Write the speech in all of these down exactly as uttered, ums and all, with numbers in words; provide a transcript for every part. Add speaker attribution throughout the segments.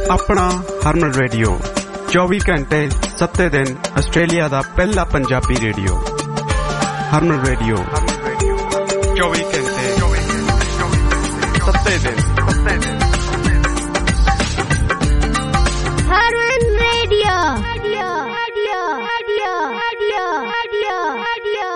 Speaker 1: अपना हरमन रेडियो चौबीस घंटे सत्ते दिन आस्ट्रेलिया का पहला पंजाबी रेडियो हरमन रेडियो चौबीस घंटे सत्ते दिन
Speaker 2: Harman radio radio radio radio radio radio radio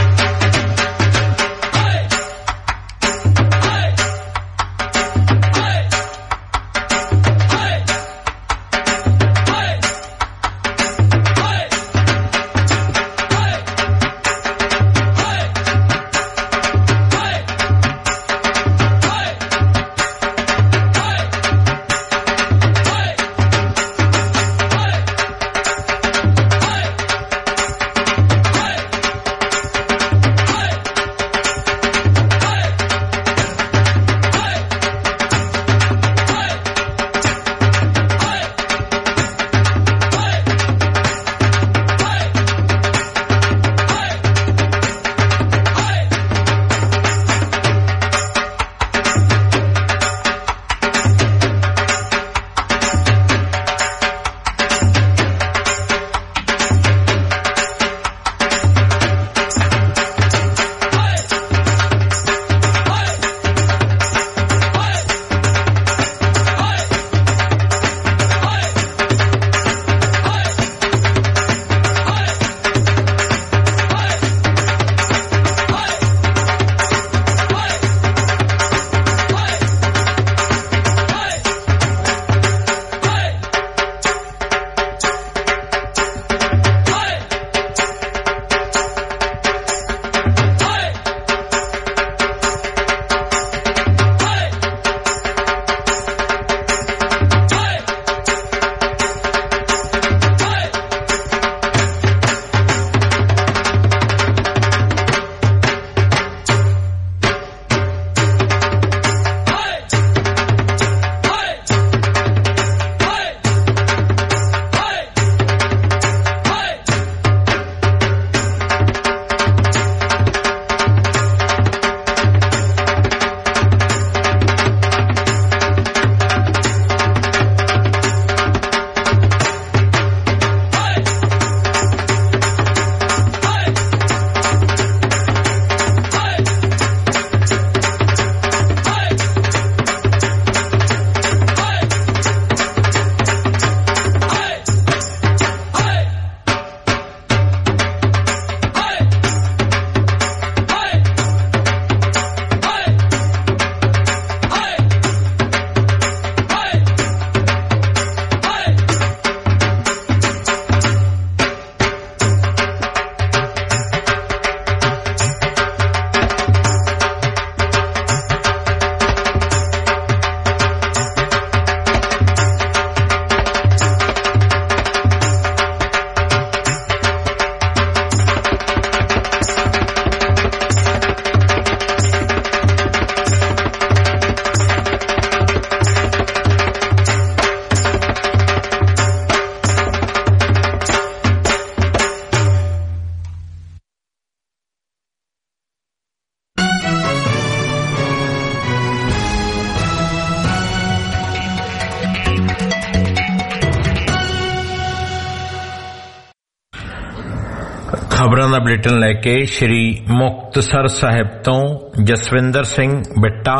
Speaker 3: खबरों का बुलेटिन लैके श्री मुक्तसर साहिब तो जसविंदर सिंह बिट्टा।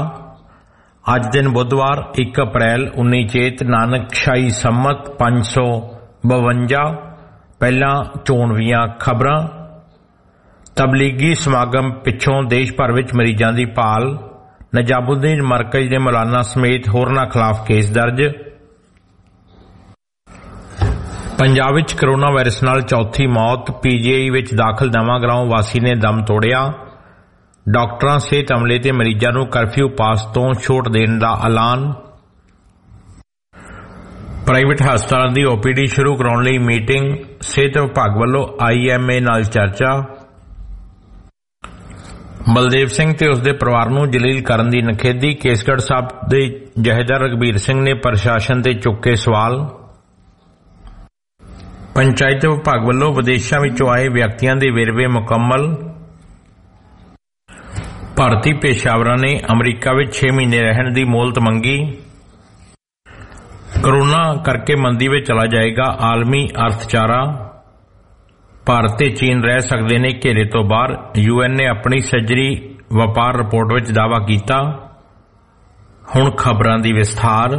Speaker 3: अज दिन बुधवार एक अप्रैल उन्नी चेत नानकशाही सम्मत पांच सौ बवंजा पहला चोणवीआं खबरां। तबलीगी समागम पिछों देश भर विच मरीजां दी भाल। नजामुद्दीन मरकज दे मौलाना समेत होरनां खिलाफ केस दर्ज। पंजाब विच करोना वायरस नाल चौथी मौत। पीजीआई विच दाखिल नवांगरां वासी ने दम तोड़िया। डॉक्टरां सेहत अमले ते मरीजां नूं करफ्यू पास तो छूट देण दा ऐलान। प्राइवेट हस्पतालां दी ओपीडी शुरू कराउण लई मीटिंग। सेहत विभाग वल्लों आईएमए नाल चर्चा। बलदेव सिंह ते उसदे परिवार नूं जलील करन दी नखेदी। केसगढ़ साहब दे जहेदार रघबीर सिंह ने प्रशासन ते चुके सवाल। पंचायत विभाग वल्लों विदेशों विचों आए व्यक्तियों के वेरवे मुकम्मल। भारतीय पेशावरां ने अमरीका में छे महीने रहने की मोहलत मंगी। कोरोना करके मंदी में चला जाएगा आलमी अर्थचारा। भारत ते चीन रह सकते ने घेरे तो बाहर। यूएन ने अपनी सजरी व्यापार रिपोर्ट विच दावा किया। हुण खबरां दी विस्तार।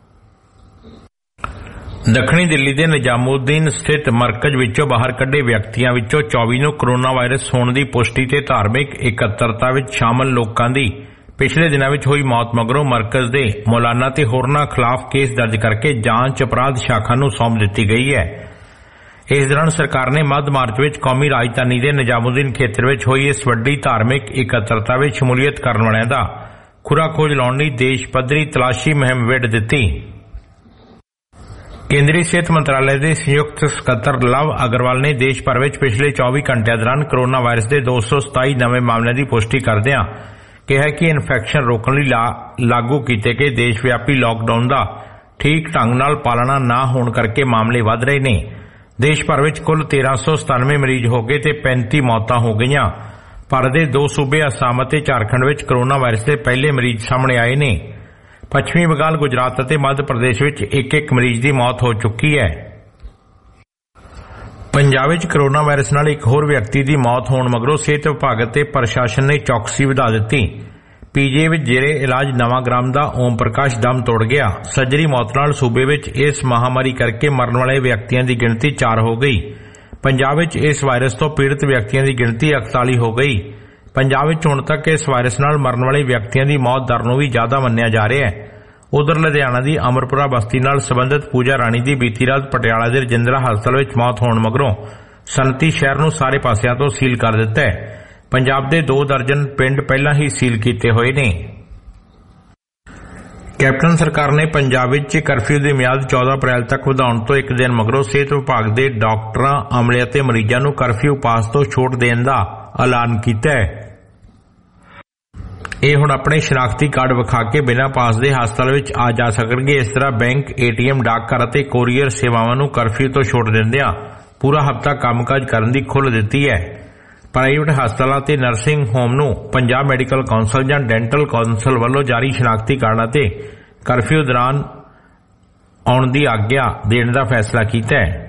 Speaker 3: दक्षिणी दिल्ली के निजामुद्दीन स्थित मरकज विचों बाहर कढ़े व्यक्तियों विचों चौबीस नूं कोरोना वायरस होने की पुष्टि ते धार्मिक इकत्तरता विच शामिल लोकां दी पिछले दिनों में हुई मौत मगरों मरकज के मौलाना ते होरनां खिलाफ केस दर्ज करके जांच अपराध शाखा नूं सौंप दी गई है। इस दौरान सरकार ने मध्य मार्च में कौमी राजधानी के निजामुद्दीन खेत्र में हुई इस वड्डी धार्मिक इकत्तरता में शमूलीयत करने वालियां दा खुरा खोज लाउण लई देश पद्धरी तलाशी मुहिम विड़ दित्ती। केंद्रीय सेहत मंत्रालय के संयुक्त सकत्तर लव अग्रवाल ने देश भर में पिछले चौबीस घंटिया दौरान कोरोना वायरस के दो सौ सताई नवे मामलों की पुष्टि करदिआं कहा कि इन्फैक्शन रोकने ला, लागू किए गए देश व्यापी लॉकडाउन का ठीक ढंग नाल पालना ना होने करके मामले वध रहे ने। देश भर में कुल तेरह सौ सतानवे मरीज हो गए ते पैंती मौतां हो गईयां। भारत के दो सूबे असम ते झारखंड में कोरोना वायरस के पहले मरीज सामने आए ने। पश्चिमी बंगाल, गुजरात और मध्य प्रदेश में एक एक मरीज की मौत हो चुकी है। पंजाब में कोरोना वायरस नाल एक होर व्यक्ति की मौत होने मगरों सेहत विभाग ते प्रशासन ने चौकसी वधा दी। पीजीआई में जेरे इलाज नवांग्राम का ओम प्रकाश दम तोड़ गया। सर्जरी मौत नाल सूबे में इस महामारी करके मरने वाले व्यक्तियों की गिनती चार हो गई। पंजाब में इस वायरस तो पीड़ित व्यक्तियों की गिनती इकताली हो गई। पंजाब में हुण तक इस वायरस नाल मरने वाले व्यक्तियों की मौत दर नूं भी ज्यादा मन्निया जा रहा है। उधर लुधियाना की अमरपुरा बस्ती नाल संबंधित पूजा राणी की बीती रात पटियाला के रजिंद्रा हस्पताल में मौत होने मगरों सनती शहर नूं सारे पासियां तो सील कर दिता है। पंजाब के दो दर्जन पिंड पहला ही सील किए हुए ने। कैप्टन सरकार ने पंजाब में करफ्यू की मियाद चौदह अप्रैल तक वधाउण तो एक दिन मगरों सेहत विभाग के डॉक्टरां, अमले ते मरीजां नूं करफ्यू पास तो छूट देने का ऐलान किया है। ये हुण अपने शनाख्ती कार्ड विखा के बिना पास दे हस्पताल में आ जा सकणगे। इस तरह बैंक, एटीएम, डाकघर और कोरीयर सेवावां नूं करफ्यू तो छूट दिंदिआं पूरा हफ्ता कामकाज करने की खुल दी है। प्राइवेट हस्पतालों ते नर्सिंग होम नूं पंजाब मैडिकल कौंसल जां डेंटल कौंसल वालों जारी शनाख्ती कार्डां ते करफ्यू दौरान आउण दी आग्या देने का फैसला किया है।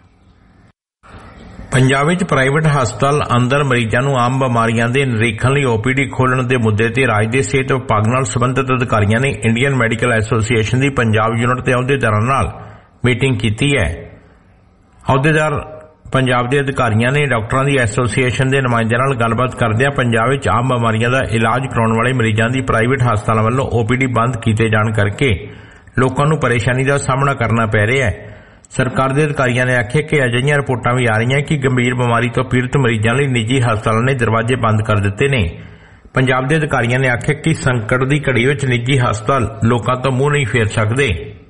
Speaker 3: पंजाब में प्राइवेट हस्पताल अंदर मरीजों नूं आम बीमारियों के निरीखण लई ओपीडी खोलण के मुद्दे ते राज के सेहत विभाग नाल संबंधित अधिकारियों ने इंडियन मैडिकल एसोसीएशन की पंजाब यूनिट के अहुदेदारां नाल मीटिंग की है। अहुदेदार पंजाब के अधिकारियों ने डॉक्टरों की एसोसीएशन के नुमाइंदे नाल गलबात करदिआं पंजाब में आम बीमारियों का इलाज कराउण वाले मरीजों की प्राइवेट हस्पतालों वालों ओपीडी बंद किए जाने करके लोगों को परेशानी का सामना करना पै रहा है। सरकार के अधिकारियों ने आख्या कि अजिहियां रिपोर्टां भी आ रही हैं कि गंभीर बीमारी तो पीड़ित मरीजों लई निजी हस्पतालों ने दरवाजे बंद कर दिते ने। पंजाब के अधिकारियों ने आख्या कि संकट की घड़ी में निजी हस्पताल लोगों तो मुंह नहीं फेर सकते।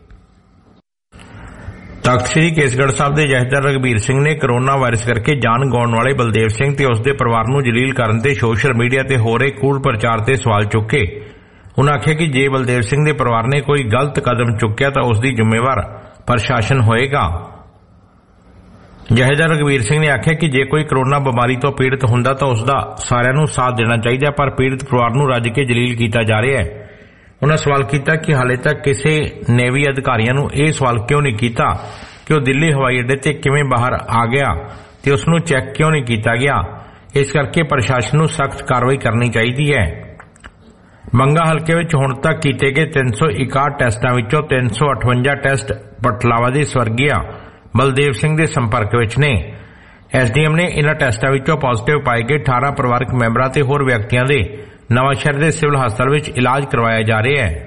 Speaker 3: तख्त श्री केसगढ़ साहब के जथेदार रघबीर सिंह ने कोरोना वायरस करके जान गवाउण वाले बलदेव सिंह ते उसके परिवार नूं जलील करन ते सोशल मीडिया ते हो रहे कूड़ प्रचार ते सवाल चुके। उन्होंने आख्या कि जे बलदेव सिंह के परिवार ने कोई गलत कदम चुक्या तो उसकी जिम्मेवार प्रशासन होएगा। जथेदार रघबीर सिंह ने आख्या कि जे कोई कोरोना बीमारी तो पीड़ित हुंदा तो उसका सारिआं नूं साथ देना चाहिए, पर पीड़ित परिवार नूं रज के जलील किया जा रहा है। उन्होंने सवाल किया कि हाले तक किसी ने भी अधिकारियों नूं यह सवाल क्यों नहीं किया कि वह दिल्ली हवाई अड्डे ते किवें बाहर आ गया ते उसनूं चैक क्यों नहीं किया गया। इस करके प्रशासन नूं सख्त कार्रवाई करनी चाहिए है। मंगा हल्के में हुण तक किए गए तीन सौ इकाहठ टेस्टां विचों तीन सौ अठवंजा टेस्ट पटलावा के स्वर्गीय बलदेव सिंह के संपर्क विच ने। एसडीएम ने इन्हां टेस्टां विचों पॉजिटिव पाए गए अठारह परिवारक मैंबरां ते होर व्यक्तियों के नवांशहर के सिविल हस्पताल में इलाज करवाया जा रहा है।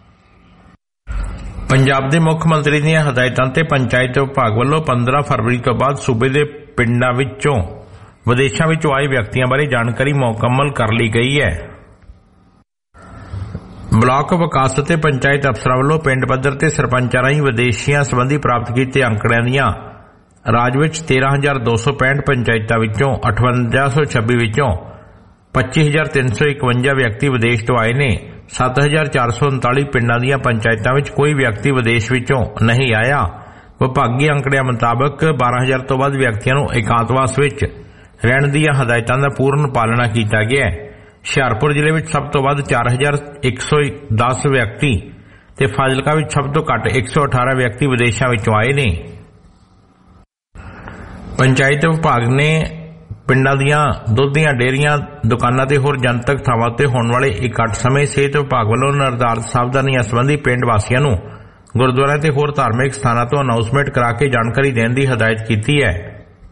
Speaker 3: पंजाब के मुख्य मंत्री दीआं हदायतां ते पंचायत विभाग वालों पंद्रह फरवरी तो बाद सूबे के पिंडां विचों विदेशों विचों आए व्यक्तियों बारे जानकारी मुकम्मल कर ली गई है। ब्लॉक विकास ते पंचायत अफसरां वालों पिंड पद्धर ते सरपंचां राहीं विदेशियां संबंधी प्राप्त किए आंकड़ियां दीआं राज विच तेरह हजार दो सौ पैंठ पंचायतां विचों अठवंजा सौ छब्बी विचों पच्ची हजार तीन सौ इकवंजा व्यक्ति विदेश तो आए ने। सत्त हजार चार सौ उनताली पिंडां दीआं पंचायतां विच कोई व्यक्ति विदेश विचों नहीं आया। विभागी आंकड़ियां मुताबक बारह हजार तो वध व्यक्तियों नूं एकांतवास विच रहण दीआं हदायतां दा पूर्ण पालना कीता गया है। हुशियारपुर जिले में सब तो वध चार हजार एक सौ दस व्यक्ति ਤੇ ਫਾਜ਼ਿਲਕਾ ਵਿੱਚ ਸਭ ਤੋਂ ਘੱਟ ਇੱਕ ਸੌ ਅਠਾਰਾਂ ਵਿਅਕਤੀ ਵਿਦੇਸ਼ਾਂ ਵਿੱਚੋਂ ਆਏ ਨੇ। ਪੰਚਾਇਤ ਵਿਭਾਗ ਨੇ ਪਿੰਡਾਂ ਦੀਆਂ ਦੁੱਧ ਦੀਆਂ ਡੇਅਰੀਆਂ, ਦੁਕਾਨਾਂ ਤੇ ਹੋਰ ਜਨਤਕ ਥਾਵਾਂ ਤੇ ਹੋਣ ਵਾਲੇ ਇਕੱਠ ਸਮੇਂ ਸਿਹਤ ਵਿਭਾਗ ਵੱਲੋਂ ਨਿਰਧਾਰਤ ਸਾਵਧਾਨੀਆਂ ਸੰਬੰਧੀ ਪਿੰਡ ਵਾਸੀਆਂ ਨੂੰ ਗੁਰਦੁਆਰਿਆਂ ਤੇ ਹੋਰ ਧਾਰਮਿਕ ਸਥਾਨਾਂ ਤੋਂ ਅਨਾਉਂਸਮੈਂਟ ਕਰਾ ਕੇ ਜਾਣਕਾਰੀ ਦੇਣ ਦੀ ਹਦਾਇਤ ਕੀਤੀ ਹੈ।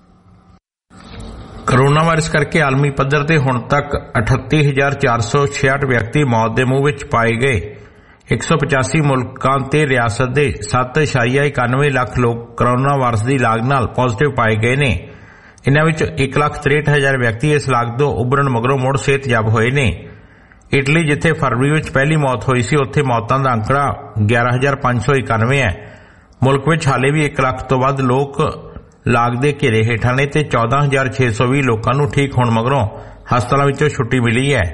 Speaker 3: ਕਰੋਨਾ ਵਾਇਰਸ ਕਰਕੇ ਆਲਮੀ ਪੱਧਰ ਤੇ ਹੁਣ ਤੱਕ ਅਠੱਤੀ ਹਜ਼ਾਰ ਚਾਰ ਸੌ ਛਿਆਹਠ ਵਿਅਕਤੀ ਮੌਤ ਦੇ ਮੂੰਹ ਵਿੱਚ ਪਾਏ ਗਏ। ਇੱਕ ਸੌ ਪਚਾਸੀ ਮੁਲਕਾਂ ਤੇ ਰਿਆਸਤ ਦੇ ਸੱਤ ਇਸ਼ਾਰੀਆ ਇਕਾਨਵੇਂ ਲੱਖ ਲੋਕ ਕਰੋਨਾ ਵਾਇਰਸ ਦੀ ਲਾਗ ਨਾਲ ਪॉजिटिव ਪਾਏ ਗਏ ਨੇ। ਇਨ੍ਹਾਂ ਵਿੱਚ ਇੱਕ ਲੱਖ ਤਰੇਹਠ ਹਜ਼ਾਰ ਵਿਅਕਤੀ ਇਸ ਲਾਗ ਤੋਂ ਉਭਰਨ ਮਗਰੋਂ ਮੁੜ ਸਿਹਤਯਾਬ ਹੋਏ ਨੇ। ਇਟਲੀ ਜਿੱਥੇ ਫਰਵਰੀ ਵਿੱਚ ਪਹਿਲੀ ਮੌਤ ਹੋਈ ਸੀ, ਉੱਥੇ ਮੌਤਾਂ ਦਾ ਅੰਕੜਾ ਗਿਆਰਾਂ ਹਜ਼ਾਰ ਪੰਜ ਸੌ ਇਕਾਨਵੇਂ ਹੈ। ਮੁਲਕ ਵਿੱਚ ਹਾਲੇ ਵੀ ਇੱਕ ਲੱਖ ਤੋਂ ਵੱਧ ਲੋਕ ਲਾਗ ਦੇ ਘੇਰੇ ਹੇਠਾਂ ਨੇ ਤੇ ਚੌਦਾਂ ਹਜ਼ਾਰ ਛੇ ਸੌ ਵੀਹ ਲੋਕਾਂ ਨੂੰ ਠੀਕ ਹੋਣ ਮਗਰੋਂ ਹਸਪਤਾਲਾਂ ਵਿੱਚੋਂ ਛੁੱਟੀ ਮਿਲੀ ਹੈ।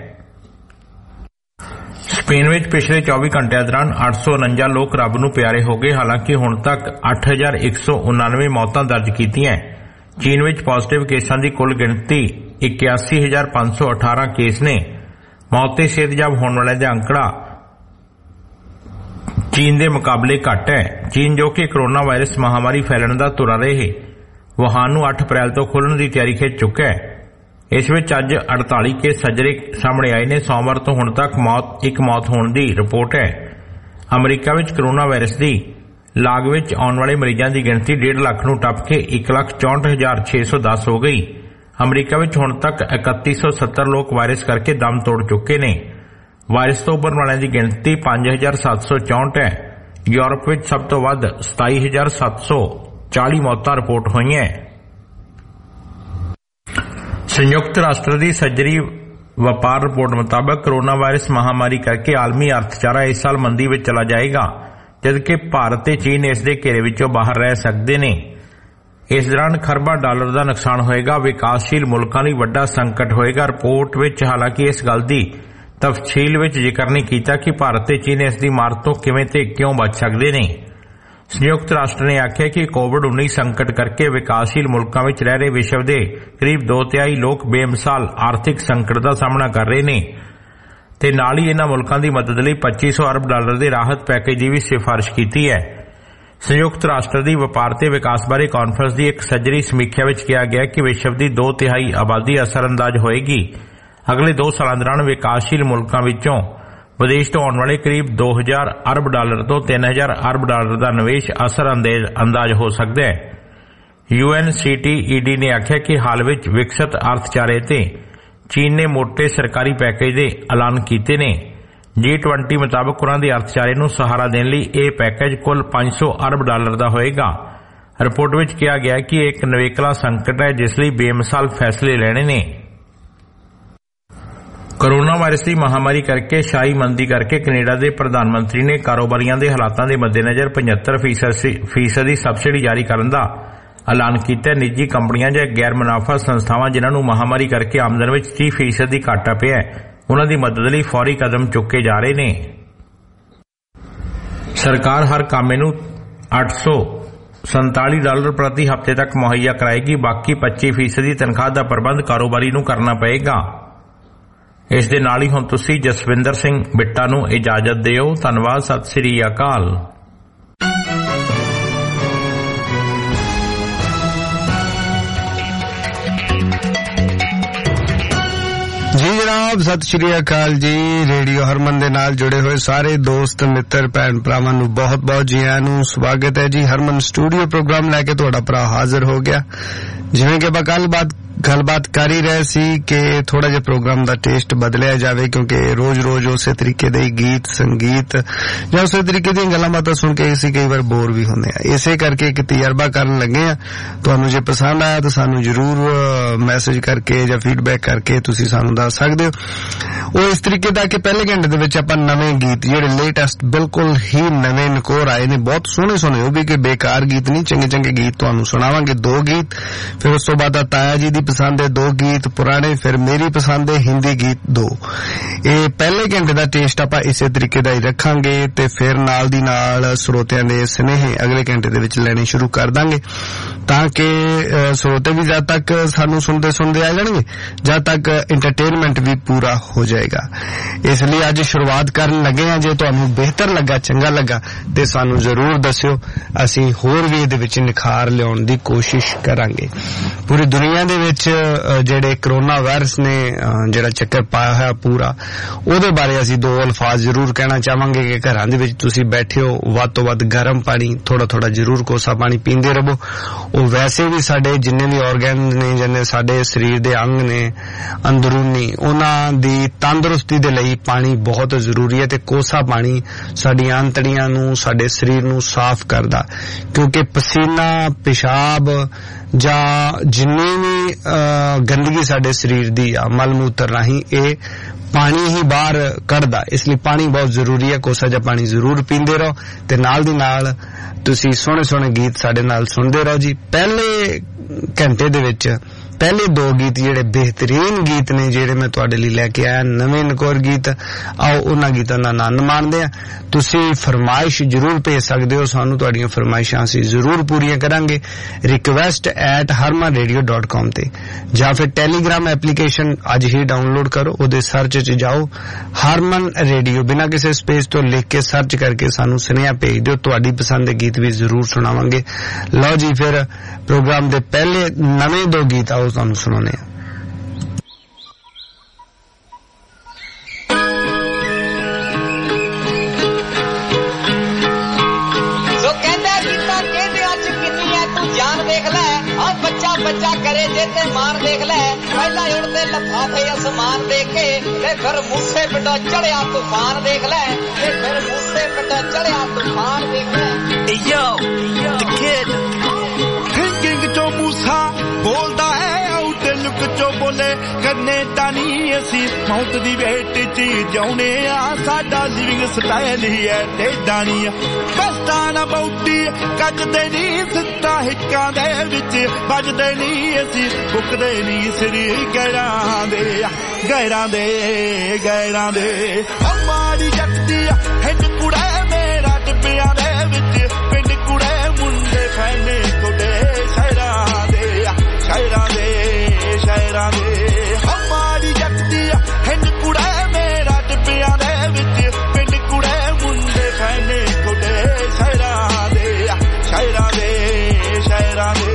Speaker 3: ਸਪੇਨ ਵਿੱਚ ਪਿਛਲੇ ਚੌਵੀ ਘੰਟਿਆਂ ਦੌਰਾਨ ਅੱਠ ਸੌ ਉਨੰਜਾ ਲੋਕ ਰੱਬ ਨੂੰ ਪਿਆਰੇ ਹੋ ਗਏ। ਹਾਲਾਂਕਿ ਹੁਣ ਤੱਕ ਅੱਠ ਹਜ਼ਾਰ ਇੱਕ ਸੌ ਉਨਾਨਵੇਂ ਮੌਤਾਂ ਦਰਜ ਕੀਤੀਆਂ। ਚੀਨ ਵਿੱਚ ਪॉजिटिव ਕੇਸਾਂ ਦੀ ਕੁੱਲ ਗਿਣਤੀ ਇਕਿਆਸੀ ਹਜ਼ਾਰ ਪੰਜ ਸੌ ਅਠਾਰਾਂ ਕੇਸ ਨੇ। ਮੌਤ ਤੇ ਸਿਹਤਯਾਬ ਹੋਣ ਵਾਲਿਆਂ ਦਾ ਅੰਕੜਾ ਚੀਨ ਦੇ ਮੁਕਾਬਲੇ ਘੱਟ ਹੈ। ਚੀਨ ਜੋ ਕਿ ਕਰੋਨਾ ਵਾਇਰਸ ਮਹਾਮਾਰੀ ਫੈਲਣ ਦਾ ਤੁਰਾ ਰਹੇ ਵੁਹਾਨ ਨੂੰ ਅੱਠ ਅਪ੍ਰੈਲ ਤੋਂ ਖੋਲ੍ਹਣ ਦੀ ਤਿਆਰੀ ਖਿੱਚ ਚੁੱਕਾ ਹੈ। ਇਸ ਵਿੱਚ ਅੱਜ ਅੜਤਾਲੀ ਕੇਸ ਸੱਜਰੇ ਸਾਹਮਣੇ ਆਏ ਨੇ। ਸੋਮਵਾਰ ਤੋਂ ਹੁਣ ਤੱਕ ਮੌਤ ਇੱਕ ਮੌਤ ਹੋਣ ਦੀ ਰਿਪੋਰਟ ਹੈ। ਅਮਰੀਕਾ ਵਿੱਚ ਕਰੋਨਾ ਵਾਇਰਸ ਦੀ ਲਾਗ ਵਿੱਚ ਆਉਣ ਵਾਲੇ ਮਰੀਜ਼ਾਂ ਦੀ ਗਿਣਤੀ ਡੇਢ ਲੱਖ ਨੂੰ ਟੱਪ ਕੇ ਇੱਕ ਲੱਖ ਚੌਂਹਠ ਹਜ਼ਾਰ ਛੇ ਸੌ ਦਸ ਹੋ ਗਈ। ਅਮਰੀਕਾ ਵਿੱਚ ਹੁਣ ਤੱਕ ਇਕੱਤੀ ਸੌ ਸੱਤਰ ਲੋਕ ਵਾਇਰਸ ਕਰਕੇ ਦਮ ਤੋੜ ਚੁੱਕੇ ਨੇ। ਵਾਇਰਸ ਤੋਂ ਉੱਭਰਨ ਵਾਲਿਆਂ ਦੀ ਗਿਣਤੀ ਪੰਜ ਹਜ਼ਾਰ ਸੱਤ ਸੌ ਚੌਂਹਠ ਹੈ। ਯੂਰਪ ਵਿੱਚ ਸਭ ਤੋਂ ਵੱਧ ਸਤਾਈ ਹਜ਼ਾਰ ਸੱਤ ਸੌ ਚਾਲੀ ਮੌਤਾਂ ਰਿਪੋਰਟ ਹੋਈਆਂ। ਸੰਯੁਕਤ ਰਾਸ਼ਟਰ ਦੀ ਸੱਜਰੀ ਵਪਾਰ ਰਿਪੋਰਟ ਮੁਤਾਬਕ ਕਰੋਨਾ ਵਾਇਰਸ ਮਹਾਮਾਰੀ ਕਰਕੇ ਆਲਮੀ ਅਰਥਚਾਰਾ ਇਸ ਸਾਲ ਮੰਦੀ ਵਿੱਚ ਚਲਾ ਜਾਏਗਾ, ਜਦਕਿ ਭਾਰਤ ਤੇ ਚੀਨ ਇਸ ਦੇ ਘੇਰੇ ਵਿੱਚੋਂ ਬਾਹਰ ਰਹਿ ਸਕਦੇ ਨੇ। ਇਸ ਦੌਰਾਨ ਖਰਬਾਂ ਡਾਲਰ ਦਾ ਨੁਕਸਾਨ ਹੋਏਗਾ। ਵਿਕਾਸਸ਼ੀਲ ਮੁਲਕਾਂ ਲਈ ਵੱਡਾ ਸੰਕਟ ਹੋਏਗਾ। ਰਿਪੋਰਟ ਵਿੱਚ ਹਾਲਾਂਕਿ ਇਸ ਗੱਲ ਦੀ ਤਫਸੀਲ ਵਿੱਚ ਜ਼ਿਕਰ ਨਹੀਂ ਕੀਤਾ ਕਿ ਭਾਰਤ ਤੇ ਚੀਨ ਇਸ ਦੀ ਮਾਰ ਤੋਂ ਕਿਵੇਂ ਤੇ ਕਿਉਂ ਬਚ ਸਕਦੇ ਨੇ। ਸੰਯੁਕਤ ਰਾਸ਼ਟਰ ਨੇ ਆਖਿਆ ਕਿ ਕੋਵਿਡ ਉੱਨੀ ਸੰਕਟ ਕਰਕੇ ਵਿਕਾਸਸ਼ੀਲ ਮੁਲਕਾਂ ਵਿੱਚ ਰਹਿ ਰਹੇ ਵਿਸ਼ਵ ਦੇ ਕਰੀਬ ਦੋ ਤਿਹਾਈ ਲੋਕ ਬੇਮਿਸਾਲ ਆਰਥਿਕ ਸੰਕਟ ਦਾ ਸਾਹਮਣਾ ਕਰ ਰਹੇ ਨੇ ਤੇ ਨਾਲ ਹੀ ਇਨ੍ਹਾਂ ਮੁਲਕਾਂ ਦੀ ਮਦਦ ਲਈ ਪੱਚੀ ਸੌ ਅਰਬ ਡਾਲਰ ਦੇ ਰਾਹਤ ਪੈਕੇਜ ਦੀ ਵੀ ਸਿਫਾਰਿਸ਼ ਕੀਤੀ ਹੈ। ਸੰਯੁਕਤ ਰਾਸ਼ਟਰ ਦੀ ਵਪਾਰ ਤੇ ਵਿਕਾਸ ਬਾਰੇ ਕਾਨਫਰੰਸ ਦੀ ਇੱਕ ਸੱਜਰੀ ਸਮੀਖਿਆ ਵਿੱਚ ਕਿਹਾ ਗਿਆ ਕਿ ਵਿਸ਼ਵ ਦੀ ਦੋ ਤਿਹਾਈ ਆਬਾਦੀ ਅਸਰਅੰਦਾਜ਼ ਹੋਏਗੀ। ਅਗਲੇ ਦੋ ਸਾਲਾਂ ਦੌਰਾਨ ਵਿਕਾਸਸ਼ੀਲ ਮੁਲਕਾਂ ਵਿੱਚੋਂ ਵਿਦੇਸ਼ ਤੋਂ ਆਉਣ ਵਾਲੇ ਕਰੀਬ ਦੋ ਹਜ਼ਾਰ ਅਰਬ ਡਾਲਰ ਤੋਂ ਤਿੰਨ ਹਜ਼ਾਰ ਅਰਬ ਡਾਲਰ ਦਾ ਨਿਵੇਸ਼ ਅਸਰ ਅੰਦਾਜ਼ ਹੋ ਸਕਦਾ ਹੈ। U N C T A D ਨੇ ਆਖਿਆ ਕਿ ਹਾਲ ਵਿੱਚ ਵਿਕਸਿਤ ਅਰਥਚਾਰੇ ਤੇ ਚੀਨ ਨੇ ਮੋਟੇ ਸਰਕਾਰੀ ਪੈਕੇਜ ਦੇ ਐਲਾਨ ਕੀਤੇ ਨੇ। ਜੀ ਟਵੰਟੀ ਮੁਤਾਬਕ ਉਨ੍ਹਾਂ ਦੇ ਅਰਥਚਾਰੇ ਨੂੰ ਸਹਾਰਾ ਦੇਣ ਲਈ ਇਹ ਪੈਕੇਜ ਕੁੱਲ ਪੰਜ ਸੌ ਅਰਬ ਡਾਲਰ ਦਾ ਹੋਏਗਾ। ਰਿਪੋਰਟ ਵਿੱਚ ਕਿਹਾ ਗਿਆ ਕਿ ਇਹ ਇੱਕ ਨਿਵੇਕਲਾ ਸੰਕਟ ਹੈ ਜਿਸ ਲਈ ਬੇਮਿਸਾਲ ਫੈਸਲੇ ਲੈਣੇ ਨੇ। ਕਰੋਨਾ ਵਾਇਰਸ ਦੀ ਮਹਾਮਾਰੀ ਕਰਕੇ ਸ਼ਾਹੀ ਮੰਦੀ ਕਰਕੇ ਕੈਨੇਡਾ ਦੇ ਪ੍ਰਧਾਨ ਮੰਤਰੀ ਨੇ ਕਾਰੋਬਾਰੀਆਂ ਦੇ ਹਾਲਾਤਾਂ ਦੇ ਮੱਦੇਨਜ਼ਰ ਪਝੱਤਰ ਫੀਸਦੀ ਸਬਸਿਡੀ ਜਾਰੀ ਕਰਨ ਦਾ ਐਲਾਨ ਕੀਤਾ। ਨਿੱਜੀ ਕੰਪਨੀਆਂ ਜਾਂ ਗੈਰ ਮੁਨਾਫਾ ਸੰਸਥਾਵਾਂ ਜਿਨ੍ਹਾਂ ਨੂੰ ਮਹਾਮਾਰੀ ਕਰਕੇ ਆਮਦਨ ਵਿੱਚ ਤੀਹ ਫੀਸਦ ਦੀ ਘਾਟਾ ਪਿਆ, ਉਨ੍ਹਾਂ ਦੀ ਮਦਦ ਲਈ ਫੌਰੀ ਕਦਮ ਚੁੱਕੇ ਜਾ ਰਹੇ ਨੇ। ਸਰਕਾਰ ਹਰ ਕਾਮੇ ਨੂੰ ਅੱਠ ਸੌ ਸੰਤਾਲੀ ਡਾਲਰ ਪ੍ਰਤੀ ਹਫ਼ਤੇ ਤੱਕ ਮੁਹੱਈਆ ਕਰਾਏਗੀ। ਬਾਕੀ ਪੱਚੀ ਫੀਸਦੀ ਤਨਖਾਹ ਦਾ ਪ੍ਰਬੰਧ ਕਾਰੋਬਾਰੀ ਨੂੰ ਕਰਨਾ ਪਏਗਾ। ਇਸ ਦੇ ਨਾਲ ਹੀ ਹੁਣ ਤੁਸੀਂ ਜਸਵਿੰਦਰ ਸਿੰਘ ਬਿੱਟਾ ਨੂੰ ਇਜਾਜ਼ਤ ਦਿਓ। ਧੰਨਵਾਦ। ਸਤਿ ਸ੍ਰੀ ਅਕਾਲ।
Speaker 4: ਜੀ ਜਨਾਬ, ਸਤਿ ਸ਼੍ਰੀ ਅਕਾਲ ਜੀ। ਰੇਡੀਓ ਹਰਮਨ ਦੇ ਨਾਲ ਜੁੜੇ ਹੋਏ ਸਾਰੇ ਦੋਸਤ ਮਿੱਤਰ ਭੈਣ ਭਰਾਵਾਂ ਨੂੰ ਬਹੁਤ ਬਹੁਤ ਜੀ ਆਇਆਂ ਨੂੰ ਸਵਾਗਤ ਹੈ ਜੀ। ਹਰਮਨ ਸਟੂਡੀਓ ਪ੍ਰੋਗਰਾਮ ਲੈ ਕੇ ਤੁਹਾਡਾ ਭਰਾ ਹਾਜ਼ਰ ਹੋ ਗਿਆ। ਜਿਵੇਂ ਕਿ ਆਪਾਂ ਗੱਲਬਾਤ ਗੱਲਬਾਤ ਕਰ ਹੀ ਰਹੇ ਸੀ ਕਿ ਥੋੜਾ ਜਿਹਾ ਪ੍ਰੋਗਰਾਮ ਦਾ ਟੇਸਟ ਬਦਲਿਆ ਜਾਵੇ, ਕਿਉਂਕਿ ਰੋਜ਼-ਰੋਜ਼ ਉਸੇ ਤਰੀਕੇ ਦੇ ਗੀਤ ਸੰਗੀਤ ਜਾਂ ਉਸੇ ਤਰੀਕੇ ਦੀਆਂ ਗੱਲਾਂ ਬਾਤਾਂ ਸੁਣ ਕੇ ਅਸੀਂ ਕਈ ਵਾਰ ਬੋਰ ਵੀ ਹੁੰਦੇ ਆ। ਇਸੇ ਕਰਕੇ ਇੱਕ ਤਜਰਬਾ ਕਰਨ ਲੱਗੇ ਆ। ਤੁਹਾਨੂੰ ਜੇ ਪਸੰਦ ਆਇਆ ਤਾਂ ਸਾਨੂੰ ਜ਼ਰੂਰ ਮੈਸੇਜ ਕਰਕੇ ਜਾਂ ਫੀਡਬੈਕ ਕਰਕੇ ਤੁਸੀਂ ਸਾਨੂੰ ਦੱਸ ਸਕਦੇ ਹੋ। ਉਹ ਇਸ ਤਰੀਕੇ ਦਾ ਕਿ ਪਹਿਲੇ ਘੰਟੇ ਦੇ ਵਿੱਚ ਆਪਾਂ ਨਵੇਂ ਗੀਤ ਜਿਹੜੇ ਲੇਟੈਸਟ ਬਿਲਕੁਲ ਹੀ ਨਵੇਂ ਨਕੋਰ ਆਏ ਨੇ, ਬਹੁਤ ਸੋਹਣੇ ਸੋਹਣੇ, ਉਹ ਵੀ ਕਿ ਬੇਕਾਰ ਗੀਤ ਨਹੀਂ, ਚੰਗੇ ਚੰਗੇ ਗੀਤ ਤੁਹਾਨੂੰ ਸੁਣਾਵਾਂਗੇ। ਦੋ ਗੀਤ, ਫਿਰ ਉਸ ਤੋਂ ਬਾਅਦ ਤਾਇਆ ਜੀ ਦੀ पसंद है दो गीत पुराने, फिर मेरी पसंद है हिंदी गीत दो। ये पहले घंटे दा टेस्ट आपां इसे तरीके दा ही रखांगे ते फिर नाल दी नाल श्रोतियां दे स्नेह अगले घंटे दे विच लेने शुरू कर दांगे ताकि श्रोते भी जद तक सानू सुनते सुनते आ जाएंगे जद तक एंटरटेनमेंट भी पूरा हो जाएगा। इसलिए अज शुरुआत करन लगे हैं। जे तुहानू बेहतर लगा चंगा लगा ते सानू जरूर दस्सियो, असीं होर भी इहदे विच निखार लियाउण दी कोशिश करांगे। पूरी दुनिया दे विच जेहड़े कोरोना वायरस ने जेहड़ा चक्कर पाया है पूरा, ਉਹਦੇ बारे ਅਸੀਂ दो अल्फाज जरूर कहना चाहांगे कि घरां दे विच तुसीं बैठे हो वध तो वध गर्म पानी थोड़ा थोड़ा जरूर कोसा पानी पींदे रहो। ਉਹ वैसे भी साडे जिन्ने भी ऑर्गन ने जिन्ने साडे शरीर दे अंग ने अंदरूनी ਉਹਨਾਂ ਦੀ तंदुरुस्ती दे ਲਈ पानी बहुत जरूरी है ते कोसा पानी साडीਆਂ ਅੰਤੜੀਆਂ ਨੂੰ ਸਾਡੇ ਸਰੀਰ ਨੂੰ ਸਾਫ਼ ਕਰਦਾ, क्योंकि पसीना पेशाब ਜਾਂ ਜਿੰਨੀ ਵੀ गंदगी साडे शरीर दी आ मल मूत्र राही ए पानी ही बाहर कढ़दा, इसलिए पानी बहुत जरूरी है। कोसा जा पानी जरूर पींदे रहो ते नाल दी नाल तुसी सोहणे सोहणे गीत साडे नाल सुनदे रहो जी। पहले घंटे दे विच पहले दो गीत जेडे बेहतरीन गीत ने जेडे मैं तुहाडे लई लैके आया नवे नकोर गीत, आओ उन्हां गीतां दा आनंद माणदे आ। तुसी फरमाइश जरूर भेज सकदे हो सानू, तुहाडीआं फरमाइशां असीं जरूर पूरीआं करांगे। Request at Harman radio dot com ते जां फिर टैलीग्राम एप्लीकेशन अज ही डाउनलोड करो, उहदे सर्च च जाओ हरमन रेडियो बिना किसी स्पेस तो लिख के सर्च करके सानू सुनेहा भेज दिओ, तुहाडी पसंद दे गीत भी जरूर सुनावांगे। लो जी फिर प्रोग्राम दे पहले नवे दो गीत आओ तुहानू सुनाने आ।
Speaker 5: बच्चा करे जेते मार देख ले, पहला उड़ते लफाफे आसमान देखे ते फिर मूसे पिटो चढ़िया तूफान देख ले, ते फिर मूसे पिटो चढ़िया तूफान देख ले। Hey yo, the kid thinking जो मूसा बोलदा है आउट लुक चो बोले करने तानी असी मौत दी वेट च जाउने आ, साडा लिविंग स्टाइल ही है टेढ़ा नहीं बस्ता ना बौटी कजदे नी सिੱਟਾ हिक्कां दे विच ਵੱਜਦੇ नी असी बुकदे नी सिरी गैरां दे गैरां दे गैरां दे हमारी जगती हिंद कुड़े मेरा डिब्बियां दे विच पिंड कुड़े मुंडे फैने कुड़े शहरां दे शहरां दे शहरां दे हमारी जगती हिंद कुड़े मेरा डिब्बियां दे विच पिंड कुड़े मुंडे फैने कुड़े शहरां दे शहरां दे शहरां दे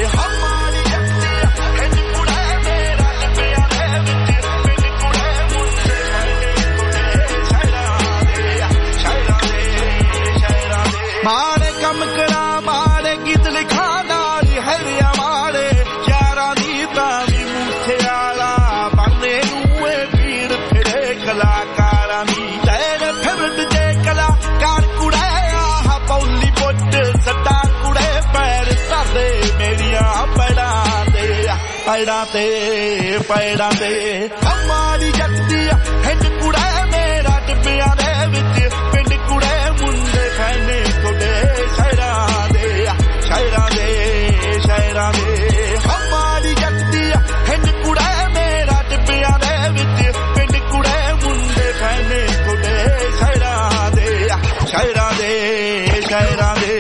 Speaker 5: मारे कम करा मारे गीत लिखा नाल हैरिया मारे यारा दी तावी मूठे आला बनने नूए पीर फिरे कलाकारां दी तेरे फिरद जे कलाकार कुड़े आह बौली बुੱਟ सट्टा कुड़े पैर सरदे मेरिया पैड़ा दे पैड़ा ते पैड़ा ते हमारी जगती हिंद कुड़े मेरा डिब्बियां दे विच पिंड कुड़े मुंडे फैने कुड़े शहरां दे शहरां दे शहरां दे हमारी जगती हिंद कुड़े मेरा डिब्बियां दे विच पिंड कुड़े मुंडे फैने कुड़े शहरां दे शहरां दे शहरां दे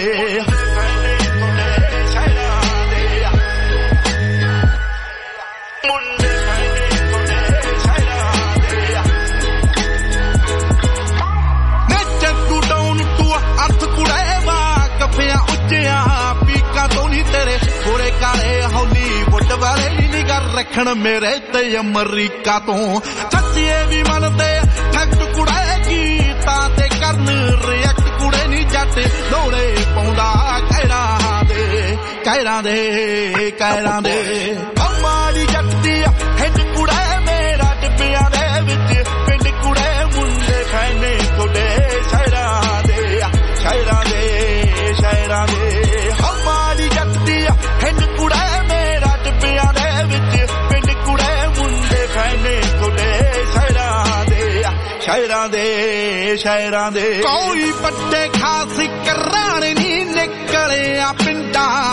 Speaker 5: रखण मेरे ते अमरीका तो सच्चे भी मनते ठग कुड़े गीता ते करन रिएक्ट कुड़े नी जट दौड़े पौंदा कैरा दे कैरा दे कैरा दे हमारी जगती हिंद कुड़े मेरा डिब्बियां दे विच पिंड कुड़े मुंडे फैने कुड़े शहरां दे शहरां दे शहरां दे हमारी जगती हिंद कुड़े मेरा डिब्बियां दे विच पिंड कुड़े मुंडे फैने कुड़े शहरां दे शहरां दे शहरां दे कोई पट्टे खास कराने नी निकले आ पिंडा बस्ती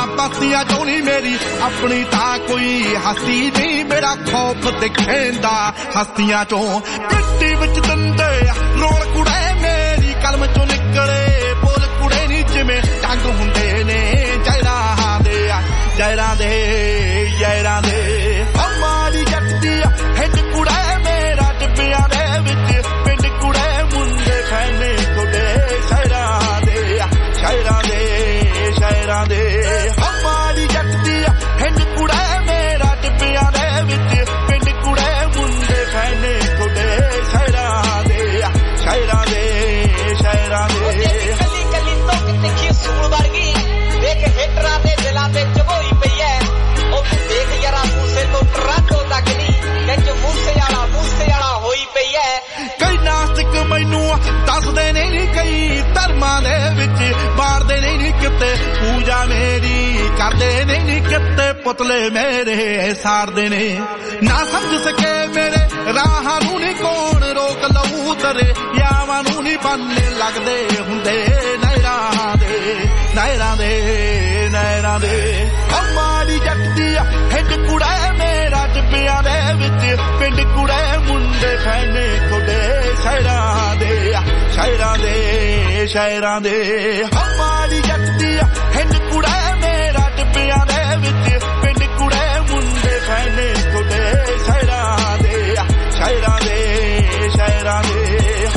Speaker 6: ਹਸਤੀਆਂ ਚੋਂ ਨੀ ਮੇਰੀ ਆਪਣੀ ਤਾਂ ਕੋਈ ਹਸਤੀ ਨਹੀਂ ਮੇਰਾ ਖੌਫ ਦਿਖੇਂਦਾ ਹਸਤੀਆਂ ਚੋਂ ਪਿੱਟੀ ਵਿੱਚ ਦੰਦੇ ਰੋਲ ਕੁੜੇ ਮੇਰੀ ਕਲਮ ਚੋਂ ਨਿਕਲੇ ਬੋਲ ਕੁੜੇ ਨੀ ਜਿਵੇਂ ਟੰਗ ਹੁੰਦੇ ਨੇ ਜੈਰਾਂ ਦੇ ਜੈਰਾਂ ਦੇ ਜੈਰਾਂ ਦੇ ਹਮਾਰੀ ਜੱਟ ਦੀ ਹਿੱਟ ਕੁੜੇ ਮੇਰਾ ਟਿੱਬਿਆਂ ਦੇ ਵਿੱਚ ਪਿੰਡ ਕੁੜੇ ਮੁੰਡੇ ਫੈਨੇ ਕੁੜੇ ਸ਼ਹਿਰਾਂ ਦੇ ਸ਼ਹਿਰਾਂ ਦੇ ਸ਼ਹਿਰਾਂ ਦੇ ਹਮਾਰੀ ਜੱਟ ਦੀ ਹਿੱਟ ਕੁੜੇ ਮੇਰਾ ਟਿੱਬਿਆਂ ਦੇ ਵਿੱਚ ਪਿੰਡ ਕੁੜੇ ਮੁੰਡੇ ਫੈਨੇ ਕੁੜੇ ਸ਼ਹਿਰਾਂ ਦੇ ਸ਼ਹਿਰਾਂ ਦੇ ਸ਼ਹਿਰਾਂ ਦੇ ਕੱਲੀ ਕੱਲੀ ਤੋਂ ਤਿੱਖੀ ਸੂਲ ਵਰਗੀ ਦੇਖ ਹਿੱਟਰਾਂ ਦੇ ਦਿਲਾਂ ਤੇ ਚਬੋਈ ਪਈ ਐ ਉਹ ਦੇਖ ਯਾਰਾ ਮੂਸੇ ਤੋਂ ਟਰਾਂਟੋ ਤੱਕ ਨਹੀਂ ਵਿੱਚ ਮੂਸੇ ਵਾਲਾ ਮੂਸੇ ਵਾਲਾ ਹੋਈ ਪਈ ਐ ਕਈ ਨਾਸਤਿਕ ਮੈਨੂੰ ਦੱਸਦੇ ਨੇ ਨੀ ਕਈ ਧਰਮਾਂ ਦੇ ਵਿੱਚ ਮਾਰਦੇ ਨੇ ਨੀ ਕਿਤੇ ਪੂਜਾ ਮੇਰੀ ਕਰਦੇ ਨੇ ਨੀ ਕਿਤੇ ਪੁਤਲੇ ਮੇਰੇ ਸਾੜਦੇ ਨੇ ਨਾ ਸਮਝ ਸਕੇ ਮੇਰੇ ਰਾਹਾਂ ਨੂੰ ਨੀ ਕੌਣ ਰੋਕ ਲਊ ਤਰੇ ਯਾਵਾਂ ਨੂੰ ਨੀ ਬੰਨੇ ਲੱਗਦੇ ਹੁੰਦੇ ਨਹਿਰਾਂ ਦੇ ਨਹਿਰਾਂ ਦੇ ਨਹਿਰਾਂ ਦੇ ਹਮਾਰੀ ਜੱਟ ਦੀ ਹਿੱਟ ਕੁੜੇ ਮੇਰਾ ਟਿੱਬਿਆਂ ਦੇ ਵਿੱਚ ਪਿੰਡ ਕੁੜੇ ਮੁੰਡੇ ਫੈਨੇ ਕੁੜੇ ਸ਼ਹਿਰਾਂ ਦੇ ਸ਼ਹਿਰਾਂ ਦੇ ਸ਼ਹਿਰਾਂ ਦੇ ਹਮਾਰੀ ਜੱਟ ਦੀ ਹਿੱਟ ਕੁੜੇ ਮੇਰਾ ਟਿੱਬਿਆਂ ਦੇ ਵਿੱਚ ਪਿੰਡ ਕੁੜੇ ਮੁੰਡੇ ਫੈਨੇ ਕੁੜੇ ਸ਼ਹਿਰਾਂ ਦੇ ਸ਼ਹਿਰਾਂ ਦੇ ਸ਼ਹਿਰਾਂ ਦੇ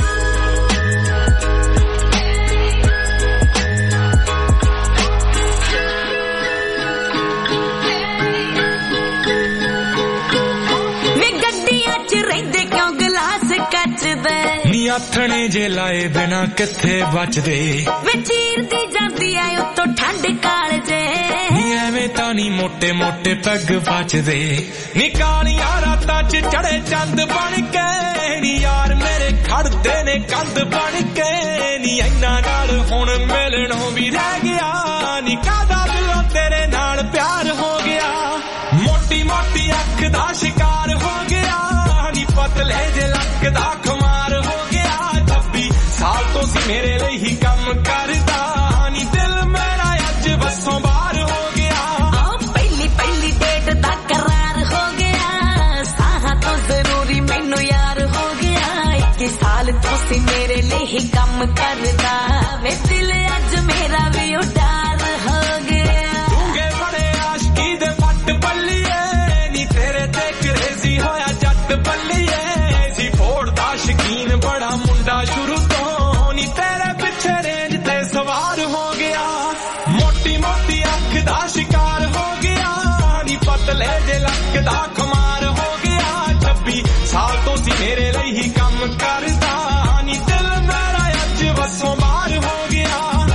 Speaker 7: ਨੀ ਆਥਣੇ ਜੇ ਲਾਏ ਬਿਨਾ ਕਿੱਥੇ ਬਚਦੇ
Speaker 8: ਵੇ ਚੀਰਦੀ ਜਾਂਦੀ ਐ ਉੱਤੋਂ ਠੰਡ ਕਾਲ ਜੇ
Speaker 7: ਨੀ ਐਵੇਂ ਤਾਂ ਨੀ ਮੋਟੇ ਮੋਟੇ ਪੈਗ ਬਚਦੇ ਨੀ ਕਾਲੀਆਂ ਰਾਤਾਂ ਚ ਚੜੇ ਚੰਦ ਬਣ ਕੇ ਨੀ ਯਾਰ ਮੇਰੇ ਖੜਦੇ ਨੇ ਕੰਧ ਬਣ ਕੇ ਨੀ ਇੰਨਾ ਨਾਲ ਹੁਣ ਮਿਲਣੋਂ ਵੀ ਰਹਿ ਗਿਆ ਨੀ ਕਾਹਦਾ ਦਿਲੋਂ ਤੇਰੇ ਨਾਲ ਪਿਆਰ ਹੋ ਗਿਆ ਮੋਟੀ ਮੋਟੀ ਅੱਖ ਦਾ ਸ਼ਿਕਾਰ ਹੋ ਗਿਆ ਨੀ ਪਤਲੇ ਜੇ ਲੱਕ ਦਾ ਖਮਾਰ ਹੋ ਗਿਆ ਛੱਬੀ ਸਾਲ ਤੋਂ ਸੀ ਮੇਰੇ ਲਈ ਹੀ ਕੰਮ ਕਰਦਾ ਨੀ ਦਿਲ ਮੇਰਾ ਅੱਜ ਬੱਸੋਂ ਬਾਹਰ ਹੋ ਗਿਆ
Speaker 8: ਆ ਪਹਿਲੀ ਪਹਿਲੀ ਡੇਟ ਦਾ ਕਰਾਰ ਹੋ ਗਿਆ ਸਾਹਾਂ ਤੋਂ ਜ਼ਰੂਰੀ ਮੈਨੂੰ ਯਾਰ ਹੋ ਗਿਆ ਇੱਕੀ ਸਾਲ ਤੋਂ ਸੀ ਮੇਰੇ ਲਈ ਹੀ ਕੰਮ ਕਰਦਾ ਵੇ ਦਿਲ ਅੱਜ ਮੇਰਾ ਵੀ ਉਡਾਰ ਹੋ ਗਿਆ
Speaker 7: ਤੂੰਗੇ ਬੜੇ ਆਸ਼ਕੀ ਦੇ ਫੱਟ ਬੱਲੀਏ ਨੀ ਤੇਰੇ ਤੇ ਕਰੇਜ਼ੀ ਹੋਇਆ ਜੱਟ ਬੱਲੀਏ ਸੀ ਫੋੜ ਦਾ ਸ਼ਕੀਨ ਬੜਾ ਮੁੰਡਾ ਸ਼ੁਰੂ ਤੋਂ ਨੀ ਤੇਰੇ ਪਿੱਛੇ ਰੇਂਜ ਤੇ ਸਵਾਰ ਹੋ ਗਿਆ ਮੋਟੀ ਮੋਟੀ ਅੱਖ ਦਾ ਸ਼ਿਕਾਰ ਹੋ ਗਿਆ ਨੀ ਪਤਲੇ ਜੇ ਲੱਕ ਦਾ ਖਮਾਰ ਹੋ ਗਿਆ ਛੱਬੀ ਸਾਲ ਤੋਂ ਸੀ ਮੇਰੇ ਲਈ ਹੀ ਕੰਮ ਕਰਦਾ ਨੀ ਦਿਲ ਮੇਰਾ ਅੱਜ ਵੱਸੋਂ ਬਾਹਰ ਹੋ ਗਿਆ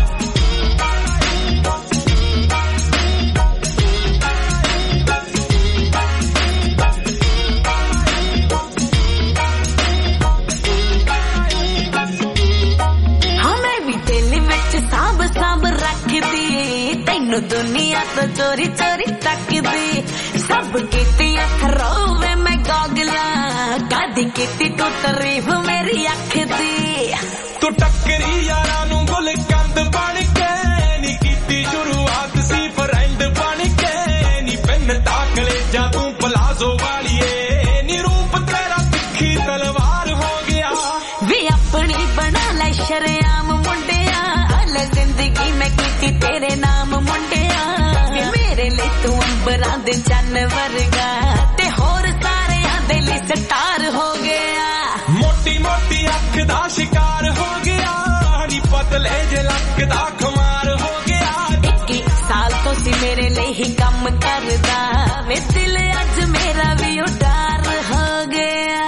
Speaker 8: ਤੈਨੂੰ ਦੁਨੀਆ ਤੋਂ ਚੋਰੀ ਚੋਰੀ ਤੱਕਦੀ ਸਭ ਕੀਤੀਆਂ ਖਰੋਵੇ ਮੈਂ ਗੋਗਲਾ ਕਾਦੀ ਕੀਤੀ ਤੂੰ ਤਾਰੀਫ ਮੇਰੀ ਅੱਖ ਦੀ
Speaker 7: ਤੂੰ ਟੱਕਰੀ ਯਾਰਾਂ ਨੂੰ ਗੁਲ ਕੰਦ ਬਣ ਕੇ ਨੀ ਕੀਤੀ ਸ਼ੁਰੂਆਤ ਸੀ ਫਰੈਂਡ ਬਣ ਕੇ ਨੀ ਪਿੰਨ ਤਾਕਲੇ ਜਾ ਤੂੰ ਪਲਾਜ਼ੋ ਵਾਲੀਏ ਨੀ ਰੂਪ ਤੇਰਾ ਤਿੱਖੀ ਤਲਵਾਰ ਹੋ ਗਿਆ
Speaker 8: ਵੀ ਆਪਣੀ ਬਣਾ ਲੈ ਸ਼ਰੇਆਮ ਮੁੰਡਿਆ ਅਲ ਜ਼ਿੰਦਗੀ ਮੈਂ ਕੀਤੀ ਤੇਰੇ ਨਾਮ ਮੁੰਡਿਆ ਵੇ ਮੇਰੇ ਲਈ ਤੂੰ ਅੰਬਰਾਂ ਦੇ ਚੰਨ ਵਰਗਾ ਤੇ ਹੋਰ ਸਾਰਿਆਂ ਦੇ ਲਈ ਸਟਾਰ ਹੋ ਗਿਆ
Speaker 7: ਮੋਟੀ ਮੋਟੀ ਅੱਖ ਦਾ ਸ਼ਿਕਾਰ ਹੋ ਗਿਆ ਨੀ ਪਤਲੇ ਜੇ ਲੱਕ ਦਾ ਖਮਾਰ ਹੋ ਗਿਆ
Speaker 8: ਇੱਕੀ ਸਾਲ ਤੋਂ ਸੀ ਮੇਰੇ ਲਈ ਹੀ ਕੰਮ ਕਰਦਾ ਵੇ ਦਿਲ ਅੱਜ ਮੇਰਾ ਵੀ ਉਡਾਰ ਹੋ ਗਿਆ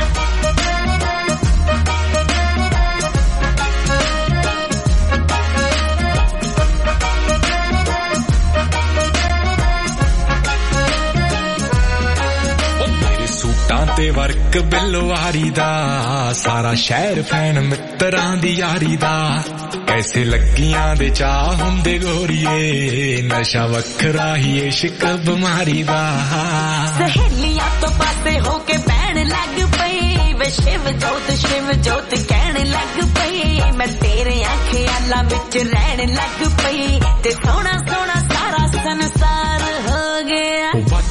Speaker 7: ਤੇ ਵਰਕ ਬਿਲਵਾਰੀ ਦਾ ਸਾਰਾ ਸ਼ਹਿਰ ਫੈਨ ਮਿੱਤਰਾਂ ਦੀ ਯਾਰੀ ਦਾ ਕੈਸੇ ਲੱਗੀਆਂ ਦੇ ਚਾਹ ਹੁੰਦੇ ਗੋਰੀਏ ਨਸ਼ਾ ਵੱਖਰਾ ਹੀ ਇਸ਼ਕ ਬਿਮਾਰੀ ਦਾ
Speaker 8: ਸਹੇਲੀਆਂ ਤੋਂ ਪਾਸੇ ਹੋ ਕੇ ਬਹਿਣ ਲੱਗ ਪਈ ਵੇ ਸ਼ਿਵ ਜੋਤ ਸ਼ਿਵ ਜੋਤ ਕਹਿਣ ਲੱਗ ਪਈ ਮੈਂ ਤੇਰੇ ਖਿਆਲਾਂ ਵਿੱਚ ਰਹਿਣ ਲੱਗ ਪਈ ਤੇ ਸੋਹਣਾ ਸੋਹਣਾ ਸਾਰਾ ਸੰਸਾਰ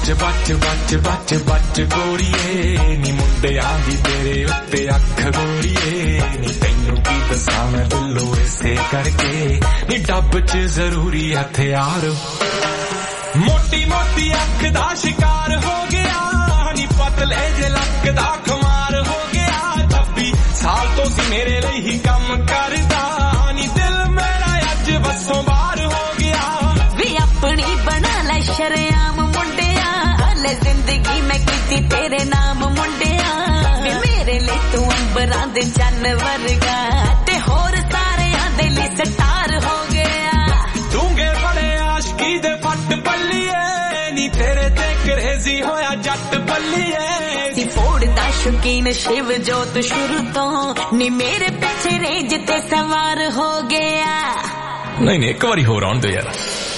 Speaker 7: बच बच बच बच बच गोरीए नी मुंडियां दी तेरे उत्ते अख गोरीए नी तैनू की दसां मैं दिलों इसे करके नी डब च जरूरी हथियार मोटी मोटी अख दा शिकार हो गया नी पतले जे लक दा खुमार हो गया छब्बी साल तो सी मेरे लिए ही कम करदा नी दिल मेरा अज बसों बाहर हो गया
Speaker 8: वे अपनी बना ले शरेआम मुंडिया ले जिंदगी में कीती तेरे नाम मुंडिया वे मेरे लिए तू अंबरां दे चन्न वर्गा ते होर सारेयां दे लिए स्टार हो गया
Speaker 7: दूंगे बड़े आशिकी दे फट बल्लिए नी तेरे ते क्रेजी होया जट बल्लिए
Speaker 8: सी फोड़दा शौकीन शिव जोत शुरू तो नी मेरे पीछे रेंज ते सवार हो गया
Speaker 7: नहीं नहीं एक बारी हो रहा दे यार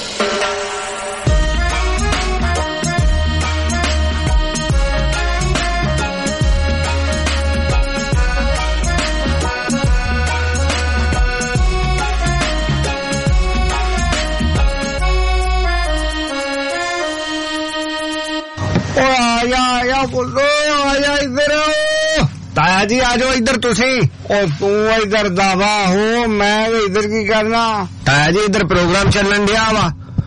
Speaker 4: आया आया बोलो आया इधर ताया जी आ जाओ इधर तुसी और तू इधर दावा हो मैं इधर की करना ताया जी इधर प्रोग्राम चलन दिया वा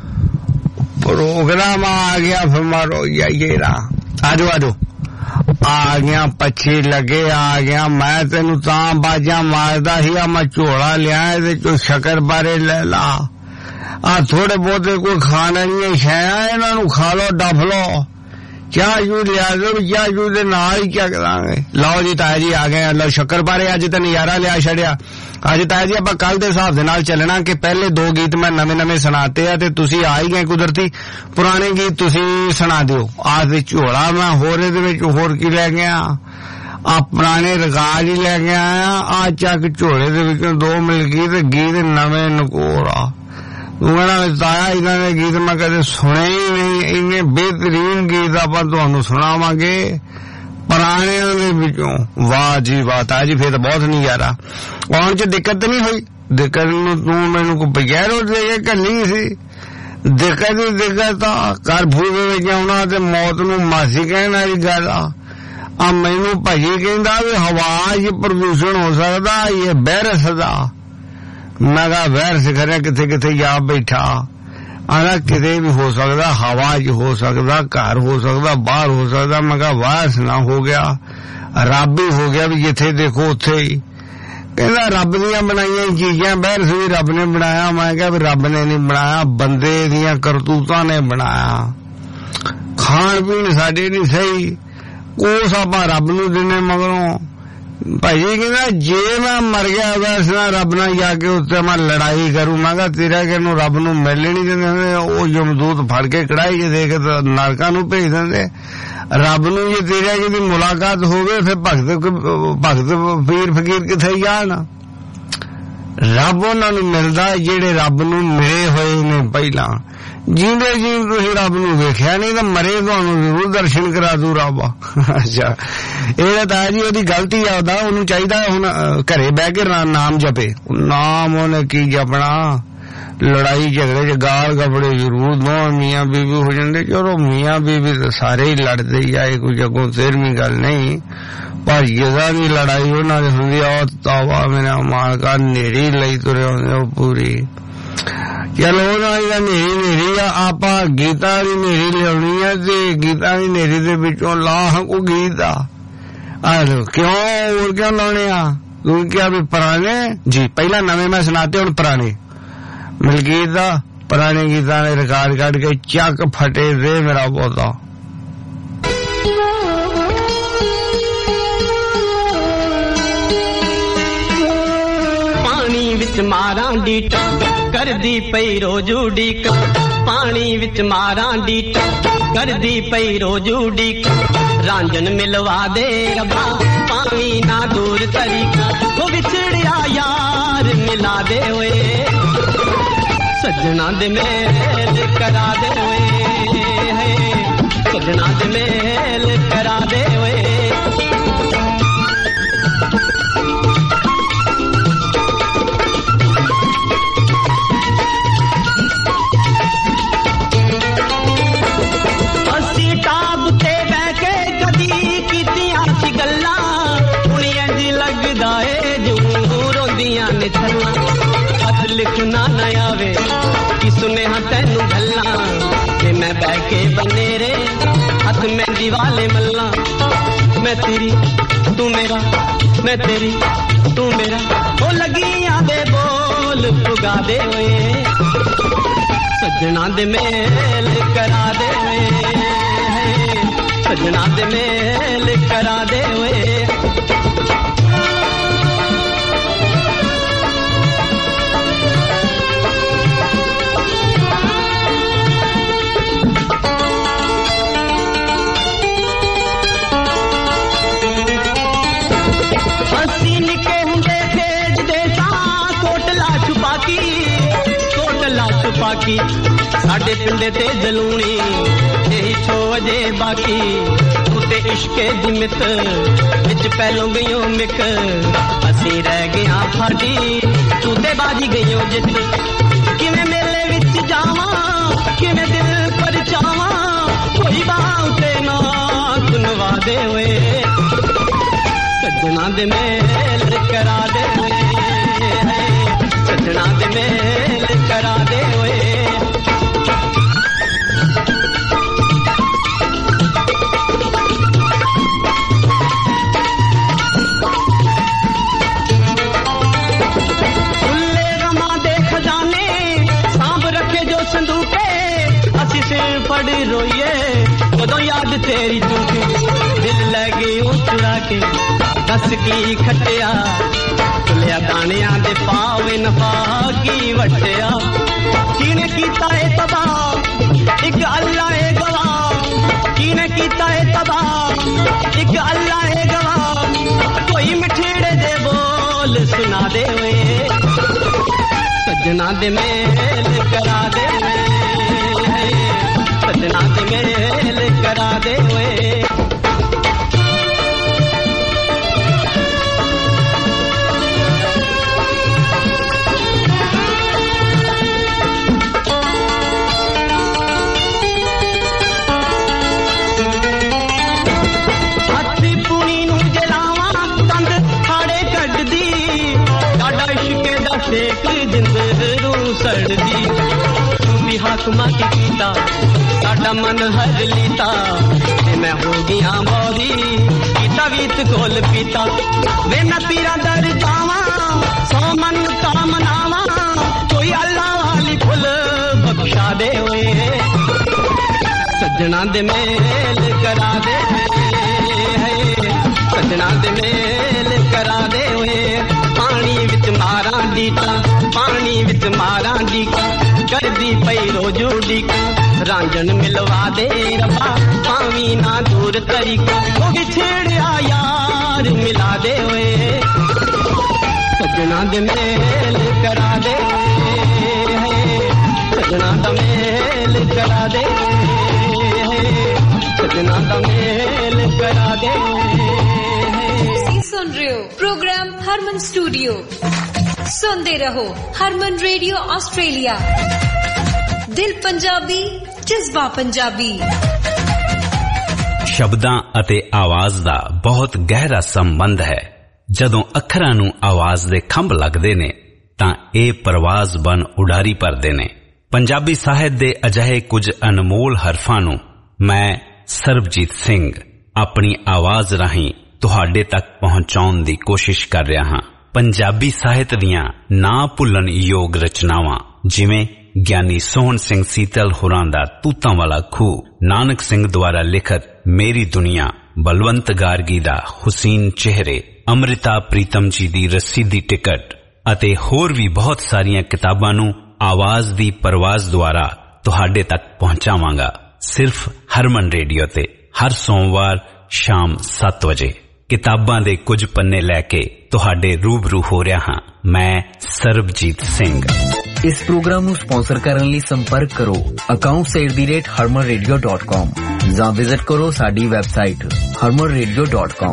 Speaker 4: प्रोग्राम आ गया फिर मारो ये रहा आ जाओ आ जाओ आ गया पक्षी लगे आ गया मैं तेनू तां बाजा मारदा ही मैं झोला लिया चो शक्कर बारे ले ला आ थोड़े बहुते कोई खाने दी शैयां इन्हां नू खा लो डफ लो चाह जू लिया दो चाह जू दे नाल ही क्या करांगे लो जी ताया जी आ गए लो शक्कर बारे अज तो नजारा लिया छड़िया अज ताया जी आपां कल दे हिसाब दे नाल चलना कि पहले दो गीत मैं नवे नवे सुनाते आ ते तुसी आ ही गए कुदरती पुराने गीत तुसी सुना दियो आज दे झोला मैं होर इहदे विच होर की लै गया आ पुराने रिकार्ड ही लै गया आ चक झोले दे विचों दो मिल गई ते गीत नवे नकोरा ताया इन्होंने गीत मैं कदे सुने ही नहीं इन्ने बेहतरीन गीत आपां तुहानू सुनावांगे पुराने दे विचों वाह जी वाह ताया जी फिर बहुत नजारा आउण च दिक्कत नहीं हुई दिक्कत नू तू मैनू कोई बगैरों दे के घल्ली सी दिक्कत ही दिक्कत आ कर्फ्यू दे विच आउणा ते मौत नू मासी कहण वाली गल आ आ मैनू भाजी कहंदा वी हवा च प्रदूषण हो सकदा ये वायरस दा मैं कहा वायरस करे किथे किथे जा बैठा आना किते भी हो सकदा हवा च हो सकदा घर हो सकदा बाहर हो सकदा मैं कहा वायरस ना हो गया रब ही हो गया भी जिथे देखो उथे ही कहंदा रब दियां बनाईयां चीजां वायरस भी रब ने बनाया मैं कहा भी रब ने नहीं बनाया बंदे दियां करतूतां ने बनाया खाण पीण साडे नहीं सही कोस आपां रब नू दिने मगरों भाई कहना जे मैं मर गया वैसे ना रब ना जाके उत्ते मैं लड़ाई करूं मैं कहा तेरा कि रब नू मिल नहीं देंदे ओ यमदूत फड़ के कढ़ाई च दे के नरकां नू भेज देंदे रब नू जे तेरा की मुलाकात होवे फिर भगत भगत पीर फकीर किथे जाण रब उन्हां नू मिलदा जेड़े रब नू मिले होए ने पहला जींदे जी तुसीं रब नू वेखिया नहीं तो मरे तुहानू जरूर दर्शन करा दू रब अच्छा ਇਹ ਤਾਂ ਜੀ ਉਹਦੀ ਗਲਤੀ ਆ ਉਹਦਾ ਉਹਨੂੰ ਚਾਹੀਦਾ ਹੁਣ ਘਰੇ ਬਹਿ ਕੇ ਨਾਮ ਜਪੇ ਨਾਮ ਉਹਨੇ ਕੀ ਜਪਣਾ ਲੜਾਈ ਝਗੜੇ ਚ ਗਾਲ ਗਪੜੇ ਜ਼ਰੂਰ ਦੋਵਾਂ ਮੀਆਂ ਬੀਬੀ ਹੋ ਜਾਂਦੇ ਚਲੋ ਮੀਆਂ ਬੀਬੀ ਤਾਂ ਸਾਰੇ ਹੀ ਲੜਦੇ ਹੀ ਆਏ ਕੋਈ ਅੱਗੋਂ ਤੇਰਵੀਂ ਗੱਲ ਨਹੀਂ ਪਰ ਜਿਹਦਾ ਦੀ ਲੜਾਈ ਉਹਨਾਂ ਦੀ ਹੁੰਦੀ ਆ ਉਹ ਤਾਵਾ ਮੇਰਾ ਮਾਲਕਾ ਨੇਰੀ ਲਈ ਤੁਰੇ ਹੁੰਦੇ ਉਹ ਪੂਰੀ ਚਲੋ ਉਹਨਾਂ ਦੀ ਨੇਰੀ ਨੇਰੀ ਆ ਆਪਾਂ ਗੀਤਾਂ ਦੀ ਨੇਰੀ ਲਿਆਉਣੀ ਆ ਤੇ ਗੀਤਾਂ ਦੀ ਨੇਰੀ ਦੇ ਵਿੱਚੋਂ ਲਾਹ ਕੋ ਗੀਤ ਆ आलो क्यों और क्यों लाने आ तू क्या भी पुराने जी पहला नवे मैं सुनाते हूं पुराने मलकीत दा पुराने गीतां दे रिकॉर्ड कट के चक फटे दे मेरा पोता
Speaker 9: पानी विच मारां डीटा करदी पई रोज उडीक पानी विच मारां डीटा करदी पई रोज उडीक रांझन मिलवा दे रब्बा पानी ना दूर तरीका वो विछड़िया यार मिला दे ओए सजना दे मेल करा दे ओए सजना दे मेल करा दे ओए हाँ तेनू गल्लां ते मैं बह के बनेरे हथ मेहंदी वाले मल्ला मैं तेरी तू मेरा मैं तेरी तू मेरा ओ लगियां दे बोल पुगा दे ओए सजना दे मेल करा दे ओए सजना दे मेल करा दे ओए बाकी साडे पिंडे ते जलूनी यही छो अजे बाकी उते इश्के दी मित विच पहलों गयो मिक असी रह गया फाड़ी तू ते बाजी गयो जित किवें मेले विच जावां किवें दिल पर चावां कोई बाह उते ना सुनवा दे ओए सजना दे मेल करा दे ओए सजना दे मेल करा दे ओए खुले रमा दे खजाने सांभ रखे जो संदूके असी सिर फड़ रोइए कदों याद तेरी झूठी दिल लगे उचड़ा के दस की खटिया तुलिया दानिया दे पावे नफा की वटिया किने कीता है तबाह एक अल्लाह है गवाह किने कीता है तबाह एक अल्लाह है गवाह कोई मिठड़े दे बोल सुना दे वे सजना दे मेल करा दे वे सजना दे मेल करा दे वे शेख जिंदरू सड़दी तू भी हाकमा की कीता साडा मन हर लीता ते मैं हो गया मोही कीता वीत कोल पीता वे मैं पीरा दर जावा सौ मन का मनावा कोई अल्लाह वाली फुल बख्शा दे ओए सजना दे मेल करा दे सजना दे मेल करा दे ओए पानी विच मारा डीका पानी विच मारा डीका करदी पई रोजू डीका रांझन मिलवा दे रबा पावी ना दूर तरीका ओ छेड़िया यार मिला दे ओए सजना दे मेल करा दे सजना दा मेल करा दे सजना दा मेल करा दे
Speaker 10: सुन रहे हो प्रोग्राम हरमन स्टूडियो सुनते रहो हरमन रेडियो ऑस्ट्रेलिया दिल पंजाबी जज्बा पंजाबी
Speaker 11: शब्दां ਅਤੇ ਆਵਾਜ਼ ਦਾ ਬਹੁਤ ਗਹਿਰਾ ਸੰਬੰਧ ਹੈ ਜਦੋਂ ਅੱਖਰਾਂ ਨੂੰ ਆਵਾਜ਼ ਦੇ ਖੰਭ ਲੱਗਦੇ ਨੇ ਤਾਂ ਇਹ ਪਰਵਾਜ਼ ਬਨ ਉਡਾਰੀ ਭਰਦੇ ਨੇ ਪੰਜਾਬੀ ਸਾਹਿਤ ਦੇ ਅਜਿਹੇ ਕੁਝ ਅਨਮੋਲ ਹਰਫਾਂ ਨੂੰ ਮੈਂ ਸਰਬਜੀਤ ਸਿੰਘ ਆਪਣੀ ਆਵਾਜ਼ ਰਾਹੀਂ ਤੁਹਾਡੇ ਤੱਕ ਪਹੁੰਚਾਉਣ ਦੀ ਕੋਸ਼ਿਸ਼ ਕਰ ਰਿਹਾ ਹਾਂ ਪੰਜਾਬੀ ਸਾਹਿਤ ਦੀਆਂ ਨਾ ਭੁੱਲਣ ਯੋਗ ਰਚਨਾਵਾਂ ਜਿਵੇਂ ਗਿਆਨੀ ਸੋਹਣ ਸਿੰਘ ਸੀਤਲ ਹੋਰਾਂ ਦਾ ਤੂਤਾਂ ਵਾਲਾ ਖੂਹ ਨਾਨਕ ਸਿੰਘ ਦੁਆਰਾ ਲਿਖਤ ਮੇਰੀ ਦੁਨੀਆ ਬਲਵੰਤ ਗਾਰਗੀ ਦਾ ਹੁਸੀਨ ਚਿਹਰੇ ਅੰਮ੍ਰਿਤਾ ਪ੍ਰੀਤਮ ਜੀ ਦੀ ਰੱਸੀ ਦੀ ਟਿਕਟ ਅਤੇ ਹੋਰ ਵੀ ਬਹੁਤ ਸਾਰੀਆਂ ਕਿਤਾਬਾਂ ਨੂੰ ਆਵਾਜ਼ ਦੀ ਪਰਵਾਜ਼ ਦੁਆਰਾ ਤੁਹਾਡੇ ਤੱਕ ਪਹੁੰਚਾਵਾਂਗਾ ਸਿਰਫ ਹਰਮਨ ਰੇਡੀਓ ਤੇ ਹਰ ਸੋਮਵਾਰ ਸ਼ਾਮ ਸੱਤ ਵਜੇ ਕਿਤਾਬਾਂ ਦੇ ਕੁਝ ਪੰਨੇ ਲੈ ਕੇ ਤੁਹਾਡੇ ਰੂਬਰੂ ਹੋ ਰਿਹਾ ਹਾਂ ਮੈਂ ਸਰਬਜੀਤ ਸਿੰਘ
Speaker 12: ਇਸ ਪ੍ਰੋਗਰਾਮ ਨੂੰ ਸਪਾਂਸਰ ਕਰਨ ਲਈ ਸੰਪਰਕ ਕਰੋ accounts at the rate harman radio dot com ਜਾਂ ਵਿਜ਼ਿਟ ਕਰੋ ਸਾਡੀ website harman radio dot com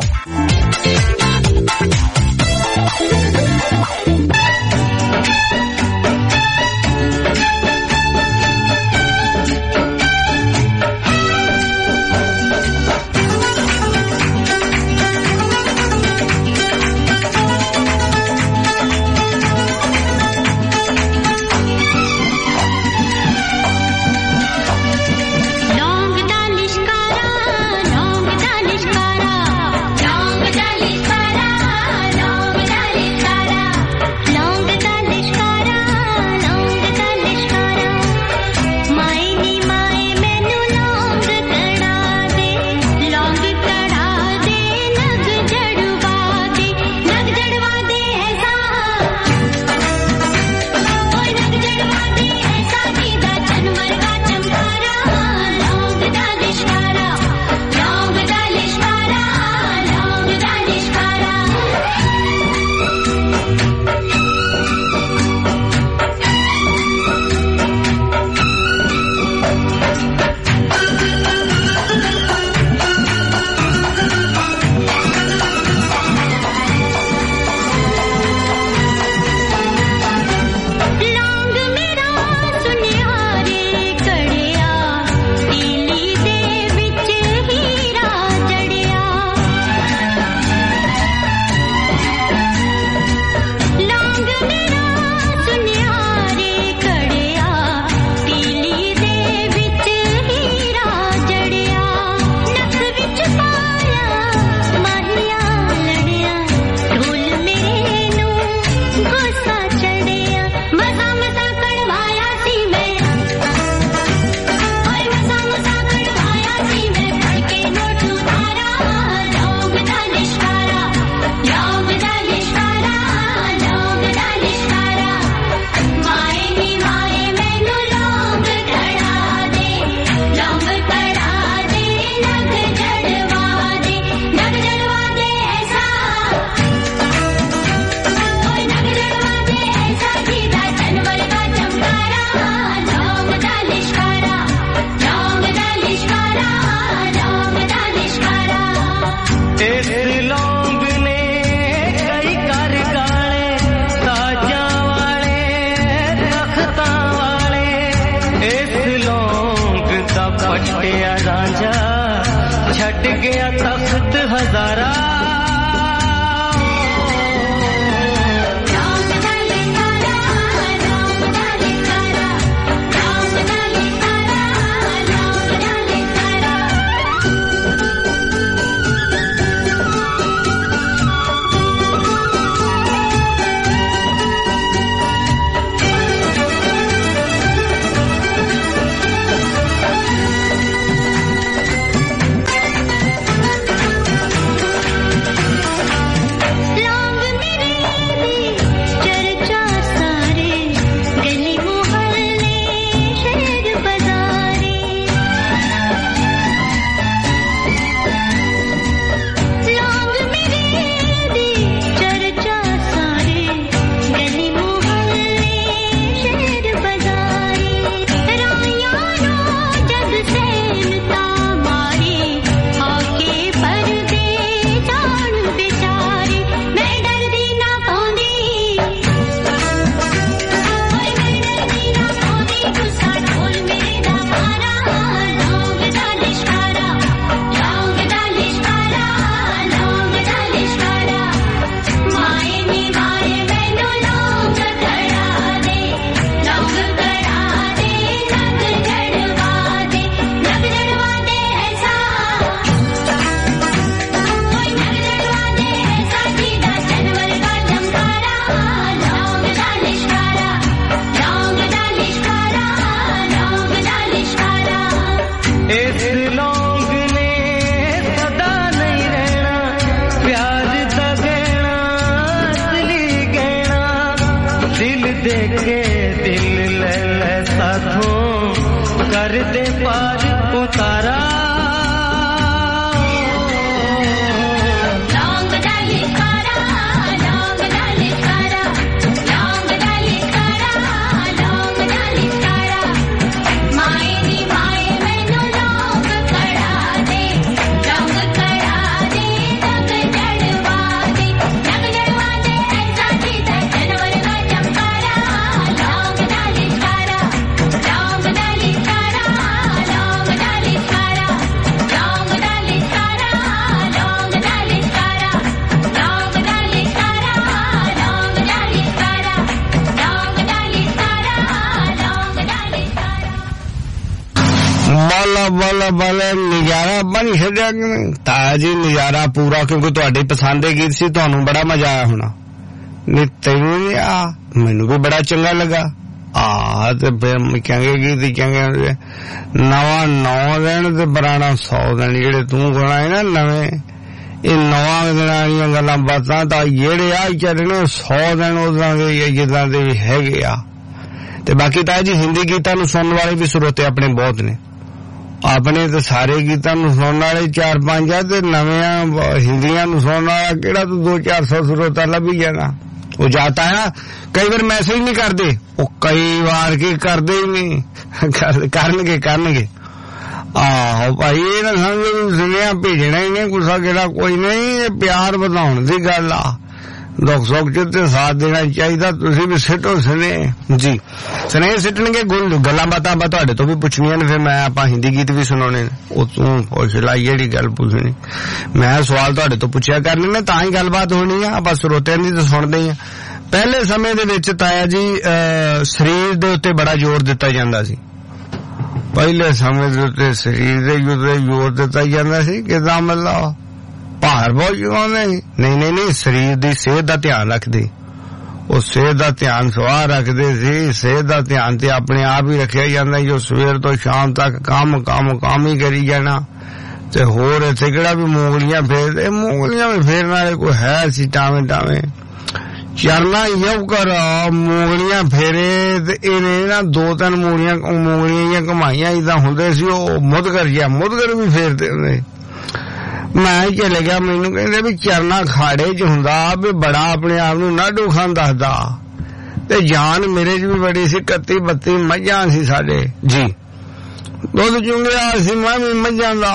Speaker 9: पटिया रांझा छट गया तख्त हजारा
Speaker 4: ਨਜ਼ਾਰਾ ਬਣ ਛੱਡਿਆ ਤਾਜੀ ਨਜ਼ਾਰਾ ਪੂਰਾ ਕਿਉਂਕਿ ਤੁਹਾਡੇ ਪਸੰਦ ਦੇ ਗੀਤ ਸੀ ਤੁਹਾਨੂੰ ਬੜਾ ਮਜ਼ਾ ਆਇਆ ਹੋਣਾ ਨਹੀਂ ਤੈਨੂੰ ਨਹੀਂ ਆ ਮੈਨੂੰ ਵੀ ਬੜਾ ਚੰਗਾ ਲੱਗਾ ਆ ਤੇ ਫਿਰ ਕਹਿੰਗੇ ਗੀਤ ਕਹਿੰਗੇ ਨਵਾਂ ਨੌ ਦਿਨ ਤੇ ਪੁਰਾਣਾ ਸੌ ਦਿਨ ਜਿਹੜੇ ਤੂੰ ਗਾਣਾ ਨਾ ਨਵੇਂ ਇਹ ਨਵਾਂ ਦਿਨਾਂ ਦੀਆਂ ਗੱਲਾਂ ਬਾਤਾਂ ਤਾਂ ਜਿਹੜੇ ਆ ਚੱਲਣੇ ਸੌ ਦਿਨ ਉਦਾਂ ਦੇ ਜਿੱਦਾਂ ਦੇ ਵੀ ਹੈਗੇ ਆ ਤੇ ਬਾਕੀ ਤਾਂ ਜੀ ਹਿੰਦੀ ਗੀਤਾਂ ਨੂੰ ਸੁਣਨ ਵਾਲੇ ਵੀ ਸਰੋਤੇ ਆਪਣੇ ਬਹੁਤ ਨੇ ਆਪਣੇ ਤਾਂ ਸਾਰੇ ਗੀਤਾਂ ਨੂੰ ਸੁਣਨ ਵਾਲੇ ਚਾਰ ਪੰਜ ਆ ਤੇ ਨਵਿਆਂ ਹਿੰਦੀਆਂ ਨੂੰ ਸੁਣਨ ਵਾਲਾ ਕਿਹੜਾ ਤੂੰ ਦੋ ਚਾਰ ਸੌ ਸਰੋਤਾ ਲੱਭੀ ਜਾਣਾ ਉਹ ਜਾਤਾ ਹੈ ਕਈ ਵਾਰ ਮੈਸੇਜ ਨਹੀਂ ਕਰਦੇ ਉਹ ਕਈ ਵਾਰ ਕੀ ਕਰਦੇ ਹੀ ਨਹੀਂ ਕਰਨਗੇ ਕਰਨਗੇ ਆਹੋ ਭਾਈ ਇਹ ਨਾ ਸਮਝੋ ਸੁਨੇਹਾ ਭੇਜਣਾ ਹੀ ਨਹੀਂ ਗੁੱਸਾ ਕਿਹੜਾ ਕੋਈ ਨਹੀਂ ਇਹ ਪਿਆਰ ਵਧਾਉਣ ਦੀ ਗੱਲ ਆ ਦੁੱਖ ਸੁੱਖ ਚ ਤੇ ਸਾਥ ਦੇਣਾ ਚਾਹੀਦਾ ਤੁਸੀਂ ਵੀ ਸਿੱਟੋ ਸੁਨੇ ਜੀ ਸੁਨੇਹੇ ਸਿੱਟਣਗੇ ਗੱਲਾਂ ਬਾਤਾਂ ਆਪਾਂ ਤੁਹਾਡੇ ਤੋਂ ਵੀ ਪੁੱਛਣੀਆਂ ਨੇ ਫਿਰ ਮੈਂ ਆਪਾਂ ਹਿੰਦੀ ਗੀਤ ਵੀ ਸੁਣਾਉਣੇ ਨੇ ਉਹ ਤੂੰ ਪੁੱਛ ਲਾ ਜਿਹੜੀ ਗੱਲ ਪੁੱਛਣੀ ਮੈਂ ਸਵਾਲ ਤੁਹਾਡੇ ਤੋਂ ਪੁੱਛਿਆ ਕਰਨੇ ਨੇ ਤਾਂ ਹੀ ਗੱਲਬਾਤ ਹੋਣੀ ਆ ਆਪਾਂ ਸਰੋਤਿਆਂ ਦੀ ਤਾਂ ਸੁਣਦੇ ਹੀ ਆ ਪਹਿਲੇ ਸਮੇਂ ਦੇ ਵਿੱਚ ਤਾਇਆ ਜੀ ਸਰੀਰ ਦੇ ਉੱਤੇ ਬੜਾ ਜ਼ੋਰ ਦਿੱਤਾ ਜਾਂਦਾ ਸੀ ਪਹਿਲੇ ਸਮੇਂ ਦੇ ਉੱਤੇ ਸਰੀਰ ਦੇ ਉੱਤੇ ਜ਼ੋਰ ਦਿੱਤਾ ਜਾਂਦਾ ਸੀ ਕਿਦਾਂ ਮਤਲਬ ਭਾਰ ਬਹੁਤ ਜਗਾਉਂਦੇ ਨਹੀਂ ਨਹੀਂ ਨਹੀਂ ਸਰੀਰ ਦੀ ਸਿਹਤ ਦਾ ਧਿਆਨ ਰੱਖਦੇ ਉਹ ਸਿਹਤ ਦਾ ਧਿਆਨ ਸਵਾਹ ਰੱਖਦੇ ਸੀ ਸਿਹਤ ਦਾ ਧਿਆਨ ਤੇ ਆਪਣੇ ਆਪ ਹੀ ਰੱਖਿਆ ਜਾਂਦਾ ਜੋ ਸਵੇਰ ਤੋਂ ਸ਼ਾਮ ਤੱਕ ਕੰਮ ਕੰਮ ਕੰਮ ਹੀ ਕਰੀ ਜਾਣਾ ਤੇ ਹੋਰ ਇੱਥੇ ਕਿਹੜਾ ਵੀ ਮੂੰਗਲੀਆਂ ਫੇਰਦੇ ਮੂੰਗਲੀਆਂ ਵੀ ਫੇਰਨ ਵਾਲੇ ਕੋਈ ਹੈ ਸੀ ਟਾਵੇਂ ਟਾਵੇਂ ਚਰਨਾ ਯਵ ਕਰ ਮੂੰਗਲੀਆਂ ਫੇਰੇ ਤੇ ਇਹਨੇ ਨਾ ਦੋ ਤਿੰਨ ਮੂਲੀਆਂ ਮੂੰਗਲੀਆਂ ਜਾਂ ਘਮਾਈਆਂ ਏਦਾਂ ਹੁੰਦੇ ਸੀ ਉਹ ਮੁਦਗਰ ਜਾਂ ਮੁਦਗਰ ਵੀ ਫੇਰਦੇ ਹੁੰਦੇ ਮੈਂ ਚਲੇ ਗਿਆ ਮੈਨੂੰ ਕਹਿੰਦੇ ਵੀ ਚਰਨਾ ਖਾੜੇ ਚ ਹੁੰਦਾ ਵੀ ਬੜਾ ਆਪਣੇ ਆਪ ਨੂੰ ਨਾਡੂ ਖਾਨ ਦੱਸਦਾ ਤੇ ਜਾਨ ਮੇਰੇ ਚ ਵੀ ਬੜੀ ਸੀ ਇਕੱਤੀ ਬੱਤੀ ਮੱਝਾਂ ਸੀ ਸਾਡੇ ਜੀ ਦੁੱਧ ਚੁੰਗਿਆ ਸੀ ਮੈਂ ਵੀ ਮੱਝਾਂ ਦਾ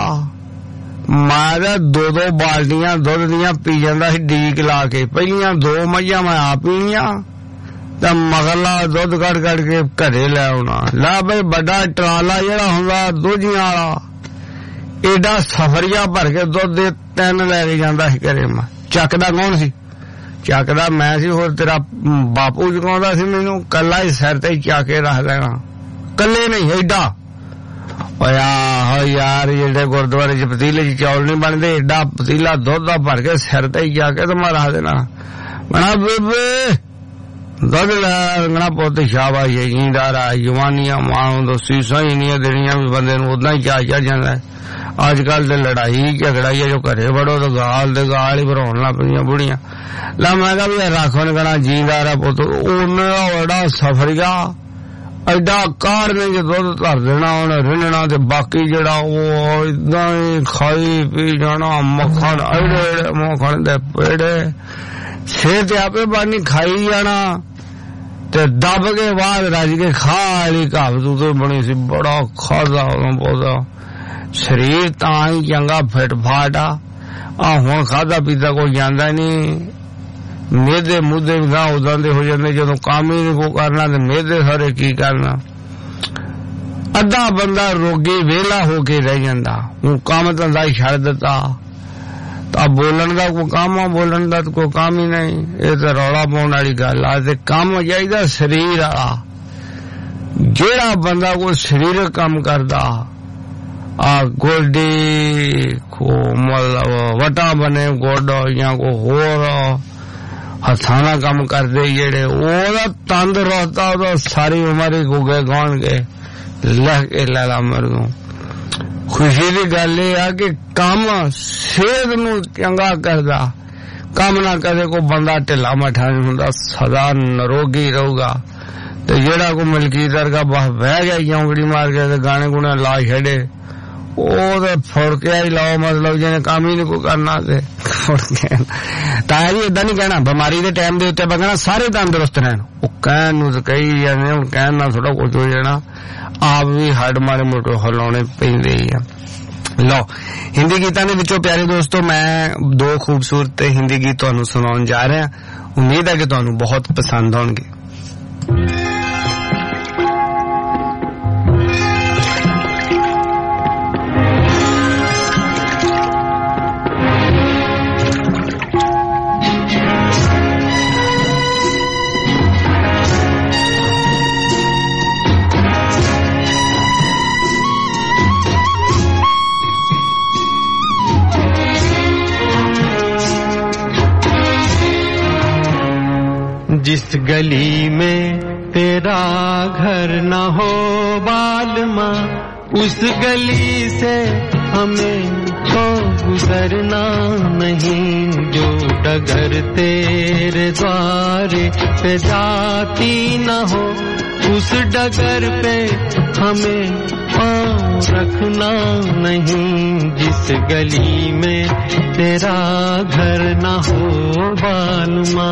Speaker 4: ਮੈਂ ਦੋ ਦੋ ਬਾਲਟੀਆਂ ਦੁੱਧ ਦੀਆਂ ਪੀ ਜਾਂਦਾ ਸੀ ਡੀਕ ਲਾ ਕੇ ਪਹਿਲੀਆਂ ਦੋ ਮੱਝਾਂ ਮੈਂ ਆਪ ਪੀਣੀਆਂ ते मगला दुध कट कट के घरे लै आउणा। लै बई बड़ा ट्राला जिहड़ा हुंदा दूजियां वाला एडा सफरिया भर के दुध दे तीन लैके जांदा सी घरे। मैं चकदा कौन सी? चकदा मैं सी, होर तेरा बापू चुकाउंदा सी मैनू। कल्ला ही सिर ते चक के रख देना, कल्ले नहीं एडा। यार जेडे गुरुद्वारे च पतीले च चौल नहीं बनते, एडा पतीला दुध दा भर के सिर ते जाके ते मैं रख देना। मैं बेबे दुध लंगना पुत शाबाश जीदार आ, जवानियां मां तो सीसा ही नहीं देनियां भी बंदे नूं उदां ही चाह चढ़ जांदा। अजकल ते लड़ाई झगड़ा ही जो घरे बड़ो तो गाल ते गाल ही भराउण लग पैंदियां बुढ़ियां। ला मैं कहा भी रख उन्हें कहना जीदार आ पुत, उन्हें बड़ा सफरिया एडा कार ने जो दुध धर देना उन्हें रिन्हना ते बाकी जेड़ा वो इदां ही खाई पी जाना। मक्खन एड़े एड़े मक्खन दे पेड़े सिर ते आपे पानी खाई जाना ते दब के बाद रज के खा वाली कहावत तो बनी सी। बड़ा खादा उदों पौधा शरीर तां ही चंगा फिट फाट आ। आ हुण खादा पीता कोई जांदा नहीं, मेदे मुद्दे गां उदां दे हो जांदे। जदों काम ही नहीं को करना ते मेदे सारे की करना। अद्धा बंदा रोगी वेला होके रह जांदा, हुण काम धंधा छड़ दिता तां बोलण दा कोई काम आ, बोलण दा कोई काम ही नहीं। ये ते रौला पाउण वाली गल आ। ते काम चाहीदा शरीर वाला, जेड़ा बंदा कोई शरीरक काम करदा आ गोडी को मतलब वटा बने गोडो या को होर हथाना काम करदे जेड़े ओदा तंदुरुस्ता ओदा सारी उम्र ही गुगे गाण के लह के लाला मरदू। खुशी की गल यह कि काम सेहत नूं चंगा करदा, काम ना करे को बंदा ढिला मठा नहीं हुंदा, सदा निरोगी रहूगा। ते जेड़ा को मलकीत वर्गा बह बह गया जौंगड़ी मार के गाने गुने ला छड़े ਉਹ ਫੁੜਕਿਆ ਹੀ ਲਾਓ, ਮਤਲਬ ਜਿਹਨੇ ਕੰਮ ਹੀ ਨਹੀਂ ਕੋਈ ਕਰਨਾ ਤੇ ਫੁੜਕਿਆ। ਤਾਂ ਜੀ ਏਦਾਂ ਨਹੀਂ ਕਹਿਣਾ ਬਿਮਾਰੀ ਦੇ ਟਾਈਮ ਦੇ ਉੱਤੇ ਬਗਣਾ ਸਾਰੇ ਤੰਦਰੁਸਤ ਰਹਿਣ। ਉਹ ਕਹਿਣ ਨੂੰ ਤਾਂ ਕਹੀ ਜਾਂਦੇ, ਹੁਣ ਕਹਿਣ ਨਾਲ ਥੋੜਾ ਕੁਝ ਹੋ ਜਾਣਾ। ਆਪ ਵੀ ਹੱਡ ਮਾਰੇ ਮੋਟੇ ਹਿਲਾਉਣੇ ਪੈਂਦੇ ਹੀ ਆ। ਲਓ ਹਿੰਦੀ ਗੀਤਾਂ ਦੇ ਵਿੱਚੋਂ ਪਿਆਰੇ ਦੋਸਤੋ ਮੈਂ ਦੋ ਖੂਬਸੂਰਤ ਹਿੰਦੀ ਗੀਤ ਤੁਹਾਨੂੰ ਸੁਣਾਉਣ ਜਾ ਰਿਹਾ। ਉਮੀਦ ਹੈ ਕਿ ਤੁਹਾਨੂੰ ਬਹੁਤ ਪਸੰਦ ਆਉਣਗੇ।
Speaker 13: जिस गली में तेरा घर न हो बालमा, उस गली से हमें तो गुजरना नहीं। जो डगर तेरे द्वारे पे जाती न हो, उस डगर पे हमें पाँव रखना नहीं। जिस गली में तेरा घर न हो बालमा।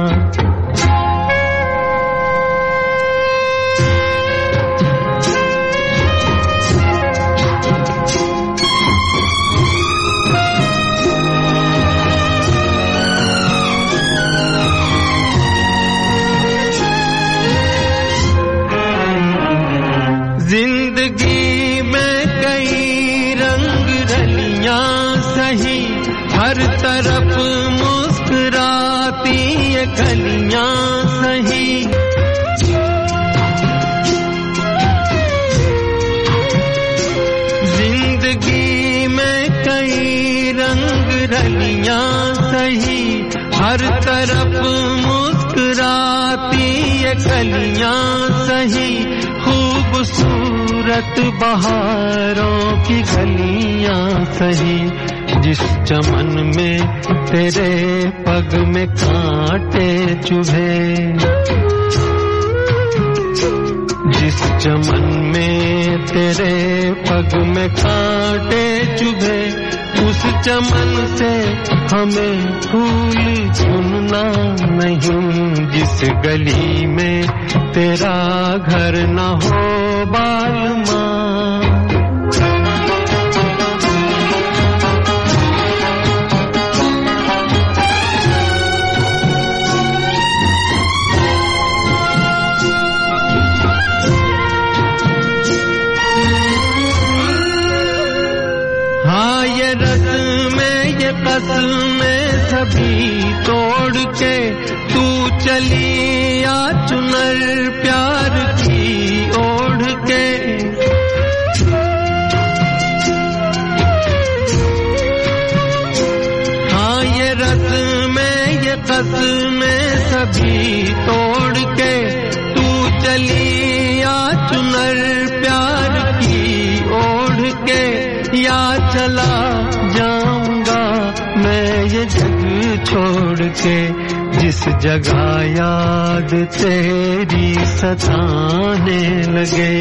Speaker 13: जिंदगी में कई रंग रलियां सही, हर तरफ मुस्कुराती ये कलियां सही। जिंदगी में कई रंग रलियां सही, हर तरफ मुस्कुराती ये कलियां सही। खूबसूरत बहारों की गलियां सही, जिस चमन में तेरे पग में कांटे चुभे। जिस चमन में तेरे पग में कांटे चुभे, उस चमन से हमें फूल चुनना नहीं। जिस गली में तेरा घर न हो बालमा। रस्में सभी तोड़ के तू चली आ चुनर प्यार की ओढ़ के। हाँ ये रस्में ये कसमें सभी तोड़ के तू चली आ चुनर प्यार की ओढ़ के। या चला जाऊंगा मैं ये जग छोड़ के जिस जगह याद तेरी सताने लगे।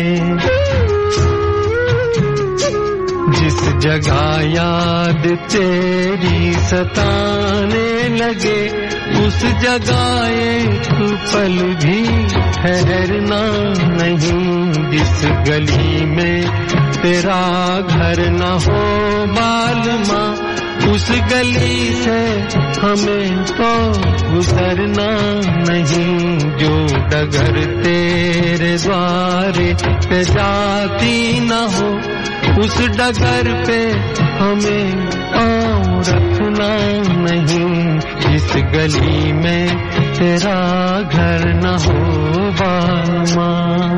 Speaker 13: जिस जगह याद तेरी सताने लगे उस जगह एक पल भी ठहरना नहीं। जिस गली में तेरा घर न हो बालमा उस गली से हमें तो गुजरना नहीं। जो डगर तेरे द्वारे पे जाती न हो उस डगर पे हमें पाँव रखना नहीं। जिस गली में तेरा घर न हो बालमा।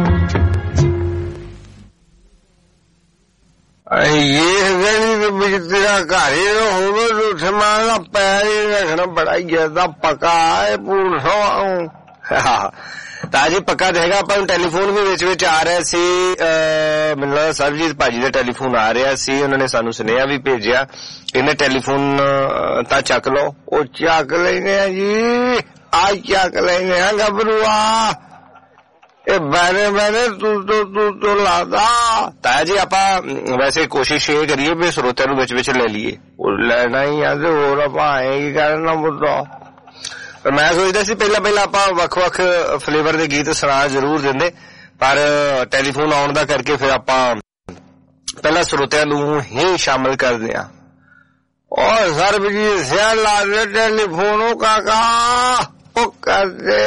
Speaker 4: ये गली तेरा घर ही हो तो मारा पैर ही रखना बड़ा ज्यादा पका है पूरा ताजी पक्का रहेगा। अपन टेलीफोन भी विच विच आ रहा सी मतलब सरबजीत भाजी का टेलीफोन आ रहा सी। उन्होंने सानू सुनेहा भी भेजिया इन्हें टेलीफोन ता चक लो। ओ चक लेने जी आज चक लेने घबरुआ मैंने मैंने तू तो तू तो लादा ताया जी। आप वैसे कोशिश ये करिए भी श्रोते नूं विच विच ले लीए लेना ही आ ते होर आपां ऐ की करना मुद्दा। मैं सोचदा सी पहला पहला आपां वख वख फ्लेवर दे गीत सुना जरूर दिंदे पर टेलीफोन आउण दा करके फिर आपां पहला श्रोतिਆਂ ਨੂੰ ही शामिल करदे आ। और सरबजीत सियां ला दे टेलीफोन ओ काका ओ कर दे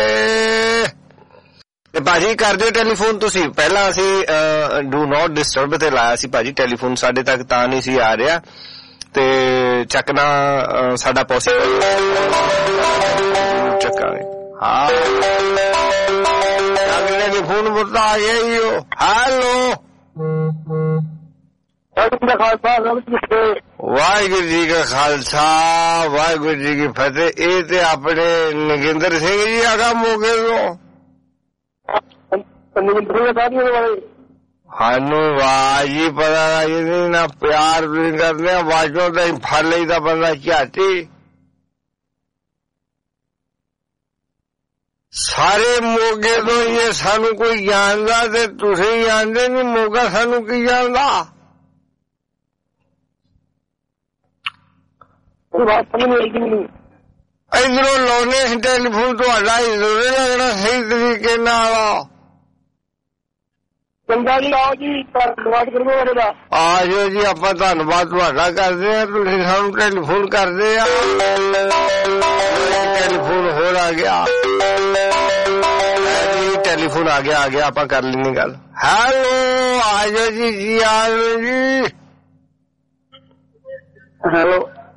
Speaker 4: भाजी कर दिओ टेलीफोन तुसी। पहला असी डू नॉट डिस्टर्ब ते लाया सी भाजी टेलीफोन साडे तक तां नहीं सी आ रहा ते चकना साडा पॉसिबल चकावे। हाँ टेलीफोन बता गई हो। हेलो वाहिगुरू जी का खालसा वाहिगुरू जी की फतेह। ये ते अपने नगिंदर सिंह जी आगा मोगे तो हानू वाजी पता नहीं ना प्यार भी करने वाजों तो फल ही था बंदा चाहती। सारे मोगे तो ये सानू कोई जानदा ते तुसे जानदे नहीं मोगा सानू की जानदा। इधरों लाने टेलीफोन तो इधरों लगना सही तरीके नाल। चंगा जी आओ जी धन्यवाद करो मेरे दा। आ जाओ जी आपां धन्यवाद तुहाडा करदे आ तुसीं सानू टेलीफोन करदे आ। टेलीफोन होर आ गया जी टेलीफोन आ गया आ गया आपां कर लैनी गल। हेलो आ जाओ जी जी आ जाओ जी। हेलो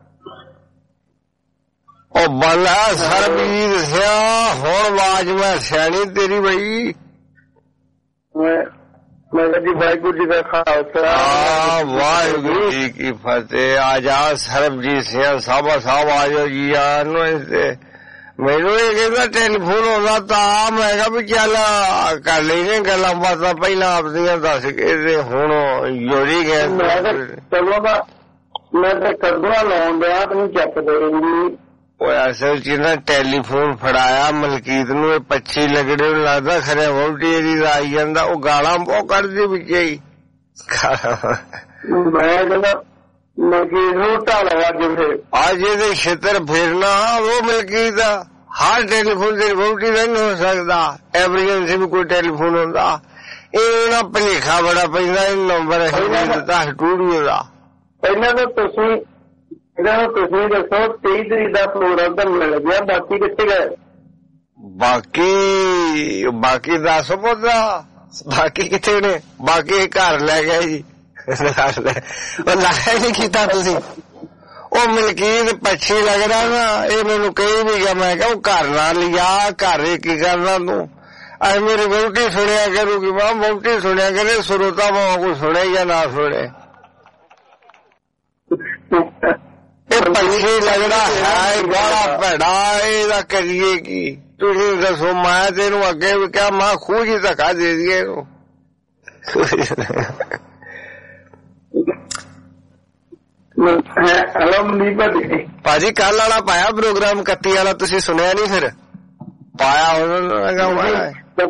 Speaker 4: ओ बला सरबजीत सिया हुण आवाज मैं सियाणी तेरी बई। वाहिगुरू जी का खालसा वाहिगुरू जी की फतेह। आ जा सरबजीत सिंह साहबा साहब आ जाओ जी यार। मैनू ये कहता टेलीफोन होता ता मैं कहा भी चल कर लेने गल्लां बातां पहला आपदियां दस के हुण जोड़ी गए। चलो मैं तो कदवा लाउण दिया तुम चक दे। असल च ना टेलीफोन फड़ाया मलकीत नूं पच्छी लगड़े लगदा खरे वोल्टी आई जांदा ओ गालां बहुत कढदी विच ही। मैं कहना मलकीत नूं ढालो अज फिर अज इहदे छित्तर फेरना वो मलकीत हर टेलीफोन से वोल्टी नहीं हो सकता। एमरजेंसी में कोई टेलीफोन होंदा इहनूं ना भलेखा बड़ा पैंदा। नंबर दिता स्टूडियो दा पहला तो तुसीं तुसीं दसो तेई तरीक का प्रोग्राम तो मिल गया बाकी कितने गए। बाकी बाकी दस पता बाकी कितने ने बाकी घर लै गए जी। लाया नहीं किया तुसीं ਉਹ ਮਲਕੀਤ ਪੱਛੀ ਲੱਗਦਾ ਨਾ, ਇਹ ਮੈਨੂੰ ਕਹੀ ਵੀ ਗਿਆ, ਮੈਂ ਕਿਹਾ ਉਹ ਘਰ ਨਾ ਲਿਆ, ਘਰ ਕੀ ਕਰਨਾ ਤੂੰ, ਅੱਜ ਮੇਰੀ ਵਹੁਟੀ ਸੁਣਿਆ ਕਰੂਗੀ। ਮਾਂ ਵਹੁਟੀ ਸੁਣਿਆ ਕਰੇ, ਸਰੋਤਾ ਮਾਂ ਕੋਈ ਸੁਣੇ ਜਾਂ ਨਾ ਸੁਣੇ, ਇਹ ਪੱਛੀ ਲੱਗਦਾ ਹੈ ਬੜਾ ਭੈੜਾ, ਇਹਦਾ ਕਰੀਏ ਕੀ ਤੁਸੀਂ ਦੱਸੋ। ਮੈਂ ਤੈਨੂੰ ਅੱਗੇ ਵੀ ਕਿਹਾ, ਮਾਂ ਖੂਹ ਜੀ ਧੱਕਾ ਦੇ ਦਈਏ ਇਹਨੂੰ।
Speaker 14: ਹੈਲੋ ਮਨਦੀਪ ਭਾਜੀ,
Speaker 4: ਭਾਜੀ ਕੱਲ ਵਾਲਾ ਪਾਇਆ ਪ੍ਰੋਗਰਾਮ ਇਕੱਤੀ ਵਾਲਾ, ਤੁਸੀਂ ਸੁਣਿਆ ਨੀ? ਫਿਰ ਪਾਇਆ ਉਹਨਾਂ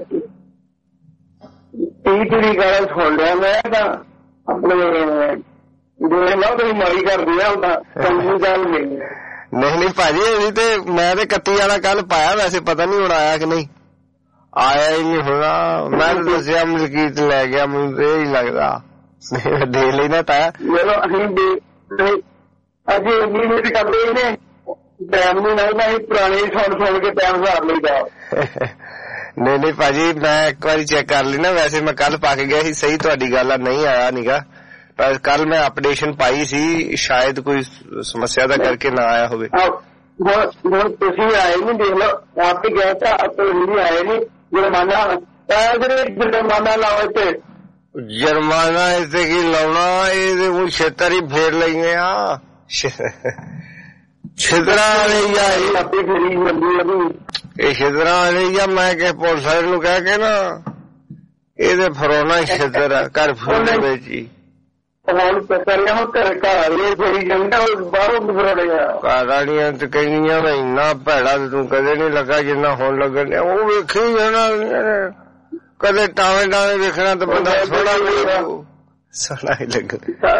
Speaker 14: ਤੀਹ ਤਰੀਕ ਵਾਲਾ ਸੁਣ ਲਿਆ ਮੈਂ ਤਾਂ ਆਪਣੇ ਦੇਖ ਲਓ ਤੁਸੀਂ ਮਾਰੀ ਕਰਦੀ ਆ ਉਹਦਾ ਕੰਪਨੀ ਗੱਲ ਮਿਲ।
Speaker 4: ਨਹੀਂ ਨਹੀਂ ਭਾਜੀ, ਅਜੇ ਤੇ ਮੈਂ ਤੇ ਇਕੱਤੀ ਵਾਲਾ ਕੱਲ ਪਾਇਆ, ਵੈਸੇ ਪਤਾ ਨੀ ਹੁਣ ਆਇਆ ਕਿ ਨਹੀਂ, ਆਇਆ ਹੀ ਨਹੀਂ ਹੋਣਾ। ਮੈਂ ਤਾਂ ਦੱਸਿਆ ਮਲਕੀਤ ਲੈ ਗਿਆ, ਮੈਨੂੰ ਤੇ ਇਹ ਹੀ ਲੱਗਦਾ ਦੇ ਲੈਣਾ ਤਾਇਆ।
Speaker 14: ਚਲੋ ਅਸੀਂ ਅੱਜ ਇੰਨੀ ਮਿੰਟ ਕਰਦੇ ਨੇ ਟਾਈਮ ਨਹੀਂ ਲੱਗਦਾ, ਅਸੀਂ ਪੁਰਾਣੇ ਸੁਣ ਸੁਣ ਕੇ ਟਾਈਮ ਹਾਰ ਲਈਦਾ।
Speaker 4: ਨਹੀਂ ਨਹੀਂ ਭਾਜੀ, ਮੈਂ ਇੱਕ ਵਾਰੀ ਚੈੱਕ ਕਰ ਲਈ ਨਾ, ਵੈਸੇ ਮੈਂ ਕੱਲ ਪਾ ਕੇ ਗਿਆ ਸੀ, ਸਹੀ ਤੁਹਾਡੀ ਗੱਲ ਆ, ਨਹੀਂ ਆਇਆ ਨੀਗਾ, ਪਰ ਕੱਲ ਮੈਂ ਅਪਡੇਸ਼ਨ ਪਾਈ ਸੀ, ਸ਼ਾਇਦ ਕੋਈ ਸਮੱਸਿਆ ਦਾ ਕਰਕੇ ਨਾ ਆਇਆ ਹੋਵੇ।
Speaker 14: ਹੁਣ ਤੁਸੀਂ ਆਏ ਨੀ, ਦੇਖ ਲਓ ਆਪ ਹੀ ਗਿਆ ਤਾਂ ਤੁਸੀਂ ਆਏ ਨੀ, ਜੁਰਮਾਨਾ ਜੁਰਮਾਨਾ ਲਾਓ ਇੱਥੇ।
Speaker 4: ਜੁਰਮਾਨਾ ਇੱਥੇ ਕੀ ਲਾਉਣਾ, ਇਹਦੇ ਹੁਣ ਛੇਤਰ ਹੀ ਫੇਰ ਲਈਏ ਆ, ਛਿਦਰਾਂ ਵਾਲੀ ਆ ਇਹ, ਛਿਦਰਾਂ ਵਾਲੀ ਆ। ਮੈਂ ਕਿਸੇ ਪੁਲਿਸ ਵਾਲੇ ਨੂੰ ਕਹਿ ਕੇ ਨਾ ਇਹਦੇ ਫਰੋਨਾ ਛਿਦਰ ਆ ਘਰ ਫੋਨ ਦੇ ਵਿੱਚ ਹੀ। ਘਰਾੜੀਆਂ ਤੇ ਕਈਆਂ ਦਾ ਇੰਨਾ ਭੈੜਾ ਤੂੰ ਕਦੇ ਨੀ ਲੱਗਾ ਜਿੰਨਾ ਹੁਣ ਲੱਗਣ ਡਿਆ, ਉਹ ਵੇਖੀ ਜਾਣਾ, ਕਦੇ ਟਾਵੇਂ ਟਾਵੇਂ ਵੇਖਣਾ ਤਾਂ ਬੰਦਾ ਸੋਹਣਾ ਸੋਹਣਾ ਹੀ ਲੱਗ।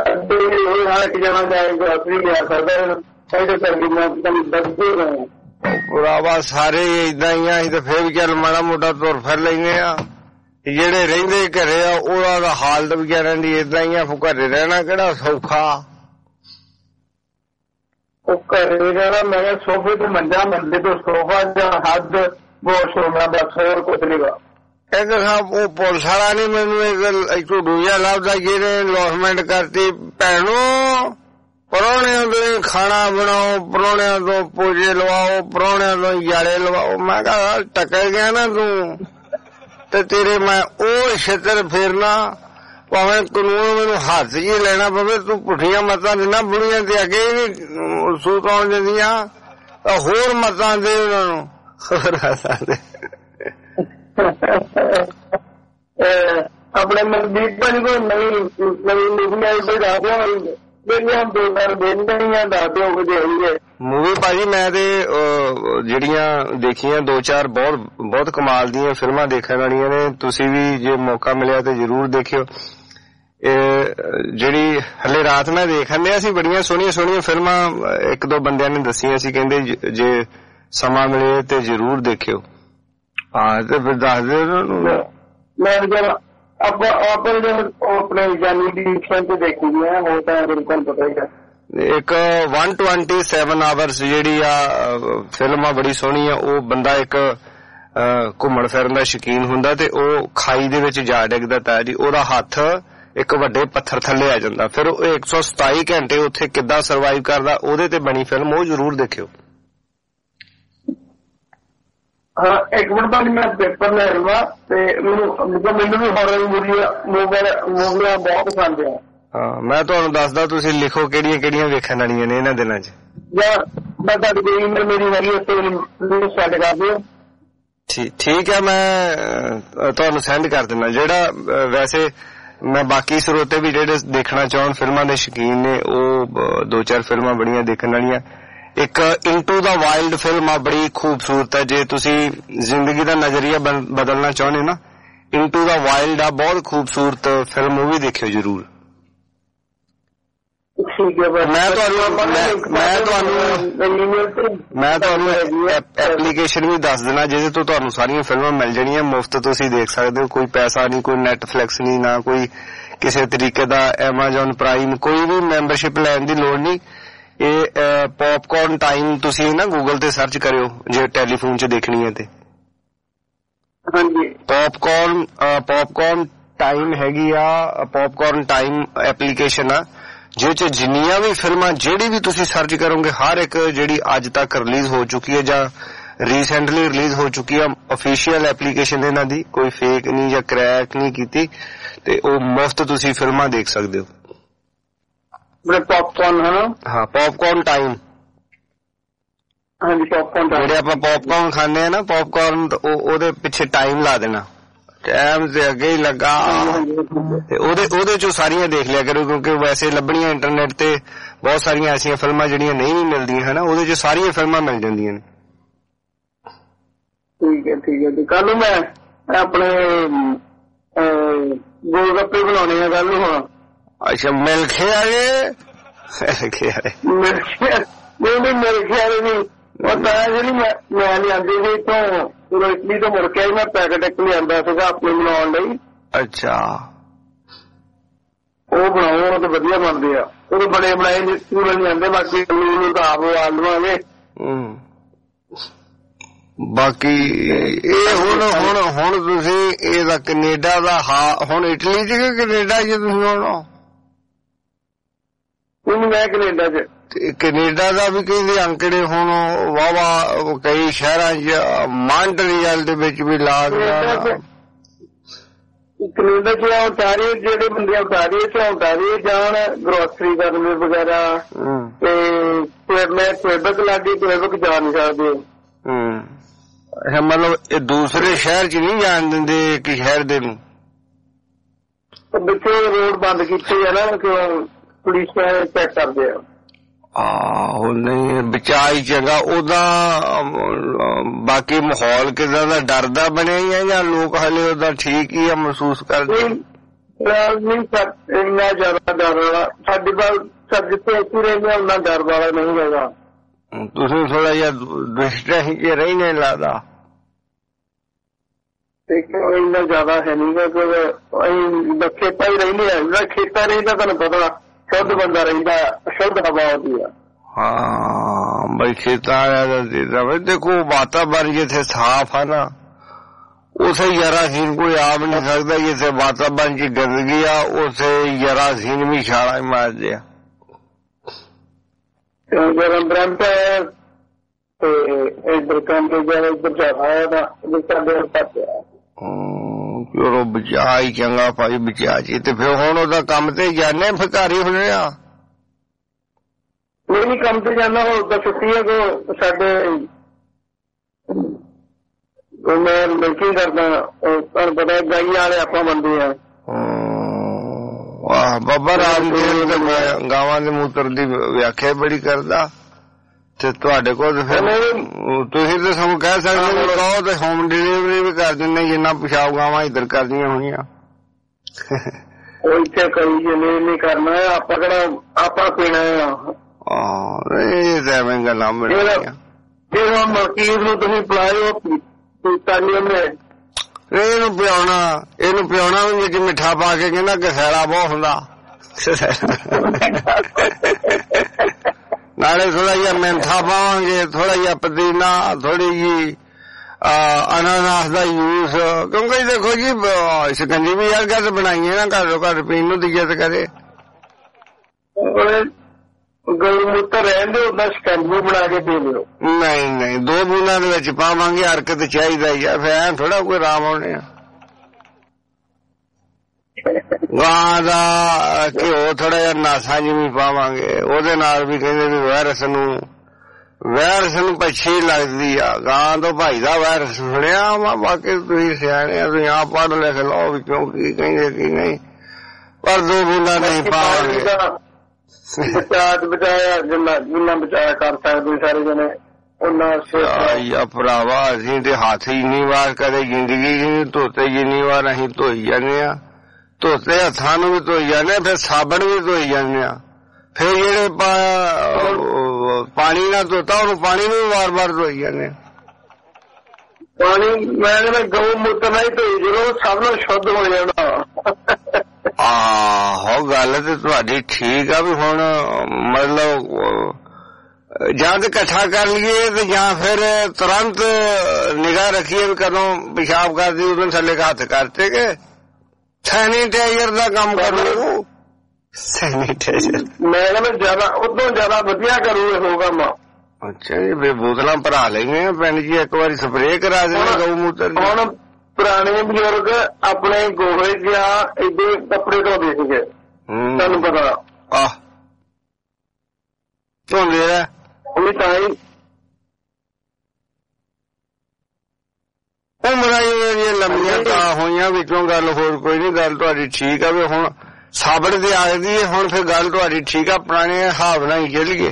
Speaker 4: ਭਰਾਵਾ ਸਾਰੇ ਏਦਾਂ ਹੀ ਆ, ਅਸੀਂ ਤਾਂ ਫੇਰ ਵੀ ਚੱਲ ਮਾੜਾ ਮੋਟਾ ਤੁਰ ਫਿਰ ਲੈਂਦੇ ਆ, ਜਿਹੜੇ ਰਹਿੰਦੇ ਘਰੇ ਆ ਉਹਨਾਂ ਦਾ ਹਾਲਤ ਵਿਚਾਰਿਆਂ ਦੀ ਏਦਾਂ ਹੀ ਆ, ਘਰੇ ਰਹਿਣਾ ਕਿਹੜਾ ਸੌਖਾ।
Speaker 14: ਉਹ ਘਰੇ ਰਹਿਣਾ, ਮੈਂ ਕਿਹਾ ਸੋਫੇ ਤੇ ਮੰਜਾ, ਮੰਜੇ ਤੋਂ ਸੋਫਾ ਜਾਂ ਹੱਦ ਬਹੁਤ ਸੋਨਾ, ਬਸ ਹੋਰ ਕੁਝ ਨੀਗਾ।
Speaker 4: ਇੱਕ ਸਾਹਿਬ ਉਹ ਪੁਲਿਸ ਵਾਲਾ ਨੀ ਮੈਨੂੰ ਇੱਕ ਝੂਠੂਆ ਲੱਭਦਾ ਜਿਹਨੇ ਲੋਸਮੈਂਟ ਕਰਤੀ, ਭੈਣੋ ਪ੍ਰਾਹੁਣਿਆਂ ਤੋਂ ਖਾਣਾ ਬਣਾਓ, ਪ੍ਰਾਹੁਣਿਆਂ ਤੋਂ ਪੂਜੇ ਲਵਾਓ, ਪ੍ਰਾਹੁਣਿਆਂ ਤੋਂ ਜਾਲੇ ਲਵਾਓ। ਮੈਂ ਕਿਹਾ ਟੱਕਰ ਗਿਆ ਨਾ ਤੂੰ ਤੇ ਤੇਰੇ ਮੈਂ ਉਹ ਛਿੱਤਰ ਫੇਰਨਾ, ਭਾਵੇਂ ਕਾਨੂੰਨ ਮੈਨੂੰ ਹੱਥ ਚ ਲੈਣਾ ਪਵੇ, ਤੂੰ ਪੁੱਠੀਆਂ ਮਤਾਂ ਦਿੰਦਾ, ਬੁੜੀਆਂ ਤੇ ਅੱਗੇ ਹੀ ਨੀ ਸੂਤ ਆਉਣ ਦਿੰਦੀਆਂ, ਤਾਂ ਹੋਰ ਮਤਾਂ ਦੇ ਉਹਨਾਂ ਨੂੰ, ਹੋਰ ਮਤਾਂ ਦੇ।
Speaker 14: ਆਪਣੇ ਮਨਦੀਪ ਭਾਜੀ ਕੋਲ ਨਵੀਂ ਨਵੀਂ ਨਿਕਲਿਆ ਦੱਸ ਦਿਓ,
Speaker 4: ਮੂਵੀ ਭਾਜੀ ਮੈਂ ਤੇ ਜਿਹੜੀਆਂ ਦੇਖੀਆਂ ਦੋ ਚਾਰ ਬਹੁਤ ਬਹੁਤ ਕਮਾਲ ਦੀਆਂ ਫਿਲਮਾਂ ਦੇਖਣ ਵਾਲੀਆਂ ਨੇ, ਤੁਸੀਂ ਵੀ ਜੇ ਮੌਕਾ ਮਿਲਿਆ ਤੇ ਜ਼ਰੂਰ ਦੇਖਿਓ। ਜਿਹੜੀ ਹਲੇ ਰਾਤ ਮੈਂ ਦੇਖਣ ਡਿਆ ਸੀ, ਬੜੀਆਂ ਸੋਹਣੀਆਂ ਸੋਹਣੀਆਂ ਫਿਲਮਾਂ ਇੱਕ ਦੋ ਬੰਦਿਆਂ ਨੇ ਦੱਸੀਆਂ ਸੀ, ਕਹਿੰਦੇ ਜੇ ਸਮਾਂ ਮਿਲੇ ਤੇ ਜ਼ਰੂਰ ਦੇਖਿਓ। ਹਾਂ ਤੇ ਫਿਰ ਦੱਸ ਦਿਓ
Speaker 14: ਮੈਂ ਆਪਾਂ ਆਪਾਂ ਆਪਣੇ ਜਾਨੀ ਦੀ ਤੇ ਦੇਖੀ ਹੈ, ਉਹ ਤਾਂ ਬਿਲਕੁਲ ਪਤਾ ਹੀ ਹੈ।
Speaker 4: ਇੱਕ ਇੱਕ ਸੌ ਸੱਤਾਈ ਆਵਰਸ ਜਿਹੜੀ ਆ ਫਿਲਮ ਆ, ਬੜੀ ਸੋਹਣੀ ਆ। ਉਹ ਬੰਦਾ ਇੱਕ ਘੁੰਮਣ ਫਿਰਨ ਦਾ ਸ਼ੌਕੀਨ ਹੁੰਦਾ ਤੇ ਉਹ ਖਾਈ ਦੇ ਵਿੱਚ ਜਾ ਡਿੱਗਦਾ ਤਾਂ ਜੀ, ਉਹਦਾ ਹੱਥ ਇੱਕ ਵੱਡੇ ਪੱਥਰ ਥੱਲੇ ਆ ਜਾਂਦਾ, ਫਿਰ ਉਹ ਇੱਕ ਸੌ ਸਤਾਈ ਘੰਟੇ ਉੱਥੇ ਕਿੱਦਾਂ ਸਰਵਾਈਵ ਕਰਦਾ, ਉਹਦੇ ਤੇ ਬਣੀ ਫਿਲਮ, ਉਹ ਜ਼ਰੂਰ ਦੇਖਿਓ।
Speaker 14: ਹਾਂ ਇੱਕ ਮਿੰਟ ਬਾਅਦ ਮੈਂ ਪੇਪਰ ਲੈ ਲਵਾਂ ਤੇ ਮੈਨੂੰ ਮੈਨੂੰ ਵੀ ਹੌਰਰ ਮੂਵੀਆਂ ਮੂਵੀਆਂ ਬਹੁਤ ਪਸੰਦ ਆ।
Speaker 4: ਹਾਂ ਮੈਂ ਤੁਹਾਨੂੰ ਦੱਸਦਾ, ਤੁਸੀਂ ਲਿਖੋ ਕਿਹੜੀਆਂ ਕਿਹੜੀਆਂ ਵੇਖਣ ਵਾਲੀਆਂ ਨੇ ਇਹਨਾਂ ਦਿਨਾਂ ਚ।
Speaker 14: ਜਾਂ ਮੈਂ ਤੁਹਾਡੀ ਕੋਈ ਈਮੇਲ ਮੇਰੀ ਹੈਗੀ ਉੱਤੇ ਸੈਂਡ ਕਰ ਦਿਓ।
Speaker 4: ਠੀਕ ਹੈ, ਮੈਂ ਤੁਹਾਨੂੰ ਸੈਂਡ ਕਰ ਦਿੰਦਾ। ਜਿਹੜਾ ਵੈਸੇ ਮੈਂ ਬਾਕੀ ਸਰੋਤੇ ਵੀ ਜਿਹੜੇ ਦੇਖਣਾ ਚਾਹਣ, ਫਿਲਮਾਂ ਦੇ ਸ਼ੌਕੀਨ ਨੇ, ਉਹ ਦੋ ਚਾਰ ਫਿਲਮਾਂ ਬੜੀਆਂ ਦੇਖਣ ਵਾਲੀਆਂ। ਇੱਕ ਇਨਟੂ ਦਾ ਵਾਈਲਡ ਫਿਲਮ ਆ, ਬੜੀ ਖੂਬਸੂਰਤ ਹੈ। ਜੇ ਤੁਸੀਂ ਜ਼ਿੰਦਗੀ ਦਾ ਨਜ਼ਰੀਆ ਬਦਲਣਾ ਚਾਹੁੰਦੇ ਨਾ, ਇਨਟੂ ਦਾ ਵਾਈਲਡ ਆ, ਬਹੁਤ ਖੂਬਸੂਰਤ ਫਿਲਮ, ਉਹ ਵੀ ਦੇਖਿਓ ਜ਼ਰੂਰ। ਮੈਂ ਤੁਹਾਨੂੰ ਮੈਂ ਤੁਹਾਨੂੰ ਮੈਂ ਤੁਹਾਨੂੰ ਐਪਲੀਕੇਸ਼ਨ ਵੀ ਦੱਸ ਦੇਣਾ, ਜਿਹਦੇ ਤੋਂ ਤੁਹਾਨੂੰ ਸਾਰੀਆਂ ਫਿਲਮਾਂ ਮਿਲ ਜਾਣੀਆਂ, ਮੁਫਤ ਤੁਸੀਂ ਦੇਖ ਸਕਦੇ ਹੋ। ਕੋਈ ਪੈਸਾ ਨਹੀਂ, ਕੋਈ ਨੈਟਫਲਿਕਸ ਨਹੀਂ, ਨਾ ਕੋਈ ਕਿਸੇ ਤਰੀਕੇ ਦਾ ਐਮਾਜ਼ੋਨ ਪ੍ਰਾਈਮ, ਕੋਈ ਵੀ ਮੈਂਬਰਸ਼ਿਪ ਲੈਣ ਦੀ ਲੋੜ ਨਹੀਂ। ਇਹ ਪੌਪਕੌਰਨ ਟਾਈਮ ਤੁਸੀਂ ਨਾ ਗੂਗਲ ਤੇ ਸਰਚ ਕਰਿਓ ਜੇ ਟੈਲੀਫੋਨ 'ਚ ਦੇਖਣੀ ਹੈ ਤੇ।
Speaker 14: ਹਾਂਜੀ
Speaker 4: ਪੌਪਕੌਰਨ ਪੌਪਕੌਰਨ ਟਾਈਮ ਹੈਗੀ ਆ, ਪੌਪਕੌਰਨ ਟਾਈਮ ਐਪਲੀਕੇਸ਼ਨ ਆ, ਜਿਹ ਚ ਜਿੰਨੀਆਂ ਵੀ ਫਿਲਮਾਂ ਜਿਹੜੀ ਵੀ ਤੁਸੀਂ ਸਰਚ ਕਰੋਗੇ ਹਰ ਇੱਕ ਜਿਹੜੀ ਅੱਜ ਤੱਕ ਰਿਲੀਜ਼ ਹੋ ਚੁੱਕੀ ਹੈ ਜਾਂ ਰੀਸੈਂਟਲੀ ਰਿਲੀਜ਼ ਹੋ ਚੁੱਕੀ ਹੈ ਅਫੀਸ਼ੀਅਲ ਐਪਲੀਕੇਸ਼ਨ ਇਹਨਾਂ ਦੀ, ਕੋਈ ਫੇਕ ਨਹੀਂ ਜਾਂ ਕਰੈਕ ਨਹੀਂ ਕੀਤੀ, ਤੇ ਉਹ ਮੁਫਤ ਤੁਸੀਂ ਫਿਲਮਾਂ ਦੇਖ ਸਕਦੇ ਹੋ।
Speaker 14: ਪੌਪਕਾਰਨ ਹੈ
Speaker 4: ਹਾਂ, ਪੌਪਕਾਰਨ ਟਾਈਮ।
Speaker 14: ਹਾਂਜੀ ਪੌਪਕਾਰਨ ਟਾਈਮ,
Speaker 4: ਜਿਹੜੇ ਆਪਾਂ ਪੌਪਕਾਰਨ ਖਾਂਦੇ ਆ ਨਾ ਪੌਪਕਾਰਨ, ਉਹਦੇ ਪਿੱਛੇ ਟਾਈਮ ਲਾ ਦੇਣਾ, ਟਾਈਮ ਤੇ ਅੱਗੇ ਹੀ ਲੱਗਾ, ਤੇ ਉਹਦੇ ਉਹਦੇ ਚੋਂ ਸਾਰੀਆਂ ਦੇਖ ਲਿਆ ਕਰੋ, ਕਿਉਂਕਿ ਵੈਸੇ ਲੱਭਣੀਆਂ ਇੰਟਰਨੈਟ ਤੇ ਬਹੁਤ ਸਾਰੀਆਂ ਐਸੀਆਂ ਫਿਲਮਾਂ ਜਿਹੜੀਆਂ ਨਹੀਂ ਵੀ ਮਿਲਦੀਆਂ ਹਨਾ, ਉਹਦੇ ਚ ਸਾਰੀਆਂ ਫਿਲਮਾਂ ਮਿਲ ਜਾਂਦੀਆਂ ਨੇ।
Speaker 14: ਠੀਕ ਹੈ ਠੀਕ ਹੈ ਜੀ। ਕੱਲ ਨੂੰ ਮੈਂ ਆਪਣੇ ਗੋਲ ਗੱਪੇ ਬਣਾਉਣੇ ਆ ਕੱਲ ਨੂੰ। ਹਾਂ
Speaker 4: ਅੱਛਾ, ਮਿਲਖੇ ਵਾਲੇ ਮਿਲਖੇ ਵਾਲੇ
Speaker 14: ਨਹੀਂ ਨਹੀਂ ਮਿਲਖੇ ਵਾਲੇ ਨਹੀਂ, ਉਹ ਤਾਂ ਜਿਹੜੀ ਮੈਂ ਮੈਂ ਲਿਆਂਦੀ ਸੀ ਇੱਥੋਂ ਜਦੋਂ ਇਟਲੀ ਤੋਂ ਮੁੜ ਕੇ ਆਈ, ਮੈਂ ਪੈਕਟ ਇੱਕ ਲਿਆਂਦਾ ਸੀਗਾ ਆਪਣੇ ਬਣਾਉਣ ਲਈ।
Speaker 4: ਅੱਛਾ,
Speaker 14: ਉਹ ਬਣਾਓ, ਉਹ ਤਾਂ ਵਧੀਆ ਬਣਦੇ ਆ, ਉਹ ਬੜੇ ਬਣਾਏ ਸਕੂਲ ਨਹੀਂ ਆਉਂਦੇ, ਬਾਕੀ ਆਲੂ ਤਾਂ ਆਪ ਆਲੂਆਂਗੇ।
Speaker 4: ਬਾਕੀ ਇਹ ਹੁਣ ਹੁਣ ਹੁਣ ਤੁਸੀਂ ਇਹਦਾ ਕੈਨੇਡਾ ਦਾ ਹਾਂ ਹੁਣ ਇਟਲੀ ਚ ਕਿ ਕੈਨੇਡਾ ਚ ਤੁਸੀਂ ਹੁਣ?
Speaker 14: ਮੈਂ ਕੈਨੇਡਾ ਚ।
Speaker 4: ਕੈਨੇਡਾ ਦਾ ਵੀ ਕਹਿੰਦੇ ਅੰਕੜੇ ਹੁਣ ਵਾਵਾ ਕਈ ਸ਼ਹਿਰਾਂ ਚ ਮਾਂਟਰੀਅਲ ਦੇ ਵਿੱਚ ਵੀ ਲਾ ਗਿਆ।
Speaker 14: ਕੈਨੇਡਾ ਚ ਉਤਾਰੇ ਜਿਹੜੇ ਬੰਦੇ ਉਤਾਰੇ ਚ ਉਤਾਰੇ ਜਾਣ ਗਰੋਸਰੀ ਕਰਨ ਵਗੈਰਾ, ਤੇ ਮੈਂ ਕੁਏਬਕ ਲਾਗੇ ਕੁਏਬਕ ਜਾ ਨਹੀਂ ਸਕਦੇ।
Speaker 4: ਮਤਲਬ ਇਹ ਦੂਸਰੇ ਸ਼ਹਿਰ ਚ ਨਹੀਂ ਜਾਣ ਦਿੰਦੇ ਇੱਕ ਸ਼ਹਿਰ ਦੇ ਨੂੰ?
Speaker 14: ਵਿੱਚੋਂ ਰੋਡ ਬੰਦ ਕੀਤੇ ਆ ਨਾ, ਪੁਲਿਸ ਚੈੱਕ ਕਰਦੇ ਆ।
Speaker 4: ਆਹੋ ਨਹੀਂ, ਬਚਾਅ ਹੀ ਚੰਗਾ। ਉਹਦਾ ਬਾਕੀ ਮਾਹੌਲ ਕਿੱਦਾਂ ਦਾ, ਡਰਦਾ ਬਣਿਆ ਹੀ ਆ ਜਾਂ ਲੋਕ ਹਲੇ ਉਹਦਾ ਠੀਕ ਹੀ ਆ ਮਹਿਸੂਸ ਕਰਦੇ?
Speaker 14: ਨਹੀਂ ਸਰ, ਇੰਨਾ ਜ਼ਿਆਦਾ ਡਰ ਵਾਲਾ ਸਾਡੇ ਕੋਲ ਸਰ ਜਿੱਥੇ ਅਸੀਂ ਰਹਿੰਦੇ ਹਾਂ ਉਨਾ ਡਰ ਵਾਲਾ ਨਹੀਂ ਹੈਗਾ।
Speaker 4: ਤੁਸੀਂ ਥੋੜਾ ਜਿਹਾ ਦੁਸ਼ਟਾ ਹੀ ਚ ਰਹੀ ਨਹੀਂ ਲੱਗਦਾ?
Speaker 14: ਇੰਨਾ ਜ਼ਿਆਦਾ ਹੈ ਨੀ ਗਾ, ਅਸੀਂ ਖੇਤਾਂ ਹੀ ਰਹਿੰਦੇ ਆ, ਜਿਹੜਾ ਖੇਤਾਂ ਰਹਿੰਦਾ ਤੁਹਾਨੂੰ ਪਤਾ ਸ਼ੁੱਧ ਬੰਦਾ ਰਹਿੰਦਾ, ਸ਼ੁੱਧ ਹਵਾ ਆਉਂਦੀ ਆ।
Speaker 4: ਹਾਂ ਬਈ ਖੇਤਾਂ ਵਾਲਿਆਂ ਦੇਖੋ ਵਾਤਾਵਰਨ ਜਿੱਥੇ ਸਾਫ਼ ਆ ਨਾ ਉਸੇ ਜਰਾਸੀਮ ਕੋਈ ਆ ਵੀ ਨਹੀਂ ਸਕਦਾ, ਜਿੱਥੇ ਵਾਤਾਵਰਨ ਚ ਗੰਦਗੀ ਆ ਉਸੇ ਜਰਾਸੀਮ ਵੀ ਛਾਲਾ ਮਾਰਦੇ ਆ।
Speaker 14: ਗਰਮ ਬਰੰਟ ਤੇ ਇੱਧਰ ਕੰਮ ਤੇ ਜਿਆਦਾ ਇੱਧਰ ਜ਼ਿਆਦਾ ਹੈ ਤਾਂ ਸਾਡੇ ਪਾਸੇ ਆ।
Speaker 4: ਚਲੋ ਬਚਾ ਹੀ ਚੰਗਾ ਭਾਈ, ਬਚਾ ਜੀ। ਤੇ ਫਿਰ ਹੁਣ ਉਹਦਾ ਕੰਮ ਤੇ ਜਾਣੇ ਫਕਾਰੀ ਹੋਣੇ ਆ?
Speaker 14: ਨਹੀਂ ਨਹੀਂ ਕੰਮ ਤੇ ਜਾਣਾ, ਉਹ ਛੁੱਟੀ ਹੈ ਕੋ ਸਾਡੇ ਮੈਂ ਮਿਲਕੀ ਕਰਦਾ, ਤੁਹਾਨੂੰ ਪਤਾ ਗਾਈ ਵਾਲੇ ਆਪਾਂ ਬੰਦੇ ਆ।
Speaker 4: ਵਾਹ ਬਾਬਾ ਰਾਮਦੇਵ ਤੇ ਮੈਂ ਗਾਵਾਂ ਦੇ ਮੂਤਰ ਦੀ ਵਿਆਖਿਆ ਬੜੀ ਕਰਦਾ, ਤੇ ਤੁਹਾਡੇ ਕੋਲ ਫਿਰ ਤੁਸੀਂ ਤਾਂ ਸਾਨੂੰ ਕਹਿ ਸਕਦੇ ਹੋ ਕਹੋ ਤੇ ਹੋਮ ਡਿਲੀਵਰੀ ਵੀ ਕਰ ਦਿੰਦੇ, ਜਿੰਨਾ ਪਿਸ਼ਾਬ ਗਾਵਾਂ ਇੱਧਰ ਕਰਦੀਆਂ ਹੋਣੀਆਂ।
Speaker 14: ਉਹ ਇੱਥੇ ਕੋਈ ਨਹੀਂ ਕਰਨਾ, ਆਪਾਂ ਕਿਹੜਾ ਆਪਾਂ ਪੀਣਾ ਆ।
Speaker 4: ਇਹ ਤਾਂ ਐਵੇਂ ਗੱਲਾਂ ਬਣੀਆਂ।
Speaker 14: ਫਿਰ ਹੁਣ ਮਲਕੀਤ ਨੂੰ ਤੁਸੀਂ ਪਿਲਾਇਓ, ਪੀਤਾ ਨਹੀਂ ਉਹਨੇ।
Speaker 4: ਇਹਨੂੰ ਪਿਆਉਣਾ ਇਹਨੂੰ ਪਿਆਉਣਾ ਵੀ ਵਿੱਚ ਮਿੱਠਾ ਪਾ ਕੇ ਕਹਿੰਦਾ ਕਸੈਲਾ ਬਹੁਤ ਹੁੰਦਾ, ਨਾਲੇ ਥੋੜਾ ਜਿਹਾ ਮੈਂਥਾ ਪਾਵਾਂਗੇ, ਥੋੜਾ ਜਿਹਾ ਪੁਦੀਨਾ, ਥੋੜੀ ਜਿਹੀ ਅਨਾਨਾਸ ਦਾ ਜੂਸ, ਕਿਉਂਕਿ ਦੇਖੋ ਜੀ ਸ਼ਿਕੰਜੀ ਵੀ ਯਾਰ ਘਰ ਬਣਾਈਏ ਨਾ, ਘਰ ਘਰ ਪੀਣ ਨੂੰ ਦੀ ਇੱਜ਼ਤ ਕਰੇ।
Speaker 14: ਗਊ ਮੂਤਰ ਰਹਿੰਦੇ ਉਹਦਾ ਸ਼ਿਕੰਜੀ ਬਣਾ ਕੇ ਪੀ ਲਿਓ।
Speaker 4: ਨਹੀਂ ਨਹੀਂ, ਦੋ ਬੂੰਦਾਂ ਦੇ ਵਿੱਚ ਪਾਵਾਂਗੇ, ਹਰਕਤ ਚਾਹੀਦਾ ਹੀ ਆ, ਫਿਰ ਐਂ ਥੋੜਾ ਕੋਈ ਆਰਾਮ ਆਉਣੇ ਆ। ਗਾਂ ਦਾ ਘਿਓ ਥੋੜਾ ਜਿਹਾ ਨਾਸਾਂ ਜਿਵੇਂ ਪਾਵਾਂਗੇ, ਉਹਦੇ ਨਾਲ ਵੀ ਕਹਿੰਦੇ ਵੀ ਵਾਇਰਸ ਨੂੰ ਵਾਇਰਸ ਨੂੰ ਪੱਛੀ ਲੱਗਦੀ ਆ। ਗਾਂ ਤੋਂ ਭਾਈ ਦਾ ਵਾਇਰਸ ਸੁਣਿਆ ਵਾ, ਬਾਕੀ ਤੁਸੀਂ ਸਿਆਣੇ ਆ, ਤੁਸੀਂ ਆਪ ਪੜ੍ਹ ਲਿਖ ਲਓ ਵਿੱਚੋਂ ਕੀ ਕਹਿੰਦੇ ਕੀ ਨਹੀਂ, ਪਰ ਦੋ ਬੂੰਦਾਂ ਨਹੀਂ ਪਾਵਾਂਗੇ।
Speaker 14: ਬਚਾ ਬਚਾਇਆ ਜਿੰਨਾ ਜਿੰਨਾ ਬਚਾਇਆ ਕਰ ਸਕਦੇ ਸਾਰੇ ਜਣੇ ਉਹਨਾਂ।
Speaker 4: ਭਰਾਵਾ ਅਸੀਂ ਤੇ ਹੱਥ ਇੰਨੀ ਵਾਰ ਕਦੇ ਜ਼ਿੰਦਗੀ ਚ ਧੋਤੇ, ਜਿੰਨੀ ਵਾਰ ਅਸੀਂ ਧੋਈ ਜਾਂਦੇ ਆ, ਧੋਤੇ ਹੱਥਾਂ ਨੂੰ ਵੀ ਧੋਈ ਜਾਂਦੇ ਆ, ਫਿਰ ਸਾਬਣ ਵੀ ਧੋਈ ਜਾਂਦੇ ਆ, ਫਿਰ ਜਿਹੜੇ ਪਾਣੀ ਨਾਲ ਧੋਤਾ ਉਹਨੂੰ ਪਾਣੀ ਨੂੰ ਵੀ ਵਾਰ ਵਾਰ ਧੋਈ ਜਾਂਦੇ ਆ।
Speaker 14: ਪਾਣੀ ਮੈਂ ਗਊ ਮੂਤਰ ਨਾਲ ਹੀ ਧੋਈ ਜਦੋਂ ਸਭ ਨੂੰ ਸ਼ੁੱਧ ਹੋ ਜਾਣਾ।
Speaker 4: ਆਹੋ ਗੱਲ ਤੇ ਤੁਹਾਡੀ ਠੀਕ ਆ, ਵੀ ਹੁਣ ਮਤਲਬ ਜਾਂ ਤੇ ਇਕੱਠਾ ਕਰ ਲਈਏ ਤੇ ਜਾਂ ਫਿਰ ਤੁਰੰਤ ਨਿਗਾਹ ਰੱਖੀਏ ਵੀ ਕਦੋਂ ਪਿਸ਼ਾਬ ਕਰਦੀ ਉਦੋਂ ਥੱਲੇ ਹੱਥ ਕਰਤੇ ਕਿ ਸੈਨੀਟਾਈਜ਼ਰ ਦਾ ਕੰਮ ਕਰ ਲਓ। ਸੈਨੀਟਾਈਜ਼ਰ
Speaker 14: ਮੈਂ ਕਹਿੰਦਾ ਜ਼ਿਆਦਾ ਉਦੋਂ ਜ਼ਿਆਦਾ ਵਧੀਆ ਕਰੂ ਇਹੋ ਕੰਮ।
Speaker 4: ਅੱਛਾ ਜੀ, ਫਿਰ ਬੋਤਲਾਂ ਭਰਾ ਲੈਣੀਆਂ ਪਿੰਡ ਜੀ, ਇੱਕ ਵਾਰੀ ਸਪਰੇਅ ਕਰਾ ਦੇਣਾ ਗਊ ਮੂਤਰ।
Speaker 14: ਹੁਣ ਪੁਰਾਣੇ ਬਜ਼ੁਰਗ ਆਪਣੇ ਗੋਹੇ ਜਾਂ ਏਡੇ ਕੱਪੜੇ ਧੋਂਦੇ ਸੀਗੇ, ਤੁਹਾਨੂੰ ਪਤਾ।
Speaker 4: ਆਹ ਧੋਂਦੇ ਆ
Speaker 14: ਉਹ ਤਾਂ ਹੀ
Speaker 4: ਉਮਰਾਂ ਜਿਹੜੀਆਂ ਲੰਮੀਆਂ ਤਾਂ ਹੋਈਆਂ। ਵਿੱਚੋਂ ਗੱਲ ਹੋਰ ਕੋਈ ਨਹੀਂ, ਗੱਲ ਤੁਹਾਡੀ ਠੀਕ ਆ। ਵੀ ਹੁਣ ਸਾਬੜ ਤੇ ਆ ਗਈ ਹੈ, ਹੁਣ ਫਿਰ ਗੱਲ ਤੁਹਾਡੀ ਠੀਕ ਆ। ਪੁਰਾਣੇ ਹਿਸਾਬ ਨਾਲ ਹੀ ਚੱਲ ਗਏ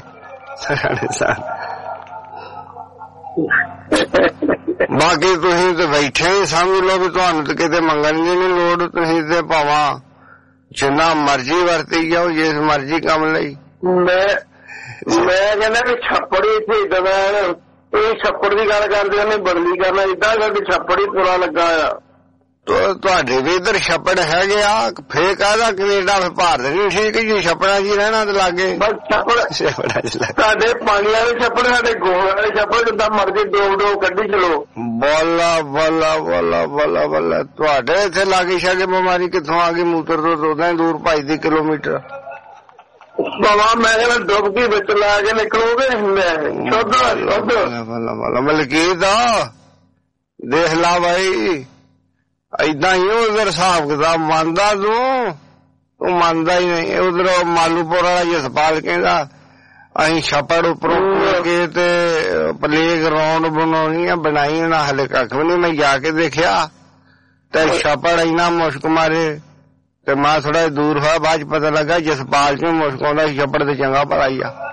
Speaker 4: ਬਾਕੀ ਤੁਸੀਂ ਤੇ ਬੈਠੇ ਹੀ ਸਮਝ ਲਓ ਵੀ ਤੁਹਾਨੂੰ ਤੇ ਕਿਤੇ ਮੰਗਣ ਦੀ ਨੀ ਲੋੜ। ਤੁਸੀਂ ਤੇ ਭਾਵਾਂ ਜਿੰਨਾ ਮਰਜ਼ੀ ਵਰਤੀ ਜਾਓ ਜਿਸ ਮਰਜ਼ੀ ਕੰਮ ਲਈ।
Speaker 14: ਮੈਂ ਮੈਂ ਕਹਿੰਦਾ ਵੀ ਛੱਪੜ ਇੱਥੇ ਏਦਾਂ ਦਾ, ਇਹ ਛੱਪੜ ਦੀ ਗੱਲ ਕਰਦੇ ਉਹਨੇ ਬਦਲੀ ਕਰਨਾ, ਏਦਾਂ ਕਰਕੇ ਛੱਪੜ ਹੀ ਪੂਰਾ ਲੱਗਾ ਆ।
Speaker 4: ਤੁਹਾਡੇ ਵੀ ਇੱਧਰ ਛੱਪੜ ਹੈਗੇ ਆ, ਫੇਰ ਕਾਹਦਾ ਕੈਨੇਡਾ ਫਿਰ ਭਾਰਤ ਨੀ ਠੀਕ ਜੀ, ਛੱਪੜਾਂ ਚ ਰਹਿਣਾ ਤੇ ਲਾਗੇ।
Speaker 14: ਬਸ ਛੱਪੜ
Speaker 4: ਛੱਪੜਾਂ ਚ
Speaker 14: ਸਾਡੇ ਪਾਣੀ ਵਾਲੇ ਛੱਪੜ, ਸਾਡੇ ਗੋਹੇ ਵਾਲੇ ਛੱਪੜ, ਜਿੱਦਾਂ ਮਰਜ਼ੀ ਡੋਬ ਡੋਬ ਕੱਢੀ ਚਲੋ।
Speaker 4: ਬੋਲਾ ਬੋਲਾ ਬੋਲਾ ਬੋਲਾ ਬੋਲਾ ਤੁਹਾਡੇ ਇੱਥੇ ਲਾਗੇ ਛਾਗੇ ਬਿਮਾਰੀ ਕਿੱਥੋਂ ਆ ਗਈ? ਮੂਤਰ ਤੋਂ ਦੋਦਾਂ ਹੀ ਦੂਰ ਭੱਜਦੀ ਕਿਲੋਮੀਟਰ।
Speaker 14: ਬਾਬਾ ਮੈਂ ਕਹਿੰਦਾ ਡੁੱਬਕੀ ਵਿੱਚ ਲਾ ਕੇ ਨਿਕਲੋਗੇ ਸ਼ੁੱਧ ਸ਼ੁੱਧ।
Speaker 4: ਮਲਕੀਤ ਦੇਖ ਲਾ ਬਾਈ, ਏਦਾਂ ਹੀ ਉਧਰ ਹਿਸਾਬ ਕਿਤਾਬ ਮੰਨਦਾ ਤੂੰ? ਤੂੰ ਮੰਨਦਾ ਹੀ ਨਹੀਂ। ਉਧਰ ਮਾਲੂਪੁਰ ਵਾਲਾ ਜਸਪਾਲ ਕਹਿੰਦਾ ਅਸੀਂ ਛੱਪੜ ਉੱਪਰੋਂ ਕੇ ਤੇ ਪਲੇ ਗਰਾਉਂਡ ਬਣਾਉਣੀ ਆ, ਬਣਾਈ ਨਾ ਹਲੇ ਕੱਖ ਵੀ ਨਹੀਂ। ਮੈਂ ਜਾ ਕੇ ਦੇਖਿਆ ਤੇ ਛੱਪੜ ਇੰਨਾ ਮੁਸ਼ਕ ਮਾਰੇ ਤੇ ਮੈਂ ਥੋੜਾ ਦੂਰ ਹੋਇਆ, ਬਾਅਦ ਚ ਪਤਾ ਲੱਗਾ ਜਸਪਾਲ ਚ ਮੁਸ਼ਕ ਆਉਂਦਾ ਸੀ, ਛੱਪੜ ਤੇ ਚੰਗਾ ਭਲਾ ਹੀ ਆ।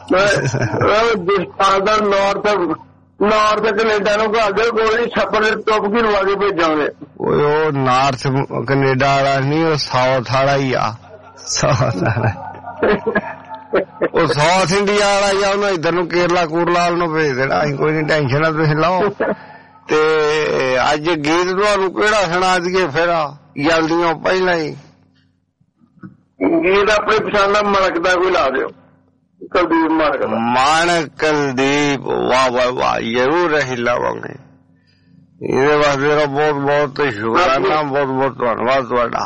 Speaker 14: ਜਸਪਾਲ ਦਾ ਨਾਰਥ ਨਾਰਥ ਕੈਨੇਡਾ ਨੂੰ ਘਰ ਦੇ ਕੋਈ ਛੱਪੜ ਟੁੱਪਕੀ ਲਵਾ ਕੇ ਭੇਜਾਂਗੇ।
Speaker 4: ਉਹ ਨਾਰਥ ਕੈਨੇਡਾ ਵਾਲਾ ਨਹੀਂ, ਉਹ ਸਾਊਥ ਵਾਲਾ ਹੀ ਆ। ਸਾਊਥ ਵਾਲਾ ਉਹ ਸਾਊਥ ਇੰਡੀਆ ਵਾਲਾ ਹੀ ਆ, ਉਹਨੂੰ ਇੱਧਰ ਨੂੰ ਕੇਰਲਾ ਕੂਰਲਾ ਨੂੰ ਭੇਜ ਦੇਣਾ। ਅਸੀਂ ਕੋਈ ਨੀ, ਟੈਨਸ਼ਨ ਨਾ ਤੁਸੀਂ ਲਓ। ਤੇ ਅੱਜ ਗੀਤ ਤੁਹਾਨੂੰ ਕਿਹੜਾ ਸੁਣਾ ਦਈਏ ਫਿਰ ਜਲਦੀਆਂ ਪਹਿਲਾਂ ਹੀ?
Speaker 14: ਗੀਤ ਆਪਣੀ ਪਸੰਦ ਦਾ ਮਾਣਕ ਦਾ ਕੋਈ ਲਾ ਦਿਓ। ਕੁਲਦੀਪ ਮਾਣਕ ਦਾ।
Speaker 4: ਮਾਣਕ ਕੁਲਦੀਪ, ਵਾਹ ਵਾਹ ਵਾਹ, ਜ਼ਰੂਰ ਅਸੀਂ ਲਾਵਾਂਗੇ। ਇਹਦੇ ਵਾਸਤੇ ਮੇਰਾ ਬਹੁਤ ਬਹੁਤ ਸ਼ੁਕਰਾਨਾ, ਬਹੁਤ ਬਹੁਤ ਧੰਨਵਾਦ ਤੁਹਾਡਾ।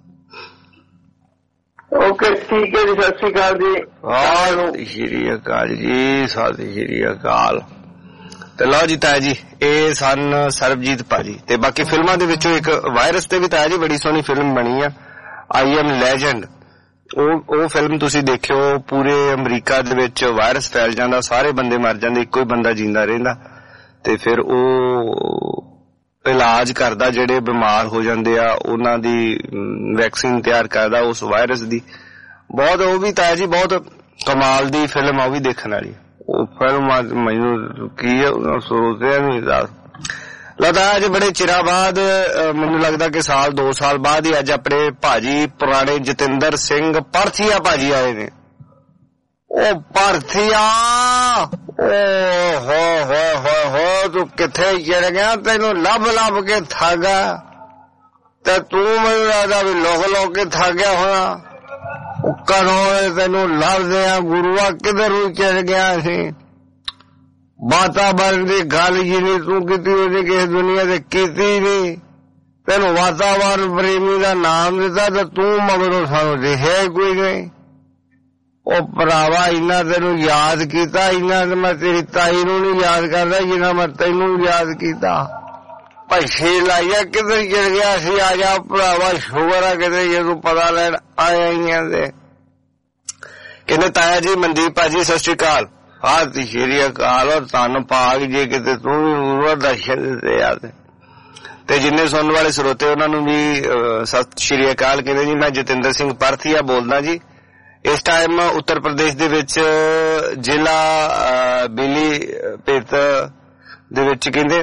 Speaker 14: ਓਕੇ ਠੀਕ ਹੈ ਜੀ, ਸਤਿ ਸ਼੍ਰੀ ਅਕਾਲ ਜੀ।
Speaker 4: ਸਤਿ ਸ਼੍ਰੀ ਅਕਾਲ ਜੀ, ਸਤਿ ਸ਼੍ਰੀ ਅਕਾਲ। ਤੇ ਲਓ ਜੀ ਤਾਇਆ ਜੀ, ਇਹ ਸਨ ਸਰਬਜੀਤ ਭਾਜੀ। ਤੇ ਬਾਕੀ ਫਿਲਮਾਂ ਦੇ ਵਿੱਚੋਂ ਇੱਕ ਵਾਇਰਸ ਤੇ ਵੀ ਤਾਇਆ ਜੀ ਬੜੀ ਸੋਹਣੀ ਫਿਲਮ ਬਣੀ ਆ, ਆਈ ਐਮ ਲੈਜੈਂਡ। ਉਹ ਉਹ ਫਿਲਮ ਤੁਸੀਂ ਦੇਖਿਓ। ਪੂਰੇ ਅਮਰੀਕਾ ਦੇ ਵਿੱਚ ਵਾਇਰਸ ਫੈਲ ਜਾਂਦਾ, ਸਾਰੇ ਬੰਦੇ ਮਰ ਜਾਂਦੇ, ਇੱਕੋ ਹੀ ਬੰਦਾ ਜਿੰਦਾ ਰਹਿੰਦਾ। ਤੇ ਫਿਰ ਉਹ ਇਲਾਜ ਕਰਦਾ, ਜਿਹੜੇ ਬਿਮਾਰ ਹੋ ਜਾਂਦੇ ਆ ਉਹਨਾਂ ਦੀ ਵੈਕਸੀਨ ਤਿਆਰ ਕਰਦਾ ਉਸ ਵਾਇਰਸ ਦੀ। ਬਹੁਤ ਉਹ ਵੀ ਤਾਇਆ ਜੀ ਬਹੁਤ ਕਮਾਲ ਦੀ ਫਿਲਮ ਆ, ਉਹ ਵੀ ਦੇਖਣ ਵਾਲੀ। ਉਹ ਫਿਲਮ ਮੈਨੂੰ ਕੀ ਸੋਚਿਆ ਨਹੀਂ ਦੱਸ ਲੱਗਦਾ। ਅੱਜ ਬੜੇ ਚਿਰਾਂ ਬਾਅਦ, ਮੈਨੂੰ ਲੱਗਦਾ ਕਿ ਸਾਲ ਦੋ ਸਾਲ ਬਾਅਦ ਹੀ ਅੱਜ ਆਪਣੇ ਭਾਜੀ ਪੁਰਾਣੇ ਜਤਿੰਦਰ ਸਿੰਘ ਪਰਥੀਆ ਭਾਜੀ ਆਏ ਨੇ। ਉਹ ਪਰਥੀਆ, ਓ ਹੋ ਹੋ ਹੋ ਹੋ ਤੂੰ ਕਿੱਥੇ ਚੜ ਗਿਆ? ਤੈਨੂੰ ਲੱਭ ਲੱਭ ਕੇ ਥੱਕ ਗਿਆ ਤੇ ਤੂੰ ਮੈਨੂੰ ਲੱਗਦਾ ਵੀ ਲੋਕ ਲੋਕ ਕੇ ਥੱਕ ਗਿਆ ਹੋਣਾ। ਕਦੋਂ ਤੈਨੂੰ ਲੱਭਦੇ ਆ ਗੁਰੂਆ, ਕਿਧਰ ਨੂੰ ਚੜ ਗਿਆ ਸੀ? ਵਾਤਾਵਰਨ ਦੀ ਗੱਲ ਜਿਹੀ ਤੂੰ ਕੀਤੀ, ਉਹਨੇ ਕਿਸੇ ਦੁਨੀਆ ਤੇ ਕੀਤੀ ਨਹੀਂ। ਤੈਨੂੰ ਵਾਤਾਵਰਨ ਪ੍ਰੇਮੀ ਦਾ ਨਾਮ ਦਿੱਤਾ ਤੇ ਤੂੰ ਮਗਰੋਂ ਸਾਨੂੰ ਦੇਖਿਆ ਕੋਈ ਨਹੀਂ। ਉਹ ਭਰਾਵਾ ਇੰਨਾ ਤੈਨੂੰ ਯਾਦ ਕੀਤਾ, ਇੰਨਾ ਤੇ ਮੈਂ ਤੇਰੀ ਤਾਈ ਨੂੰ ਨਹੀਂ ਯਾਦ ਕਰਦਾ ਜਿੰਨਾ ਮੈਂ ਤੈਨੂੰ ਯਾਦ ਕੀਤਾ। ਭੱਛੇ ਲਾਈਆ ਕਿੱਧਰ ਚਲ ਗਿਆ ਸੀ? ਆ ਜਾ ਭਰਾਵਾ, ਸ਼ੁਕਰ ਆ ਕਿਤੇ ਜਦੋਂ ਪਤਾ ਲੈਣ ਆਇਆ ਹੀ ਆ। ਤੇ ਕਹਿੰਦੇ ਤਾਇਆ ਜੀ ਮਨਦੀਪ ਭਾਜੀ ਸਤਿ ਸ਼੍ਰੀ ਅਕਾਲ। ਸਤਿ ਸ਼੍ਰੀ ਅਕਾਲ। ਔਰ ਧੰਨ ਭਾਗ ਜੇ ਕਿਤੇ ਤੂੰ ਵੀ ਗੁਰੂ ਦਰਸ਼ਨ ਦਿੱਤੇ ਆ। ਤੇ ਜਿੰਨੇ ਸੁਣਨ ਵਾਲੇ ਸਰੋਤੇ ਉਹਨਾਂ ਨੂੰ ਵੀ ਸਤਿ ਸ਼੍ਰੀ ਅਕਾਲ। ਕਹਿੰਦੇ ਜੀ ਮੈਂ ਜਤਿੰਦਰ ਸਿੰਘ ਪਰਥੀਆ ਬੋਲਦਾ ਜੀ। ਇਸ ਟਾਈਮ ਉੱਤਰ ਪ੍ਰਦੇਸ਼ ਦੇ ਵਿੱਚ ਜ਼ਿਲ੍ਹਾ ਬਿਲੀਭੀਤ ਦੇ ਵਿੱਚ ਕਹਿੰਦੇ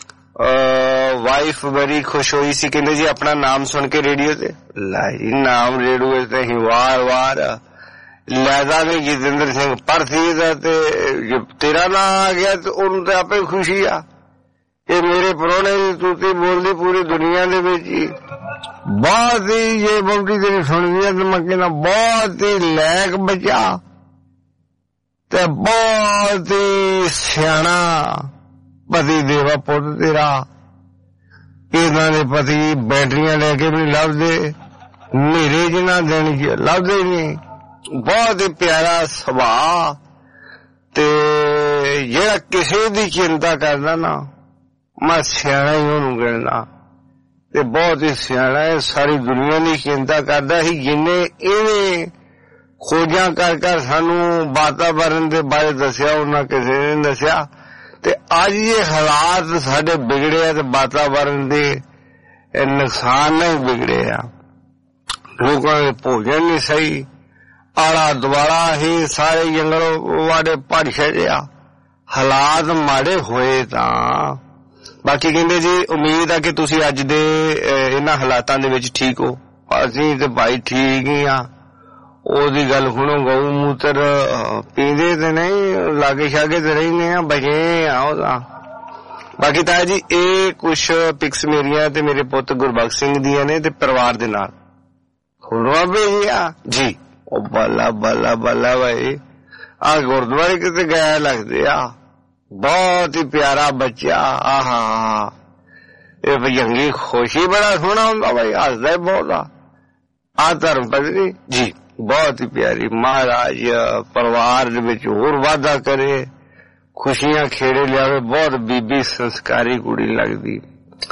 Speaker 4: ਵਾਈਫ ਬੜੀ ਖੁਸ਼ ਹੋਈ ਸੀ। ਕਹਿੰਦੇ ਜੀ ਆਪਣਾ ਨਾਮ ਸੁਣ ਕੇ ਰੇਡੀਓ ਤੇ। ਲਾਈ ਨਾਮ ਰੇਡੀਓ ਤੇ ਹੀ ਵਾਰ ਵਾਰ ਲੈਦਾ ਨਹੀਂ ਜਤਿੰਦਰ ਸਿੰਘ ਪਰਥੀ ਦਾ, ਤੇ ਤੇਰਾ ਨਾਂ ਆ ਗਿਆ ਤੇ ਉਹਨੂੰ ਤੇ ਆਪੇ ਖੁਸ਼ੀ ਆ। ਇਹ ਮੇਰੇ ਪ੍ਰਾਹੁਣੇ ਦੀ ਤੂਤੀ ਬੋਲਦੀ ਪੂਰੀ ਦੁਨੀਆ ਦੇ ਵਿੱਚ ਹੀ। ਬਹੁਤ ਹੀ ਜੇ ਬੋਲਦੀ ਤੇਰੀ ਸੁਣਦੀ ਹੈ ਤੇ ਮੈਂ ਕਹਿੰਦਾ ਬਹੁਤ ਹੀ ਲੈਕ ਬੱਚਾ ਤੇ ਬਹੁਤ ਹੀ ਸਿਆਣਾ ਪਤੀ ਦੇਵਾ ਪੁੱਤ ਤੇਰਾ। ਇਹਨਾਂ ਦੇ ਪਤੀ ਬੈਟਰੀਆਂ ਲੈ ਕੇ ਵੀ ਨਹੀਂ ਲੱਭਦੇ, ਮੇਰੇ ਜਿਨਾ ਦਿਨ ਲੱਭਦੇ ਨਹੀਂ। ਬਹੁਤ ਹੀ ਪਿਆਰਾ ਸੁਭਾਅ ਤੇ ਜਿਹੜਾ ਕਿਸੇ ਦੀ ਚਿੰਤਾ ਕਰਦਾ ਨਾ ਮੈਂ ਸਿਆਣਾ ਹੀ ਉਹਨੂੰ ਗਿਣਦਾ ਤੇ ਬਹੁਤ ਹੀ ਸਿਆਣਾ ਹੈ। ਸਾਰੀ ਦੁਨੀਆ ਦੀ ਚਿੰਤਾ ਕਰਦਾ ਸੀ ਜਿੰਨੇ ਇਹਨੇ ਖੋਜਾਂ ਕਰ ਕਰ ਸਾਨੂੰ ਵਾਤਾਵਰਨ ਦੇ ਬਾਰੇ ਦੱਸਿਆ ਉਹਨਾਂ ਕਿਸੇ ਨੇ ਨਹੀਂ ਦੱਸਿਆ। ਤੇ ਅੱਜ ਇਹ ਹਾਲਾਤ ਸਾਡੇ ਵਿਗੜੇ ਆ ਤੇ ਵਾਤਾਵਰਨ ਦੇ ਨੁਕਸਾਨ ਨਹੀਂ ਵਿਗੜੇ ਆ। ਲੋਕਾਂ ਦੇ ਭੋਜਨ ਨਹੀਂ ਸਹੀ, ਆਲਾ ਦੁਆਲਾ ਹੀ ਸਾਰੇ ਜੰਗਲ ਵਾੜੇ ਭੜ ਛੱਡਿਆ, ਹਾਲਾਤ ਮਾੜੇ ਹੋਏ। ਤਾਂ ਬਾਕੀ ਕਹਿੰਦੇ ਜੀ ਉਮੀਦ ਆ ਕਿ ਤੁਸੀਂ ਅੱਜ ਦੇ ਇਹਨਾਂ ਹਾਲਾਤਾਂ ਦੇ ਵਿੱਚ ਠੀਕ ਹੋ। ਅਸੀਂ ਤੇ ਭਾਈ ਠੀਕ ਹੀ ਆ। ਉਹਦੀ ਗੱਲ ਸੁਣੋ, ਗਊ ਮੂਤਰ ਪੀਂਦੇ ਤੇ ਨਹੀਂ, ਲਾਗੇ ਛਾਗੇ ਤੇ ਰਹਿੰਦੇ ਆ, ਬਚੇ ਆ ਉਹਦਾ। ਬਾਕੀ ਤਾਂ ਜੀ ਇਹ ਕੁਛ ਪਿਕਸ ਮੇਰੀਆਂ ਤੇ ਮੇਰੇ ਪੁੱਤ ਗੁਰਬਖਸ਼ ਸਿੰਘ ਦੀਆਂ ਨੇ ਤੇ ਪਰਿਵਾਰ ਦੇ ਨਾਲ ਖੁਣਵਾ ਭੇਜਿਆ ਜੀ। ਉਹ ਬੱਲਾ ਬੱਲਾ ਬੱਲਾ ਭਾਈ ਆ ਗੁਰਦੁਆਰੇ ਕਿਤੇ ਗਿਆ ਲੱਗਦੇ ਆ। ਬਹੁਤ ਹੀ ਪਿਆਰਾ ਬੱਚਾ। ਆਹਾ ਇਹ ਭਜੰਗੀ ਖੁਸ਼ੀ ਬੜਾ ਸੋਹਣਾ ਹੁੰਦਾ ਭਾਈ, ਹੱਸਦਾ ਬਹੁਤ ਆ। ਆ ਧਰਮ ਪਤਨੀ ਜੀ ਬਹੁਤ ਹੀ ਪਿਆਰੀ। ਮਹਾਰਾਜ ਪਰਿਵਾਰ ਦੇ ਵਿੱਚ ਹੋਰ ਵਾਧਾ ਕਰੇ, ਖੁਸ਼ੀਆਂ ਖੇੜੇ ਲਿਆਵੇ। ਬਹੁਤ ਬੀਬੀ ਸੰਸਕਾਰੀ ਕੁੜੀ ਲੱਗਦੀ।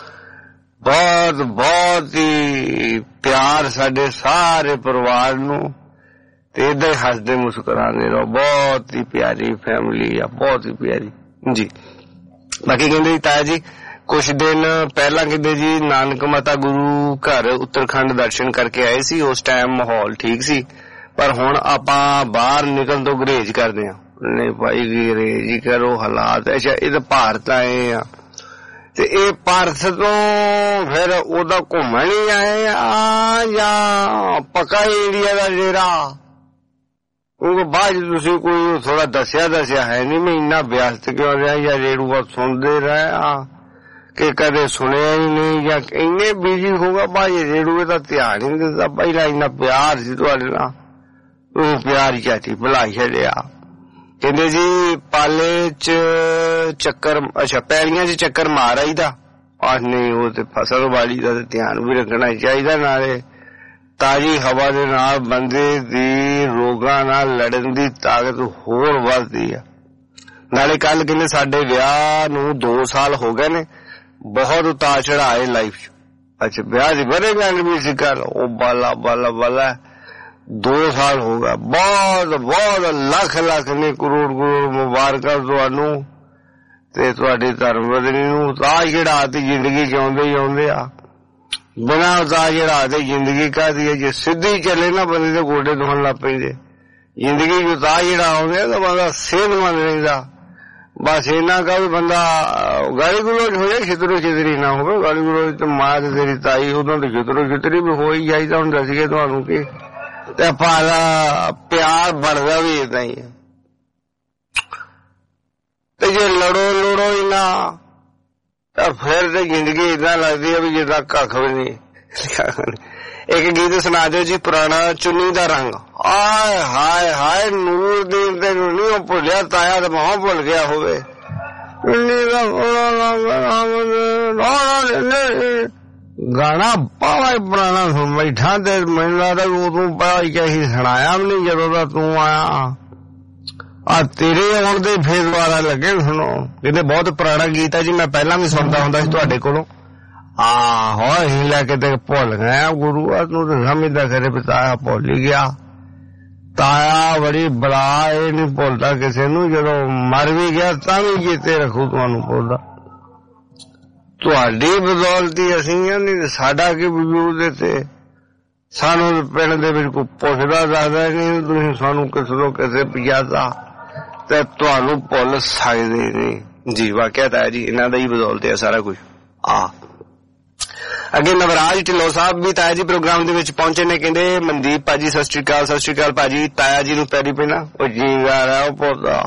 Speaker 4: ਬਹੁਤ ਬਹੁਤ ਹੀ ਪਿਆਰ ਸਾਡੇ ਸਾਰੇ ਪਰਿਵਾਰ ਨੂੰ ਤੇ ਏਦਾਂ ਹੀ ਹੱਸਦੇ ਮੁਸਕਰਾਉਂਦੇ ਰਹੋ। ਬਹੁਤ ਹੀ ਪਿਆਰੀ ਫੈਮਿਲੀ ਆ, ਬਹੁਤ ਹੀ ਪਿਆਰੀ ਜੀ। ਬਾਕੀ ਕਹਿੰਦੇ ਤਾਇਆ ਜੀ ਕੁਛ ਦਿਨ ਪਹਿਲਾਂ ਕਹਿੰਦੇ ਜੀ ਨਾਨਕ ਮਾਤਾ ਗੁਰੂ ਘਰ ਉੱਤਰਾਖੰਡ ਦਰਸ਼ਨ ਕਰਕੇ ਆਏ ਸੀ। ਉਸ ਟਾਈਮ ਮਾਹੌਲ ਠੀਕ ਸੀ, ਪਰ ਹੁਣ ਆਪਾਂ ਬਾਹਰ ਨਿਕਲਣ ਤੋਂ ਗੁਰੇਜ਼ ਕਰਦੇ ਹਾਂ। ਨਹੀਂ ਭਾਈ ਗੁਰੇਜ਼ ਹੀ ਕਰੋ, ਹਾਲਾਤ ਅੱਛਾ ਇਹ ਤਾਂ ਭਾਰਤ ਆਏ ਆ ਤੇ ਇਹ ਭਾਰਤ ਤੋਂ ਫਿਰ ਉਹਦਾ ਘੁੰਮਣ ਹੀ ਆਏ ਆ ਜਾਂ ਪੱਕਾ ਇੰਡੀਆ ਦਾ ਡੇਰਾ? ਕਿਉਂਕਿ ਬਾਅਦ ਤੁਸੀਂ ਕੋਈ ਥੋੜਾ ਦੱਸਿਆ ਦੱਸਿਆ ਹੈ ਨਹੀਂ। ਮੈਂ ਇੰਨਾ ਵਿਅਸਤ ਕਿਉਂ ਰਿਹਾ ਜਾਂ ਰੇਡੂਆ ਸੁਣਦੇ ਰਹੇ ਆ ਕਿ ਕਦੇ ਸੁਣਿਆ ਹੀ ਨਹੀਂ ਜਾਂ ਇੰਨੇ ਬਿਜੀ ਹੋਗਾ ਭਾਈ ਰੇਡੂਏ ਦਾ ਧਿਆਨ ਹੀ ਨਹੀਂ ਦਿੰਦਾ। ਪਹਿਲਾਂ ਇੰਨਾ ਪਿਆਰ ਸੀ ਤੁਹਾਡੇ ਨਾਲ, ਉਹ ਪਿਆਰ ਹੀ ਚਾਟੀ ਭੁਲਾ ਛੱਡਿਆ। ਕਹਿੰਦੇ ਜੀ ਪਾਲੇ ਚ ਚੱਕਰ ਅੱਛਾ ਪੈਲੀਆਂ ਚ ਚੱਕਰ ਮਾਰ ਆਈਦਾ। ਆਹ ਨਹੀਂ ਉਹ ਤੇ ਫਸਲ ਵਾਲੀ ਦਾ ਧਿਆਨ ਵੀ ਰੱਖਣਾ ਚਾਹੀਦਾ। ਨਾਲੇ ਤਾਜ਼ੀ ਹਵਾ ਦੇ ਨਾਲ ਬੰਦੇ ਦੀ ਰੋਗਾਂ ਨਾਲ ਲੜਨ ਦੀ ਤਾਕਤ ਹੋਰ ਵੱਧਦੀ ਆ। ਨਾਲੇ ਕੱਲ ਕਹਿੰਦੇ ਸਾਡੇ ਵਿਆਹ ਨੂੰ ਦੋ ਸਾਲ ਹੋ ਗਏ ਨੇ, ਬਹੁਤ ਉਤਾਰ ਚੜਾਏ ਲਾਈਫ ਚ। ਅੱਛਾ ਵਿਆਹ ਦੀ ਬੜੇ ਗੱਲ ਵੀ ਸੀ ਕੱਲ। ਉਹ ਬਾਲਾ ਬਾਲਾ ਬਾਲਾ ਦੋ ਸਾਲ ਹੋ ਗਿਆ। ਬਹੁਤ ਬਹੁਤ ਲੱਖ ਲੱਖ ਨੇ ਕਰੋੜ ਕਰੋੜ ਮੁਬਾਰਕਾਂ ਤੁਹਾਨੂੰ ਤੇ ਤੁਹਾਡੀ ਧਰਮ ਪਤਨੀ ਨੂੰ। ਉਤਾਰ ਚੜਾਤੀ ਜ਼ਿੰਦਗੀ ਜਿਉਂਦੇ ਹੀ ਆਉਂਦੇ ਆ। ਬਿਨਾਂ ਉਤਾਰ ਚੜਾਤੇ ਜ਼ਿੰਦਗੀ ਕਾਹਦੀ ਹੈ? ਜੇ ਸਿੱਧੀ ਚੱਲੇ ਨਾ ਬੰਦੇ ਦੇ ਗੋਡੇ ਦੁਖਣ ਲੱਗ ਪੈਂਦੇ। ਜ਼ਿੰਦਗੀ ਚ ਉਤਾਰ ਚੜਾ ਆਉਂਦੇ ਤਾਂ ਬੰਦਾ ਸਿਹਤਮੰਦ ਰਹਿੰਦਾ। ਬਸ ਇੰਨਾ ਕਾ ਵੀ ਬੰਦਾ ਗਾਲੀ ਗਲੋਚ ਹੋ ਜਾਏ, ਛਿਤਰੋ ਛਿਤਰੀ ਨਾ ਹੋਵੇ। ਗਾਲੀ ਗਲੋਚ ਤੇ ਮਾਂ ਤੇ ਤੇਰੀ ਤਾਈ ਉਹਨਾਂ ਦੀ ਛਿਤਰੋ ਛਿਤਰੀ ਵੀ ਹੋ ਹੀ ਜਾਈਦਾ। ਹੁਣ ਦੱਸੀਏ ਤੁਹਾਨੂੰ ਕਿ ਤੇ ਆਪਾਂ ਦਾ ਪਿਆਰ ਬਣਦਾ ਵੀ ਏਦਾਂ ਹੀ ਹੈ। ਤੇ ਜੇ ਲੜੋ ਲੜੋ ਹੀ ਨਾ ਤਾਂ ਫਿਰ ਤੇ ਜ਼ਿੰਦਗੀ ਏਦਾਂ ਲੱਗਦੀ ਹੈ ਵੀ ਜਿੱਦਾਂ ਕੱਖ ਵੀ ਨਹੀਂ। ਇੱਕ ਗੀਤ ਸੁਣਾ ਦਿਓ ਜੀ, ਪੁਰਾਣਾ ਚੁੰਨੀ ਦਾ ਰੰਗ। ਆਏ ਹਾਏ ਹਾਏ ਨੂਰ ਦੀਨ ਤੈਨੂੰ ਨਹੀਂ ਉਹ ਭੁੱਲਿਆ, ਤਾਇਆ ਤੇ ਮਾਂ ਭੁੱਲ ਗਿਆ ਹੋਵੇ। ਗਾਣਾ ਬਾਵਾ ਪੁਰਾਣਾ ਸੁਣ ਬੈਠਾ ਤੇ ਮੈਨੂੰ ਲੱਗਦਾ ਉਦੋਂ ਪਤਾ ਹੀ ਕਹੀ ਸੁਣਾਇਆ ਵੀ ਨਹੀਂ ਜਦੋਂ ਦਾ ਤੂੰ ਆਇਆ। ਆ ਤੇਰੇ ਆਉਣ ਦੇ ਫੇਰ ਦੁਬਾਰਾ ਲੱਗੇ ਸੁਣੋ। ਕਹਿੰਦੇ ਬਹੁਤ ਪੁਰਾਣਾ ਗੀਤ ਹੈ ਜੀ, ਮੈਂ ਪਹਿਲਾਂ ਵੀ ਸੁਣਦਾ ਹੁੰਦਾ ਸੀ ਤੁਹਾਡੇ ਕੋਲੋਂ। ਆਹੋ ਅਸੀਂ ਲੈ ਕੇ ਤੇ ਭੁੱਲ ਗਿਆ ਗੁਰੂ ਆ ਤੂੰ ਤੇ ਸਮਝਦਾ ਖਰੇ ਵੀ ਤਾਇਆ ਭੁੱਲ ਹੀ ਗਿਆ। ਤਾਇਆ ਬੜੀ ਬਲਾ ਇਹ ਨਹੀਂ ਭੁੱਲਦਾ ਕਿਸੇ ਨੂੰ, ਜਦੋਂ ਮਰ ਵੀ ਗਿਆ ਤਾਂ ਵੀ ਚੇਤੇ ਰੱਖੂ ਤੁਹਾਨੂੰ ਭੁੱਲਦਾ। ਤੁਹਾਡੀ ਬਦੌਲਤੀ ਅਸੀਂ ਆ, ਨਹੀਂ ਸਾਡਾ ਕੀ ਵਜੂਦ ਇੱਥੇ। ਸਾਨੂੰ ਪਿੰਡ ਦੇ ਵਿੱਚ ਕੋਈ ਪੁੱਛਦਾ ਦੱਸਦਾ ਨਹੀਂ, ਤੁਸੀਂ ਸਾਨੂੰ ਕਿਸੇ ਤੋਂ ਕਿਸੇ ਪਿਆਦਾ ਤੇ ਤੁਹਾਨੂੰ ਭੁੱਲ ਸਕਦੇ ਨਹੀਂ ਜੀ। ਵਾਕਿਆ ਤਾਂ ਜੀ ਇਹਨਾਂ ਦਾ ਹੀ ਬਦੌਲਤ ਹੈ ਸਾਰਾ ਕੁਝ। ਆ ਅੱਗੇ ਨਵਰਾਜ ਢਿੱਲੋਂ ਸਾਹਿਬ ਵੀ ਤਾਇਆ ਜੀ ਪ੍ਰੋਗਰਾਮ ਦੇ ਵਿੱਚ ਪਹੁੰਚੇ ਨੇ। ਕਹਿੰਦੇ ਮਨਦੀਪ ਭਾਜੀ ਸਤਿ ਸ਼੍ਰੀ ਅਕਾਲ। ਸਤਿ ਸ਼੍ਰੀ ਅਕਾਲ ਭਾਜੀ। ਤਾਇਆ ਜੀ ਨੂੰ ਪੈਰੀ ਪੈਣਾ ਉਹ ਜੀਂਦਾ ਰਹਿ ਪੋਤਾ,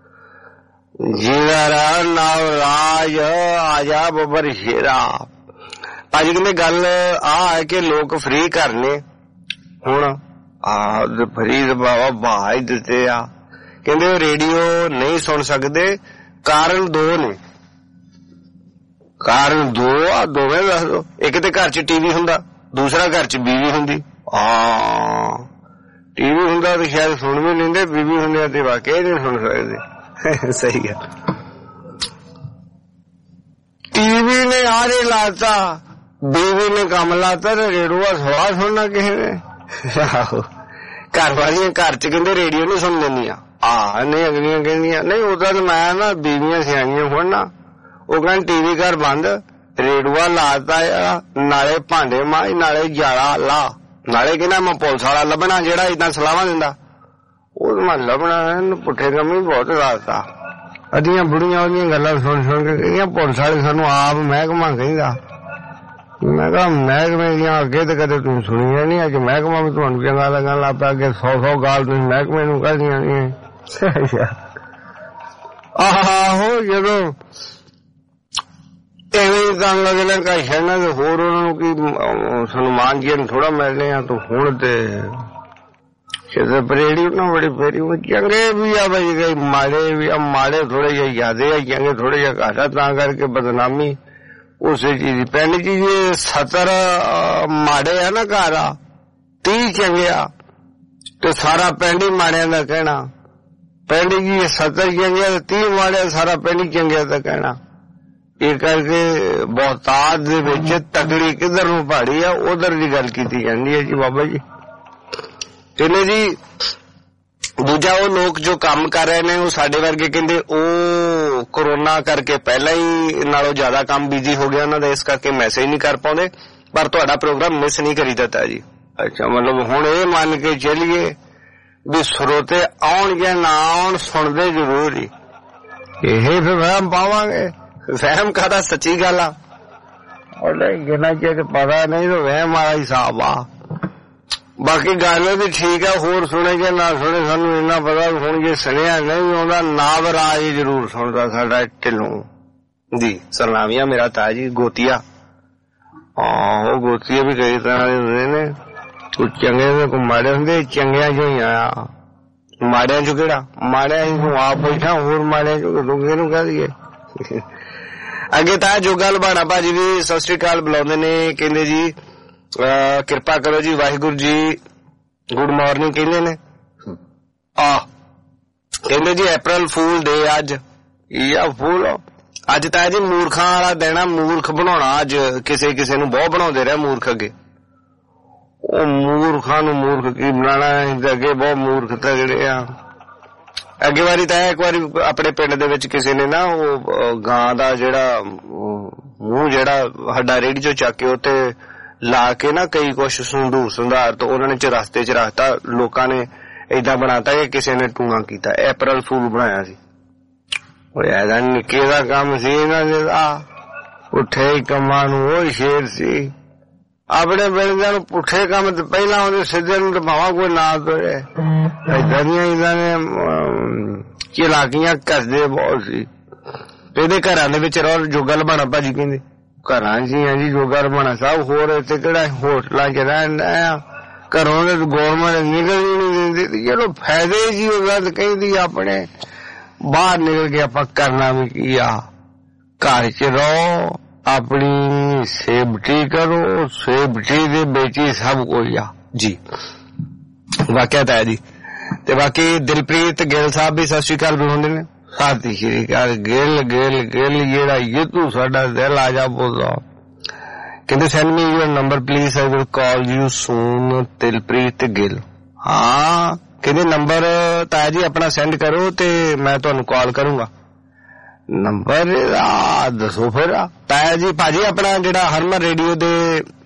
Speaker 4: ਜੀਂਦਾ ਰਹਿ ਨਵਰਾਜ ਆ ਜਾ ਬੱਬਰ ਸ਼ੇਰਾ। ਭਾਜੀ ਕਹਿੰਦੇ ਗੱਲ ਆ ਹੈ ਕਿ ਲੋਕ ਫ੍ਰੀ ਕਰਨੇ ਹੁਣ ਆ ਫ੍ਰੀ ਬਾਬਾ ਬਾਈ ਦਿੱਤੇ ਆ। ਕਹਿੰਦੇ ਉਹ ਰੇਡੀਓ ਨਹੀਂ ਸੁਣ ਸਕਦੇ, ਕਾਰਨ ਦੋ ਨੇ। ਕਾਰਨ ਦੋ ਆ, ਦੋਵੇਂ ਦੱਸ ਦੋ। ਇੱਕ ਤੇ ਘਰ ਚ ਟੀਵੀ ਹੁੰਦਾ, ਦੂਸਰਾ ਘਰ ਚ ਬੀਵੀ ਹੁੰਦੀ। ਹਾਂ ਟੀਵੀ ਹੁੰਦਾ ਤੇ ਸ਼ਾਇਦ ਸੁਣ ਵੀ ਲੈਂਦੇ, ਬੀਬੀ ਹੁੰਦਿਆਂ ਤੇ ਵਾਕਿਆ ਨਹੀਂ ਸੁਣ ਸਕਦੇ। ਸਹੀ ਗੱਲ। ਟੀਵੀ ਨੇ ਆਰੇ ਲਾਤਾ, ਬੀਵੀ ਨੇ ਕੰਮ ਲਾਤਾ ਤੇ ਰੇਡੂਆ ਸਵਾ ਸੁਣਨਾ ਕਿਸੇ ਨੇ। ਆਹੋ ਘਰ ਵਾਲੀਆਂ ਘਰ ਚ ਕਹਿੰਦੇ ਰੇਡੀਓ ਨੀ ਸੁਣ ਲੈਂਦੀਆਂ। ਆਹ ਨਹੀਂ ਅਗਲੀਆਂ ਕਹਿੰਦੀਆਂ ਨਹੀਂ ਉਹਦਾ ਤਾਂ ਮੈਂ ਨਾ ਬੀਵੀਆਂ ਸਿਆਣੀਆਂ ਹੋਣ ਨਾ, ਉਹ ਕਹਿੰਦੇ ਟੀਵੀ ਘਰ ਬੰਦ, ਰੇਡੂਆ ਲਾਤਾ ਆ, ਨਾਲੇ ਭਾਂਡੇ ਮਾਂਜ ਨਾਲੇ ਜਾਲਾ ਲਾ, ਨਾਲੇ ਕਹਿੰਦਾ ਮੈਂ ਪੁਲਿਸ ਵਾਲਾ ਲੱਭਣਾ ਜਿਹੜਾ ਏਦਾਂ ਸਲਾਹਾਂ ਦਿੰਦਾ। ਉਹ ਮੈਂ ਲੱਭਣਾ ਪੁੱਠੇ ਕੰਮ ਹੀ ਬਹੁਤ ਲਾਤਾ। ਅੱਧੀਆਂ ਬੁੜੀਆਂ ਉਹਦੀਆਂ ਗੱਲਾਂ ਸੁਣ ਸੁਣ ਕੇ ਕਹਿੰਦੀਆਂ ਪੁਲਿਸ ਵਾਲੇ ਸਾਨੂੰ ਆਪ ਮਹਿਕਮਾ ਕਹਿੰਦਾ। ਮੈਂ ਕਿਹਾ ਮਹਿਕਮੇ ਦੀਆਂ ਅੱਗੇ ਤੇ ਕਦੇ ਤੁਸੀਂ ਸੁਣੀਆਂ ਨੀ, ਅੱਜ ਮਹਿਕਮਾ ਵੀ ਤੁਹਾਨੂੰ ਚੰਗਾ ਲੱਗਣ ਲੱਗ ਪਿਆ। ਅੱਗੇ ਸੌ ਸੌ ਗਾਲ ਤੁਸੀਂ ਮਹਿਕਮੇ ਨੂੰ ਕਰਦੀਆਂ ਨੀ। ਆਹੋ ਜਦੋਂ ਐਵੇਂ ਤਾਂ ਲੱਗਣਾ ਕਾ ਛੱਡਣਾ ਤੇ ਹੋਰ ਉਹਨਾਂ ਨੂੰ ਕੀ ਸਨਮਾਨ ਜੀ ਨੂੰ ਥੋੜਾ ਮਿਲਣੇ ਆ। ਤੂੰ ਹੁਣ ਤੇ ਕਿਤੇ ਪਰੇੜੀ ਨਾ ਬੜੀ ਫੇਰੀ ਚੰਗੇ ਵੀ ਆ ਬਈ ਗਈ, ਮਾੜੇ ਵੀ ਆ। ਮਾੜੇ ਥੋੜੇ ਜਿਹੇ ਜ਼ਿਆਦੇ ਆ, ਚੰਗੇ ਥੋੜੇ ਜਿਹਾ ਘਾਟਾ, ਤਾਂ ਕਰਕੇ ਬਦਨਾਮੀ ਉਸੇ ਚੀਜ਼ ਦੀ। ਪਿੰਡ ਚ ਜੇ ਸੱਤਰ ਮਾੜੇ ਆ ਨਾ ਘਰ ਆ, ਤੀਹ ਚੰਗੇ ਆ ਤੇ ਸਾਰਾ ਪਿੰਡ ਹੀ ਮਾੜਿਆਂ ਦਾ ਕਹਿਣਾ। ਪਿੰਡ ਜੀ ਸੱਤਰ ਚੰਗੇ ਤੇ ਤੀਹ ਮਾੜੇ, ਸਾਰਾ ਪਿੰਡ ਹੀ ਚੰਗਿਆ ਦਾ ਕਹਿਣਾ। ਇਹ ਕਰਕੇ ਬਹੁਤਾਤ ਦੇ ਵਿੱਚ ਤਕੜੀ ਕਿੱਧਰ ਨੂੰ ਪਹਾੜੀ ਆ ਉਧਰ ਦੀ ਗੱਲ ਕੀਤੀ ਜਾਂਦੀ ਹੈ ਜੀ ਬਾਬਾ ਜੀ। ਕਹਿੰਦੇ ਜੀ ਦੂਜਾ ਉਹ ਲੋਕ ਜੋ ਕੰਮ ਕਰ ਰਹੇ ਨੇ ਉਹ ਸਾਡੇ ਵਰਗੇ ਕਹਿੰਦੇ ਉਹ ਕੋਰੋਨਾ ਕਰਕੇ ਪਹਿਲਾਂ ਹੀ ਨਾਲੋਂ ਜ਼ਿਆਦਾ ਕੰਮ ਬਿਜ਼ੀ ਹੋ ਗਿਆ ਉਹਨਾਂ ਦਾ, ਇਸ ਕਰਕੇ ਮੈਸੇਜ ਨਹੀਂ ਕਰ ਪਾਉਂਦੇ। ਪਰ ਤੁਹਾਡਾ ਪ੍ਰੋਗਰਾਮ ਮਿਸ ਨਹੀਂ ਕਰੀ ਦਿੱਤਾ ਜੀ। ਅੱਛਾ ਮਤਲਬ ਹੁਣ ਇਹ ਮੰਨ ਕੇ ਚੱਲੀਏ ਵੀ ਸਰੋਤੇ ਆਉਣਗੇ ਨਾ ਆਉਣ, ਸੁਣਦੇ ਜ਼ਰੂਰ ਹੀ। ਇਹ ਫਿਰ ਵਹਿਮ ਪਾਵਾਂਗੇ। ਵਹਿਮ ਕਾਹਦਾ, ਸੱਚੀ ਗੱਲ ਆ। ਜਿੰਨਾ ਚਿਰ ਪਤਾ ਨਹੀਂ ਤਾਂ ਵਹਿਮ ਵਾਲਾ ਹਿਸਾਬ ਆ। ਬਾਕੀ ਗੱਲ ਵੀ ਠੀਕ ਆ, ਹੋਰ ਸੁਣੇ ਜਾਂ ਨਾ ਸੁਣੇ ਸਾਨੂੰ ਇੰਨਾ ਪਤਾ। ਹੁਣ ਜੇ ਸੁਣਿਆ ਨਹੀਂ ਆਉਂਦਾ, ਨਾਵਰਾਜ ਜ਼ਰੂਰ ਸੁਣਦਾ ਸਾਡਾ ਢਿੱਲੋਂ ਜੀ। ਸਰਨਾਵੀਆਂ ਮੇਰਾ ਤਾਜ ਜੀ ਗੋਤੀਆ। ਹਾਂ ਉਹ ਗੋਤੀਆ ਵੀ ਕਈ ਤਰ੍ਹਾਂ ਦੇ ਹੁੰਦੇ ਨੇ, ਕੋਈ ਚੰਗੇ ਦੇ ਕੋਈ ਮਾੜੇ ਹੁੰਦੇ। ਚੰਗਿਆਂ ਚੋਂ ਹੀ ਆ, ਮਾੜਿਆਂ ਚੋਂ ਕਿਹੜਾ ਮਾੜਿਆਂ ਹੀ ਤੂੰ ਆਪ ਬੈਠਾ, ਹੋਰ ਮਾੜਿਆਂ ਚੋਂ ਦੂਗੇ ਨੂੰ ਕਹਿ ਦਈਏ। ਅੱਗੇ ਤਾਂ ਜੋਗਾ ਲਬਾਣਾ ਭਾਜੀ ਵੀ ਸਤਿ ਸ੍ਰੀ ਅਕਾਲ ਬੁਲਾਉਂਦੇ ਨੇ, ਕਹਿੰਦੇ ਜੀ ਕਿਰਪਾ ਕਰੋ ਜੀ, ਵਾਹਿਗੁਰੂ ਜੀ, ਗੁੱਡ ਮਾਰਨਿੰਗ ਕਹਿੰਦੇ ਨੇ। ਆ ਕਹਿੰਦੇ ਜੀ ਅਪ੍ਰੈਲ ਫੂਲ ਡੇ ਅੱਜ। ਇਹ ਫੂਲ ਅੱਜ ਤਾਂ ਜੀ ਮੂਰਖਾਂ ਵਾਲਾ ਦਿਨ ਆ, ਮੂਰਖ ਬਣਾਉਣਾ ਅੱਜ। ਕਿਸੇ ਕਿਸੇ ਨੂੰ ਬਹੁਤ ਬਣਾਉਂਦੇ ਰਹੇ ਮੂਰਖ ਅੱਗੇ। ਉਹ ਮੂਰਖਾਂ ਨੂੰ ਮੂਰਖ ਕੀ ਬਣਾਉਣਾ, ਅੱਗੇ ਬਹੁਤ ਮੂਰਖ ਤਗੜੇ ਆ। ਅੱਗੇ ਵਾਰੀ ਤਾਂ ਇੱਕ ਵਾਰੀ ਆਪਣੇ ਪਿੰਡ ਦੇ ਵਿੱਚ ਕਿਸੇ ਨੇ ਨਾ ਉਹ ਗਾਂ ਦਾ ਜਿਹੜਾ ਮੂੰਹ ਜਿਹੜਾ ਹੱਡਾ ਰੇੜੀ ਚੋਂ ਚੱਕ ਕੇ ਉੱਤੇ ਲਾ ਕੇ ਨਾ ਕਈ ਕੁਛ ਸੰਧੂਰ ਸੰਧਾਰ ਤੋਂ ਉਹਨਾਂ ਨੇ ਚ ਰਸਤੇ ਚ ਰੱਖਤਾ। ਲੋਕਾਂ ਨੇ ਏਦਾਂ ਬਣਾਤਾ ਕਿ ਕਿਸੇ ਨੇ ਟੂਣਾ ਕੀਤਾ, ਅਪ੍ਰੈਲ ਫੂਲ ਬਣਾਇਆ ਸੀ। ਉਹ ਐਦਾ ਨਿੱਕੇ ਦਾ ਕੰਮ ਸੀ ਇਹਨਾਂ ਦੇ। ਆ ਪੁੱਠੇ ਕੰਮਾਂ ਨੂੰ ਉਹ ਸ਼ੇਰ ਸੀ। ਆਪਣੇ ਬੇੜਿਆਂ ਨੂੰ ਪੁੱਠੇ ਕੰਮ ਤੇ ਪਹਿਲਾਂ ਉਹਦੇ ਸਿੱਧੇ ਨੂੰ ਭਾਵਾਂ ਕੋਈ ਨਾ ਤੋਰੇ। ਏਦਾਂ ਦੀਆਂ ਇਹਨਾਂ ਨੇ ਚਲਾਕੀਆਂ ਕਰਦੇ ਬਹੁਤ ਸੀ। ਇਹਦੇ ਘਰਾਂ ਦੇ ਵਿੱਚ ਰੋ ਜੋਗਾ ਲਬਾਣਾ ਭਾਜੀ ਕਹਿੰਦੇ ਘਰਾਂ ਚ ਹੀ ਆ ਜੀ ਜੋਗਾ ਲਬਾਣਾ ਸਾਹਿਬ। ਹੋਰ ਇੱਥੇ ਕਿਹੜਾ ਹੋਟਲਾਂ ਚ ਰਹਿੰਦਾ ਆ, ਘਰੋਂ ਦੇ ਗੌਰਮੈਂਟ ਨਿਕਲ ਹੀ ਨਹੀਂ ਦਿੰਦੀ। ਚਲੋ ਫਾਇਦੇ ਜੀ ਉਹ ਗੱਲ ਕਹਿੰਦੀ ਆਪਣੇ, ਬਾਹਰ ਨਿਕਲ ਕੇ ਆਪਾਂ ਕਰਨਾ ਵੀ ਕੀ ਆ। ਘਰ ਚ ਰਹੋ, ਆਪਣੀ ਸੇਫਟੀ ਕਰੋ, ਸੇਫਟੀ ਦੇ ਵਿੱਚ ਹੀ ਸਭ ਕੁਝ ਆ ਜੀ। ਵਾਕਿਆ ਤਾਂ ਹੈ ਜੀ। ਤੇ ਬਾਕੀ ਦਿਲਪ੍ਰੀਤ ਗਿੱਲ ਸਾਹਿਬ ਵੀ ਸਤਿ ਸ੍ਰੀ ਅਕਾਲ ਬੁਲਾਉਂਦੇ ਨੇ। ਸਤਿ ਸ੍ਰੀ ਅਕਾਲ ਗਿੱਲ ਗਿੱਲ ਗਿੱਲ ਜਿਹੜਾ ਇਹ ਤੂੰ ਸਾਡਾ ਦਿਲ ਆ ਜਾ ਬੋਲਦਾ। ਕਹਿੰਦੇ send me your number please, I will call you soon. Dilpreet Gill ਹਾਂ ਕਹਿੰਦੇ ਨੰਬਰ ਤਾਇਆ ਜੀ ਆਪਣਾ ਸੈਂਡ ਕਰੋ ਤੇ ਮੈਂ ਤੁਹਾਨੂੰ ਕਾਲ ਕਰੂੰਗਾ। ਨੰਬਰ ਦੱਸੋ ਫਿਰ ਤਾਇਆ ਜੀ। ਭਾਜੀ ਆਪਣਾ ਜਿਹੜਾ ਹਰਮਨ ਰੇਡੀਓ ਦੇ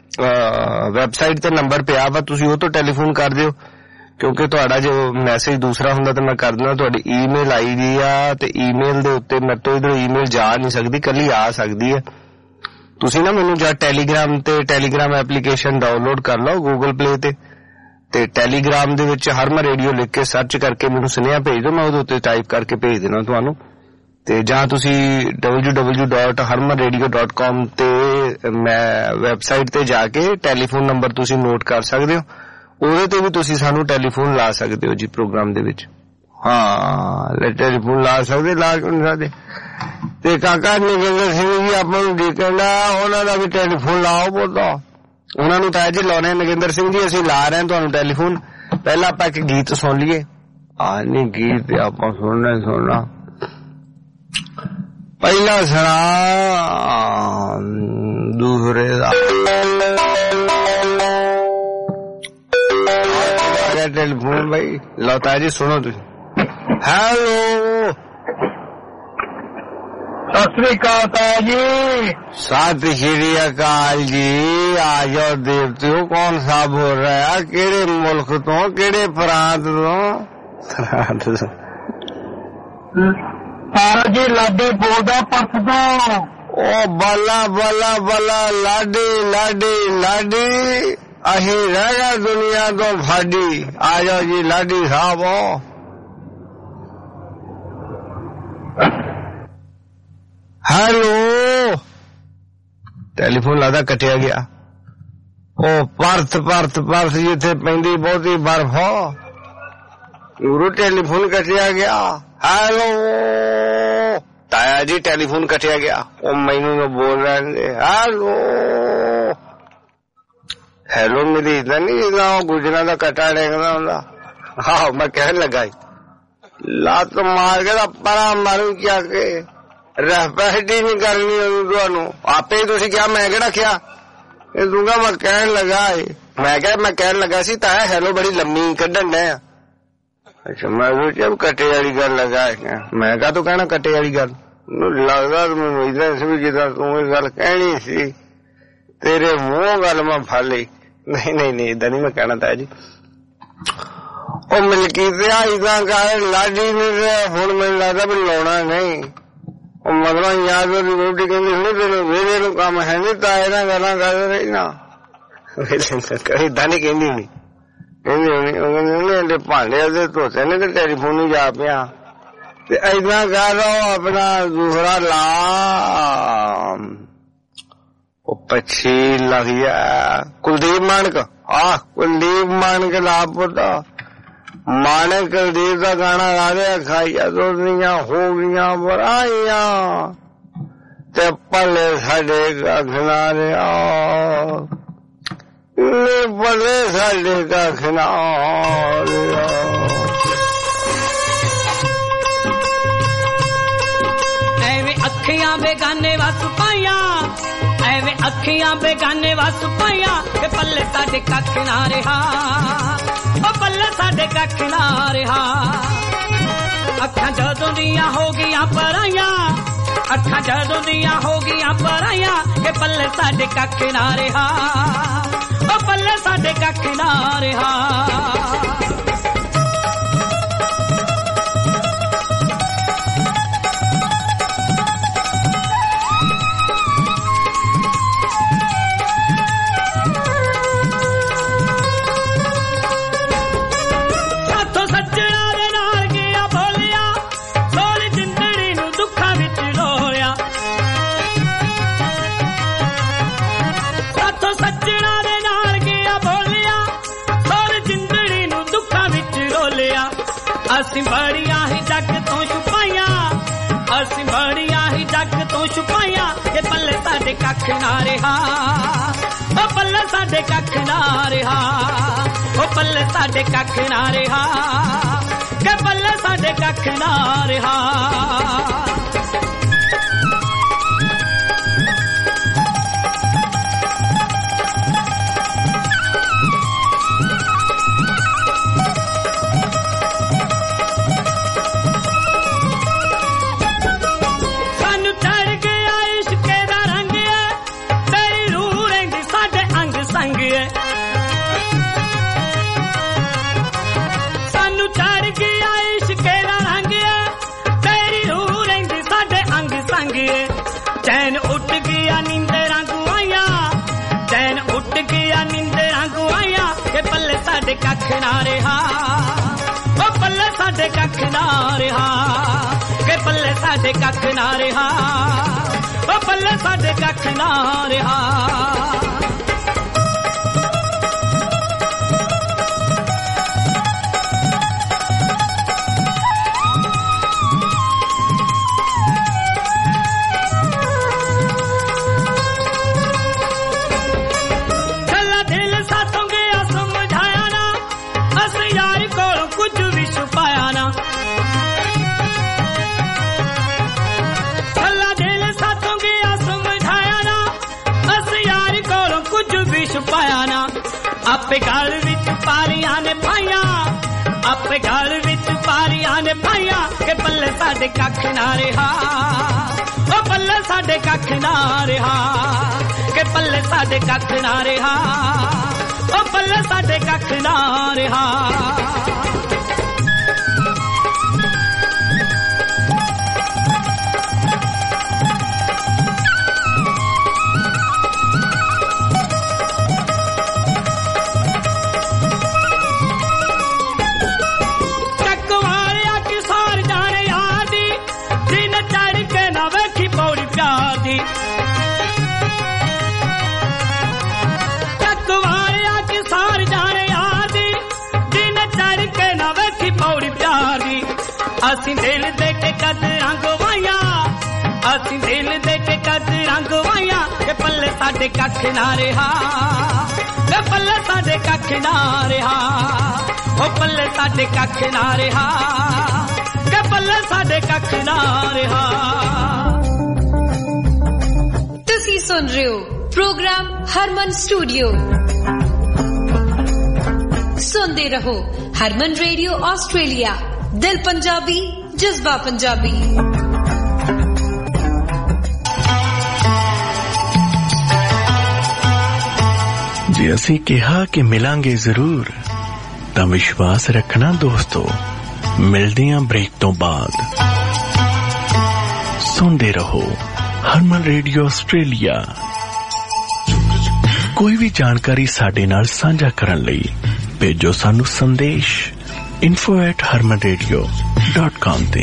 Speaker 4: ਵੈਬਸਾਈਟ ਤੇ ਨੰਬਰ ਪਿਆ ਵਾ, ਤੁਸੀਂ ਉਹ ਤੋਂ ਟੈਲੀਫੋਨ ਕਰ ਦਿਓ, ਕਿਉਂਕਿ ਤੁਹਾਡਾ ਜੋ ਮੈਸੇਜ ਦੂਸਰਾ ਹੁੰਦਾ ਤਾਂ ਮੈਂ ਕਰ ਦਿੰਦਾ। ਤੁਹਾਡੀ ਈਮੇਲ ਆਈ ਦੀ ਆ ਤੇ ਈਮੇਲ ਦੇ ਉੱਤੇ ਮੇਰੇ ਤੋਂ ਇੱਧਰੋਂ ਈਮੇਲ ਜਾ ਨਹੀਂ ਸਕਦੀ, ਕੱਲੀ ਆ ਸਕਦੀ ਹੈ। ਤੁਸੀਂ ਨਾ ਮੈਨੂੰ ਜਾਂ ਟੈਲੀਗ੍ਰਾਮ ਤੇ ਟੈਲੀਗ੍ਰਾਮ ਐਪਲੀਕੇਸ਼ਨ ਡਾਊਨਲੋਡ ਕਰ ਲਓ ਗੂਗਲ ਪਲੇ ਤੇ, ਤੇ ਟੈਲੀਗ੍ਰਾਮ ਦੇ ਵਿੱਚ ਹਰਮਨ ਰੇਡੀਓ ਲਿਖ ਕੇ ਸਰਚ ਕਰਕੇ ਮੈਨੂੰ ਸੁਨੇਹਾ ਭੇਜ ਦਿਓ, ਮੈਂ ਉਹਦੇ ਉੱਤੇ ਟਾਈਪ ਕਰਕੇ ਭੇਜ ਦੇਣਾ ਤੁਹਾਨੂੰ। ਤੇ ਜਾਂ ਤੁਸੀਂ W W dot Harman radio dot com ਤੇ ਮੈਂ ਵੈਬਸਾਈਟ ਤੇ ਜਾ ਕੇ ਟੈਲੀਫੋਨ ਨੰਬਰ ਤੁਸੀਂ ਨੋਟ ਕਰ ਸਕਦੇ ਹੋ, ਉਹਦੇ ਤੇ ਵੀ ਤੁਸੀਂ ਸਾਨੂੰ ਟੈਲੀਫੋਨ ਲਾ ਸਕਦੇ ਹੋ ਜੀ ਪ੍ਰੋਗਰਾਮ ਦੇ ਵਿੱਚ। ਹਾਂ ਟੈਲੀਫੋਨ ਲਾ ਸਕਦੇ, ਲਾ ਕਿਉਂ ਨਹੀਂ ਸਕਦੇ। ਤੇ ਕਾਕਾ ਨਿਗੰਦਰ ਸਿੰਘ ਜੀ ਆਪਾਂ ਨੂੰ ਦੇਖਣਾ, ਉਹਨਾਂ ਦਾ ਵੀ ਟੈਲੀਫੋਨ ਲਾਓ ਬੋਲਦਾ। ਉਹਨਾਂ ਨੂੰ ਤਾਂ ਜੀ ਲਾਉਣੇ। ਨਗਿੰਦਰ ਸਿੰਘ ਜੀ ਅਸੀਂ ਲਾ ਰਹੇ ਹਾਂ ਤੁਹਾਨੂੰ ਟੈਲੀਫੋਨ। ਪਹਿਲਾਂ ਆਪਾਂ ਇੱਕ ਗੀਤ ਸੁਣ ਲਈਏ। ਆ ਨਹੀਂ ਗੀਤ ਆਪਾਂ ਸੁਣਨਾ ਸੁਣਨਾ ਪਹਿਲਾਂ ਸੁਣਾ ਦੂਸਰੇ ਦਾ ਟੈਲੀਫੋਨ। ਭਾਈ ਲਤਾ ਜੀ ਸੁਣੋ ਤੁਸੀਂ। ਹੈਲੋ ਸਤਿ ਸ੍ਰੀ ਅਕਾਲ ਤਾਇਆ ਜੀ। ਸਤਿ ਸ਼੍ਰੀ ਅਕਾਲ ਜੀ। ਆ ਜਾਓ ਦੇਵਤਿਓ। ਕੌਣ ਸਾ ਬੋਲ ਰਿਹਾ? ਕਿਹੜੇ ਮੁਲਕ ਤੋਂ, ਕਿਹੜੇ ਪ੍ਰਾਂਤ ਤੋਂ? ਤਾਇਆ ਜੀ ਲਾਡੀ ਬੋਲਦਾ ਪਰਸ ਤੋਂ। ਉਹ ਬੱਲਾ ਬੱਲਾ ਬੱਲਾ ਲਾਡੀ ਲਾਡੀ ਲਾਡੀ ਅਸੀਂ ਰਹਿ ਗਏ ਦੁਨੀਆ ਤੋਂ ਫਾਡੀ। ਆ ਜਾਓ ਜੀ ਲਾਡੀ ਸਾਹਿਬ। ਹੈਲੋ ਟੈਲੀਫੋਨ ਲੱਗਦਾ ਕੱਟਿਆ ਗਿਆ। ਉਹ ਪਰਥ ਪਰਥ ਪਰਥ ਜਿੱਥੇ ਪੈਂਦੀ ਬਹੁਤੀ ਬਰਫ ਉਰੋਂ ਟੈਲੀਫੋਨ ਕੱਟਿਆ ਗਿਆ। ਹੈਲੋ ਤਾਇਆ ਜੀ ਟੈਲੀਫੋਨ ਕੱਟਿਆ ਗਿਆ। ਉਹ ਮੈਨੂੰ ਨਾ ਬੋਲ ਰਹੇ। ਹੈਲੋ ਹੈਲੋ ਮੇਰੀ ਇਦਾਂ ਨਹੀਂ ਜਿੱਦਾਂ ਉਹ ਗੁਜਰਾਂ ਦਾ ਕੱਟਾ ਡੇਗਦਾ ਹੁੰਦਾ। ਆਹੋ ਮੈਂ ਕਹਿਣ ਲੱਗਾ ਲੱਤ ਮਾਰ ਕੇ ਤਾਂ ਪਰਾਂ ਮਾਰੂ ਕਿਆ ਕੇ ਰੈਸਪੈਕਟ ਨਹੀਂ ਕਰਨੀ ਤੁਹਾਨੂੰ। ਆਪੇ ਹੀ ਤੁਸੀਂ ਕਿਹਾ, ਮੈਂ ਕਿਹੜਾ ਕਿਹਾ ਇਹ ਦੂੰਗਾ। ਮੈਂ ਕਹਿਣ ਲੱਗਾ ਮੈਂ ਕਿਹਾ ਮੈਂ ਕਹਿਣ ਲੱਗਾ ਸੀ ਤਾਇਆ ਹੈਲੋ ਬੜੀ ਲੰਮੀ ਕੱਢਣ ਡਿਆ। ਅੱਛਾ ਮੈਂ ਸੋਚਿਆ ਕੱਟੇ ਵਾਲੀ ਗੱਲ ਲੱਗਾ। ਮੈਂ ਕਾ ਤੂੰ ਕਹਿਣਾ ਕੱਟੇ ਵਾਲੀ ਗੱਲ? ਲੱਗਦਾ ਮੈਨੂੰ ਇਦਾਂ ਸੀ ਵੀ ਜਿੱਦਾਂ ਤੂੰ ਇਹ ਗੱਲ ਕਹਿਣੀ ਸੀ ਤੇਰੇ ਮੂੰਹ ਗੱਲ ਮੈਂ ਫੜ ਲਈ। ਨਹੀਂ ਨਹੀਂ ਨਹੀਂ ਏਦਾਂ ਨਹੀਂ ਮੈਂ ਕਹਿਣਾ ਤਾਇਆ ਜੀ। ਉਹ ਮਲਕੀਤਿਆ ਇਦਾਂ ਕਰ ਲਾਡੀ ਨੇ ਹੁਣ ਮੈਨੂੰ ਲੱਗਦਾ ਵੀ ਲਾਉਣਾ ਨਹੀਂ। ਉਹ ਮਗਰੋਂ ਯਾਦ ਉਹਦੀ ਰੋਟੀ ਕਹਿੰਦੀ ਹੁਣੀ ਤੈਨੂੰ ਵੇਲੇ ਨੂੰ ਕੰਮ ਹੈ ਨੀ ਤਾਂ ਇਹਨਾਂ ਗੱਲਾਂ ਕਰਦੇ ਰਹੀ ਨਾ। ਏਦਾਂ ਨੀ ਕਹਿੰਦੀ ਹੁਣੀ ਕਹਿੰਦੀ ਹੁਣੀ ਉਹ ਕਹਿੰਦੀ ਭਾਂਡੇ ਦੇ ਧੋਤੇ ਨੇ ਤੇ ਟੈਲੀਫੋਨ ਨੂੰ ਜਾ ਪਿਆ ਤੇ ਏਦਾਂ ਕਰ ਆਪਣਾ ਦੂਸਰਾ ਲਾ। ਉਹ ਪੱਛੀ ਲੱਗ ਗਿਆ ਕੁਲਦੀਪ ਮਾਨਕ। ਆਹ ਕੁਲਦੀਪ ਮਾਨਕ ਦਾ ਪੁੱਤ ਮਾਨਕ ਕੁਲਦੀਪ ਦਾ ਗਾਣਾ ਗਾ ਰਿਹਾ। ਖਾਈਆਂ ਦੋਨੀਆਂ ਹੋ ਗਈਆਂ ਬਰਾਈਆਂ ਤੇ ਪੱਲੇ ਸਾਡੇ ਕੱਖ ਨਾ ਰਿਹਾ। ਪੱਲੇ ਸਾਡੇ ਕੱਖ ਨਾ ਰਿਹਾ।
Speaker 15: ਐਵੇਂ ਅੱਖੀਆਂ ਬੇਗਾਨੇ ਵਸ ਪਾਈਆਂ, ਐਵੇਂ ਅੱਖੀਆਂ ਬੇਗਾਨੇ ਵਸ ਪਾਈਆਂ ਤੇ ਪੱਲੇ ਸਾਡੇ ਕੱਖ ਨਾ ਰਿਹਾ। ਉਹ ਪੱਲੇ ਸਾਡੇ ਕੱਖ ਨਾ ਰਿਹਾ। ਅੱਖਾਂ ਜਦੋਂ ਦੀਆਂ ਹੋ ਗਈਆਂ ਪਰਾਈਆਂ, ਅੱਖਾਂ ਜਦੋਂ ਦੀਆਂ ਹੋ ਗਈਆਂ ਪਰਾਈਆਂ ਕਿ ਪੱਲੇ ਸਾਡੇ ਕੱਖ ਨਾ ਰਿਹਾ। ਉਹ ਪੱਲੇ ਸਾਡੇ ਕੱਖ ਨਾ ਰਿਹਾ। ਅਸੀਂ ਬੜੀਆਂ ਹੀ ਜੱਗ ਤੋਂ ਛੁਪਾਈਆਂ, ਅਸੀਂ ਬੜੀਆਂ ਹੀ ਜੱਗ ਤੋਂ ਛੁਪਾਈਆਂ ਕਿ ਪੱਲੇ ਸਾਡੇ ਕੱਖ ਨਾ ਰਿਹਾ। ਉਹ ਪੱਲੇ ਸਾਡੇ ਕੱਖ ਨਾ ਰਿਹਾ। ਉਹ ਪੱਲੇ ਸਾਡੇ ਕੱਖ ਨਾ ਰਿਹਾ। ਕਿ ਪੱਲੇ ਸਾਡੇ ਕੱਖ ਨਾ ਰਿਹਾ। चैन उठ गया नींदरां गुआया, चैन उठ गया नींदरां गुआया के पल्ले साडे कख ना रहा। ओ पल्ले साडे कख ना रहा। के पल्ले साडे कख ना रहा। ओ पल्ले साडे कख ना रहा। ਆਪੇ ਗਲ ਵਿੱਚ ਪਾਰੀਆਂ ਨੇ ਪਾਈਆਂ ਆਪੇ ਗਲ ਵਿੱਚ ਪਾਰੀਆਂ ਨੇ ਪਾਈਆਂ ਕਿ ਪੱਲੇ ਸਾਡੇ ਕੱਖ ਨਾ ਰਿਹਾ ਉਹ ਪੱਲੇ ਸਾਡੇ ਕੱਖ ਨਾ ਰਿਹਾ ਕਿ ਪੱਲੇ ਸਾਡੇ ਕੱਖ ਨਾ ਰਿਹਾ ਉਹ ਪੱਲੇ ਸਾਡੇ ਕੱਖ ਨਾ ਰਿਹਾ ਅਸੀਂ ਦਿਲ ਦੇ ਕੇ ਕਦਰਾਂ ਗਵਾਈਆਂ ਅਸੀਂ ਦਿਲ ਦੇ ਕੇ ਕਦਰਾਂ ਗਵਾਈਆਂ ਕਿ ਪੱਲੇ ਸਾਡੇ ਕੱਖ ਨਾ ਰਿਹਾ ਕਿ ਪੱਲੇ ਸਾਡੇ ਕੱਖ ਨਾ ਰਿਹਾ ਉਹ ਪੱਲੇ ਸਾਡੇ ਕੱਖ ਨਾ ਰਿਹਾ ਕਿ ਪੱਲੇ ਸਾਡੇ ਕੱਖ ਨਾ ਰਿਹਾ
Speaker 10: ਤੁਸੀਂ ਸੁਣ ਰਹੇ ਹੋ ਪ੍ਰੋਗਰਾਮ ਹਰਮਨ ਸਟੂਡੀਓ ਸੁਣਦੇ ਰਹੋ ਹਰਮਨ ਰੇਡੀਓ ਆਸਟ੍ਰੇਲੀਆ ਦਿਲ ਪੰਜਾਬੀ ਜਜ਼ਬਾ ਪੰਜਾਬੀ
Speaker 16: ਜੇ ਅਸੀਂ ਕਿਹਾ ਕਿ ਮਿਲਾਂਗੇ ਜ਼ਰੂਰ ਤਾਂ ਵਿਸ਼ਵਾਸ ਰੱਖਣਾ ਦੋਸਤੋ ਮਿਲਦੇ ਆਂ ਬ੍ਰੇਕ ਤੋਂ ਬਾਅਦ ਸੁਣਦੇ ਰਹੋ ਹਰਮਨ ਰੇਡੀਓ ਆਸਟ੍ਰੇਲੀਆ ਕੋਈ ਵੀ ਜਾਣਕਾਰੀ ਸਾਡੇ ਨਾਲ ਸਾਂਝਾ ਕਰਨ ਲਈ ਭੇਜੋ ਸਾਨੂੰ ਸੰਦੇਸ਼ info at harman radio dot com ਤੇ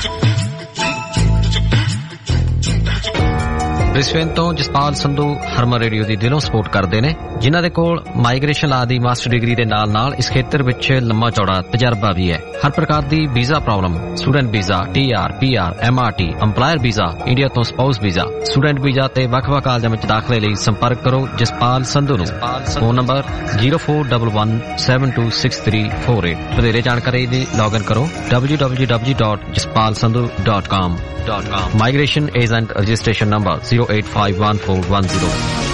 Speaker 17: ਬ੍ਰਿਸਬੇਨ ਤੋਂ ਜਸਪਾਲ ਸੰਧੂ ਹਰਮਨ ਰੇਡੀਓ ਦੀ ਦਿਲੋਂ ਸਪੋਰਟ ਕਰਦੇ ਨੇ ਜਿਨ੍ਹਾਂ ਦੇ ਕੋਲ ਮਾਈਗ੍ਰੇਸ਼ਨ ਲਾ ਦੀ ਮਾਸਟਰ ਡਿਗਰੀ ਦੇ ਨਾਲ ਨਾਲ ਇਸ ਖੇਤਰ ਵਿੱਚ ਲੰਮਾ ਚੌੜਾ ਤਜਰਬਾ ਵੀ ਹੈ ਹਰ ਪ੍ਰਕਾਰ ਦੀ visa problem student visa T R P R M R T employer visa India ਤੋਂ ਸਪਾਊਸ ਵੀਜ਼ਾ ਸਟੂਡੈਂਟ ਵੀਜ਼ਾ ਤੇ ਵੱਖ-ਵੱਖ ਕਾਲਜਾਂ ਵਿੱਚ ਦਾਖਲੇ ਲਈ ਸੰਪਰਕ ਕਰੋ ਜਸਪਾਲ ਸੰਧੂ ਨੂੰ phone number zero four one one seven two six three four eight ਵਧੇਰੇ ਜਾਣਕਾਰੀ ਲਈ ਲੌਗਇਨ ਕਰੋ w w w dot jaspal sandhu dot com migration agent registration number zero eight five one four one zero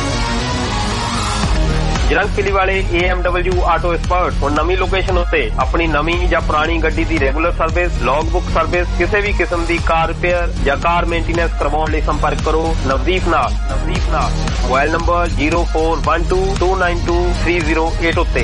Speaker 18: ਜਰੰਗ ਕਿਲੀ ਵਾਲੇ A M W auto expert ਹੁਣ ਨਵੀਂ location ਉੱਤੇ ਆਪਣੀ ਨਵੀਂ ਜਾਂ ਪੁਰਾਣੀ ਗੱਡੀ ਦੀ regular service log book service ਕਿਸੇ ਵੀ ਕਿਸਮ ਦੀ ਕਾਰ ਰਿਪੇਅਰ ਜਾਂ ਕਾਰ ਮੇਨਟੇਨੈਂਸ ਕਰਵਾਉਣ ਲਈ ਸੰਪਰਕ ਕਰੋ ਨਵਦੀਪ ਨਾਲ ਨਵਦੀਪ ਨਾਲ mobile number zero four one two two nine two three zero eight ਉੱਤੇ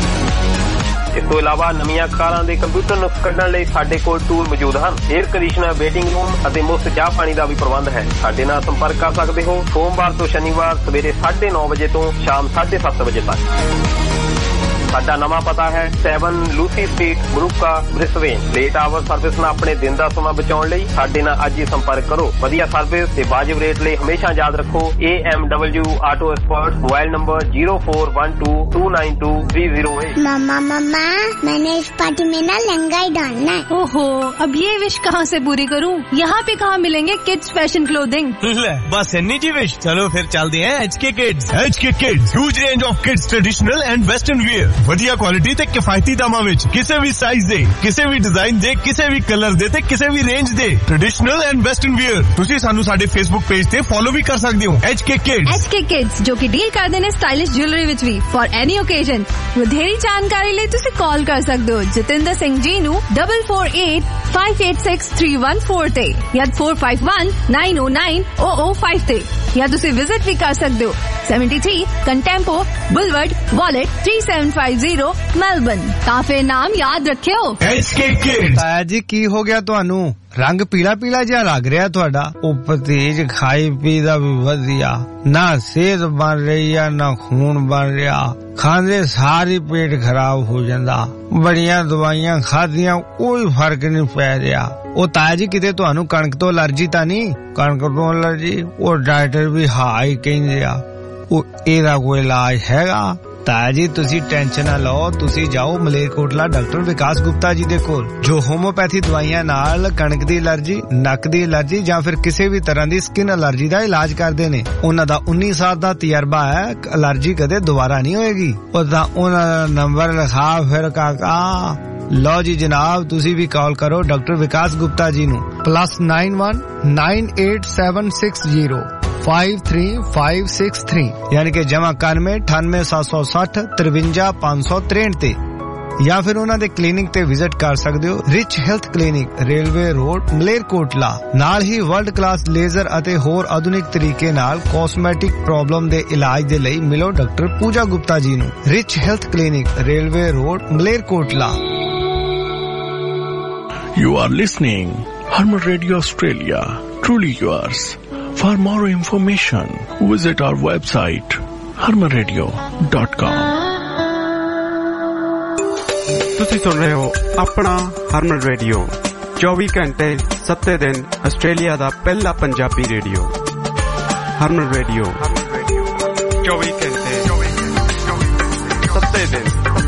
Speaker 18: ਇਸ ਤੋਂ ਇਲਾਵਾ ਨਵੀਆਂ ਕਾਰਾਂ ਦੇ ਕੰਪਿਊਟਰ ਨੁਕਸ ਕੱਢਣ ਲਈ ਸਾਡੇ ਕੋਲ ਟੂਲ ਮੌਜੂਦ ਹਨ 에ਅਰ ਕੰਡੀਸ਼ਨਰ ਵੇਟਿੰਗ ਰੂਮ ਅਤੇ ਮੁਫਤ ਚਾਹ ਪਾਣੀ ਦਾ ਵੀ ਪ੍ਰਬੰਧ ਹੈ ਸਾਡੇ ਨਾਲ ਸੰਪਰਕ ਕਰ ਸਕਦੇ ਹੋ ਸੋਮਵਾਰ ਤੋਂ ਸ਼ਨੀਵਾਰ ਸਵੇਰੇ ਸਾਢੇ ਨੌ ਵਜੇ ਤੋਂ ਸ਼ਾਮ ਸਾਢੇ ਸੱਤ ਵਜੇ ਤੱਕ ਸਾਡਾ ਨਵਾਂ ਪਤਾ ਹੈ seven ਲੂਸੀ ਸਟਰੀਟ ਬਰੂਕਾ ਬ੍ਰਿਸਬੇਨ ਲੇਟ ਆਵਰ ਸਰਵਿਸ ਨਾਲ ਆਪਣੇ ਦਿਨ ਦਾ ਸਮਾਂ ਬਚਾਉਣ ਲਈ ਸਾਡੇ ਨਾਲ ਅੱਜ ਹੀ ਸੰਪਰਕ ਕਰੋ ਵਧੀਆ ਸਰਵਿਸ ਤੇ ਵਾਜਿਬ ਰੇਟ ਲਈ ਹਮੇਸ਼ਾ ਯਾਦ ਰੱਖੋ A M W auto expert mobile number zero four one two two nine two three zero eight
Speaker 2: मामा मामा मैंने इस पार्टी में ना लहंगा ही डालना है
Speaker 19: ओहो अब ये विश कहाँ से पूरी करूँ यहाँ पे कहाँ मिलेंगे किड्स फैशन क्लोथिंग
Speaker 20: बस इन्नी जी विश चलो फिर चलते हैं H K Kids H K Kids huge range of kids traditional and western wear ਵਧੀਆ ਕੁਆਲਿਟੀ ਤੇ ਕਿਫਾਇਤੀ ਦਾਮਾਂ ਵਿੱਚ ਕਿਸੇ ਵੀ ਸਾਈਜ਼ ਦੇ ਕਿਸੇ ਵੀ ਡਿਜ਼ਾਈਨ ਦੇ ਕਿਸੇ ਵੀ ਕਲਰ ਦੇ ਤੇ ਕਿਸੇ ਵੀ ਰੇਂਜ ਦੇ ਟ੍ਰੈਡੀਸ਼ਨਲ ਐਂਡ ਵੈਸਟਰਨ ਵੇਅਰ ਤੁਸੀਂ ਸਾਨੂੰ ਸਾਡੇ ਫੇਸਬੁੱਕ ਪੇਜ ਤੇ ਫੋਲੋ ਵੀ ਕਰ ਸਕਦੇ ਹੋ H K Kids
Speaker 19: H K Kids ਜੋ ਕਿ ਡੀਲ ਕਰਦੇ ਨੇ ਸਟਾਈਲਿਸ਼ ਜੁਐਲਰੀ ਵਿੱਚ ਵੀ ਫॉर ਐਨੀ ਓਕੇਜ਼ਨ ਵਧੇਰੀ ਜਾਣਕਾਰੀ ਲਈ ਤੁਸੀਂ ਕਾਲ ਕਰ ਸਕਦੇ ਹੋ ਜਤਿੰਦਰ ਸਿੰਘ ਜੀ ਨੂੰ four four eight five eight six three one four ਤੇ ਜਾਂ four five one nine oh nine oh oh five ਤੇ ਜਾਂ ਤੁਸੀਂ ਵਿਜ਼ਿਟ ਵੀ ਕਰ ਸਕਦੇ ਹੋ seventy-three Contempo Boulevard Wallet three seven five zero Melbourne ਤਾਂ ਫਿਰ ਨਾਮ ਯਾਦ ਰੱਖਿਓ
Speaker 20: H K Kids
Speaker 4: ਤਾਇਆ ਜੀ ਕੀ ਹੋ ਗਿਆ ਤੁਹਾਨੂੰ ਰੰਗ ਪੀਲਾ ਪੀਲਾ ਜਿਹਾ ਲੱਗ ਰਿਹਾ ਤੁਹਾਡਾ ਉਹ ਪਤੀਜ ਖਾਈ ਪੀ ਦਾ ਵੀ ਵਧੀਆ ਨਾ ਸਿਹਤ ਬਣ ਰਹੀ ਆ ਨਾ ਖੂਨ ਬਣ ਰਿਹਾ ਖਾਂਦੇ ਸਾਰੀ ਪੇਟ ਖਰਾਬ ਹੋ ਜਾਂਦਾ ਬੜੀਆਂ ਦਵਾਈਆਂ ਖਾਧੀਆਂ ਕੋਈ ਫਰਕ ਨਹੀਂ ਪੈ ਰਿਹਾ ਉਹ ਤਾਇਆ ਜੀ ਕਿਤੇ ਤੁਹਾਨੂੰ ਕਣਕ ਤੋਂ ਅਲਰਜੀ ਤਾਂ ਨਹੀਂ ਕਣਕ ਤੋਂ ਅਲਰਜੀ ਉਹ ਡਾਕਟਰ ਵੀ ਹਾਂ ਹੀ ਕਹਿੰਦੇ ਆ ਉਹ ਇਹਦਾ ਕੋਈ ਇਲਾਜ ਹੈਗਾ ਤਾਇਆ ਜੀ ਤੁਸੀਂ ਟੈਨਸ਼ਨ ਨਾ ਲਓ ਤੁਸੀਂ ਜਾਓ ਮਲੇਰਕੋਟਲਾ ਡਾਕਟਰ ਵਿਕਾਸ ਗੁਪਤਾ ਜੀ ਦੇ ਕੋਲ ਜੋ ਹੋਮੋਪੈਥੀ ਦਵਾਈਆਂ ਨਾਲ ਕਣਕ ਦੀ ਐਲਰਜੀ ਨੱਕ ਦੀ ਐਲਰਜੀ ਜਾਂ ਫਿਰ ਕਿਸੇ ਵੀ ਤਰ੍ਹਾਂ ਦੀ ਸਕਿਨ ਐਲਰਜੀ ਦਾ ਇਲਾਜ ਕਰਦੇ ਨੇ ਉਹਨਾਂ ਦਾ ਉੱਨੀ ਸਾਲ ਦਾ ਤਜਰਬਾ ਹੈ ਐਲਰਜੀ ਕਦੇ ਦੁਬਾਰਾ ਨਹੀਂ ਹੋਏਗੀ ਉਹ ਤਾਂ ਉਹਨਾਂ ਦਾ ਨੰਬਰ ਲਿਖਾ ਫਿਰ ਕਾਕਾ ਲਓ ਜੀ ਜਨਾਬ ਤੁਸੀਂ ਵੀ ਕਾਲ ਕਰੋ ਡਾਕਟਰ ਵਿਕਾਸ ਗੁਪਤਾ ਜੀ ਨੂੰ plus nine one nine eight seven six zero five three five six three यानी कि जमा इक्यानवे अठानवे सात सौ साठ तिरवंजा पांच सौ तिरसठ ते या फिर उन्हां दे क्लिनिक ते विजिट कर सकते हो। Rich health clinic railway road Malerkotla नाल ही वर्ल्ड क्लास लेजर अते होर आधुनिक तरीके नाल कॉस्मेटिक प्रॉब्लम दे इलाज दे लई मिलो डॉक्टर पूजा गुप्ता जी नू। Rich health clinic railway road Malerkotla.
Speaker 16: You are listening Harman Radio Australia, truly yours. For more information, visit our website harman radio dot com.
Speaker 1: ਤੁਸੀਂ ਸੁਣ ਰਹੇ ਹੋ ਆਪਣਾ ਹਰਮਨ ਰੇਡੀਓ ਚੌਵੀ ਘੰਟੇ ਸੱਤੇ ਦਿਨ ਆਸਟ੍ਰੇਲੀਆ ਦਾ ਪਹਿਲਾ ਪੰਜਾਬੀ ਰੇਡੀਓ। ਹਰਮਨ ਰੇਡੀਓ ਚੌਵੀ ਘੰਟੇ ਸੱਤੇ ਦਿਨ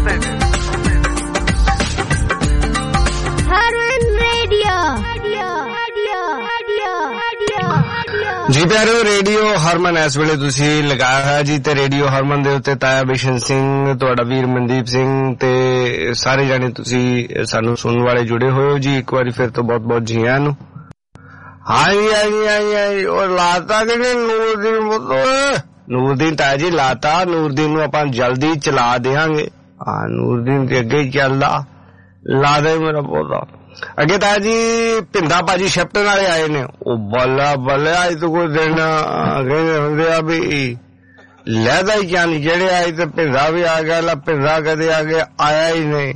Speaker 4: जी प्यारो रेडियो हरमन इस वेले तुसी लगाया है जी ते रेडियो हरमन दे उत्ते ताया बिशन सिंह तुहाडा वीर मनदीप सिंह ते सारे जाने तुसी सानू सुनने वाले जुड़े होए हो जी। एक बार फिर तो बहुत बहुत जी आयां नु। हां जी हां जी हां जी और लाता कि नूरदीन नूरदीन ताया जी लाता। नूरदीन नू आपां जल्दी चला देंगे। हां नूरदीन ते अगे चलदा ला दे मेरा पौधा अगे ताया जी। भिंदा भाजी शिफ्ट नाले आए ने ओ बल्ला बल्ला अज तो कोई दिन कहते होंगे आ भी लैदा ही क्या नहीं जेड़े आए तो भिंदा भी आ गया ला भिंदा कदे आगे आया ही नहीं।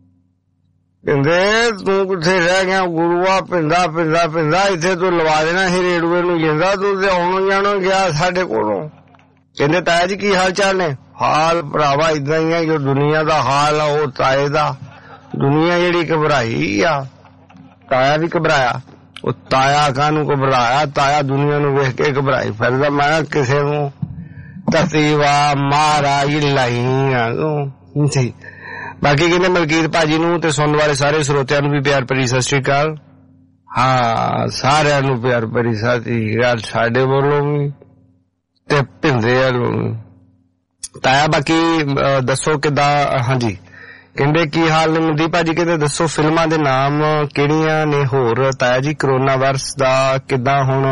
Speaker 4: कहते तू किथे रह गया गुरुआ भिंदा भिंदा भिंदा इथे तू लवा देना ही रेडवे नू जिंदा तू ते आउण जाणो गया साडे कोलों। कहते ताया जी की हाल चाल ने? हाल भरावा इदां ही है जो दुनिया दा हाल आ ओ ताए दा। दुनिया जेड़ी घबराई आ ताया भी घबराया। वो ताया कानू घबराया ताया दुनिया नू वेख के घबराई फिरदा। मैं किसे नू तसीवा मारा इलाइया जी। बाकी कहने मलकीत भाजी नू ते सुनने वाले सारे श्रोतियां नू भी प्यार भरी सत श्री अकाल। हाँ सारियां नू प्यार भरी सत श्री अकाल साडे वल्लों भी ते भिंदे वल्लों भी। ताया बाकी दसो किदां? हाँ जी कहते की हाल ने मनदीप भाजी? कहते दसो फिल्मां दे नाम किहड़ियां ने होर? ताया जी कोरोना वायरस दा किदां हुण?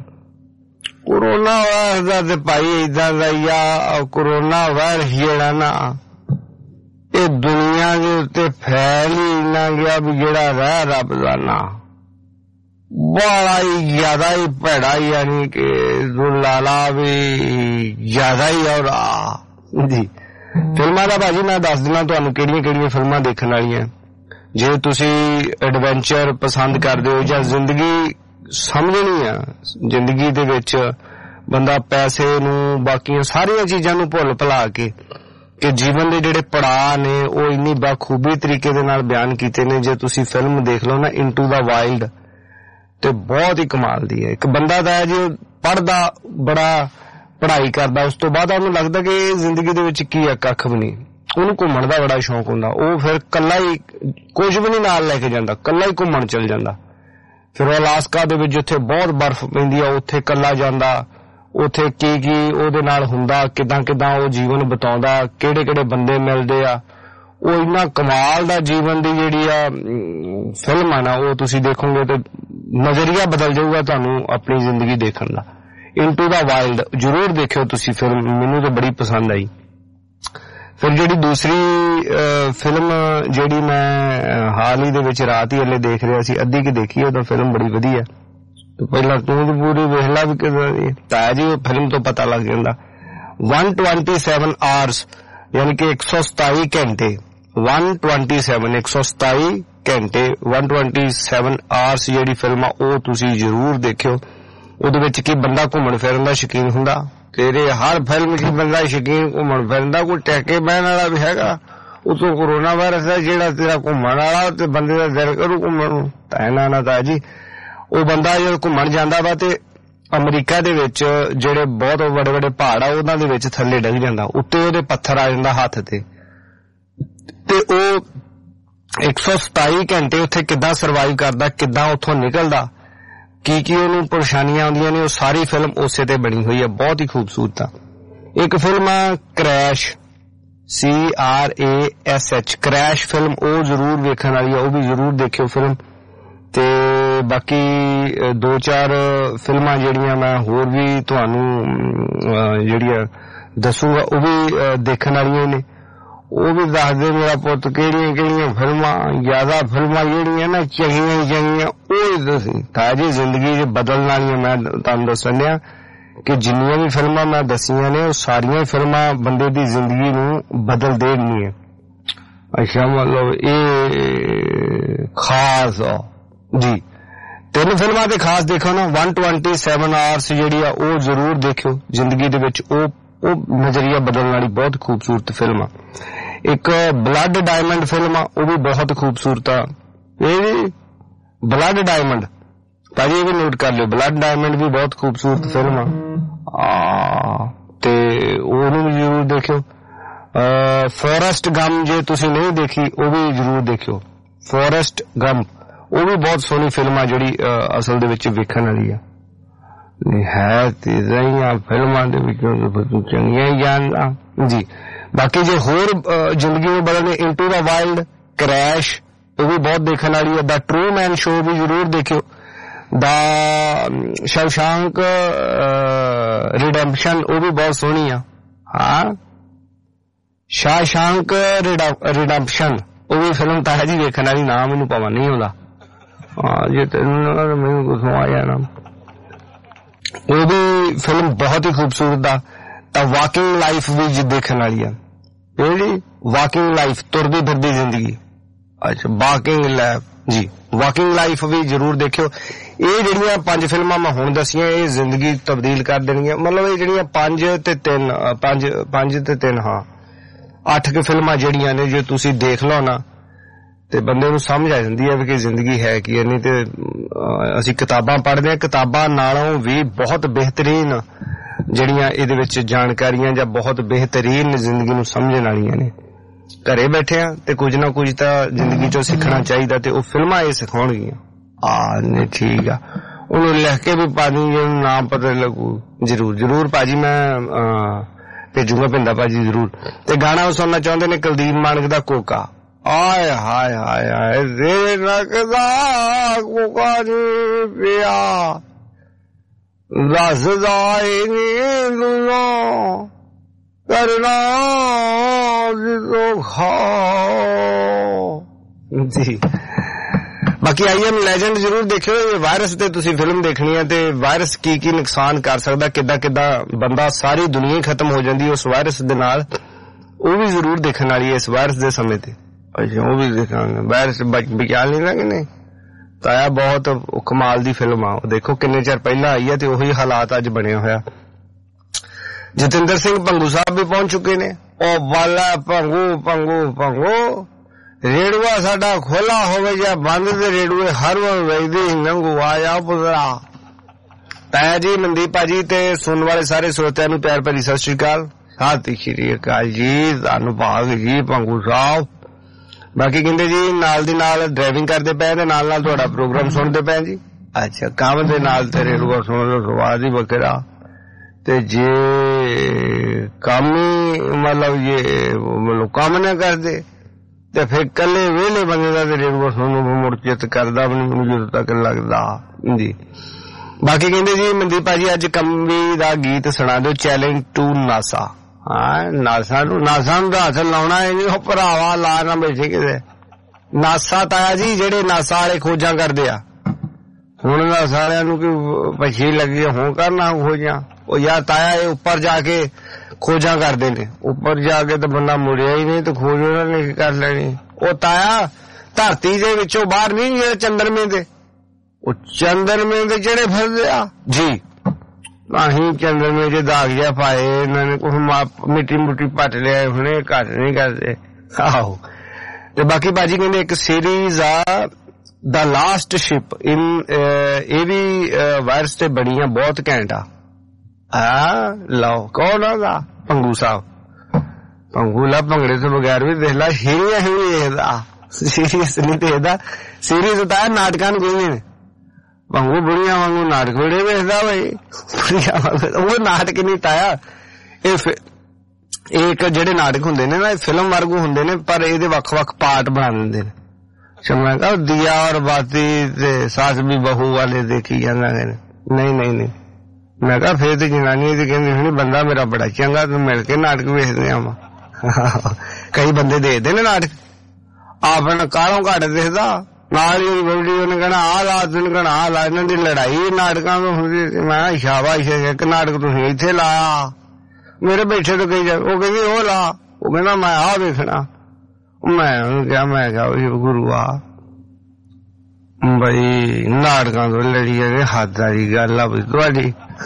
Speaker 4: कोरोना वायरस दा ते भाई इदां दा ही आ। कोरोना वायरस जेड़ा ना ये दुनिया दे उत्ते फैल ही इन्ना गया भी जेड़ा रह रब दा ना बड़ा ही ज्यादा ही भैड़ा यानी कि लाला भी ज्यादा ही और जी। फिल्मां दा भाजी मैं दस दिना तुहानू किहड़ियां किहड़ियां फिल्मां देखण वालियां। जे तुसी एडवेंचर पसंद करदे हो जां जिंदगी समझनी आ जिंदगी दे विच बंदा पैसे नू बाकी सारियां चीजां नू भुल भुला के कि जीवन दे जेड़े पड़ाव ने ओ इन्नी बाखूबी तरीके दे नाल बयान कीते ने। जे तुसी फिल्म देख लो ना इनटू द वाइल्ड ते बहुत ही कमाल दी है। एक बंदा दा जी पढ़दा बड़ा पढ़ाई करदा उस तो बाद उन्हें लगदा कि जिंदगी दे विच की है कख भी नहीं। उन्हें घूमण दा बड़ा शौक हुंदा। ओ फिर कल्ला ही कुछ भी नहीं नाल लेके जांदा कल्ला ही घूमण चल जांदा। फिर अलास्का दे विच जिथे बहुत बर्फ पैंदी आ उत्थे कल्ला जांदा। उत्थे की की ओहदे नाल हुंदा किदां किदां ओ जीवन बिताउंदा किहड़े किहड़े बंदे मिलदे आ। ओ इन्ना कमाल दा जीवन दी जेहड़ी आ फिल्म आ ना ओ तुसी देखोगे ते नजरिया बदल जाऊगा तुहानू अपनी जिंदगी देखण दा। इनटू द वाइल्ड जरूर देखियो तुसी फिल्म मैनू तो बड़ी पसंद आई। फिर जेड़ी दूसरी फिल्म जेड़ी मैं हाल ही दे विच रात ही हले देख रहा सी अद्धी की देखी ओह फिल्म बड़ी वधिया। तो पहला तू तो पूरी वेख ला भी किदां ताया जी फिल्म तो पता लग जांदा। वन ट्वेंटी सैवन आवर्स यानी कि एक सौ सताई घंटे वन ट्वेंटी सैवन एक सौ सताई घंटे वन ट्वेंटी सैवन आवर्स जेड़ी फिल्म आ ओह तुसी जरूर देखियो। ਉਹਦੇ ਵਿੱਚ ਕੀ ਬੰਦਾ ਘੁੰਮਣ ਫਿਰਨ ਦਾ ਸ਼ੌਕੀਨ ਹੁੰਦਾ। ਤੇਰੇ ਹਰ ਫਿਲਮ 'ਚ ਬੰਦਾ ਸ਼ੌਕੀਨ ਘੁੰਮਣ ਫਿਰਨ ਦਾ ਕੋਈ ਟੈਕੇ ਬਹਿਣ ਵਾਲਾ ਵੀ ਹੈਗਾ। ਉਤੋਂ ਕੋਰੋਨਾ ਵਾਇਰਸ ਹੈ ਜਿਹੜਾ ਤੇਰਾ ਘੁੰਮਣ ਵਾਲਾ ਤੇ ਬੰਦੇ ਦਾ ਦਿਲ ਕਰੂ ਘੁੰਮਣ ਨੂੰ ਤਾਂ ਇਹਨਾਂ ਨਾ ਤਾਂ ਜੀ ਉਹ ਬੰਦਾ ਜਦੋਂ ਘੁੰਮਣ ਜਾਂਦਾ ਵਾ ਤੇ ਅਮਰੀਕਾ ਦੇ ਵਿੱਚ ਜਿਹੜੇ ਬਹੁਤ ਵੱਡੇ ਵੱਡੇ ਪਹਾੜ ਆ ਉਹਨਾਂ ਦੇ ਵਿੱਚ ਥੱਲੇ ਡਿੱਗ ਜਾਂਦਾ ਉੱਤੇ ਉਹਦੇ ਪੱਥਰ ਆ ਜਾਂਦਾ ਹੱਥ ਤੇ ਤੇ ਉਹ ਇੱਕ ਸੌ ਸਤਾਈ ਘੰਟੇ ਉੱਥੇ ਕਿੱਦਾਂ ਸਰਵਾਈਵ ਕਰਦਾ ਕਿੱਦਾਂ ਉੱਥੋਂ ਨਿਕਲਦਾ की की उन्हें परेशानियां आउंदियां ने सारी फिल्म उसे ते बनी हुई है बहुत ही खूबसूरत आ। एक film crash C R A S H crash film ओ जरूर वेखण वाली है ओ भी जरूर देखियो फिल्म ते बाकी दो चार फिल्मां ਜਿਹੜੀਆਂ मैं होर भी ਤੁਹਾਨੂੰ ਜਿਹੜੀਆਂ ਦੱਸੂਗਾ ਉਹ ਵੀ ਦੇਖਣ ਵਾਲੀਆਂ ਨੇ ਉਹ ਵੀ ਦੱਸ ਦੇ ਮੇਰਾ ਪੁੱਤ ਕਿਹੜੀਆਂ ਕਿਹੜੀਆਂ ਫਿਲਮਾਂ ਜ਼ਿਆਦਾ ਫਿਲਮਾਂ ਜਿਹੜੀਆਂ ਨਾ ਚੰਗੀਆਂ ਚੰਗੀਆਂ ਉਹ ਦੱਸੀ ਤਾਜੀ ਜ਼ਿੰਦਗੀ 'ਚ ਬਦਲਣ ਵਾਲੀਆਂ ਮੈਂ ਤੁਹਾਨੂੰ ਦੱਸਣ ਡਿਆ ਕਿ ਜਿੰਨੀਆਂ ਵੀ ਫਿਲਮਾਂ ਮੈਂ ਦੱਸੀਆਂ ਨੇ ਉਹ ਸਾਰੀਆਂ ਫਿਲਮਾਂ ਬੰਦੇ ਦੀ ਜ਼ਿੰਦਗੀ ਨੂੰ ਬਦਲ ਦੇਣਗੀਆਂ। ਅੱਛਾ ਮਤਲਬ ਇਹ ਖਾਸ ਜੀ ਤਿੰਨ ਫਿਲਮਾਂ ਤੇ ਖਾਸ ਦੇਖੋ ਨਾ ਇੱਕ ਸੌ ਸੱਤਾਈ ਆਵਰਸ ਜਿਹੜੀ ਆ ਉਹ ਜ਼ਰੂਰ ਦੇਖਿਓ ਜ਼ਿੰਦਗੀ ਦੇ ਵਿੱਚ ਉਹ ਉਹ ਨਜ਼ਰੀਆ ਬਦਲਣ ਵਾਲੀ ਬਹੁਤ ਖੂਬਸੂਰਤ ਫਿਲਮ ਆ। ਇੱਕ ਬਲੱਡ ਡਾਇਮੰਡ ਫਿਲਮ ਆ ਉਹ ਵੀ ਬਹੁਤ ਖੂਬਸੂਰਤ ਆ। ਇਹ ਵੀ ਬਲੱਡ ਡਾਇਮੰਡ ਭਾਜੀ ਇਹ ਵੀ ਨੋਟ ਕਰ ਲਿਓ ਬਲੱਡ ਡਾਇਮੰਡ ਵੀ ਬਹੁਤ ਖੂਬਸੂਰਤ ਫਿਲਮ ਆ ਤੇ ਉਹਨੂੰ ਵੀ ਜ਼ਰੂਰ ਦੇਖਿਓ। ਫੋਰੈਸਟ ਗਮ ਜੇ ਤੁਸੀਂ ਨਹੀਂ ਦੇਖੀ ਉਹ ਵੀ ਜ਼ਰੂਰ ਦੇਖਿਓ। ਫੋਰੈਸਟ ਗਮ ਉਹ ਵੀ ਬਹੁਤ ਸੋਹਣੀ ਫਿਲਮ ਆ ਜਿਹੜੀ ਅਸਲ ਦੇ ਵਿੱਚ ਵੇਖਣ ਵਾਲੀ ਆ ਹੈ ਤੇ ਰਹੀਆਂ ਫਿਲਮਾਂ ਦੇ ਵਿੱਚੋਂ ਚੰਗੀਆਂ ਹੀ ਜਾਣਦਾ ਜੀ। ਬਾਕੀ ਜੇ ਹੋਰ ਜ਼ਿੰਦਗੀ ਨੂੰ ਬਦਲਣੇ ਇੰਟੂ ਦਾ ਵਾਈਲਡ ਕ੍ਰੈਸ਼ ਉਹ ਵੀ ਬਹੁਤ ਦੇਖਣ ਵਾਲੀ ਹੈ। ਦਾ ਟਰੂ ਮੈਨ ਸ਼ੋ ਵੀ ਜ਼ਰੂਰ ਦੇਖਿਓ। ਦਾ ਸ਼ਾਵਸ਼ਾਂਕ ਰਿਡੈਂਪਸ਼ਨ ਉਹ ਵੀ ਬਹੁਤ ਸੋਹਣੀ ਆ। ਹਾਂ ਸ਼ਾਵਸ਼ਾਂਕ ਰਿਡੈਂਪਸ਼ਨ ਉਹ ਵੀ ਫਿਲਮ ਤਾਂ ਹੈ ਜੀ ਵੇਖਣ ਵਾਲੀ ਨਾਮ ਮੈਨੂੰ ਪਤਾ ਨਹੀਂ ਆਉਂਦਾ ਹਾਂ ਜੇ ਤੈਨੂੰ ਮੈਨੂੰ ਕੁਛ ਆ ਜਾਣਾ ਉਹ ਵੀ ਫਿਲਮ ਬਹੁਤ ਹੀ ਖੂਬਸੂਰਤ ਆ। ਤਾਂ ਵਾਕਿੰਗ ਲਾਈਫ ਵੀ ਦੇਖਣ ਵਾਲੀ ਆ ਜਿਹੜੀ ਵਾਕਿੰਗ ਲਾਈਫ ਤੁਰਦੀ ਫਿਰਦੀ ਜ਼ਿੰਦਗੀ ਅੱਛਾ ਵਾਕਿੰਗ ਲਾਈਫ ਜੀ ਵਾਕਿੰਗ ਲਾਈਫ ਵੀ ਜ਼ਰੂਰ ਦੇਖਿਓ। ਇਹ ਜਿਹੜੀਆਂ ਪੰਜ ਫਿਲਮਾਂ ਮੈਂ ਹੁਣ ਦੱਸੀਆਂ ਇਹ ਜ਼ਿੰਦਗੀ ਤਬਦੀਲ ਕਰ ਦੇਣਗੀਆਂ ਮਤਲਬ ਇਹ ਜਿਹੜੀਆਂ ਪੰਜ ਤੇ ਤਿੰਨ ਪੰਜ ਪੰਜ ਤੇ ਤਿੰਨ ਹਾਂ ਅੱਠ ਕੁ ਫਿਲਮਾਂ ਜਿਹੜੀਆਂ ਨੇ ਜੇ ਤੁਸੀਂ ਦੇਖ ਲਓ ਨਾ ਤੇ ਬੰਦੇ ਨੂੰ ਸਮਝ ਆ ਜਾਂਦੀ ਹੈ ਕਿ ਜ਼ਿੰਦਗੀ ਹੈ ਕੀ ਹੈ। ਨਹੀਂ ਤੇ ਅਸੀਂ ਕਿਤਾਬਾਂ ਪੜ੍ਹਦੇ ਹਾਂ ਕਿਤਾਬਾਂ ਨਾਲੋਂ ਵੀ ਬਹੁਤ ਬਿਹਤਰੀਨ ਜਿਹੜੀਆਂ ਇਹਦੇ ਵਿੱਚ ਜਾਣਕਾਰੀਆਂ ਜਾਂ ਬਹੁਤ ਬਿਹਤਰੀਨ ਜ਼ਿੰਦਗੀ ਨੂੰ ਸਮਝਣ ਵਾਲੀਆਂ ਨੇ। ਘਰੇ ਬੈਠੇ ਆ ਤੇ ਕੁਝ ਨਾ ਕੁਝ ਤਾਂ ਜ਼ਿੰਦਗੀ ਚੋਂ ਸਿੱਖਣਾ ਚਾਹੀਦਾ ਤੇ ਉਹ ਫਿਲਮਾਂ ਇਹ ਸਿਖਾਉਣਗੀਆਂ। ਆ ਨਹੀਂ ਠੀਕ ਆ ਉਹਨੂੰ ਲਿਖ ਕੇ ਵੀ ਪਾ ਦੂੰ ਜੇ ਨਾਮ ਪਤਾ ਲੱਗੂ ਜ਼ਰੂਰ ਜ਼ਰੂਰ ਭਾਜੀ ਮੈਂ ਭੇਜੂਗਾ ਪਿੰਦਾ ਭਾਜੀ ਜ਼ਰੂਰ। ਤੇ ਗਾਣਾ ਉਹ ਸੁਣਨਾ ਚਾਹੁੰਦੇ ਨੇ ਕੁਲਦੀਪ ਮਾਨਕ ਦਾ ਕੋਕਾ ਆਏ ਹਾਏ ਹਾਏ ਹਾਏ ਰੇ ਨਕਦਾ ਕੋਕਾ ਜੀ ਪਿਆ ਰਸਦਾ ਨੀ ਦੁਨੋ ਕਰਨਾ ਜਿਸੋ ਖਾਓ ਜੀ। ਬਾਕੀ ਆਈ ਐਮ ਲੈਜੈਂਡ ਜ਼ਰੂਰ ਦੇਖਿਓ। ਇਹ ਵਾਇਰਸ ਤੇ ਤੁਸੀਂ ਫਿਲਮ ਦੇਖਣੀ ਹੈ ਤੇ ਵਾਇਰਸ ਕੀ ਕੀ ਨੁਕਸਾਨ ਕਰ ਸਕਦਾ ਕਿੱਦਾਂ ਕਿੱਦਾਂ ਬੰਦਾ ਸਾਰੀ ਦੁਨੀਆ ਹੀ ਖਤਮ ਹੋ ਜਾਂਦੀ ਉਸ ਵਾਇਰਸ ਦੇ ਨਾਲ ਉਹ ਵੀ ਜ਼ਰੂਰ ਦੇਖਣ ਵਾਲੀ ਹੈ ਇਸ ਵਾਇਰਸ ਦੇ ਸਮੇਂ ਤੇ। ਅੱਛਾ ਉਹ ਵੀ ਦੇਖਾਂਗੇ ਵਾਇਰਸ ਬਚਾ ਨਹੀਂ ਨਾ ਕਿ ਨਹੀਂ ਤਾਇਆ ਬਹੁਤ ਕਮਾਲ ਦੀ ਫਿਲਮ ਆ ਉਹ ਦੇਖੋ ਕਿੰਨੇ ਚਿਰ ਪਹਿਲਾਂ ਆਈ ਹੈ ਤੇ ਉਹੀ ਹਾਲਾਤ ਅੱਜ ਬਣਿਆ ਹੋਇਆ। ਜਤਿੰਦਰ ਸਿੰਘ ਭੰਗੂ ਸਾਹਿਬ ਵੀ ਪਹੁੰਚ ਚੁੱਕੇ ਨੇ। ਉਹ ਵਾਲਾ ਭੰਗੂ ਭੰਗੂ ਭੰਗੂ ਰੇੜੂਆ ਸਾਡਾ ਖੋਲਾ ਹੋਵੇ ਜਾਂ ਬੰਦ ਤੇ ਰੇੜੂਏ ਹਰ ਵਾਰ ਵੇਖਦੇ ਨੰਗੂ ਆ ਜਾ ਪੁੱਤਰਾ। ਤਾਇਆ ਜੀ ਮਨਦੀਪ ਭਾਜੀ ਤੇ ਸੁਣਨ ਵਾਲੇ ਸਾਰੇ ਸਰੋਤਿਆਂ ਨੂੰ ਪਿਆਰ ਭਰੀ ਸਤਿ ਸ਼੍ਰੀ ਅਕਾਲ। ਸਤਿ ਸ਼੍ਰੀ ਅਕਾਲ ਜੀ ਤੁਹਾਨੂੰ ਭਾਗ ਜੀ ਭੰਗੂ ਸਾਹਿਬ। ਬਾਕੀ ਕਹਿੰਦੇ ਜੀ ਨਾਲ ਦੀ ਨਾਲ ਡਰਾਈਵਿੰਗ ਕਰਦੇ ਪਏ ਤੇ ਨਾਲ ਨਾਲ ਤੁਹਾਡਾ ਪ੍ਰੋਗਰਾਮ ਸੁਣਦੇ ਪਏ ਜੀ। ਅੱਛਾ ਕੰਮ ਦੇ ਨਾਲ ਤੇ ਰੇੜੂਆ ਸੁਣ ਲਓ ਸਵਾਦ ਹੀ ਵੱਖਰਾ ਤੇ ਜੇ ਕੰਮ ਹੀ ਮਤਲਬ ਇਹ ਮਤਲਬ ਕੰਮ ਨਾ ਕਰਦੇ ਤੇ ਫਿਰ ਕੱਲੇ ਵਿਹਲੇ ਬੰਦੇ ਦਾ ਤੇ ਰੇੜੂਆ ਸੁਣਨ ਨੂੰ ਮੁੜ ਚਿੱਤ ਕਰਦਾ ਵੀ ਮੈਨੂੰ ਜਦੋਂ ਤੱਕ ਲੱਗਦਾ ਜੀ। ਬਾਕੀ ਕਹਿੰਦੇ ਜੀ ਮਨਦੀਪ ਭਾਜੀ ਅੱਜ ਕੰਮੀ ਦਾ ਗੀਤ ਸੁਣਾ ਦਿਓ ਚੈਲੰਜ ਟੂ ਨਾਸਾ। ਹਾਂ ਨਾਸਾ ਨੂੰ ਨਾਸਾ ਨੂੰ ਦਾ ਹੱਥ ਲਾਉਣਾ ਇਹ ਉਹ ਭਰਾਵਾ ਲਾ ਨਾ ਬੈਠੇ ਕਿਤੇ ਨਾਸਾ ਤਾਇਆ ਜੀ ਜਿਹੜੇ ਨਾਸਾ ਵਾਲੇ ਖੋਜਾਂ ਕਰਦੇ ਆ ਹੁਣ ਨਾਸਾ ਵਾਲਿਆਂ ਨੂੰ ਕੋਈ ਪਛੀ ਲੱਗੀ ਹੋਂ ਕਰਨਾ ਖੋਜਾਂ ਉਹ ਯਾਰ ਤਾਇਆ ਇਹ ਉੱਪਰ ਜਾ ਕੇ ਖੋਜਾਂ ਕਰਦੇ ਨੇ ਉੱਪਰ ਜਾ ਕੇ ਤਾਂ ਬੰਦਾ ਮੁੜਿਆ ਹੀ ਨਹੀਂ ਤੇ ਖੋਜ ਉਹਨਾਂ ਨੇ ਕਰ ਲੈਣੀ। ਉਹ ਤਾਇਆ ਧਰਤੀ ਦੇ ਵਿੱਚੋਂ ਬਾਹਰ ਨਹੀਂ ਜਿਹੜੇ ਚੰਦਰਮੇ ਦੇ ਉਹ ਚੰਦਰਮੇ ਦੇ ਜਿਹੜੇ ਫਿਰਦੇ ਆ ਜੀ ਅਸੀਂ ਚੰਦਰਮੇ ਚ ਦਾਗ ਜਿਹਾ ਪਾਏ ਇਹਨਾਂ ਨੇ ਕੁਛ ਮਿੱਟੀ ਮੁੱਟੀ ਪੱਟ ਲਿਆ ਹੁਣੇ ਘੱਟ ਨਹੀਂ ਕਰਦੇ ਆਹੋ। ਤੇ ਬਾਕੀ ਭਾਜੀ ਕਹਿੰਦੇ ਇੱਕ ਸੀਰੀਜ਼ ਆ ਦਾ ਲਾਸਟ ਸ਼ਿਪ ਇਨ ਇਹ ਵੀ ਵਾਇਰਸ ਤੇ ਬੜੀਆਂ ਬਹੁਤ ਘੈਂਟ ਆ। ਆ ਲਓ ਕੌਣ ਆ ਭੰਗੂ ਸਾਹਿਬ ਭੰਗੂ ਲਾ ਭੰਗੜੇ ਤੋਂ ਬਗੈਰ ਵੀ ਦੇਖ ਲਾ ਹੀਰੀਆਂ ਹੀ ਦੇਖਦਾ ਸੀਰੀਅਸ ਨਹੀਂ ਦੇਖਦਾ ਸੀਰੀਅਸ ਤਾਂ ਨਾਟਕਾਂ ਨੂੰ ਕਹਿੰਦੇ ਨੇ ਭੰਗੂ ਬੁੜੀਆਂ ਵਾਂਗੂ ਨਾਟਕ ਬੜੇ ਵੇਖਦਾ ਬਈ ਬੁੜੀਆਂ ਵਾਂਗੂ ਉਹ ਨਾਟਕ ਨਹੀਂ ਤਾਇਆ ਇਹ ਇਹ ਇੱਕ ਜਿਹੜੇ ਨਾਟਕ ਹੁੰਦੇ ਨੇ ਨਾ ਫਿਲਮ ਵਰਗੂ ਹੁੰਦੇ ਨੇ ਪਰ ਇਹਦੇ ਵੱਖ ਵੱਖ ਪਾਰਟ ਬਣਾ ਦਿੰਦੇ ਨੇ मैं कहा दिया और बाती ते सास भी बहू वाले देखी जाना। नहीं नहीं नहीं, मैं कहा फिर तो जनानी दी कहंदी हुणी बंदा मेरा बड़ा चंगा, तू मिल के नाटक वेखदे आवां। कई बंदे देखदे ने नाटक, अपना कालों घट दिखदा, नाल ही बड़ी उन्हें कहना आ ला, तुम कहना आ ला। इन्हां दी लड़ाई नाटकां में हुंदी। मैं शाबाश एक नाटक तुसीं इत्थे लाया, मेरे बैठे तो कही जा, वो कहंदी ओ ला, वो कहना मैं आ वेखना। मैं उन्हें क्या, मैं क्या गुरु आ बई नाटकां तो लड़ी जाने, हद वाली गल आ बई तुहाडी।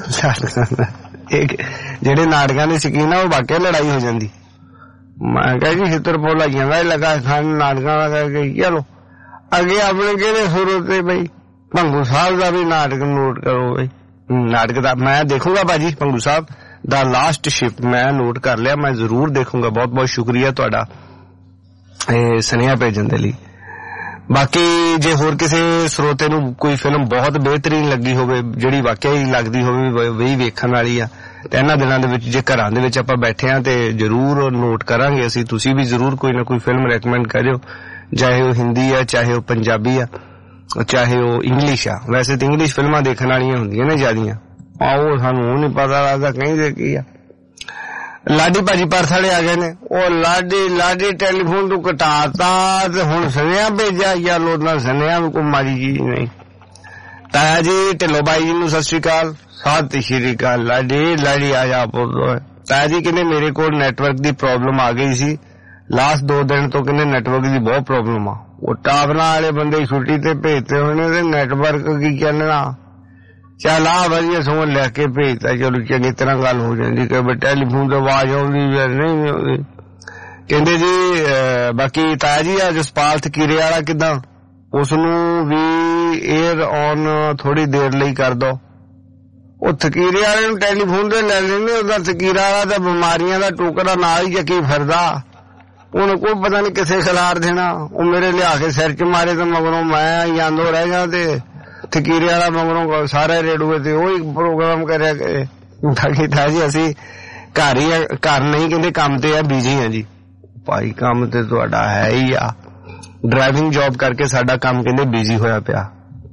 Speaker 4: जेहड़े नाटकां दे शकीन आ, वो वाकई लड़ाई हो जांदी। मैं कहा जी छित्र पौलाइयां का लगा खान नाटकां का करके। चलो अगे अपने केड़े सुर होते बई, भंगू साहब का भी नाटक नोट करो बई। नाटक दा मैं देखूंगा भाजी, भंगू साहब दा लास्ट शिप मैं नोट कर लिया, मैं जरूर देखूंगा। बहुत बहुत शुक्रिया तुहाडा सुनेहा भेजण दे लई। बाकी जे होर किसी स्रोते नूं कोई फिल्म बहुत बेहतरीन लगी होवे, जिहड़ी वाकई लगदी होवे वही वेखण वाली आ, ते इन्हां दिनां दे विच जे घरां दे विच आपां बैठे आ ते जरूर नोट करांगे असीं। तुसीं भी जरूर कोई ना कोई फिल्म रैकमेंड करियो, चाहे वो हिंदी आ, चाहे वो पंजाबी आ, चाहे वो इंग्लिश आ। वैसे तो इंग्लिश फिल्मां देखण वालियां हुंदियां ने ज्यादियां, आओ सानूं नहीं पता लगदा कहीं दे की आ। लाडी भाजी परथड़े आ गए ने, ओ लाडी लाडी टेलीफोन तू कटाता ते हुण सुनेहा भेजा, या लोना सुनेहा भी कोई माड़ी चीज नहीं। ताया जी ढिल्लो बाई जी नूं सत श्री अकाल। सत श्री अकाल लाडी, लाडी आ जा पुੱਤ। ताया जी कहने मेरे को नेटवर्क दी प्रॉब्लम आ गई सी लास्ट दो दिन तो, कहने नेटवर्क दी बहुत प्रॉब्लम आ। वो टावरां वाले बंदे छुट्टी ते भेजते होने ते नेटवर्क की कहना, चल आ वधिया सो लैके भेजता, चलो चंगी तरह गल हो जाती। कई टेलीफोन तो आवाज आउंदी नहीं आउंदी। कहंदे जी बाकी ताया जी आ जसपाल थकीरे वाला किदां, उसनूं भी एयर ऑन थोड़ी देर ਲਈ कर दो। ਉਹ ਥਕੀਰੇ ਵਾਲੇ ਨੂੰ ਟੈਲੀਫੋਨ ਤੇ ਲੈ ਲੈਂਦੇ, ਉਹਦਾ ਥਕੀਰਾ ਵਾਲਾ ਤਾਂ ਬਿਮਾਰੀਆਂ ਦਾ ਟੋਕਰਾ ਨਾਲ ਹੀ ਚੱਕੀ ਫਿਰਦਾ, ਉਹਨੂੰ ਕੋਈ ਪਤਾ ਨਹੀਂ ਕਿੱਥੇ ਖਿਲਾਰ ਦੇਣਾ। ਉਹ ਮੇਰੇ ਲਿਆ ਕੇ ਸਿਰ ਚ ਮਾਰੇ ਤੇ ਮਗਰੋਂ ਮੈਂ ਜਾਂਦੋ ਰਹਿ ਗਿਆ ਤੇ ਥਕੀਰੇ ਵਾਲਾ ਮਗਰੋਂ ਸਾਰੇ ਰੇਡੂਏ ਤੇ ਉਹੀ ਪ੍ਰੋਗਰਾਮ ਕਰਿਆ ਕਰੇ। ਬਾਕੀ ਤਾਂ ਜੀ ਅਸੀਂ ਘਰ ਹੀ ਘਰ ਨਹੀਂ ਕਹਿੰਦੇ ਕੰਮ ਤੇ ਆ, ਬਿਜੀ ਆ ਜੀ ਭਾਈ। ਕੰਮ ਤੇ ਤੁਹਾਡਾ ਹੈ ਹੀ ਆ, ਡਰਾਈਵਿੰਗ ਜੌਬ ਕਰਕੇ ਸਾਡਾ ਕੰਮ ਕਹਿੰਦੇ ਬਿਜੀ ਹੋਇਆ ਪਿਆ।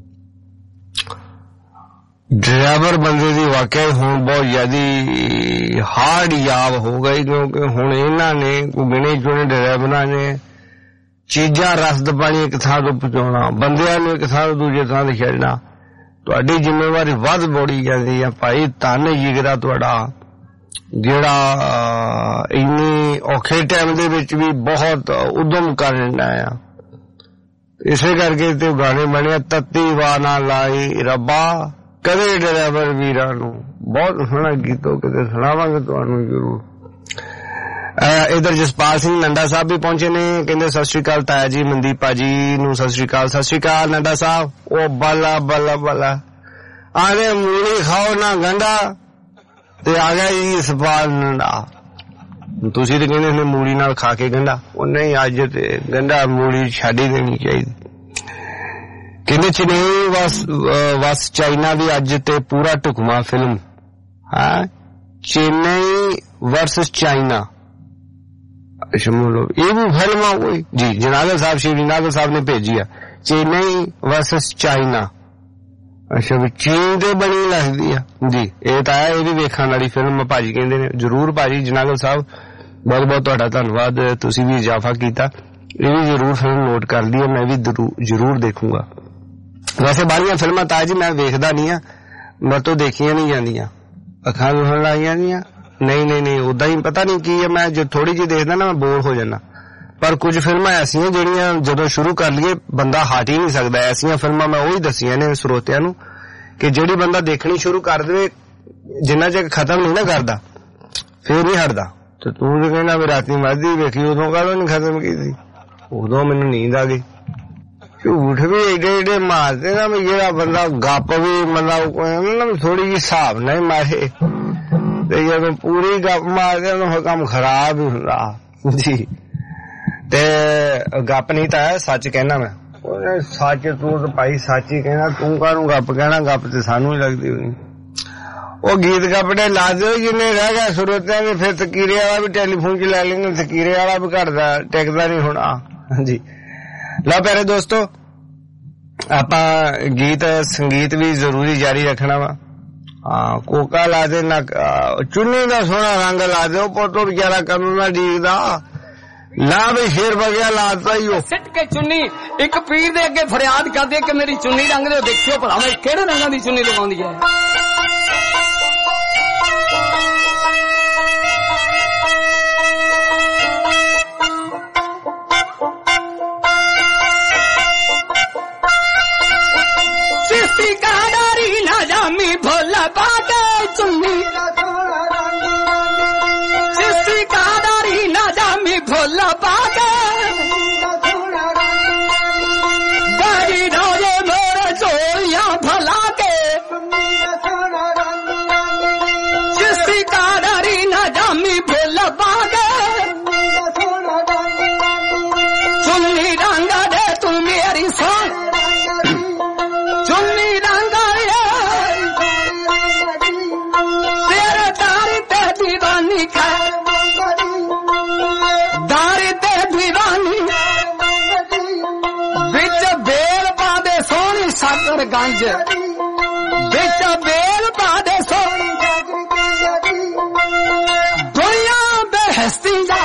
Speaker 4: ड्राइवर बंदे दी वाकई हुण बहुत ज्यादा हार्ड याब हो गई, क्योंकि हुण इन्हां ने गिने चुने ड्राइवरां ने चीजां रसद पानी एक थां तो पहुंचाउणा, बंदियां नूं एक थां तो दूजे थां ते छड्डना। तुहाडी जिम्मेवारी वध बोड़ी जांदी आ भाई। धन जिगरा तुहाडा जिहड़ा इन्नी औखे टाइम दे विच भी बहुत उद्यम कर रहा आ। इसे करके ते गाने बने तत्ती वाह ना लाई रब्बा कदे ड्राइवर वीरां नूं। बहुत सोहना गीतों किते सुणावांगे तुहानूं जरूर। इधर जसपाल सिंह नंडा साहब भी पहुंचे ने, कहंदे सत श्री अकाल ताया जी, मनदीप भाजी नूं सत श्री अकाल। सत श्री अकाल नंडा साहब। ओ बला बला बला आने मूली खाओ ना गंढा ते आ गया जी जसपाल नंडा। तुसीं ते कहंदे ने मूली नाल खा के गंढा, ओ नहीं अज ते गंढा मूली छड्ड ही देनी चाहिदी। कहते चेन्नई वस वस चाइना की अज ते पूरा ढुकमा फिल्म है, चेन्नई वर्सेस चाइना। अच्छा बोलो ये भी फिल्म आ कोई जी? जनागर साहब श्री नागर साहब ने भेजी है, चेन्नई वर्सेस चाइना। अच्छा भी चीन ते बनी लगदी है जी। ये तो है, ये भी वेखण वाली फिल्म भाजी कहंदे ने। जरूर भाजी जनागर साहब बहुत बहुत तुहाडा धन्नवाद, तुसीं भी इजाफा कीता। ये भी जरूर फिल्म नोट कर ली है, मैं भी जरूर देखूंगा। वैसे बाहरियां फिल्मां ताज जी मैं वेखदा नहीं आ, मैं तो देखियां नहीं जांदियां, अखां दुखण लग जांदियां। नहीं नहीं नहीं उदा ही पता नहीं की है, मैं जो थोड़ी जी देखदा ना मैं बोर हो जाना। पर कुछ फिल्मां ऐसियां जिहड़ियां जदों शुरू कर लईए बंदा हट ही नहीं सकदा। ऐसियां फिल्मां मैं ओही दसियां ने श्रोतिਆਂ ਨੂੰ कि जिहड़ी बंदा देखनी शुरू कर दे जिन्ना चਿਰ खत्म नहीं ना करदा फिर नहीं हटदा। ते तू ते कहना भी राती मर्दी वेखी, उदों काहदों नहीं खत्म कीती? उदों मैनूं नींद आ गई। झूठ भी एडे एडे मारते ना, जेड़ा बंदा गप भी मतलब थोड़ी जी हिसाब ना ही मारे ते जदों पूरी गप मारदे उदों काम खराब ही हुंदा जी। ते गप नहीं तां सच कहना मैं, सच तू तो भाई सच ही कहना, तू काहनूं गप कहना? गप ते सानू ही लगदी होनी। ਉਹ ਗੀਤ ਕੱਪੜੇ ਲਾ ਦਿਓ ਜਿੰਨੇ ਰਹਿ ਗਏ ਸਰੋਤਿਆਂ ਦੇ, ਫਿਰ ਤਕੀਰੇ ਵਾਲਾ ਵੀ ਟੈਲੀਫੋਨ 'ਚ ਲੈ ਲੈਂਦੇ, ਤਕੀਰੇ ਵਾਲਾ ਵੀ ਘਟਦਾ ਟਿਕਦਾ ਨਹੀਂ ਹੁਣ। ਹਾਂਜੀ ਲਓ ਪਿਆਰੇ ਦੋਸਤੋ, ਆਪਾਂ ਗੀਤ ਸੰਗੀਤ ਵੀ ਜ਼ਰੂਰੀ ਜਾਰੀ ਰੱਖਣਾ ਵਾ। ਹਾਂ, ਕੋਕਾ ਲਾ ਦੇ ਨਾ, ਚੁੰਨੀ ਦਾ ਸੋਹਣਾ ਰੰਗ ਲਾ ਦਿਓ ਪੁੱਤੋ, ਵਿਚਾਰਾ ਕਨੂੰ ਨਾ ਡੀਕਦਾ। ਲਾ ਵੀ ਸ਼ੇਰ ਵਗਿਆ ਲਾਤਾ ਹੀ ਉਹ
Speaker 21: ਸਿੱਟ ਕੇ ਚੁੰਨੀ ਇੱਕ ਪੀਰ ਦੇ ਅੱਗੇ ਫਰਿਆਦ ਕਰਦੇ ਕਿ ਮੇਰੀ ਚੁੰਨੀ ਰੰਗ ਦੇ। ਦੇਖਿਓ ਭਲਾ ਮੈਂ ਕਿਹੜੇ ਰੰਗਾਂ ਦੀ ਚੁੰਨੀ ਲਗਾਉਂਦੀ ਹੈ। चिश्ती का डारी ना जामी भोला बाटे चुन्नी, चिश्ती का डारी ना जामी भोला बाटे, बड़ी रोजे मोर चोरियां भला के, चिश्ती का डारी ना जामी भोला बाटे, चुन्नी रंगा दे तू मेरी सोन, चुन्नी रंगा तेरे दारी ते दीवानी का, दारी ते दीवानी बिच बेल पादे सोनी सागर गंज, बिच बेल पादे सोनी दुनिया बेहस्ती जा,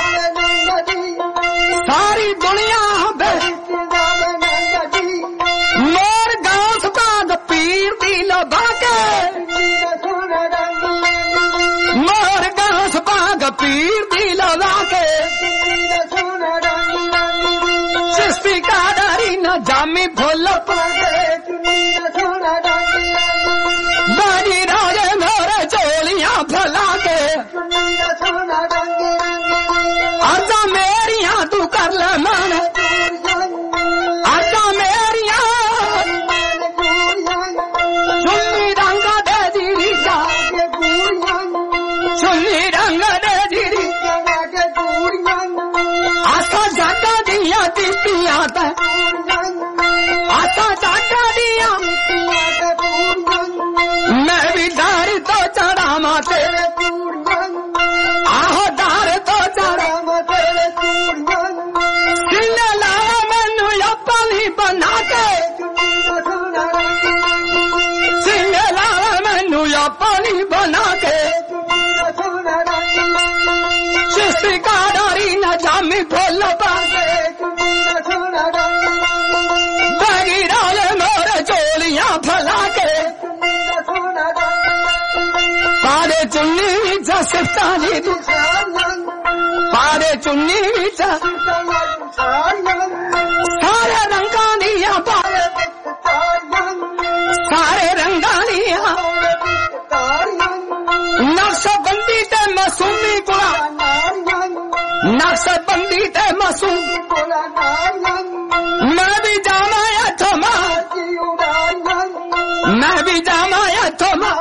Speaker 21: सारी दुनिया बेहस्ती मोर गांस बाग पीर दी लगा के, मोर गांस बाग पीर दी लगा के, चिश्ती का डारी न जामी भोला पागे, बड़ी राजे मोरे चोलियां भला के, आजा मेरिया तू कर ले मन, आजा मेरिया चुन्नी रंग दे दीदी जा, चुन्नी रंग दे दीदी आसा जाटा दिया दितियां ते, आसा जाटा दिया मैं भी दार तो चढ़ा माते, आहो दार तो चढ़ा माते, सिले लाया मैनू अपनी बना के, सिले लाया मैनू अपनी बना के, चिश्ती का डारी न जामी भोल पागे, बागी डाले मोरे चोलियां फला के, पारे चुन्नी चा सिफ्तानी पारे चुन्नी चा सारे रंगा दिया पारे, सारे रंगा दिया नक्शबंदी ते मासूमी कोला, नक्शबंदी ते मासूमी कोला, मैं भी जाना या थमा, मैं भी जाना या थमा,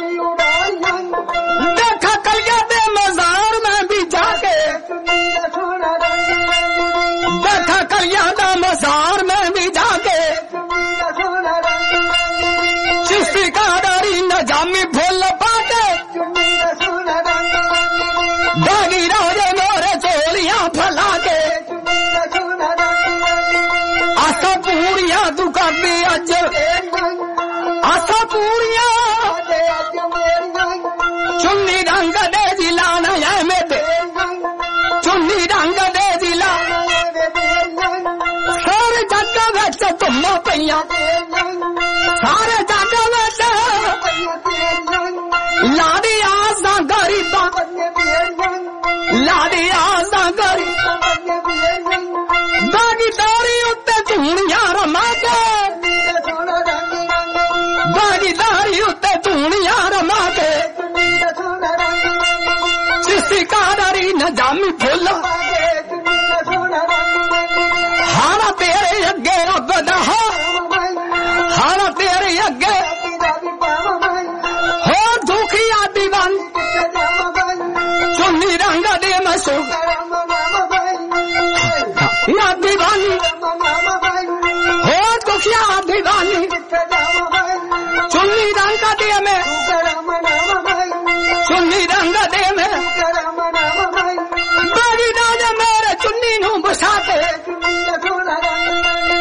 Speaker 21: देखा कलिया दे मजार में भी जाके, देखा कलिया दा मजार में भी जाके, चिश्ती का डारी न जामी भोल पाके, बागी राजे मोरे चोलियां फला के, आसा पूरियां तू कर दी अज, आसा पूरियां चुन्नी रंग दे दिलाना है मेरे, चुन्नी रंग दे दिला सारे जग विच धुम पईयां, सारे जग विच लादी आसां गरीबां, लादी आसां गरीबां, बागी दारी उत्ते धूणियां रमा के, बागी दारी उत्ते धूणियां रमा के, चिश्ती का डारी न जामी भोला, हारा तेरे अगे रब दा, हारा तेरे अगे हो दुखिया दीवान, चुन्नी रंग दे मसू या दीवानी, हो दुखिया दीवानी, चुन्नी रंग दे में, चुन्नी रंग दे में, बड़ी राजा मेरे चुन्नी नू बसा के,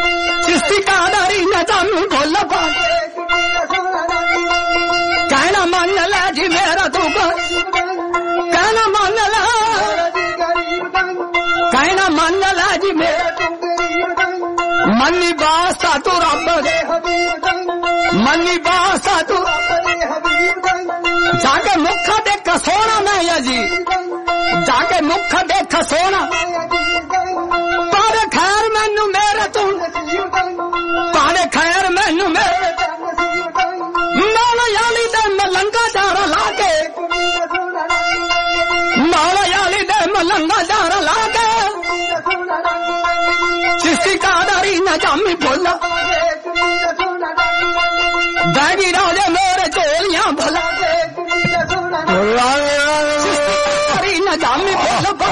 Speaker 21: मनी बासा तू रब दे मनी बासा तू जाके मुख देख सोना मैं जी जाके मुख देख सोना पर खैर मैनू मेरे तू पर खैर मैनू मेरे माला याली दे मलंगा चारा लाके माला याली दे मलंगा चारा लाके चिश्ती कादारी न जामी बोला बैगी राजे मेरे चोलियां भला चिश्ती न जामी बोला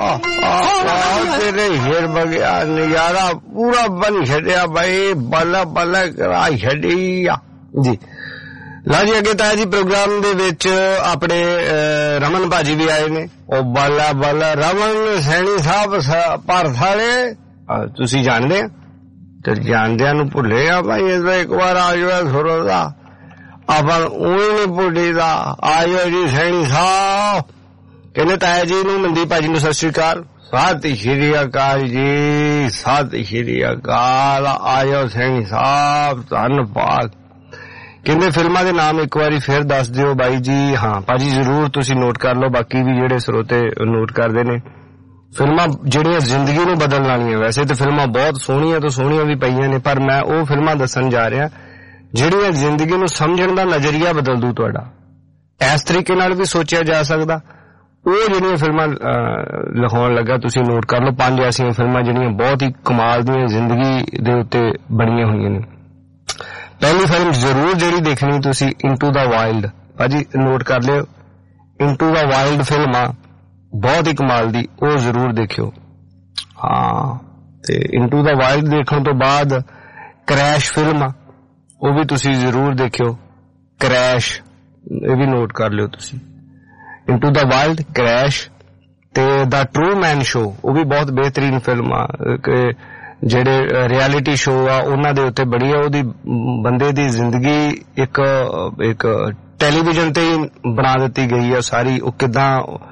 Speaker 4: तेरे हिर बगया नजारा पूरा बन छड़िया भाई बल्ला बल्ला करा छड़िया जी। ला जी अगे ताया जी प्रोग्राम दे विच अपने रमन भाजी भी आए ने ओ बाला बाला रमन सैनी साहब पर थाले तुसी जानदे ते जानदियां नूं भुल्ले आ भाई एक बार आ जाओ थोड़ा सा अपन उही नहीं भुल्ली दा आ जाओ जी सैनी साहब कहने ताया जी नूं मनदीप भाजी नूं सत श्री अकाल सत श्री अकाल जी सत श्री अकाल आ जाओ सैनी साहब धन्नवाद। कहते फिल्मां दे नाम एक बारी फिर दस दिओ बाई जी। हाँ भाजी जरूर तुसी नोट कर लो बाकी भी जेडे स्रोते नोट करदे ने फिल्मां जेड़ियां जिंदगी नूं बदलण वालियां वैसे तो फिल्मां बहुत सोहणियां तो सोहणियां भी पईयां ने पर मैं वो फिल्मां दस्सण जा रहा जेड़ियां जिंदगी नूं समझण दा नजरिया बदल दू तुहाडा इस तरीके नाल भी सोचिया जा सकदा। वो जेड़ियां फिल्मां लिखाउण लगा तुसी नोट कर लो पंज ऐसियां फिल्मां जेड़ियां बहुत ही कमाल दियां जिंदगी दे उत्ते बणीआं होईयां ने। पहली फिल्म जरूर जेड़ी देखनी तुसी इनटू द वाइल्ड भाजी नोट कर लियो इनटू द वाइल्ड फिल्म आ बहुत ही कमाल दी वो जरूर देखियो। हाँ ते इनटू द वाइल्ड देखने तो बाद क्रैश फिल्म आ वो भी तुसी जरूर देखियो क्रैश ये भी नोट कर लियो तुसी इनटू द वाइल्ड क्रैश ते द ट्रू मैन शो वो भी बहुत बेहतरीन फिल्म आ जेड़े रियलिटी शो आ उन्हां दे उत्ते बड़ी आ ओदी बंदे दी जिंदगी एक एक टेलीविजन ते ही बना दित्ती गई है सारी ओ किदां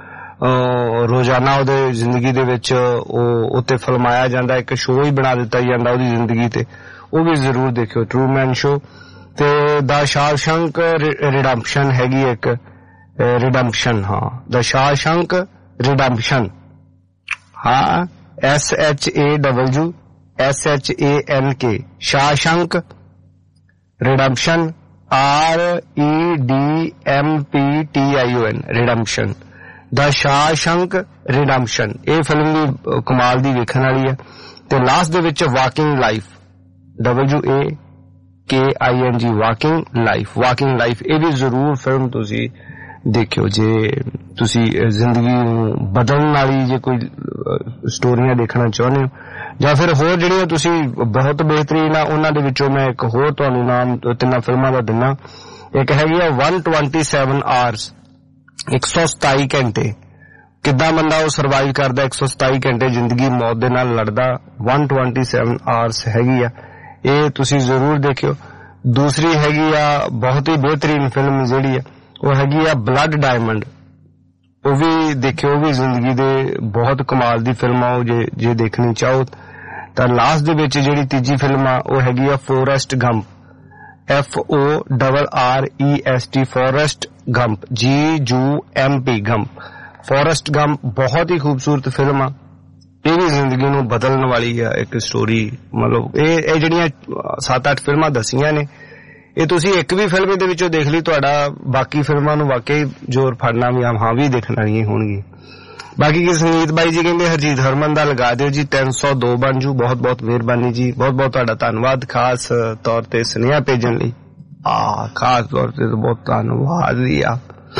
Speaker 4: रोजाना ओदे जिंदगी दे विच ओ उत्ते फिल्माया जांदा एक शो ही बना दित्ता जांदा ओदी जिंदगी ते वो भी जरूर देखियो ट्रू मैन शो ते द शावशंक रिडेम्पशन हैगी एक रिडेम्पशन हाँ द शावशंक रिडेम्पशन हाँ S H A W S H A N K Shawshank redemption R E D M P T I O N redemption the Shawshank redemption ये film भी कमाल दी वेखण वाली है। ते लास्ट दे विच walking life W A K I N G walking life walking life ये भी जरूर फिल्म तुसी देखियो जे तुसी जिंदगी बदलण वाली जे कोई स्टोरियां देखना चाहते हो ਜਾਂ फिर होर ਜਿਹੜੀਆਂ ਤੁਸੀਂ बहुत बेहतरीन ਆ ਉਹਨਾਂ ਦੇ ਵਿੱਚੋਂ मैं एक होर ਤੁਹਾਨੂੰ नाम ਤਿੰਨਾਂ ਫਿਲਮਾਂ ਦਾ ਦਿੰਨਾ। ਇੱਕ ਹੈਗੀ ਆ one twenty-seven hours एक सौ सताई घंटे ਕਿੱਦਾਂ ਬੰਦਾ ਉਹ ਸਰਵਾਈਵ ਕਰਦਾ एक सौ सताई ਘੰਟੇ ਜ਼ਿੰਦਗੀ ਮੌਤ ਦੇ ਨਾਲ ਲੜਦਾ one twenty-seven hours ਹੈਗੀ ਆ ਇਹ ਤੁਸੀਂ ਜ਼ਰੂਰ ਦੇਖਿਓ। ਦੂਸਰੀ ਹੈਗੀ ਆ ਬਹੁਤ ਹੀ ਬਿਹਤਰੀਨ ਫਿਲਮ ਜਿਹੜੀ ਆ ਉਹ ਹੈਗੀ ਆ ਬਲੱਡ ਡਾਇਮੰਡ ਉਹ ਵੀ ਦੇਖਿਓ ਉਹ ਵੀ ਜ਼ਿੰਦਗੀ ਦੇ ਬਹੁਤ ਕਮਾਲ ਦੀ ਫਿਲਮ ਆ ਉਹ ਜੇ ਜੇ ਦੇਖਣੀ ਚਾਹੋ ਤਾਂ ਲਾਸਟ ਦੇ ਵਿੱਚ ਜਿਹੜੀ ਤੀਜੀ ਫਿਲਮ ਆ ਉਹ ਹੈਗੀ ਆ Forrest Gump F O double R E S T Forrest Gump G U M P Gump Forrest Gump ਬਹੁਤ ਹੀ ਖੂਬਸੂਰਤ ਫਿਲਮ ਆ ਇਹ ਵੀ ਜ਼ਿੰਦਗੀ ਨੂੰ ਬਦਲਣ ਵਾਲੀ ਆ ਇੱਕ ਸਟੋਰੀ ਮਤਲਬ ਇਹ ਇਹ ਜਿਹੜੀਆਂ ਸੱਤ ਅੱਠ ਫਿਲਮਾਂ ਦਸੀਆਂ ਨੇ ਇਹ ਤੁਸੀਂ ਇੱਕ ਵੀ ਫਿਲਮ ਦੇ ਵਿੱਚੋਂ ਦੇਖ ਲਈ ਤੁਹਾਡਾ ਬਾਕੀ ਫਿਲਮਾਂ ਨੂੰ ਵਾਕਈ ਜ਼ੋਰ ਫੜਨਾ ਵੀ ਹਾਂ ਵੀ ਦੇਖਣ ਵਾਲੀਆਂ ਹੋਣਗੀਆਂ। ਬਾਕੀ ਕੀ ਸੰਗੀਤ ਬਾਈ ਜੀ ਕਹਿੰਦੇ ਹਰਜੀਤ ਹਰਮਨ ਦਾ ਲਗਾ ਦਿਓ ਜੀ ਤਿੰਨ ਸੌ ਦੋ ਬਣ ਜੂ ਬਹੁਤ ਬਹੁਤ ਮਿਹਰਬਾਨੀ ਜੀ ਬਹੁਤ ਬਹੁਤ ਤੁਹਾਡਾ ਧੰਨਵਾਦ ਖਾਸ ਤੌਰ ਤੇ ਸੁਨੇਹਾ ਭੇਜਣ ਲਈ ਆ ਖਾਸ ਤੌਰ ਤੇ ਬਹੁਤ ਧੰਨਵਾਦ ਜੀ ਆ।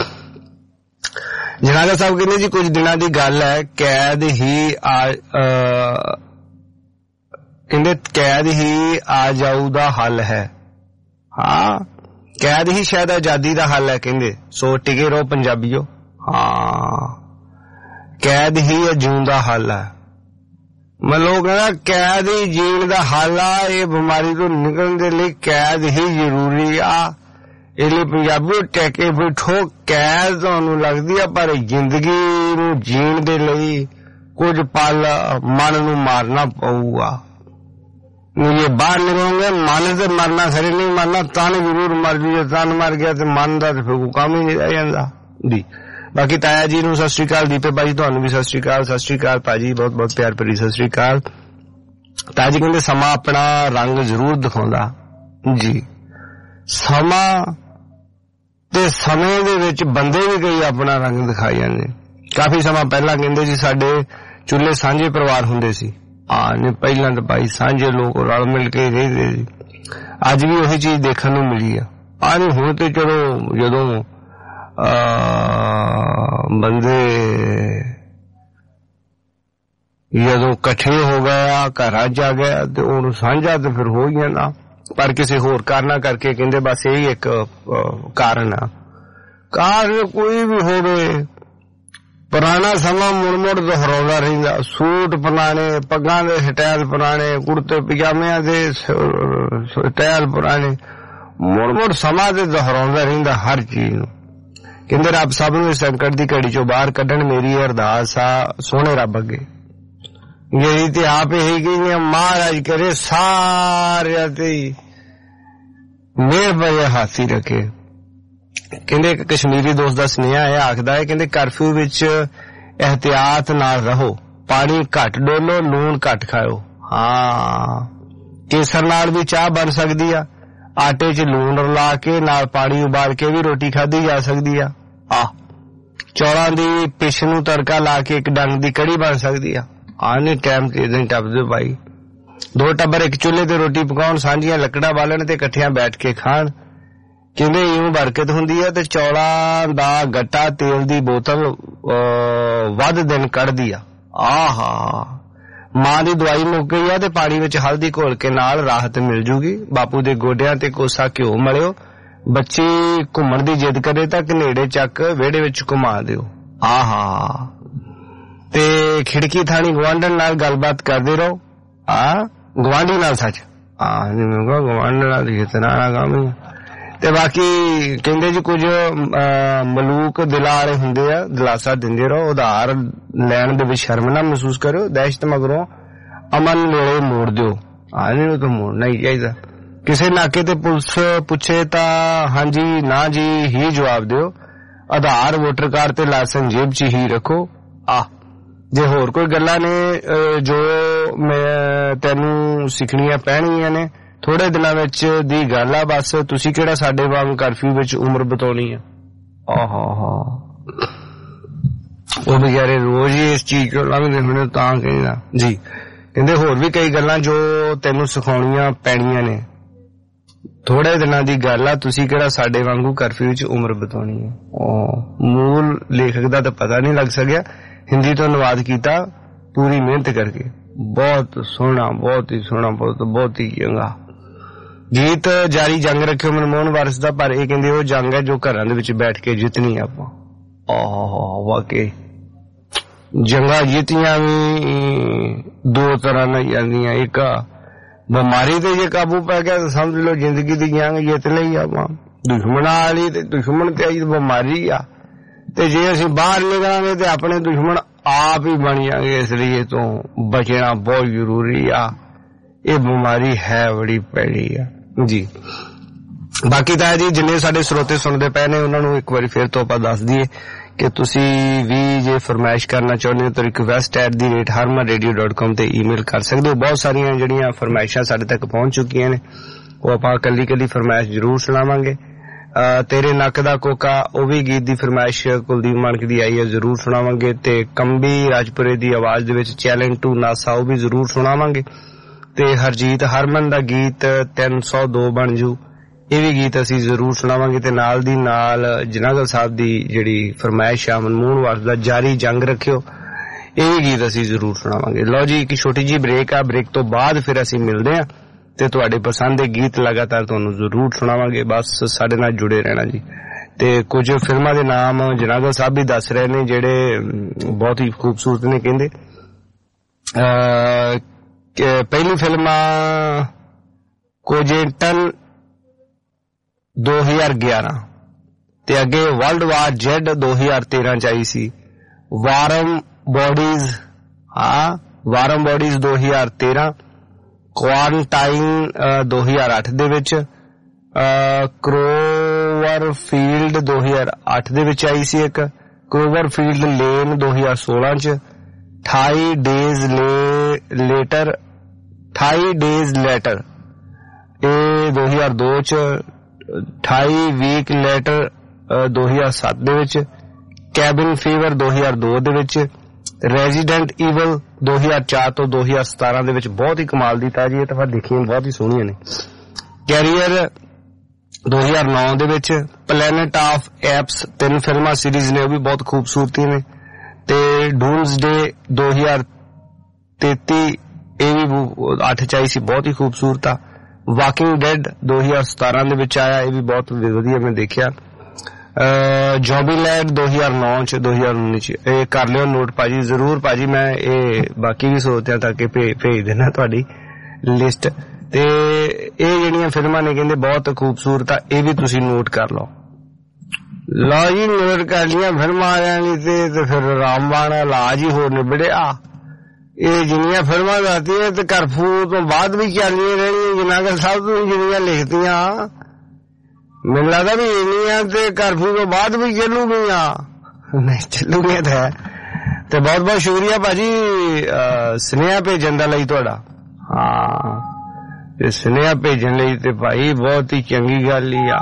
Speaker 4: ਜਨਾਲਾ ਸਾਹਿਬ ਕਹਿੰਦੇ ਜੀ ਕੁਝ ਦਿਨਾਂ ਦੀ ਗੱਲ ਹੈ ਕੈਦ ਹੀ ਆ ਕਹਿੰਦੇ ਕੈਦ ਹੀ ਆ ਜਾਊ ਦਾ ਹੱਲ ਹੈ। हाँ कैद ही शायद आजादी का हल है कहंदे सो टिके रहो पंजाबियों। हाँ कैद ही जून का हल है मतलब कहना कैद ही जीण का हल आ ये बीमारी तो निकलने के लिए कैद ही जरूरी आ इसलिए पंजाबियों टेके बैठो कैद तुहानू लगदी है पर जिंदगी नू जीण दे लई कुछ पल मन नू मारना पऊगा ये बाहर निकलोगे मन से मरना खरे नहीं मरना तन जरूर मर जाइए तन मर गया तो मन का तो फिर काम ही नहीं रह जाता जी। बाकी ताया जी नूं सत श्री अकाल, दीपे भाजी तुहानूं भी सत श्री अकाल। सत श्री अकाल भाजी, बहुत बहुत प्यार भरी सत श्री अकाल। ताया जी कहंदे समा अपना रंग जरूर दिखाउंदा जी। समा ते समय दे विच बंदे भी कई अपना रंग दिखाई जांदे। काफी समा पहला कहंदे जी साडे चुल्हे सांझे परिवार हुंदे सी। हाँ ने पहला तो भाई सांझे लोग रल मिल के रहते सी। अज भी उही चीज देखने नूं मिली है। आ नहीं हुण ते चलो जदों बंदे जदों कट्ठे हो गया घर जा गया तो उहनूं सांझा तो फिर हो ही जांदा, पर किसी होर कारणा करके कहंदे बस यही एक कारण आ। कारण कोई भी होवे पुराना समा मुड़ मुड़ दोहराउंदा रहिंदा। सूट पुराने, पग्गां दे स्टाइल पुराने, कुर्ते पजामियां दे स्टाइल पुराने, मुड़ मुड़ समा ते दोहराउंदा रहिंदा हर चीज नूं। कहंदे रब सब नूं संकट दी घड़ी चों बाहर कढण मेरी अरदास आ सोहणे रब अगे। यही ते आप यही कहिए महाराज करे सारे ते मेहर भरे हाथी रखे। कहंदे एक कश्मीरी दोस्त दा सुनेहा है, आखदा है कहंदे कर्फ्यू विच एहतियात नाल रहो, पानी घट डोलो, लूण घट खाओ। हाँ केसर नाल भी चाह बन सकदी आ, आटे च लूण रला के नाल पानी उबाल के भी रोटी खाधी जा सकदी आ। आ चौलां दी पिछ नूं तड़का ला के एक डंग दी कड़ी बन सकदी आ। आने टाइम ते इदां टपदे भाई, दो टब्बर एक चुल्हे ते रोटी पकाउण, सांझियां लकड़ां बालण ते इकट्ठियां बैठ के खाण। कहंदे इउं बरकत हुंदी है ते चौलां दा गट्टा तेल दी बोतल वध दिन कढ़दी आ। आहा मां दी दवाई मुक गई आ ते पानी विच हल्दी घोल के नाल राहत मिल जूगी। बापू दे गोडियां ते कोसा घिओ मलिओ, बच्चे घुम्मण दी जिद करे तां कनेड़े चक विहड़े विच घुमा दिओ। आहा ते खिड़की थाणी गवांढण नाल गलबात करदे रहो। आ गवांढी नाल सच आ गवांढण नाल इतना काम ही। ते बाकी कहंदे जी कुछ मलूक दिलारे हुंदे आ, दिलासा दिंदे रहो, उधार लैण दे विच शर्म ना महसूस करो, दहशत मगरों अमन वेले मोड़ दिओ। आने तो मोड़ना ही चाहिदा। किसे नाके ते पुलिस पुछे तां हां जी ना जी ही जवाब दिओ। आधार वोटर कार्ड ते लाइसेंस जेब च ही रखो। आ जे होर कोई गल्लां ने जो मैं तैनूं सिखणियां पैणगीਆਂ ने थोड़े दिनां विच दी गल आ, बस तुसी किहड़ा साडे वांग कर्फ्यू विच उम्र बिताउणी आ। आहा हा ਉਹ बेचारे रोज ही इस चीज को लंघदे हुणे तां कहंदा जी। कहंदे होर भी कई गल्लां जो तैनूं सिखाउणीਆਂ पैणीਆਂ ने, थोड़े दिनां दी गल आ, तुसी किहड़ा साडे वांगू कर्फ्यू विच उम्र बिताउणी आ। मूल लेखक दा तां पता नहीं लग सकिया, हिंदी तो अनुवाद कीता पूरी मेहनत करके। बहुत सोहना, बहुत ही सोहना, बहुत बहुत ही चंगा गीत। जारी जंग रखियो मनमोहन वारिस दा, पर ये कहंदे वो जंग है जो घरां दे विच बैठ के जितनी आपां। आहा वाकई जंगा जीतियां भी दो तरह नाल जांदियां। एक बीमारी ते जे काबू पै गया तो समझ लो जिंदगी दी जंग जित लई आपां। दुश्मनां वाली ते दुश्मन ते आई बीमारी आ, ते जे असीं बाहर निकलांगे ते अपने दुश्मन आप ही बन जाएंगे। इसलिए तो बचना बहुत जरूरी आ। ये बीमारी है बड़ी पैड़ी आ जी। बाकी तां जी जिन्ने साडे श्रोते सुनदे पए ने उन्हां नूं एक वारी फिर तो ਆਪਾਂ ਦੱਸ ਦਈਏ कि तुसी भी जे फरमाइश करना चाਹੁੰਦੇ ਹੋ ਤਾਂ request at the rate harman radio dot com ਤੇ ਈਮੇਲ ਕਰ ਸਕਦੇ ਹੋ। ਬਹੁਤ ਸਾਰੀਆਂ ਜਿਹੜੀਆਂ ਫਰਮਾਇਸ਼ਾਂ ਸਾਡੇ ਤੱਕ ਪਹੁੰਚ ਚੁੱਕੀਆਂ ਨੇ, ਉਹ ਆਪਾਂ ਕੱਲੀ ਕੱਲੀ ਫਰਮਾਇਸ਼ ਜ਼ਰੂਰ ਸੁਣਾਵਾਂਗੇ। तेरे नक दा कोका ਉਹ ਵੀ ਗੀਤ ਦੀ ਫਰਮਾਇਸ਼ ਕੁਲਦੀਪ ਮਾਨਕ ਦੀ ਆਈ ਹੈ, ਜ਼ਰੂਰ ਸੁਣਾਵਾਂਗੇ। ਤੇ ਕੰਬੀ ਰਾਜਪੁਰੇ ਦੀ ਆਵਾਜ਼ ਦੇ ਵਿੱਚ ਚੈਲੰਜ ਟੂ ਨਾਸਾ ਉਹ ਵੀ ਜ਼ਰੂਰ ਸੁਣਾਵਾਂਗੇ। ਤੇ ਹਰਜੀਤ ਹਰਮਨ ਦਾ ਗੀਤ ਤਿੰਨ ਸੌ ਦੋ ਬਣ ਜੂ, ਇਹ ਵੀ ਗੀਤ ਅਸੀਂ ਜ਼ਰੂਰ ਸੁਣਾਵਾਂਗੇ। ਤੇ ਨਾਲ ਦੀ ਨਾਲ ਜਨਾਗਲ ਸਾਹਿਬ ਦੀ ਜਿਹੜੀ ਫਰਮਾਇਸ਼ ਆ ਮਨਮੋਹਨ ਵਾਰਿਸ ਦਾ ਜਾਰੀ ਜੰਗ ਰੱਖਿਓ, ਇਹ ਵੀ ਗੀਤ ਅਸੀਂ ਜ਼ਰੂਰ ਸੁਣਾਵਾਂਗੇ। ਲਓ ਜੀ ਇੱਕ ਛੋਟੀ ਜਿਹੀ ਬ੍ਰੇਕ ਆ, ਬ੍ਰੇਕ ਤੋਂ ਬਾਅਦ ਫਿਰ ਅਸੀਂ ਮਿਲਦੇ ਆ ਤੇ ਤੁਹਾਡੇ ਪਸੰਦ ਦੇ ਗੀਤ ਲਗਾਤਾਰ ਤੁਹਾਨੂੰ ਜ਼ਰੂਰ ਸੁਣਾਵਾਂਗੇ। ਬਸ ਸਾਡੇ ਨਾਲ ਜੁੜੇ ਰਹਿਣਾ ਜੀ। ਤੇ ਕੁਝ ਫਿਲਮਾਂ ਦੇ ਨਾਮ ਜਨਾਗਲ ਸਾਹਿਬ ਵੀ ਦੱਸ ਰਹੇ ਨੇ ਜਿਹੜੇ ਬਹੁਤ ਹੀ ਖੂਬਸੂਰਤ ਨੇ। ਕਹਿੰਦੇ ਪਹਿਲੀ ਫਿਲਮ ਕੋਜੇਟਨ ਦੋ ਹਜ਼ਾਰ ਗਿਆਰਾਂ ਤੇ ਅੱਗੇ ਵਰਲਡ ਵਾਰ ਜ਼ੈਡ ਦੋ ਹਜ਼ਾਰ ਤੇਰਾਂ ਚ ਆਈ ਸੀ। ਵਾਰਮ ਬੋਡੀਜ਼, ਹਾਂ ਵਾਰਮ ਬੋਡੀਜ਼ ਦੋ ਹਜ਼ਾਰ ਤੇਰਾਂ ਕੁਆਰੰਟਾਈਨ ਦੋ ਹਜ਼ਾਰ ਅੱਠ ਦੇ ਵਿੱਚ, ਕ੍ਰੋਵਰਫੀਲਡ ਦੋ ਹਜ਼ਾਰ ਅੱਠ ਦੇ ਵਿੱਚ ਆਈ ਸੀ ਇੱਕ, ਕ੍ਰੋਵਰਫੀਲਡ ਲੇਨ ਦੋ ਹਜ਼ਾਰ ਸੋਲਾਂ ਚ, ਅਠਾਈ ਡੇਜ਼ ਲੇਟਰ ਅਠਾਈ ਡੇਜ਼ ਲੈਟਰ ਇਹ ਦੋ ਹਜ਼ਾਰ ਦੋ ਚ, ਅਠਾਈ ਵੀਕ ਲੈਟਰ ਦੋ ਹਜ਼ਾਰ ਸੱਤ ਦੇ ਵਿੱਚ, ਕੈਬਿਨ ਫੀਵਰ ਦੋ ਹਜ਼ਾਰ ਦੋ ਦੇ ਵਿੱਚ, ਰੈਜ਼ੀਡੈਂਟ ਈਵਲ ਦੋ ਹਜ਼ਾਰ ਚਾਰ ਤੋਂ ਦੋ ਹਜ਼ਾਰ ਸਤਾਰਾਂ ਦੇ ਵਿੱਚ। ਬਹੁਤ ਹੀ ਕਮਾਲ ਦੀ ਤਾਜੀ ਇਹ ਤਾਂ ਦੇਖੀਆਂ ਬਹੁਤ ਹੀ ਸੋਹਣੀਆਂ ਨੇ। ਕੈਰੀਅਰ ਦੋ ਹਜ਼ਾਰ ਨੌ ਦੇ ਵਿੱਚ, ਪਲੈਨਟ ਆਫ ਐਪਸ ਤਿੰਨ ਫਿਲਮਾਂ ਸੀਰੀਜ਼ ਨੇ ਉਹ ਵੀ ਬਹੁਤ ਖੂਬਸੂਰਤੀ ਨੇ, ਤੇ ਡੂਮਸਡੇ ਦੋ ਹਜ਼ਾਰ ਤੇਤੀ ਇਹ ਵੀ ਅੱਠ ਚ ਆਈ ਸੀ, ਬਹੁਤ ਹੀ ਖੂਬਸੂਰਤ ਆ। ਵਾਕਿੰਗ ਡੈਡ ਦੋ ਹਜ਼ਾਰ ਸਤਾਰਾਂ ਦੇ ਵਿੱਚ ਆਇਆ, ਇਹ ਵੀ ਬਹੁਤ ਵਧੀਆ ਮੈਂ ਦੇਖਿਆ। ਜੋਬੀਲੈਂਡ ਦੋ ਹਜ਼ਾਰ ਨੌ ਚ, ਦੋ ਹਜ਼ਾਰ ਉੱਨੀ ਚ ਇਹ ਕਰ ਲਿਓ ਨੋਟ ਭਾਜੀ ਜ਼ਰੂਰ ਭਾਜੀ, ਮੈਂ ਇਹ ਬਾਕੀ ਵੀ ਸੋਚਦਿਆਂ ਤਾਂ ਕਿ ਭੇਜ ਦੇਣਾ ਤੁਹਾਡੀ ਲਿਸਟ। ਤੇ ਇਹ ਜਿਹੜੀਆਂ ਫਿਲਮਾਂ ਨੇ ਕਹਿੰਦੇ ਬਹੁਤ ਖੂਬਸੂਰਤ ਆ, ਇਹ ਵੀ ਤੁਸੀਂ ਨੋਟ ਕਰ ਲਓ। ਲਓ ਜੀ ਨੋਟ ਕਰ ਲਈਆਂ ਫਿਲਮਾਂ ਆ ਜਾਣੀ ਤੇ ਫਿਰ ਰਾਮਬਾਣ ਇਲਾਜ ਹੀ ਹੋਰ ਨਿਬੜਿਆ। ਇਹ ਜਿੰਨੀਆਂ ਫਿਲਮਾਂ ਆਉਂਦੀਆਂ ਤੇ ਕਰਫਿਊ ਤੋਂ ਬਾਅਦ ਵੀ ਚੱਲਦੀਆਂ ਰਹਿਣੀਆਂ, ਜਨਾਗਰ ਸਾਹਿਬ ਤੋਂ ਜਿਹੜੀਆਂ ਲਿਖਦੀਆਂ ਮੈਨੂੰ ਲੱਗਦਾ ਵੀ ਇੰਨੀਆਂ ਤੇ ਕਰਫਿਊ ਤੋਂ ਬਾਅਦ ਵੀ ਚੱਲੂਗੀਆਂ, ਨਹੀਂ ਚੱਲੂਗੀਆਂ ਤਾਂ ਹੈ। ਤੇ ਬਹੁਤ ਬਹੁਤ ਸ਼ੁਕਰੀਆ ਭਾਜੀ ਸੁਨੇਹਾ ਭੇਜਣ ਦਾ ਲਈ ਤੁਹਾਡਾ। ਹਾਂ ਤੇ ਸੁਨੇਹਾ ਭੇਜਣ ਲਈ ਤੇ ਭਾਈ ਬਹੁਤ ਹੀ ਚੰਗੀ ਗੱਲ ਹੀ ਆ।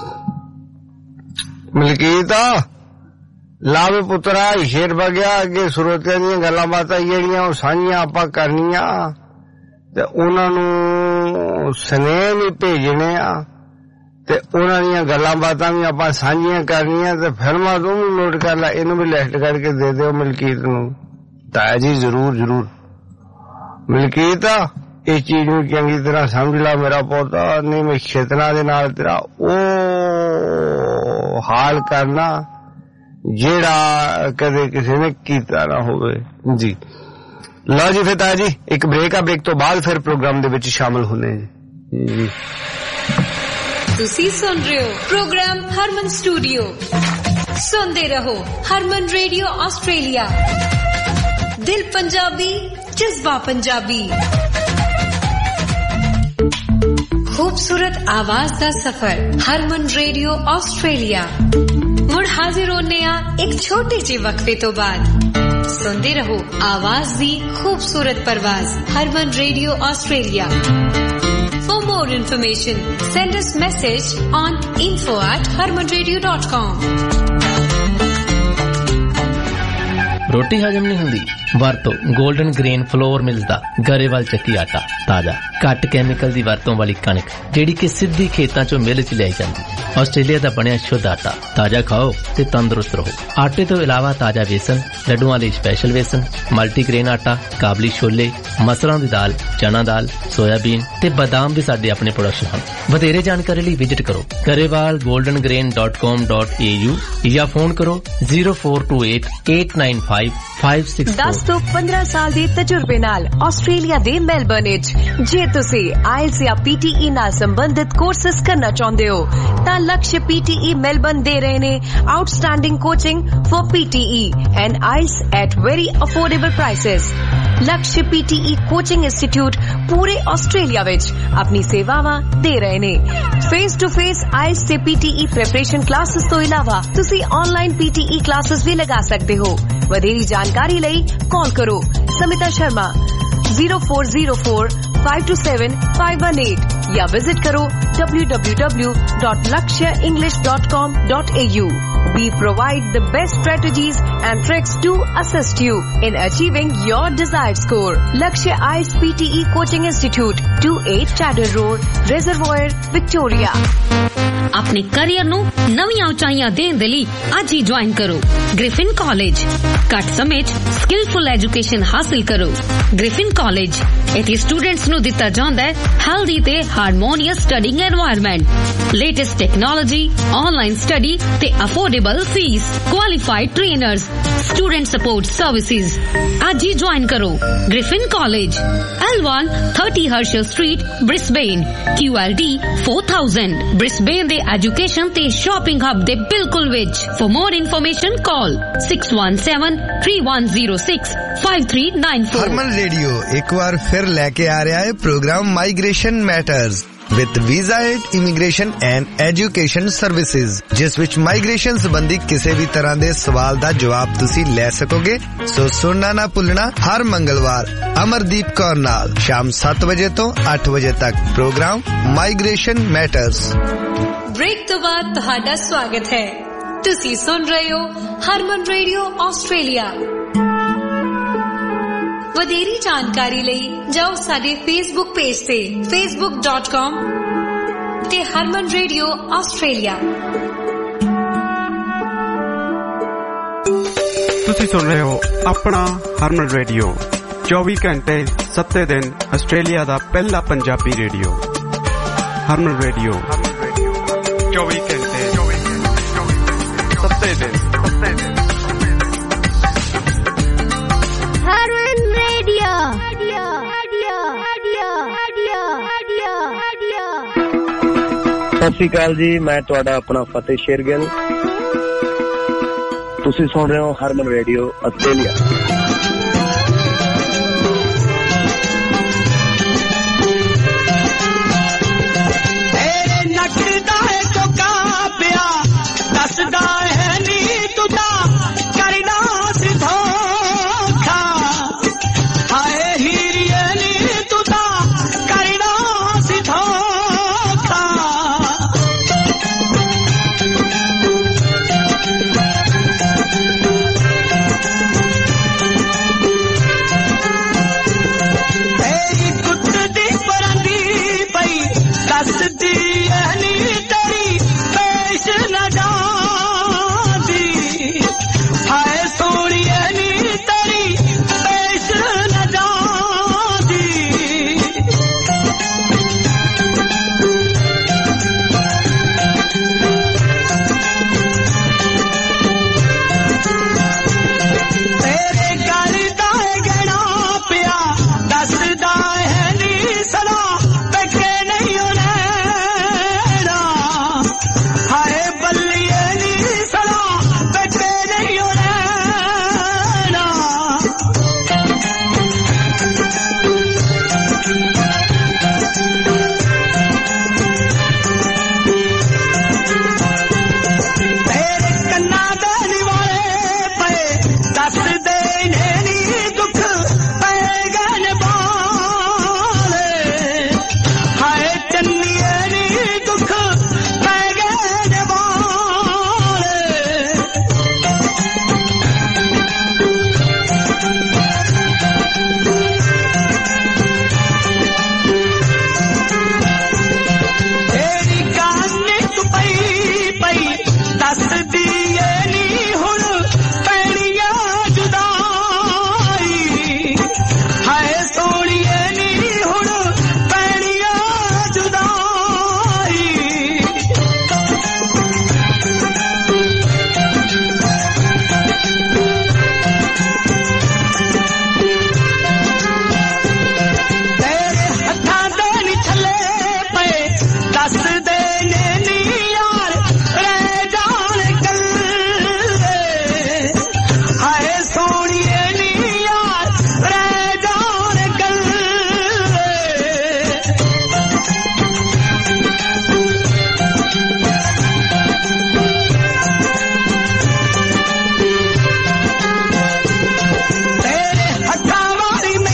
Speaker 4: ਮਲਕੀਤ ਲਾਵੇ ਪੁੱਤਰਾ ਸ਼ੇਰ ਬਗਿਆ ਅੱਗੇ ਸਰੋਤਿਆਂ ਦੀਆਂ ਗੱਲਾਂ ਬਾਤਾਂ ਜਿਹੜੀਆਂ ਉਹ ਸਾਂਝੀਆਂ ਆਪਾਂ ਕਰਨੀਆਂ ਤੇ ਉਹਨਾਂ ਨੂੰ ਸੁਨੇਹੇ ਵੀ ਭੇਜਣੇ ਆ ਤੇ ਉਹਨਾਂ ਦੀਆਂ ਗੱਲਾਂ ਬਾਤਾਂ ਵੀ ਆਪਾਂ ਸਾਂਝੀਆਂ ਕਰਨੀਆਂ। ਤੇ ਫਿਲਮਾਂ ਤੋਂ ਵੀ ਨੋਟ ਕਰ ਲੈ, ਇਹਨੂੰ ਵੀ ਲਿਸਟ ਕਰਕੇ ਦੇ ਦਿਓ ਮਲਕੀਤ ਨੂੰ। ਤਾਇਆ ਜੀ ਜ਼ਰੂਰ ਜ਼ਰੂਰ ਮਲਕੀਤ ਇਹ ਚੀਜ਼ ਨੂੰ ਚੰਗੀ ਤਰ੍ਹਾਂ ਸਮਝ ਲਾ ਮੇਰਾ ਪੋਤਾ, ਨਹੀਂ ਮੈਂ ਖੇਤਨਾ ਦੇ ਨਾਲ ਤੇਰਾ ਉਹ ਹਾਲ ਕਰਨਾ ਜਿਹੜਾ ਕਦੇ ਕਿਸੇ ਨੇ ਕੀਤਾ ਨਾ ਹੋਵੇ ਜੀ। ਲਓ ਜੀ ਫਿਰ ਤਾਇਆ ਜੀ ਇੱਕ ਬ੍ਰੇਕ ਆ, ਬ੍ਰੇਕ ਤੋਂ ਬਾਅਦ ਫਿਰ ਪ੍ਰੋਗਰਾਮ ਦੇ ਵਿੱਚ ਸ਼ਾਮਲ ਹੁੰਦੇ ਜੀ।
Speaker 10: ਤੁਸੀਂ ਸੁਣ ਰਹੇ ਹੋ ਪ੍ਰੋਗਰਾਮ ਹਰਮਨ ਸਟੂਡੀਓ। ਸੁਣਦੇ ਰਹੋ ਹਰਮਨ ਰੇਡੀਓ ਆਸਟ੍ਰੇਲੀਆ। ਦਿਲ ਪੰਜਾਬੀ, ਜਜ਼ਬਾ ਪੰਜਾਬੀ। खूबसूरत आवाज दा सफर हरमन रेडियो ऑस्ट्रेलिया मुड़ हाजिर होने आ एक छोटे जे वक्फे तो बाद। सुनते रहो आवाज दी खूबसूरत परवाज Harman radio Australia. For more information send us message on info at harman radio dot com।
Speaker 3: ਰੋਟੀ ਹਜਮ ਨਹੀਂ ਹੁੰਦੀ? ਵਰਤੋ ਗੋਲਡਨ ਗ੍ਰੇਨ ਫਲੋਰ ਮਿਲਸ ਦਾ ਗਰੇਵਾਲ ਚੱਕੀ ਆਟਾ। ਤਾਜ਼ਾ ਘੱਟ ਕੈਮੀਕਲ ਦੀ ਵਰਤੋਂ ਵਾਲੀ ਕਣਕ ਜਿਹੜੀ ਕਿ ਸਿੱਧੀ ਖੇਤਾਂ ਚੋਂ ਮਿਲ ਚ ਲਿਆਈ ਜਾਂਦੀ। ਆਸਟ੍ਰੇਲੀਆ ਦਾ ਬਣਿਆ ਸ਼ੁੱਧ ਆਟਾ। ਤਾਜ਼ਾ ਖਾਓ ਤੇ ਤੰਦਰੁਸਤ ਰਹੋ। ਆਟੇ ਤੋਂ ਇਲਾਵਾ ਤਾਜ਼ਾ ਵੇਸਣ, ਲੱਡੂਆਂ ਲਈ ਸਪੈਸ਼ਲ ਵੇਸਣ, ਮਲਟੀਗ੍ਰੇਨ ਆਟਾ, ਕਾਬਲੀ ਛੋਲੇ, ਮਸਰਾਂ ਦੀ ਦਾਲ, ਚਨਾ ਦਾਲ, ਸੋਇਆਬੀਨ ਤੇ ਬਦਾਮ ਵੀ ਸਾਡੇ ਆਪਣੇ ਪ੍ਰੋਡਕਸ਼ਨ ਹਨ। ਵਧੇਰੇ ਜਾਣਕਾਰੀ ਲਈ ਵਿਜ਼ਿਟ ਕਰੋ Grewal golden grain dot com dot A U ਜਾਂ ਫੋਨ ਕਰੋ zero four two eight eight nine five five six four.
Speaker 22: ਦਸ ਤੋਂ ਪੰਦਰਾਂ ਸਾਲ ਦੇ ਤਜਰਬੇ ਨਾਲ ਆਸਟ੍ਰੇਲੀਆ ਦੇ ਮੈਲਬਰਨ ਵਿੱਚ ਜੇ ਤੁਸੀਂ ਆਇਲਸ ਜਾਂ ਪੀਟੀਈ ਨਾਲ ਸੰਬੰਧਿਤ ਕੋਰਸਸ ਕਰਨਾ ਚਾਹੁੰਦੇ ਹੋ ਤਾਂ ਲਕਸ਼ ਪੀਟੀਈ ਮੈਲਬਰਨ ਦੇ ਰਹੇ ਨੇ outstanding coaching for PTE and IELTS at very affordable prices. Laksh PTE coaching institute ਪੂਰੇ ਆਸਟ੍ਰੇਲੀਆ ਵਿੱਚ ਆਪਣੀ ਸੇਵਾਵਾਂ ਦੇ ਰਹੇ ਨੇ। ਫੇਸ ਟੂ ਫੇਸ ਆਇਲਸ ਤੇ ਪੀਟੀਈ ਪ੍ਰੈਪਰੇਸ਼ਨ ਕਲਾਸਿਸ ਤੋਂ ਇਲਾਵਾ ਤੁਸੀਂ ਆਨਲਾਈਨ ਪੀਟੀਈ ਕਲਾਸਿਸ ਵੀ ਲਗਾ ਸਕਦੇ ਹੋ। ਵਧੇਰੀ ਜਾਣਕਾਰੀ ਲਈ ਕਾਲ ਕਰੋ Smita Sharma zero four zero four five two seven five one eight या विजिट करो w w w dot lakshya english dot com dot a u। We provide the best strategies and tricks to assist you in achieving your desired score। Lakshya I S P T E Coaching Institute, two eight Chatter Road, Reservoir, Victoria।
Speaker 23: ਆਪਣੇ career ਨੂੰ ਨਵੀਆਂ ਉਚਾਈਆਂ ਦੇਣ ਦੇ ਲਈ ਅੱਜ ਹੀ join ਕਰੋ ਗ੍ਰਿਫਿਨ ਕਾਲਜ। ਘੱਟ ਸਮੇਂ 'ਚ ਸਕਿਲਫੁਲ ਐਜੂਕੇਸ਼ਨ ਹਾਸਲ ਕਰੋ। ਗ੍ਰਿਫਿਨ ਕਾਲਜ ਇੱਥੇ ਸਟੂਡੈਂਟਸ ਨੂੰ ਦਿੱਤਾ ਜਾਂਦਾ ਹੈ ਹੈਲਦੀ ਤੇ harmonious studying environment, latest technology, online study ਤੇ affordable fees, qualified trainers, student support services. ਅੱਜ ਹੀ ਜੁਆਇਨ ਕਰੋ Griffin college, L one thirty Herschel Street, Brisbane, Q L D four thousand, Brisbane ਦੇ ਐਜੂਕੇਸ਼ਨ ਤੇ shopping hub ਦੇ ਬਿਲਕੁਲ ਵਿੱਚ। For more information call six one seven three one zero six five three nine four।
Speaker 4: Harman radio ਇੱਕ ਵਾਰ ਫਿਰ ਲੈ ਕੇ ਆ ਰਿਹਾ ਹੈ programme migration matters with visa aid, immigration and education services, ਜਿਸ ਵਿੱਚ ਮਾਈਗ੍ਰੇਸ਼ਨ ਸੰਬੰਧੀ ਕਿਸੇ ਵੀ ਤਰ੍ਹਾਂ ਦੇ ਸਵਾਲ ਦਾ ਜਵਾਬ ਤੁਸੀਂ ਲੈ ਸਕੋਗੇ। ਸੋ ਸੁਣਨਾ ਨਾ ਭੁੱਲਣਾ ਹਰ ਮੰਗਲਵਾਰ ਅਮਰਦੀਪ ਕੌਰ ਨਾਲ ਸ਼ਾਮ ਸੱਤ ਵਜੇ ਤੋਂ ਅੱਠ ਵਜੇ ਤੱਕ ਪ੍ਰੋਗਰਾਮ ਮਾਈਗ੍ਰੇਸ਼ਨ ਮੈਟਰਸ।
Speaker 10: ਬ੍ਰੇਕ ਤੋਂ ਬਾਅਦ ਤੁਹਾਡਾ ਸਵਾਗਤ ਹੈ। ਤੁਸੀਂ ਸੁਣ ਰਹੇ ਹੋ ਹਰਮਨ ਰੇਡੀਓ ਆਸਟ੍ਰੇਲੀਆ। ਵਧੇਰੀ ਜਾਣਕਾਰੀ ਲਈ ਜਾਓ ਸਾਡੇ ਫੇਸਬੁੱਕ ਪੇਜ ਤੇ facebook dot com ਤੇ ਹਰਮਨ ਰੇਡੀਓ ਆਸਟ੍ਰੇਲੀਆ।
Speaker 1: ਤੁਸੀਂ ਸੁਣ ਰਹੇ ਹੋ ਆਪਣਾ ਹਰਮਨ ਰੇਡੀਓ, ਚੌਵੀ ਘੰਟੇ ਸੱਤੇ ਦਿਨ ਆਸਟ੍ਰੇਲੀਆ ਦਾ ਪਹਿਲਾ ਪੰਜਾਬੀ ਰੇਡੀਓ। ਹਰਮਨ ਰੇਡੀਓ ਚੌਵੀ ਘੰਟੇ ਸੱਤੇ ਦਿਨ।
Speaker 5: ਸਤਿ ਸ਼੍ਰੀ ਅਕਾਲ ਜੀ, ਮੈਂ ਤੁਹਾਡਾ ਆਪਣਾ ਫਤਿਹ ਸ਼ੇਰਗਿੱਲ। ਤੁਸੀਂ ਸੁਣ ਰਹੇ ਹੋ ਹਰਮਨ ਰੇਡੀਓ ਆਸਟ੍ਰੇਲੀਆ।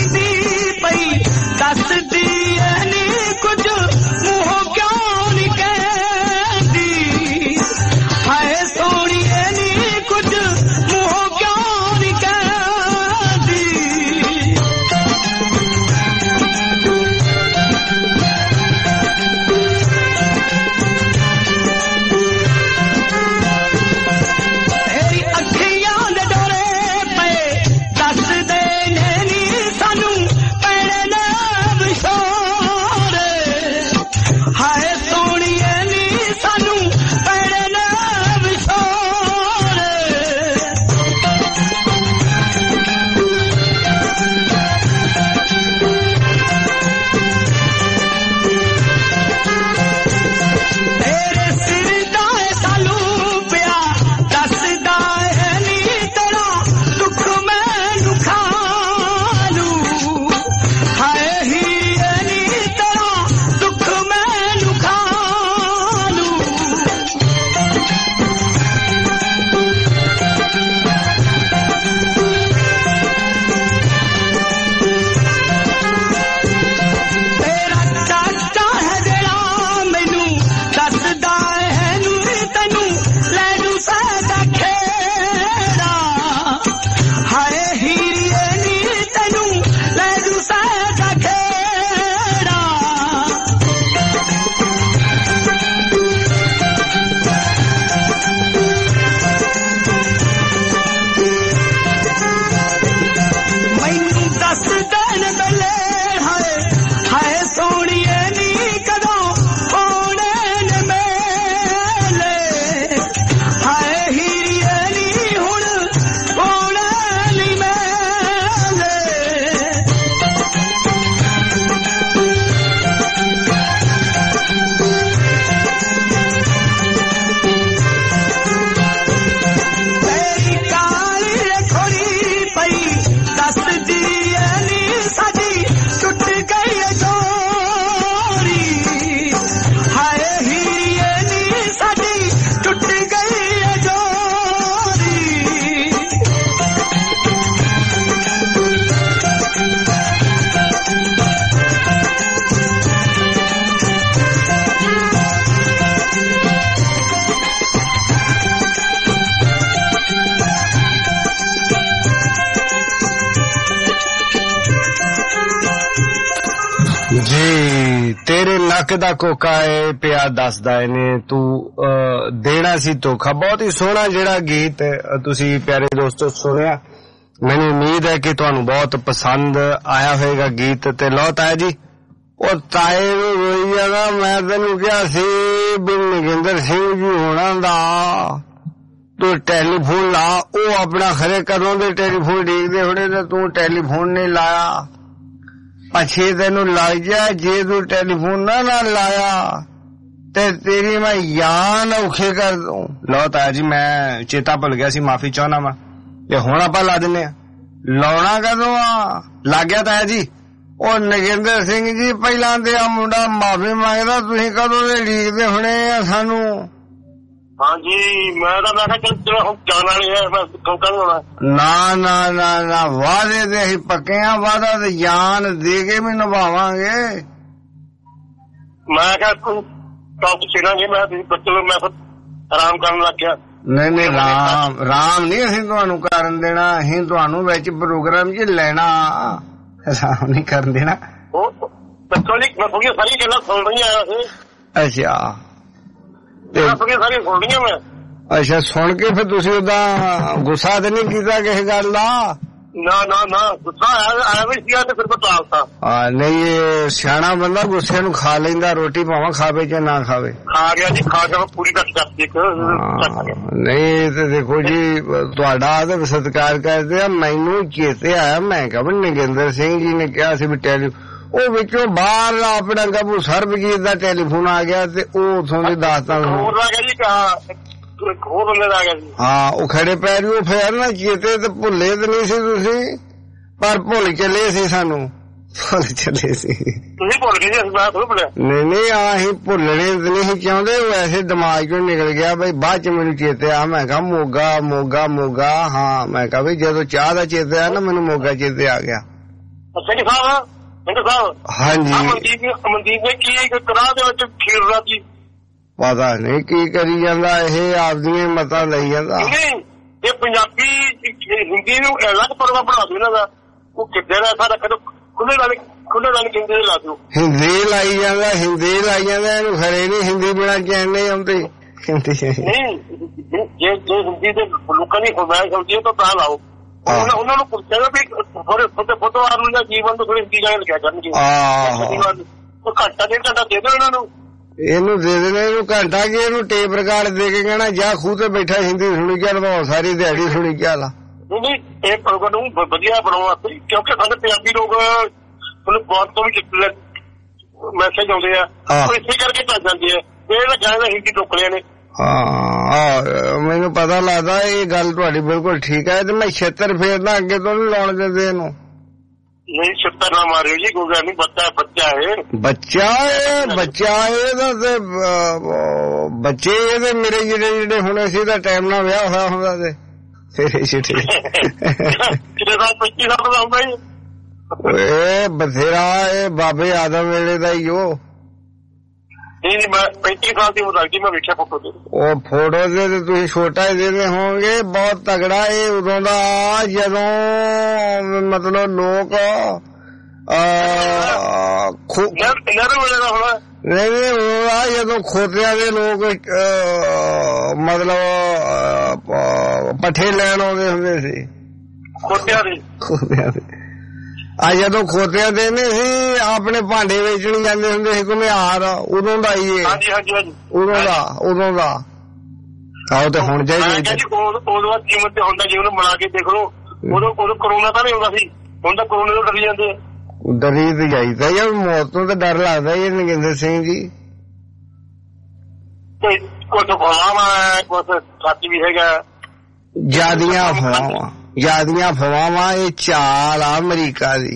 Speaker 21: ਦੱਸਦੀ ਐ ਨੀ ਕੁਝ ਮੂੰਹੋਂ ਕਿਉਂ ਨਿਕਲੇ
Speaker 4: ਤੇਰੇ ਨੱਕ ਦਾ ਕੋਕਾ ਏ ਪਿਆ ਦੱਸਦਾ ਇਹਨੇ ਤੂੰ ਦੇਣਾ ਸੀ ਧੋਖਾ। ਬਹੁਤ ਹੀ ਸੋਹਣਾ ਜਿਹੜਾ ਗੀਤ ਤੁਸੀਂ ਪਿਆਰੇ ਦੋਸਤੋ ਸੁਣਿਆ। ਮੈਨੂੰ ਉਮੀਦ ਹੈ ਕਿ ਤੁਹਾਨੂੰ ਬਹੁਤ ਪਸੰਦ ਆਇਆ ਹੋਏਗਾ ਗੀਤ। ਤੇ ਲਓ ਤਾਇਆ ਜੀ, ਉਹ ਤਾਏ ਨੂੰ ਰੋਈ ਜਾਣਾ, ਮੈਂ ਤੈਨੂੰ ਕਿਹਾ ਸੀ ਵੀ ਨਗਿੰਦਰ ਸਿੰਘ ਜੀ ਹੋਣਾ ਦਾ ਤੂੰ ਟੈਲੀਫੋਨ ਲਾ। ਉਹ ਆਪਣਾ ਖਰੇ ਕਦੋਂ ਦੇ ਟੈਲੀਫੋਨ ਦੇਖਦੇ ਹੋਣੇ ਤੇ ਤੂੰ ਟੈਲੀਫੋਨ ਨਹੀਂ ਲਾਇਆ। ਅੱਛੇ ਤੈਨੂੰ ਲੱਗ ਜਾ ਜੇ ਤੂੰ ਟੈਲੀਫੋਨ ਨਾ ਨਾ ਲਾਇਆ ਤੇ ਤੇਰੀ ਮੈਂ ਜਾਨ ਔਖੇ ਕਰ ਦੂੰ। ਲਓ ਤਾਇਆ ਜੀ, ਮੈਂ ਚੇਤਾ ਭੁੱਲ ਗਿਆ ਸੀ, ਮਾਫੀ ਚਾਹੁੰਦਾ ਵਾ। ਤੇ ਹੁਣ ਆਪਾਂ ਲਾ ਦਿੰਨੇ ਆ। ਲਾਉਣਾ ਕਦੋਂ ਆ? ਲੱਗ ਗਿਆ ਤਾਇਆ ਜੀ। ਉਹ ਨਗਿੰਦਰ ਸਿੰਘ ਜੀ ਪਹਿਲਾਂ ਤੇ ਆ ਮੁੰਡਾ ਮਾਫੀ ਮੰਗਦਾ, ਤੁਸੀਂ ਕਦੋਂ ਦੇ ਲੀਕਦੇ ਹੋਣੇ ਆ ਸਾਨੂੰ?
Speaker 6: ਹਾਂਜੀ ਮੈਂ ਤਾਂ ਮੈਂ ਕਿਹਾ ਚਲੋ ਹੁਣ ਜਾਣ ਵਾਲੀ ਹੈ, ਮੈਂ ਕਦੋਂ ਹੋਣਾ? ਨਾ
Speaker 4: ਨਾ ਨਾ ਨਾ ਵਾਅਦੇ ਤੇ ਅਸੀਂ ਪੱਕੇ ਆ, ਵਾਅਦਾ ਤੇ ਜਾਨ ਦੇ ਕੇ ਵੀ ਨਿਭਾਵਾਂਗੇ।
Speaker 6: ਮੈਂ ਕਿਹਾ ਤੂੰ ਟੌਪ ਛੇੜਾਂਗੇ, ਮੈਂ ਚਲੋ ਮੈਂ ਫਿਰ ਆਰਾਮ ਕਰਨ ਲੱਗ ਗਿਆ।
Speaker 4: ਨਹੀਂ ਨਹੀਂ ਰਾਮ ਰਾਮ ਨਹੀਂ ਅਸੀਂ ਤੁਹਾਨੂੰ ਕਰਨ ਦੇਣਾ, ਅਸੀਂ ਤੁਹਾਨੂੰ ਵਿੱਚ ਪ੍ਰੋਗਰਾਮ ਚ ਲੈਣਾ, ਆਰਾਮ ਨਹੀਂ ਕਰਨ ਦੇਣਾ।
Speaker 6: ਉਹ ਦੱਸੋ ਜੀ, ਮੈਂ ਥੋੜੀਆਂ ਸਾਰੀਆਂ ਗੱਲਾਂ ਸੁਣ ਰਹੀਆਂ।
Speaker 4: ਅੱਛਾ
Speaker 6: ਸਾਰੀਆਂ ਸੁਣ ਰਹੀਆਂ ਮੈਂ।
Speaker 4: ਅੱਛਾ ਸੁਣ ਕੇ ਫਿਰ ਤੁਸੀਂ ਉਹਦਾ ਗੁੱਸਾ ਤੇ ਨਹੀਂ ਕੀਤਾ ਕਿਸੇ ਗੱਲ ਦਾ?
Speaker 6: ਨਾ ਨਾ ਨਾ ਗੁੱਸਾ ਆਇਆ ਵੀ ਸੀਗਾ ਤੇ ਫਿਰ ਬਤਾਲਤਾ।
Speaker 4: ਹਾਂ ਨਹੀਂ, ਇਹ ਸਿਆਣਾ ਬੰਦਾ ਗੁੱਸੇ ਨੂੰ ਖਾ ਲੈਂਦਾ, ਰੋਟੀ ਭਾਵੇਂ ਖਾਵੇ ਜਾਂ ਨਾ ਖਾਵੇ।
Speaker 6: ਖਾ ਗਿਆ ਜੀ, ਖਾ ਕੇ ਪੂਰੀ ਕੱਟ ਕਰਤੀ।
Speaker 4: ਨਹੀਂ ਤੇ ਦੇਖੋ ਜੀ, ਤੁਹਾਡਾ ਤੇ ਸਤਿਕਾਰ ਕਰਦੇ ਆ। ਮੈਨੂੰ ਚੇਤੇ ਆਇਆ, ਮੈਂ ਕਿਹਾ ਵੀ ਨਗਿੰਦਰ ਸਿੰਘ ਜੀ ਨੇ ਕਿਹਾ ਸੀ ਵੀ ਟੈਲੀ, ਉਹ ਵਿੱਚੋਂ ਬਾਹਰ ਆਪਣਾ ਗੱਭੂ ਸਰਬਜੀਤ ਦਾ ਟੈਲੀਫੋਨ ਆ ਗਿਆ ਤੇ ਉਹ ਉਥੋਂ ਦੀ ਦਾਸਤਾਨ
Speaker 6: ਹੋਰ ਆ ਗਿਆ ਜੀ। ਕਹਾ ਹੋਰ ਬੰਦੇ ਦਾ ਆ ਗਿਆ ਜੀ।
Speaker 4: ਹਾਂ ਉਹ ਖੜੇ ਪੈਰ ਉਹ ਫੇਰ ਨਾ ਚੇਤੇ ਤੇ ਭੁੱਲੇ ਤੇ ਨਹੀਂ ਸੀ ਤੁਸੀਂ, ਪਰ ਭੁੱਲ ਚੱਲੇ ਸੀ ਸਾਨੂੰ, ਭੁੱਲ ਚੱਲੇ ਸੀ।
Speaker 6: ਤੁਸੀਂ ਭੁੱਲ ਗਏ ਜੀ, ਮੈਂ ਥੋੜਾ ਭੁੱਲਿਆ।
Speaker 4: ਨਹੀਂ ਨਹੀਂ ਆ ਅਸੀਂ ਭੁੱਲਣੇ ਤੇ ਨਹੀਂ ਚਾਹੁੰਦੇ, ਉਹ ਐਸੇ ਦਿਮਾਗ ਚੋਂ ਨਿਕਲ ਗਿਆ ਬਈ। ਬਾਅਦ ਚ ਮੈਨੂੰ ਚੇਤੇ ਆ, ਮੈਂ ਕਿਹਾ ਮੋਗਾ ਮੋਗਾ ਮੋਗਾ। ਹਾਂ ਮੈਂ ਕਿਹਾ ਵੀ ਜਦੋਂ ਚਾਹ ਦਾ ਚੇਤੇ ਆ ਨਾ ਮੈਨੂੰ ਮੋਗਾ ਚੇਤੇ ਆ ਗਿਆ।
Speaker 6: ਅੱਛਾ ਜੀ ਸਾਹਿਬ, ਸਿੰਘ ਸਾਹਿਬ।
Speaker 4: ਹਾਂਜੀ
Speaker 6: ਅਮਨਦੀਪ ਅਮਨਦੀਪ ਨੇ ਕੀ ਕਰਾਹ ਦੇ ਵਿੱਚ ਖੇਡਦਾ ਸੀ?
Speaker 4: ਪਤਾ ਨਹੀਂ ਕੀ ਕਰੀ ਜਾਂਦਾ ਇਹ, ਆਪਦੀਆਂ ਮਤਾਂ ਲਈ ਜਾਂਦਾ।
Speaker 6: ਨਹੀਂ ਇਹ ਪੰਜਾਬੀ ਹਿੰਦੀ ਨੂੰ ਅਲੱਗ ਪਰਵਾ ਬਣਾ ਦੋ ਇਹਨਾਂ ਦਾ। ਉਹ ਕਿੱਦਾਂ ਦਾ ਐਸਾ ਰੱਖ ਦੋ, ਖੁੱਲੇ ਨਾਲ ਖੁੱਲੇ ਨਾਲ ਹਿੰਦੀ ਲਾ ਦੋ।
Speaker 4: ਹਿੰਦੀ ਲਾਈ ਜਾਂਦਾ, ਹਿੰਦੀ ਲਾਈ ਜਾਂਦਾ, ਇਹਨੂੰ ਖਰੇ ਨਹੀਂ ਹਿੰਦੀ ਬਿਨਾਂ ਚੈਨ ਨਹੀਂ ਆਉਂਦੀ। ਹਿੰਦੀ
Speaker 6: ਨਹੀਂ, ਜੇ ਜੇ ਹਿੰਦੀ ਦੇ ਲੋਕਾਂ ਦੀ ਫਰਮਾਇਸ਼ ਹੁੰਦੀ ਹੈ ਤਾਂ ਤਾਂ ਲਾਓ। ਉਹਨਾਂ ਨੂੰ ਪੁੱਛਿਆ ਵੀ ਥੋੜੇ ਛੋਟੇ ਫੋਟੋਆਂ ਨੂੰ ਜਾਂ ਜੀਵਨ ਤੋਂ ਥੋੜੀ ਹਿੰਦੀ ਗਾਇਨ ਲਿਖਿਆ ਕਰਨਗੇ। ਉਹ ਘੰਟਾ ਡੇਢ ਘੰਟਾ ਦੇ ਦਿਓ ਇਹਨਾਂ ਨੂੰ।
Speaker 4: ਇਹਨੂੰ ਦੇ ਦੇਣਾ, ਇਹਨੂੰ ਘੰਟਾ ਕਿ ਇਹਨੂੰ ਟੇਪ ਰਿਕਾਰਡ ਦੇ ਕੇ ਕਹਿਣਾ ਜਾ ਖੂਹ ਤੇ ਬੈਠਾ ਹਿੰਦੀ ਸੁਣੀ ਚੱਲ, ਬਹੁਤ ਸਾਰੀ ਦਿਹਾੜੀ ਸੁਣੀ ਚੱਲ।
Speaker 6: ਨਹੀਂ ਇਹ ਪ੍ਰੋਗਰਾਮ ਨੂੰ ਵਧੀਆ ਬਣਾਉਣਾ, ਕਿਉਂਕਿ ਸਾਡੇ ਪੰਜਾਬੀ ਲੋਕ ਤੁਹਾਨੂੰ ਬਹੁਤ ਤੋਂ ਵੀ ਮੈਸੇਜ ਆਉਂਦੇ ਆ, ਉਹ ਇਸੇ ਕਰਕੇ ਭੱਜ ਜਾਂਦੇ ਆ। ਇਹ ਤਾਂ ਕਹਿੰਦਾ ਹਿੰਦੀ ਟੋਕਰਿਆਂ ਨੇ।
Speaker 4: ਹਾਂ ਮੈਨੂੰ ਪਤਾ ਲੱਗਦਾ, ਇਹ ਗੱਲ ਤੁਹਾਡੀ ਬਿਲਕੁਲ ਠੀਕ ਹੈ। ਤੇ ਮੈਂ ਛੇਤਰ ਫੇਰਦਾ, ਅੱਗੇ ਤੋਂ ਨਹੀਂ ਲਾਉਣ ਦਿੰਦੇ ਇਹਨੂੰ।
Speaker 6: ਨਹੀਂ ਛੇਤਰ ਨਾ ਮਾਰਿਓ ਜੀ, ਕੋਈ ਗੱਲ ਨਹੀਂ, ਬੱਚਾ ਬੱਚਾ ਹੈ।
Speaker 4: ਬੱਚਾ ਇਹ ਬੱਚਾ ਇਹਦਾ ਤੇ ਬੱਚੇ ਇਹਦੇ ਮੇਰੇ ਜਿਹੜੇ ਜਿਹੜੇ ਹੁਣੇ ਸੀ ਤਾਂ ਟਾਈਮ ਨਾਲ ਵਿਆਹ ਹੋਇਆ ਹੁੰਦਾ ਤੇ ਤੇਰੇ ਛਿੱਟੇ
Speaker 6: ਕਿਹੜੇ ਸਾਲ ਪੱਚੀ ਸਾਲ ਦਾ ਹੁੰਦਾ ਜੀ?
Speaker 4: ਇਹ ਬਥੇਰਾ, ਇਹ ਬਾਬੇ ਆਦਮ ਵੇਲੇ ਦਾ ਹੀ ਉਹ।
Speaker 6: ਨਹੀਂ ਮੈਂ ਪੈਂਤੀ ਸਾਲ ਦੀ ਉਮਰ ਲੱਗਦੀ, ਮੈਂ ਵੇਖਿਆ ਫੋਟੋ ਤੇ। ਉਹ
Speaker 4: ਫੋਟੋ ਤੇ ਤੁਸੀਂ ਛੋਟਾ ਹੀ ਦੇ ਹੋਣਗੇ, ਬਹੁਤ ਤਗੜਾ ਇਹ ਉਦੋਂ ਦਾ ਜਦੋਂ ਮਤਲਬ ਲੋਕ ਨਹੀਂ ਨਹੀਂ ਉਹ ਜਦੋਂ ਖੋਤਿਆਂ ਦੇ ਲੋਕ ਮਤਲਬ ਪੱਠੇ ਲੈਣ ਆਉਂਦੇ ਹੁੰਦੇ ਸੀ।
Speaker 6: ਖੋਤਿਆਂ ਦੇ
Speaker 4: ਖੋਤਿਆਂ ਦੇ ਆ ਜਦੋਂ ਖੋਤਿਆਂ ਦੇ ਨੇ ਸੀ ਆਪਣੇ ਭਾਂਡੇ ਵੇਚਣ ਜਾਂਦੇ ਹੁੰਦੇ ਸੀ ਘੁਮਿਆਰ, ਉਦੋਂ ਦਾ ਹੀ ਇਹ।
Speaker 6: ਹਾਂਜੀ ਹਾਂਜੀ ਹਾਂਜੀ
Speaker 4: ਉਦੋਂ ਦਾ ਉਦੋਂ ਦਾ ਆਓ ਤੇ ਹੁਣ ਚਾਹੀਦਾ
Speaker 6: ਜੀ। ਉਦੋਂ ਜੀਵਨ ਤੇ ਹੁੰਦਾ, ਜੀਵਨ ਬਣਾ ਕੇ ਦੇਖ ਲਓ। ਉਦੋਂ ਉਦੋਂ ਕਰੋਨਾ ਤਾਂ ਨਹੀਂ ਹੁੰਦਾ ਸੀ, ਹੁਣ ਤਾਂ ਕਰੋਨੇ ਤੋਂ ਡਰੀ ਜਾਂਦੇ ਆ।
Speaker 4: ਡਰੀ ਤੇ ਜਾਈਦਾ ਯਾਰ, ਮੌਤ ਤੋਂ ਤਾਂ ਡਰ ਲੱਗਦਾ ਜੀ ਨਗਿੰਦਰ ਸਿੰਘ ਜੀ।
Speaker 6: ਕੁਛ ਫਵਾਵਾਂ ਕੁਛ ਸੱਚ ਵੀ ਹੈਗਾ,
Speaker 4: ਜਿਆਦੀਆਂ ਅਫਵਾਹਾਂ ਜਿਆਦੀਆਂ ਅਫਵਾਹਾਂ। ਇਹ ਚਾਲ ਆ ਅਮਰੀਕਾ ਦੀ,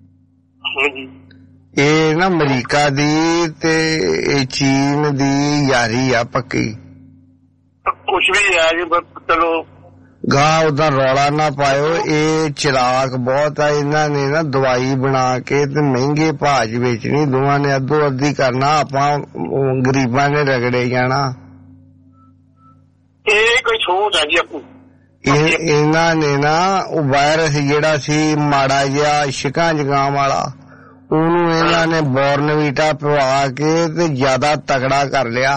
Speaker 4: ਇਹ ਨਾ ਅਮਰੀਕਾ ਦੀ ਤੇ ਇਹ ਚੀਨ ਦੀ ਯਾਰੀ ਆ ਪੱਕੀ।
Speaker 6: ਕੁਛ ਵੀ ਹੈ ਜੀ, ਚਲੋ
Speaker 4: ਗਾ ਉਦਾਂ ਰੌਲਾ ਨਾ ਪਾਇਓ। ਇਹ ਚਲਾਕ ਬਹੁਤ ਆ, ਇਹਨਾਂ ਨੇ ਨਾ ਦਵਾਈ ਬਣਾ ਕੇ ਤੇ ਮਹਿੰਗੇ ਭਾਅ ਚ ਵੇਚਣੀ, ਦੋਵਾਂ ਨੇ ਅੱਧੋ ਅੱਧੀ ਕਰਨਾ, ਆਪਾਂ ਗਰੀਬਾਂ ਨੇ ਰਗੜੇ ਜਾਣਾ।
Speaker 6: ਇਹ ਕੋਈ ਸੋਚ ਹੈ ਜੀ ਆਪਣੀ।
Speaker 4: ਇਹ ਇਹਨਾਂ ਨੇ ਨਾ ਉਹ ਵਾਇਰਸ ਜਿਹੜਾ ਸੀ ਮਾੜਾ ਜਿਹਾ ਛਿਕਾਂ ਜ਼ੁਕਾਮ ਵਾਲਾ, ਉਹਨੂੰ ਇਹਨਾਂ ਨੇ ਬੋਰਨਵੀਟਾ ਪਵਾ ਕੇ ਤੇ ਜ਼ਿਆਦਾ ਤਗੜਾ ਕਰ ਲਿਆ।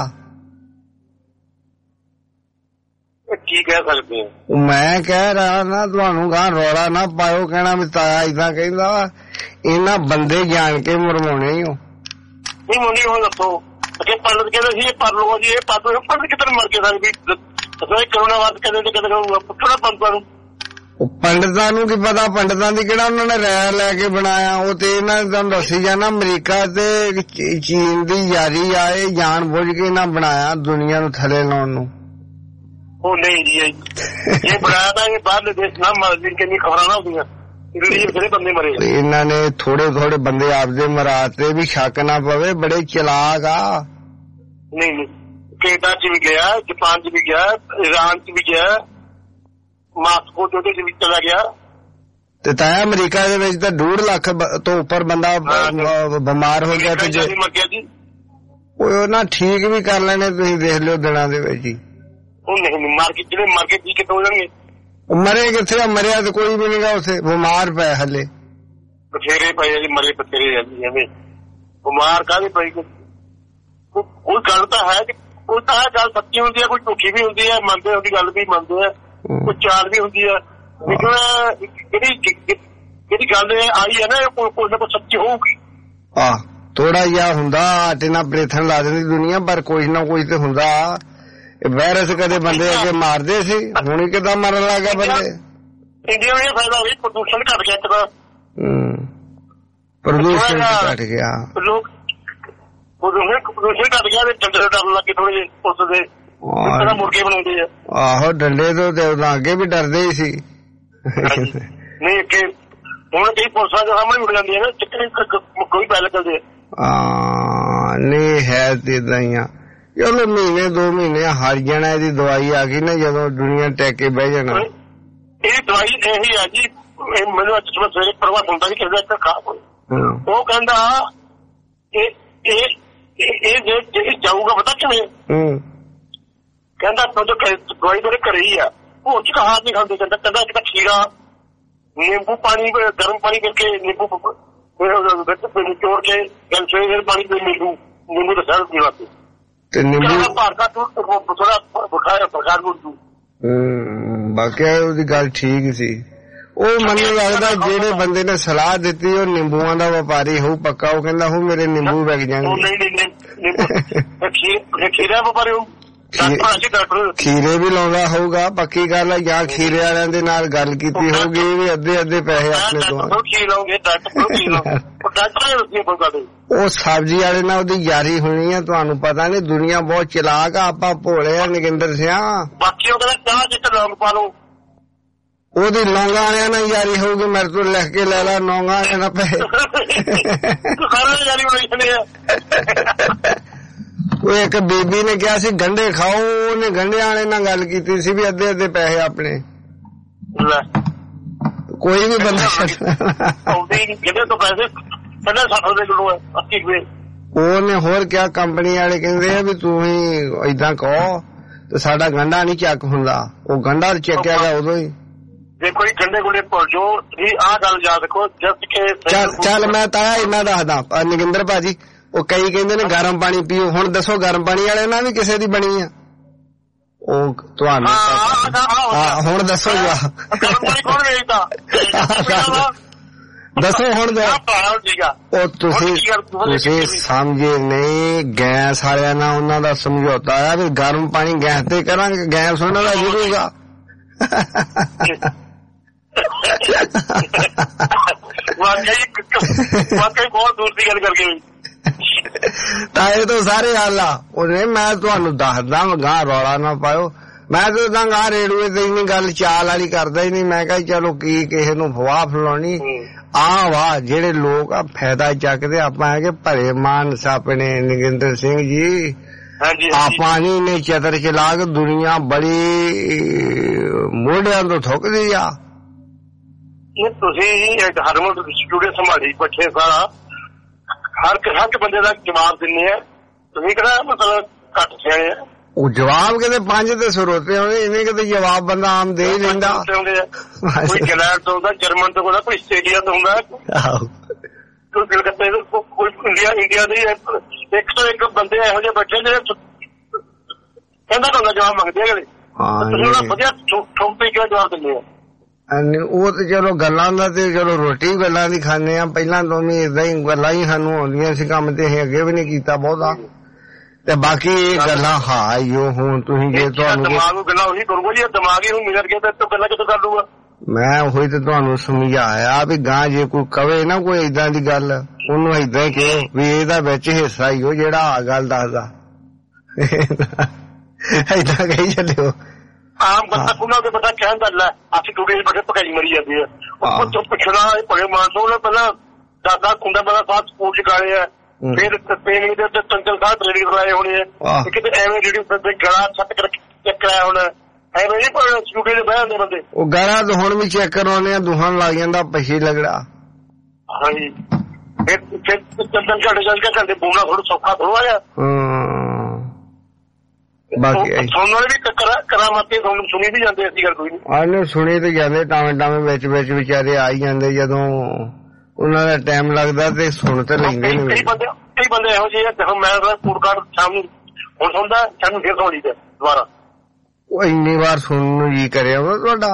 Speaker 6: ਕੀ ਕਹਿ ਸਕਦੇ ਹੋ?
Speaker 4: ਮੈਂ ਕਹਿ ਰਹਾ ਨਾ ਤੁਹਾਨੂੰ ਗਾਂ ਰੌਲਾ ਨਾ ਪਾਇਓ, ਕਹਿਣਾ ਵੀ ਤਾਇਆ ਏਦਾਂ ਕਹਿੰਦਾ ਵਾ। ਇਹਨਾਂ ਬੰਦੇ ਜਾਣ ਕੇ ਮਰਵਾਉਣੇ ਹੀ ਹੋ।
Speaker 6: ਨਹੀਂ ਮੁੰਡੀ ਹੁਣ ਦੱਸੋ, ਅੱਗੇ ਪੰਡਤ ਕਹਿੰਦੇ ਸੀ ਇਹ ਪਰ ਲਓ ਜੀ, ਇਹ ਪਾ ਲਓ। ਪੰਡਤ ਕਿੱਧਰ ਮਰ ਕੇ ਸਾਨੂੰ ਵੀ ਕਰੋਨਾ ਵਾਦ ਕਦੇ ਤੇ ਕਦੇ ਪੁੱਛਣਾ ਪੰਡਤਾਂ ਨੂੰ।
Speaker 4: ਉਹ ਪੰਡਤਾਂ ਨੂੰ ਕੀ ਪਤਾ, ਪੰਡਤਾਂ ਦੀ ਕਿਹੜਾ ਉਹਨਾਂ ਨੇ ਰਾਇ ਲੈ ਕੇ ਬਣਾਇਆ। ਉਹ ਤੇ ਇਹਨਾਂ ਨੇ ਤੁਹਾਨੂੰ ਦੱਸੀ ਜਾਣਾ ਅਮਰੀਕਾ ਤੇ ਚੀਨ ਦੀ ਯਾਰੀ ਆਏ, ਜਾਣ ਬੁੱਝ ਕੇ ਇਹਨਾਂ ਬਣਾਇਆ ਦੁਨੀਆ ਨੂੰ ਥੱਲੇ ਲਾਉਣ ਨੂੰ।
Speaker 6: ਉਹ ਨਹੀਂ ਜੀ ਇਹ ਬਣਾਇਆ ਤਾਂ ਇਹ ਬਾਹਰਲੇ ਦੇਸ਼ ਨਾ ਮਰਦੀ ਕਿੰਨੀ ਖਬਰਾਂ ਨਾ ਹੁੰਦੀਆਂ, ਜਿਹੜੇ ਬੰਦੇ ਮਰੇ।
Speaker 4: ਇਹਨਾਂ ਨੇ ਥੋੜੇ ਥੋੜੇ ਬੰਦੇ ਆਪਦੇ ਮਰਾਤੇ ਵੀ ਸ਼ੱਕ ਨਾ ਪਵੇ, ਬੜੇ ਚਲਾਕ ਆ।
Speaker 6: ਨਹੀਂ ਨਹੀਂ ਕੈਨੇਡਾ ਚ ਵੀ ਗਿਆ, ਜਾਪਾਨ ਚ ਵੀ ਗਿਆ, ਈਰਾਨ ਚ ਵੀ ਗਿਆ, ਮਾਸਕੋ ਚ ਵੀ ਚਲਾ ਗਿਆ।
Speaker 4: ਤੇ ਤਾਂ ਅਮਰੀਕਾ ਦੇ ਵਿੱਚ ਤਾਂ ਡੂਢ ਲੱਖ ਤੋਂ ਉੱਪਰ ਬੰਦਾ ਬਿਮਾਰ ਹੋ ਗਿਆ ਤੇ ਉਹ ਨਾ ਠੀਕ ਵੀ ਕਰ ਲੈਣੇ, ਤੁਸੀਂ ਦੇਖ ਲਿਓ ਦਿਨਾਂ ਦੇ ਵਿੱਚ ਹੀ।
Speaker 6: ਉਹ ਨਹੀਂ ਮਰ ਕੇ ਜਿਹੜੇ ਮਰ ਕੇ ਠੀਕ ਕਿੱਥੋਂ ਹੋ ਜਾਣਗੇ?
Speaker 4: ਮਰੇ ਕਿੱਥੇ ਆ, ਮਰਿਆ ਤੇ ਕੋਈ ਵੀ ਨਹੀਂਗਾ ਉੱਥੇ, ਬਿਮਾਰ ਪਏ ਹਲੇ
Speaker 6: ਬਥੇਰੇ ਪਏ ਜੀ, ਮਰੇ ਬਥੇਰੇ ਐਵੇਂ ਬਿਮਾਰ ਕਾਹਦੇ ਪਏ? ਕੋਈ ਗੱਲ ਤਾਂ ਹੈ, ਕੋਈ ਤਾਂ ਗੱਲ ਸੱਚੀ ਹੁੰਦੀ ਹੈ, ਕੋਈ ਝੂਠੀ ਵੀ ਹੁੰਦੀ ਹੈ, ਮੰਨਦੇ ਉਹਦੀ ਗੱਲ ਵੀ ਮੰਨਦੇ ਆ, ਕੋਈ ਚਾਲ ਵੀ ਹੁੰਦੀ ਹੈ। ਲੇਕਿਨ ਜਿਹੜੀ ਜਿਹੜੀ ਗੱਲ ਆਈ ਹੈ ਨਾ ਕੋਈ ਨਾ ਕੋਈ ਸੱਚੀ ਹੋਊਗੀ।
Speaker 4: ਆਹ ਥੋੜਾ ਜਿਹਾ ਹੁੰਦਾ ਆਟੇ ਨਾਲ ਪ੍ਰੇਥਣ ਲਾ ਦਿੰਦੀ ਦੁਨੀਆ, ਪਰ ਕੋਈ ਨਾ ਕੋਈ ਤੇ ਹੁੰਦਾ। ਵਾਇਰਸ ਕਦੇ ਬੰਦੇ ਅੱਗੇ ਮਾਰਦੇ ਸੀ, ਹੁਣ ਹੀ ਕਿੱਦਾਂ ਮਰਨ ਲੱਗ ਗਿਆ ਬੰਦੇ।
Speaker 6: ਇੰਡੀਆ ਨੂੰ ਇਹ ਫਾਇਦਾ ਹੋਈ ਪ੍ਰਦੂਸ਼ਣ ਘੱਟ ਗਿਆ ਇੱਕ ਤਾਂ।
Speaker 4: ਹੂੰ ਪ੍ਰਦੂਸ਼ਣ ਘੱਟ ਗਿਆ,
Speaker 6: ਲੋਕ ਪ੍ਰਦੂਸ਼ਣ ਘੱਟ ਗਿਆ ਤੇ ਡੰਡੇ ਡਰਨ ਲੱਗੇ ਥੋੜੇ ਜਿਹੇ ਪੁਲਿਸ ਦੇ ਮੁਰਗੇ ਬਣਾਉਂਦੇ ਆ।
Speaker 4: ਆਹੋ ਡੰਡੇ ਤੋਂ ਤੇ ਉਦੋਂ ਅੱਗੇ ਵੀ ਡਰਦੇ ਹੀ ਸੀ।
Speaker 6: ਨਹੀਂ ਅੱਗੇ ਹੁਣ ਕਈ ਪੁਲਿਸਾਂ ਦੇ ਸਾਹਮਣੇ ਉੱਡ ਜਾਂਦੀਆਂ ਨਾ, ਚੱਕਰ ਕੋਈ ਪੈ ਲੱਗਦੇ ਆ।
Speaker 4: ਨਹੀਂ ਹੈ ਤੇ ਏਦਾਂ ਹੀ ਆ। ਚਲੋ ਮਹੀਨੇ ਦੋ ਮਹੀਨੇ ਹਰ ਜਾਣਾ, ਇਹਦੀ ਦਵਾਈ ਆ ਗਈ ਨਾ ਜਦੋਂ ਦੁਨੀਆ ਟੈਕ ਕੇ ਬਹਿ ਜਾਣਾ।
Speaker 6: ਇਹ ਦਵਾਈ ਇਹੀ ਆ ਜੀ, ਮੈਨੂੰ ਅੱਜ ਸਵੇਰੇ ਪਰਵਾਹ ਹੁੰਦਾ ਸੀ ਕਿਸੇ ਦਾ ਖਾ ਕੋਈ, ਉਹ ਕਹਿੰਦਾ ਇਹ ਇਹ ਇਹ ਜਾਊਗਾ ਪਤਾ ਕਿਵੇਂ? ਕਹਿੰਦਾ ਦਵਾਈ ਤੇਰੇ ਘਰੇ ਹੀ ਆ, ਹੋਰ ਚ ਹਾथ ਨਹੀਂ ਖਾਂਦੇ। ਕਹਿੰਦਾ ਕਹਿੰਦਾ ਇੱਕ ਤਾਂ ਖੀਰਾ, ਨਿੰਬੂ ਪਾਣੀ, ਗਰਮ ਪਾਣੀ ਕਰਕੇ ਨਿੰਬੂ ਨਿਚੋੜ ਕੇ ਸਵੇਰੇ ਪਾਣੀ ਪੀ, ਨਿੰਬੂ ਨਿੰਬੂ ਦਾ ਸਾਰਾ ਪੀਣਾ ਸੀ ਤੇ ਨਿੰਬੂ ਥੋੜਾ ਬੁਖਾਰ ਬੁਖਾਰ ਗੁੱਡੂ।
Speaker 4: ਹਮ ਬਾਕੀ ਉਹਦੀ ਗੱਲ ਠੀਕ ਸੀ। ਉਹ ਮੈਨੂੰ ਲੱਗਦਾ ਜਿਹੜੇ ਬੰਦੇ ਨੇ ਸਲਾਹ ਦਿੱਤੀ ਉਹ ਨਿੰਬੂਆਂ ਦਾ ਵਪਾਰੀ ਹੋਊ ਪੱਕਾ। ਉਹ ਕਹਿੰਦਾ ਹੋ ਮੇਰੇ ਨਿੰਬੂ ਵਿਕ ਜਾਣਗੇ।
Speaker 6: ਖੀਰਾ ਵਪਾਰੀ ਹੋਊ,
Speaker 4: ਖੀਰੇ ਵੀ ਲਾਉਂਦਾ ਹੋਊਗਾ ਪੱਕੀ ਗੱਲ ਹੈ, ਜਾਂ ਖੀਰੇ ਵਾਲਿਆਂ ਦੇ ਨਾਲ ਗੱਲ ਕੀਤੀ ਹੋਊਗੀ ਵੀ ਅੱਧੇ ਅੱਧੇ ਪੈਸੇ ਆਪਣੇ ਤੋਂ। ਉਹ ਸਬਜ਼ੀ ਵਾਲੇ ਨਾਲ ਉਹਦੀ ਯਾਰੀ ਹੋਣੀ ਆ, ਤੁਹਾਨੂੰ ਪਤਾ ਨੀ ਦੁਨੀਆ ਬਹੁਤ ਚਲਾਕ ਆ, ਆਪਾਂ ਭੋਲੇ ਆ ਨਗਿੰਦਰ ਸਿਆ।
Speaker 6: ਬਾਕੀ ਉਹ ਕਹਿੰਦਾ ਚਾਹ ਚ ਲੌਂਗ ਪਾ ਲਓ,
Speaker 4: ਉਹਦੀ ਲੌਂਗਾ ਵਾਲਿਆਂ ਨਾਲ ਯਾਰੀ ਹੋਊਗੀ, ਮੇਰੇ ਤੋਂ ਲਿਖ ਕੇ ਲੈ ਲਾ ਲੌਂਗਾ ਵਾਲਿਆਂ ਨਾਲ ਪੈਸੇ। ਉਹ ਇੱਕ ਬੀਬੀ ਨੇ ਕਿਹਾ ਸੀ ਗੰਢੇ ਖਾਓ, ਉਹਨੇ ਗੰਢਿਆਂ ਵਾਲੇ ਨਾਲ ਗੱਲ ਕੀਤੀ ਸੀ ਵੀ ਅੱਧੇ ਅੱਧੇ ਪੈਸੇ ਆਪਣੇ। ਕੋਈ ਵੀ ਬੰਦਾ ਉਹਨੇ ਹੋਰ ਕਿਹਾ, ਕੰਪਨੀ ਵਾਲੇ ਕਹਿੰਦੇ ਆ ਵੀ ਤੂੰ ਹੀ ਏਦਾਂ ਕਹੋ ਤੇ ਸਾਡਾ ਗੰਢਾ ਨੀ ਚੱਕ ਹੁੰਦਾ। ਉਹ ਗੰਢਾ ਚੱਕਿਆ ਗਿਆ ਉਦੋਂ ਹੀ।
Speaker 6: ਜੇ ਕੋਈ ਗੰਢੇ ਗੁੰਡੇ ਭੁੱਲਜੋ, ਆਹ ਗੱਲ ਯਾਦ ਰੱਖੋ।
Speaker 4: ਚੱਲ ਚੱਲ ਮੈਂ ਤਾਂ ਇਹਨਾਂ ਦੱਸਦਾ ਨਗਿੰਦਰ ਭਾਜੀ, ਉਹ ਕਈ ਕਹਿੰਦੇ ਨੇ ਗਰਮ ਪਾਣੀ ਪੀਓ। ਹੁਣ ਦੱਸੋ ਗਰਮ ਪਾਣੀ ਵਾਲੇ ਨਾਲ ਵੀ ਕਿਸੇ ਦੀ ਬਣੀ ਆ? ਉਹ ਤੁਹਾਨੂੰ ਹੁਣ ਦੱਸੋ ਦੱਸੋ ਹੁਣ ਉਹ ਤੁਸੀਂ ਤੁਸੀਂ ਸਮਝੇ ਨਹੀਂ। ਗੈਸ ਵਾਲਿਆਂ ਨਾਲ ਉਹਨਾਂ ਦਾ ਸਮਝੌਤਾ ਆ ਵੀ ਗਰਮ ਪਾਣੀ ਗੈਸ ਤੇ ਕਰਾਂਗੇ, ਗੈਸ ਉਹਨਾਂ ਦਾ ਜੁੜੂਗਾ।
Speaker 6: ਵਾਕਈ ਬਹੁਤ ਦੂਰ ਦੀ ਗੱਲ ਕਰਕੇ
Speaker 4: ਤਾਂ ਇਹ ਤਾਂ ਸਾਰੇ ਹਾਲ ਆ। ਉਹਨੇ ਮੈਂ ਤੁਹਾਨੂੰ ਦੱਸਦਾ ਗਾਂ ਰੌਲਾ ਨਾ ਪਾਇਓ। ਮੈਂ ਤਾਂ ਤਾਂ ਗਾਂ ਰੇਡੂਏ ਤੇ ਇੰਨੀ ਗੱਲ ਚਾਲ ਵਾਲੀ ਕਰਦਾ ਹੀ ਨਹੀਂ। ਮੈਂ ਕਿਹਾ ਚਲੋ ਕੀ ਕਿਸੇ ਨੂੰ ਫਵਾਹ ਫਲਾਉਣੀ ਆ। ਵਾਹ ਜਿਹੜੇ ਲੋਕ ਆ ਫਾਇਦਾ ਚੱਕਦੇ। ਆਪਾਂ ਹੈਗੇ ਭਰੇ ਮਾਨਸ ਆਪਣੇ ਨਗਿੰਦਰ ਸਿੰਘ ਜੀ। ਆਪਾਂ ਨੀ ਨੇ ਚਤਰ ਚਲਾ ਕੇ ਦੁਨੀਆ ਬੜੀ ਮੋਢਿਆਂ ਤੋਂ ਠੁੱਕਦੀ ਆ।
Speaker 6: ਤੁਸੀਂ ਹਰਮਨ ਸਟੂਡੀਓ ਸੰਭਾਲੀ ਬੈਠੇ ਸਾਰਾ, ਹਰ ਹਰ ਬੰਦੇ ਦਾ ਜਵਾਬ ਦਿੰਦੇ ਆ। ਤੁਸੀਂ ਕਿਹੜਾ ਮਤਲਬ ਘੱਟ ਸਿਆਣੇ ਆ? ਉਹ
Speaker 4: ਜਵਾਬ ਕਿਤੇ ਪੰਜ ਤੇ ਸਰੋਤੇ ਆਉਂਦੇ, ਇਹਨੇ ਕਿਤੇ ਜਵਾਬ ਬੰਦਾ ਆਮ ਦੇ ਹੀ ਲੈਂਦਾ।
Speaker 6: ਕੋਈ ਇੰਗਲੈਂਡ ਤੋਂ ਹੁੰਦਾ, ਜਰਮਨ ਤੋਂ ਹੁੰਦਾ, ਕੋਈ ਆਸਟ੍ਰੇਲੀਆ ਤੋਂ ਹੁੰਦਾ। ਕਲਕੱਤੇ ਕੋਈ ਇੰਡੀਆ ਇੰਡੀਆ ਦੇ ਇੱਕ ਤੋਂ ਇੱਕ ਬੰਦੇ ਇਹੋ ਜਿਹੇ ਬੈਠੇ ਜਿਹੜੇ ਕਹਿੰਦਾ ਤੁਹਾਨੂੰ ਜਵਾਬ ਮੰਗਦੇ ਆ। ਤੁਸੀਂ ਵਧੀਆ ਠੋਂਪੀ ਕਿਉਂ ਜਵਾਬ ਦਿੰਦੇ ਆ?
Speaker 4: ਉਹ ਤੇ ਚਲੋ ਗੱਲਾਂ ਦਾ ਤੇ ਚਲੋ ਰੋਟੀ ਗੱਲਾਂ ਦੀ ਖਾਂਦੇ ਆ, ਪਹਿਲਾਂ ਤੋਂ ਵੀ ਏਦਾਂ ਹੀ ਗੱਲਾਂ ਹੀ ਸਾਨੂੰ ਆਉਂਦੀਆਂ ਸੀ, ਕੰਮ ਤੇ ਅਸੀਂ ਅੱਗੇ ਵੀ ਨੀ ਕੀਤਾ ਬਹੁਤਾ। ਤੇ ਬਾਕੀ ਇਹ ਗੱਲਾਂ ਹਾਂ ਹੀ ਉਹ ਹੁਣ ਤੁਸੀਂ ਜੇ ਤੁਹਾਨੂੰ
Speaker 6: ਦਿਮਾਗ ਨੂੰ ਗੱਲਾਂ ਉਹੀ ਕਰੂਗਾ ਜੀ, ਦਿਮਾਗ ਹੀ ਨੂੰ ਮਿਲ ਗਿਆ ਤੇ ਗੱਲਾਂ ਕਿੱਥੋਂ ਕਰ ਲੂਗਾ?
Speaker 4: ਮੈਂ ਉਹੀ ਤੇ ਤੁਹਾਨੂੰ ਸਮਝਾਇਆ ਵੀ ਗਾਂ ਜੇ ਕੋਈ ਕਵੇ ਨਾ ਕੋਈ ਏਦਾਂ ਦੀ ਗੱਲ ਉਹਨੂੰ ਏਦਾਂ ਹੀ ਕਹੋ ਵੀ ਇਹਦਾ ਵਿੱਚ ਹਿੱਸਾ ਹੀ ਉਹ ਜਿਹੜਾ ਆ ਗੱਲ ਦੱਸਦਾ, ਏਦਾਂ ਕਹੀ ਚੱਲਿਓ।
Speaker 6: ਆਮ ਬੰਦਾ ਉਹਨਾਂ ਦੇ ਬੰਦਾ ਕਹਿਣ ਦਾ ਲੈ ਅਸੀਂ ਟੂੜੇ ਬੜੇ ਭਕਾਈ ਮਰੀ ਜਾਂਦੀ ਹੈ, ਉਹ ਤੋਂ ਪਿਛੜਾ ਭਲੇ ਮਾਨਸੋ ਨੇ ਪਹਿਲਾਂ ਦਾਦਾ ਕੁੰਡਾ ਬੜਾ ਸਾਥ ਸਕੂਲ ਚ ਗਾਲੇ ਆ, ਫਿਰ ਪੇਣੀ ਦੇ ਉੱਤੇ ਚੰਚਲ ਸਾਹਿਬ ਟ੍ਰੇਨਿੰਗ ਕਰਾਏ ਹੋਣੇ ਆ, ਕਿਤੇ ਐਵੇਂ ਜਿਹੜੀ ਗਲਾ ਛੱਟ ਕੇ ਚੈੱਕ ਕਰਾਇਆ ਹੋਣਾ, ਐਵੇਂ ਨਹੀਂ ਪਰ ਸਟੂਡੀਓ ਦੇ ਬਹਿ ਜਾਂਦੇ ਬੰਦੇ। ਉਹ
Speaker 4: ਗਲਾ ਤਾਂ ਹੁਣ ਵੀ ਚੈੱਕ ਕਰਵਾਉਂਦੇ ਆ, ਦੁਹਣ ਲੱਗ ਜਾਂਦਾ ਪਛੀ ਲੱਗੜਾ।
Speaker 6: ਹਾਂਜੀ ਫਿਰ ਚੰਦਨ ਘੰਟੇ ਚੱਲ ਕੇ ਘੰਟੇ ਬੋਲਣਾ ਥੋੜਾ ਸੌਖਾ ਥੋੜਾ ਆ।
Speaker 4: ਬਾਕੀ
Speaker 6: ਸੁਣਨ ਵਾਲੇ ਵੀ ਕਰਾਮਾਤੀ ਸੁਣੀ ਵੀ ਜਾਂਦੇ, ਐਸੀ ਗੱਲ ਕੋਈ ਨਹੀਂ।
Speaker 4: ਆਨੇ ਸੁਣੀ ਤੇ ਜਾਂਦੇ ਟਾਵੇਂ ਟਾਵੇਂ ਵਿੱਚ ਵਿੱਚ ਵਿਚਾਰੇ ਆ ਹੀ ਜਾਂਦੇ, ਜਦੋਂ ਉਹਨਾਂ ਦਾ ਟਾਈਮ ਲੱਗਦਾ ਤੇ ਸੁਣ ਤੇ ਲੈਂਦੇ ਨੇ।
Speaker 6: ਕਈ ਬੰਦੇ ਕਈ ਬੰਦੇ ਇਹੋ ਜਿਹੇ ਦੇਖੋ, ਮੈਂ ਫੂਡ ਕਾਰਡ ਸ਼ਾਮ ਨੂੰ ਹੁਣ ਸੁਣਦਾ, ਸਾਨੂੰ ਫਿਰ ਸੁਣ ਲਈਦਾ ਦੁਬਾਰਾ।
Speaker 4: ਉਹ ਇੰਨੀ ਵਾਰ ਸੁਣਨ ਨੂੰ ਜੀ ਕਰਿਆ ਵਾ ਤੁਹਾਡਾ?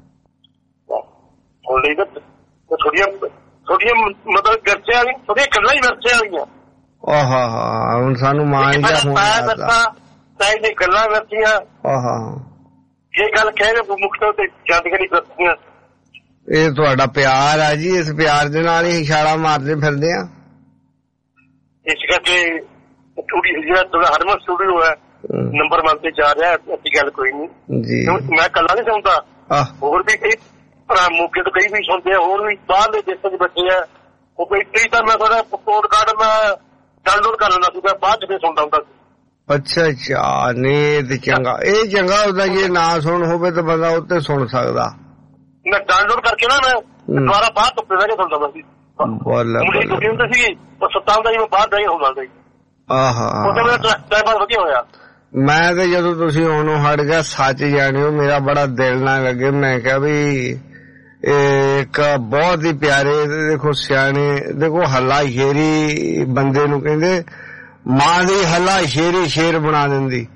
Speaker 6: ਸੁਣ ਲਈਦਾ ਥੋੜੀਆਂ ਥੋੜੀਆਂ ਮਤਲਬ ਗਰਚੇ ਵਾਲੀ ਥੋੜੀਆਂ ਗੱਲਾਂ ਹੀ ਗਰਚੇ ਵਾਲੀਆਂ।
Speaker 4: ਆਹਾ ਹਾ ਹੁਣ ਸਾਨੂੰ ਮਾਂ ਹੀ ਦਾ ਫੋਨ ਆਇਆ
Speaker 6: ਤਾਈ ਦੀ ਗੱਲਾਂ ਵਰਤੀਆਂ।
Speaker 4: ਆਹਾ
Speaker 6: ਇਹ ਗੱਲ ਕਹਿ ਰਹੇ ਮੁੱਖ ਤੌਰ ਤੇ ਜਾਂਦੀਆਂ ਨਹੀਂ ਵਰਤੀਆਂ।
Speaker 4: ਇਹ ਤੁਹਾਡਾ ਪਿਆਰ ਆ ਜੀ, ਇਸ ਪਿਆਰ ਦੇ ਨਾਲ ਹੀ ਇਸ਼ਾਰਾ ਮਾਰਦੇ ਫਿਰਦੇ ਆ।
Speaker 6: ਇਸ ਕਰਕੇ ਥੋੜੀ ਜਿਹੜਾ ਤੁਹਾਡਾ ਹਰਮਨ ਸਟੂਡੀਓ ਹੈ ਨੰਬਰ ਵਨ ਤੇ ਜਾ ਰਿਹਾ, ਐਸੀ ਗੱਲ ਕੋਈ ਨਹੀਂ ਜੀ। ਮੈਂ ਕੱਲਾ ਨਹੀਂ ਸੁਣਦਾ, ਹੋਰ ਵੀ ਕਈ ਭਰਾ ਮੌਕੇ ਤੋਂ ਕਈ ਵੀ ਸੁਣਦੇ ਆ, ਹੋਰ ਵੀ ਬਾਹਰਲੇ ਦੇਸ਼ਾਂ ਚ ਬੱਚੇ ਆ, ਉਹ ਕਈ ਕਈ ਤਾਂ ਮੈਂ ਤੁਹਾਡਾ ਪੋਡ ਕਾਰਡ ਮੈਂ ਡਾਊਨਲੋਡ ਕਰ ਲੈਂਦਾ ਸੀਗਾ, ਬਾਅਦ ਚ ਫਿਰ ਸੁਣਦਾ ਹੁੰਦਾ ਸੀ।
Speaker 4: ਅੱਛਾ ਅੱਛਾ, ਨਹੀਂ ਤੇ ਚੰਗਾ, ਇਹ ਚੰਗਾ ਹੁੰਦਾ ਜੇ ਨਾ ਸੁਣ ਹੋਵੇ ਤਾਂ ਬੰਦਾ ਉੱਤੇ ਸੁਣ ਸਕਦਾ।
Speaker 6: ਮੈਂ ਡਾਊਨਲੋਡ ਕਰਕੇ ਨਾ ਮੈਂ ਦੁਬਾਰਾ ਬਾਹਰ ਧੁੱਪੇ ਬਹਿ ਕੇ ਸੁਣਦਾ ਸੀ। ਮੁੰਡੇ ਛੁੱਟੀ ਹੁੰਦੀ ਸੀਗੀ, ਉਹ ਸੱਤਾਂ ਦਾ ਹੀ ਮੈਂ ਬਾਹਰ ਬਹਿ ਕੇ ਸੁਣਦਾ ਸੀ।
Speaker 4: ਆਹਾ
Speaker 6: ਉਹਦੇ ਮੇਰਾ ਟਾਈਮ ਪਾਸ ਵਧੀਆ ਹੋਇਆ।
Speaker 4: ਮੈਂ ਤੇ ਜਦੋਂ ਤੁਸੀਂ ਉਹਨੂੰ ਹਟ ਗਿਆ ਸੱਚ ਜਾਣਿਓ, ਮੇਰਾ ਬੜਾ ਦਿਲ ਨਾ ਲੱਗੇ। ਮੈਂ ਕਿਹਾ ਵੀ ਇੱਕ ਬਹੁਤ ਹੀ ਪਿਆਰੇ ਦੇਖੋ ਸਿਆਣੇ ਦੇਖੋ ਹੱਲਾ ਸ਼ੇਰੀ ਬੰਦੇ ਨੂੰ ਕਹਿੰਦੇ, ਮਾਂ ਦੀ ਹੱਲਾ ਸ਼ੇਰੀ ਸ਼ੇਰ ਬਣਾ ਦਿੰਦੀ।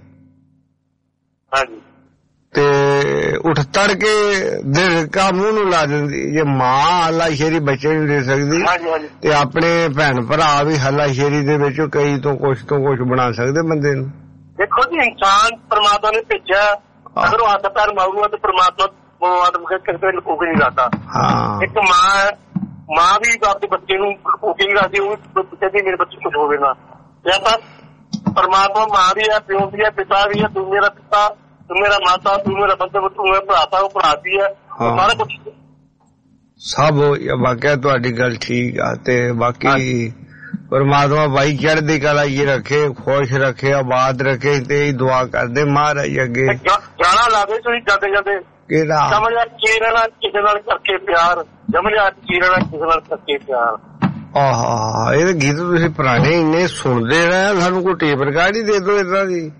Speaker 6: ਹਾਂਜੀ
Speaker 4: ਤੇ ਉੱਠ ਤੜ ਕੇ ਦਿਲ ਕਾ ਮੂੰਹ ਨੂੰ ਲਾ ਦਿੰਦੀ। ਜੇ ਮਾਂ ਹੱਲਾ ਸ਼ੇਰੀ ਬੱਚੇ ਨੂੰ ਦੇ ਸਕਦੀ ਤੇ ਆਪਣੇ ਭੈਣ ਭਰਾ ਵੀ ਹੱਲਾ ਸ਼ੇਰੀ ਦੇ ਵਿੱਚ ਕਈ ਤੋਂ ਕੁਛ ਤੋਂ ਕੁਛ ਬਣਾ ਸਕਦੇ ਬੰਦੇ ਨੂੰ।
Speaker 6: ਦੇਖੋ ਜੀ ਇਨਸਾਨ ਪਰਮਾਤਮਾ ਨੇ ਭੇਜਿਆ, ਅਗਰ ਉਹ ਹੱਥ ਪੈਰ ਮਾਰੂਗਾ ਤੇ ਪਰਮਾਤਮਾ ਕਿਸੇ ਲੁਕੋ ਕੇ ਨਹੀਂ ਰੱਖਦਾ। ਇੱਕ ਮਾਂ ਮਾਂ ਵੀ ਆਪਣੇ ਬੱਚੇ ਨੂੰ ਲੁਕੋ ਕੇ ਨਹੀਂ ਰੱਖਦੀ, ਉਹ ਵੀ ਕਹਿੰਦੀ ਮੇਰੇ ਬੱਚੇ ਕੁਛ ਹੋਵੇ ਨਾ। ਤੇ ਆਪਾਂ ਪਰਮਾਤਮਾ ਮਾਂ ਵੀ ਹੈ, ਪਿਓ ਵੀ ਹੈ, ਪਿਤਾ ਵੀ ਹੈ, ਤੂੰ ਮੇਰਾ ਪਿਤਾ, ਤੂੰ ਮੇਰਾ ਮਾਤਾ, ਤੂੰ ਮੇਰਾ ਬੰਦੇ, ਤੂੰ ਮੇਰਾ ਭਰਾ, ਉਹ ਭਰਾ ਵੀ ਹੈ, ਸਾਰਾ ਕੁਛ
Speaker 4: ਸਭ ਵਾਕਿਆ ਤੁਹਾਡੀ ਗੱਲ ਠੀਕ ਆ। ਤੇ ਬਾਕੀ ਪਰਮਾਤਮਾ ਭਾਈ ਚੜ੍ਹਦੀ ਕਲਾ ਹੀ ਰੱਖੇ, ਖੁਸ਼ ਰੱਖੇ, ਆਬਾਦ ਰੱਖੇ ਤੇ ਹੀ ਦੁਆ ਕਰਦੇ ਮਹਾਰਾਜ ਅੱਗੇ।
Speaker 6: ਗਾਣਾ ਲਾ ਦੇ ਤੁਸੀਂ ਜਾਂਦੇ ਜਾਂਦੇ,
Speaker 4: ਕਿਹੜਾ
Speaker 6: ਜਮਲਿਆ ਚੀਰੇ ਨਾਲ ਕਿਸੇ ਨਾਲ ਕਰਕੇ ਪਿਆਰ, ਜਮਲਿਆ ਚੀਰੇ ਨਾਲ ਕਿਸੇ ਨਾਲ ਕਰਕੇ ਪਿਆਰ।
Speaker 4: ਆਹਾ ਇਹ ਗੀਤ ਤੁਸੀਂ ਪੁਰਾਣੇ ਇੰਨੇ ਸੁਣਦੇ ਰਹੇ, ਸਾਨੂੰ ਕੋਈ ਟੇਪ ਰਿਕਾਰਡ ਹੀ ਦੇ ਦੋ ਏਦਾਂ ਦੀ।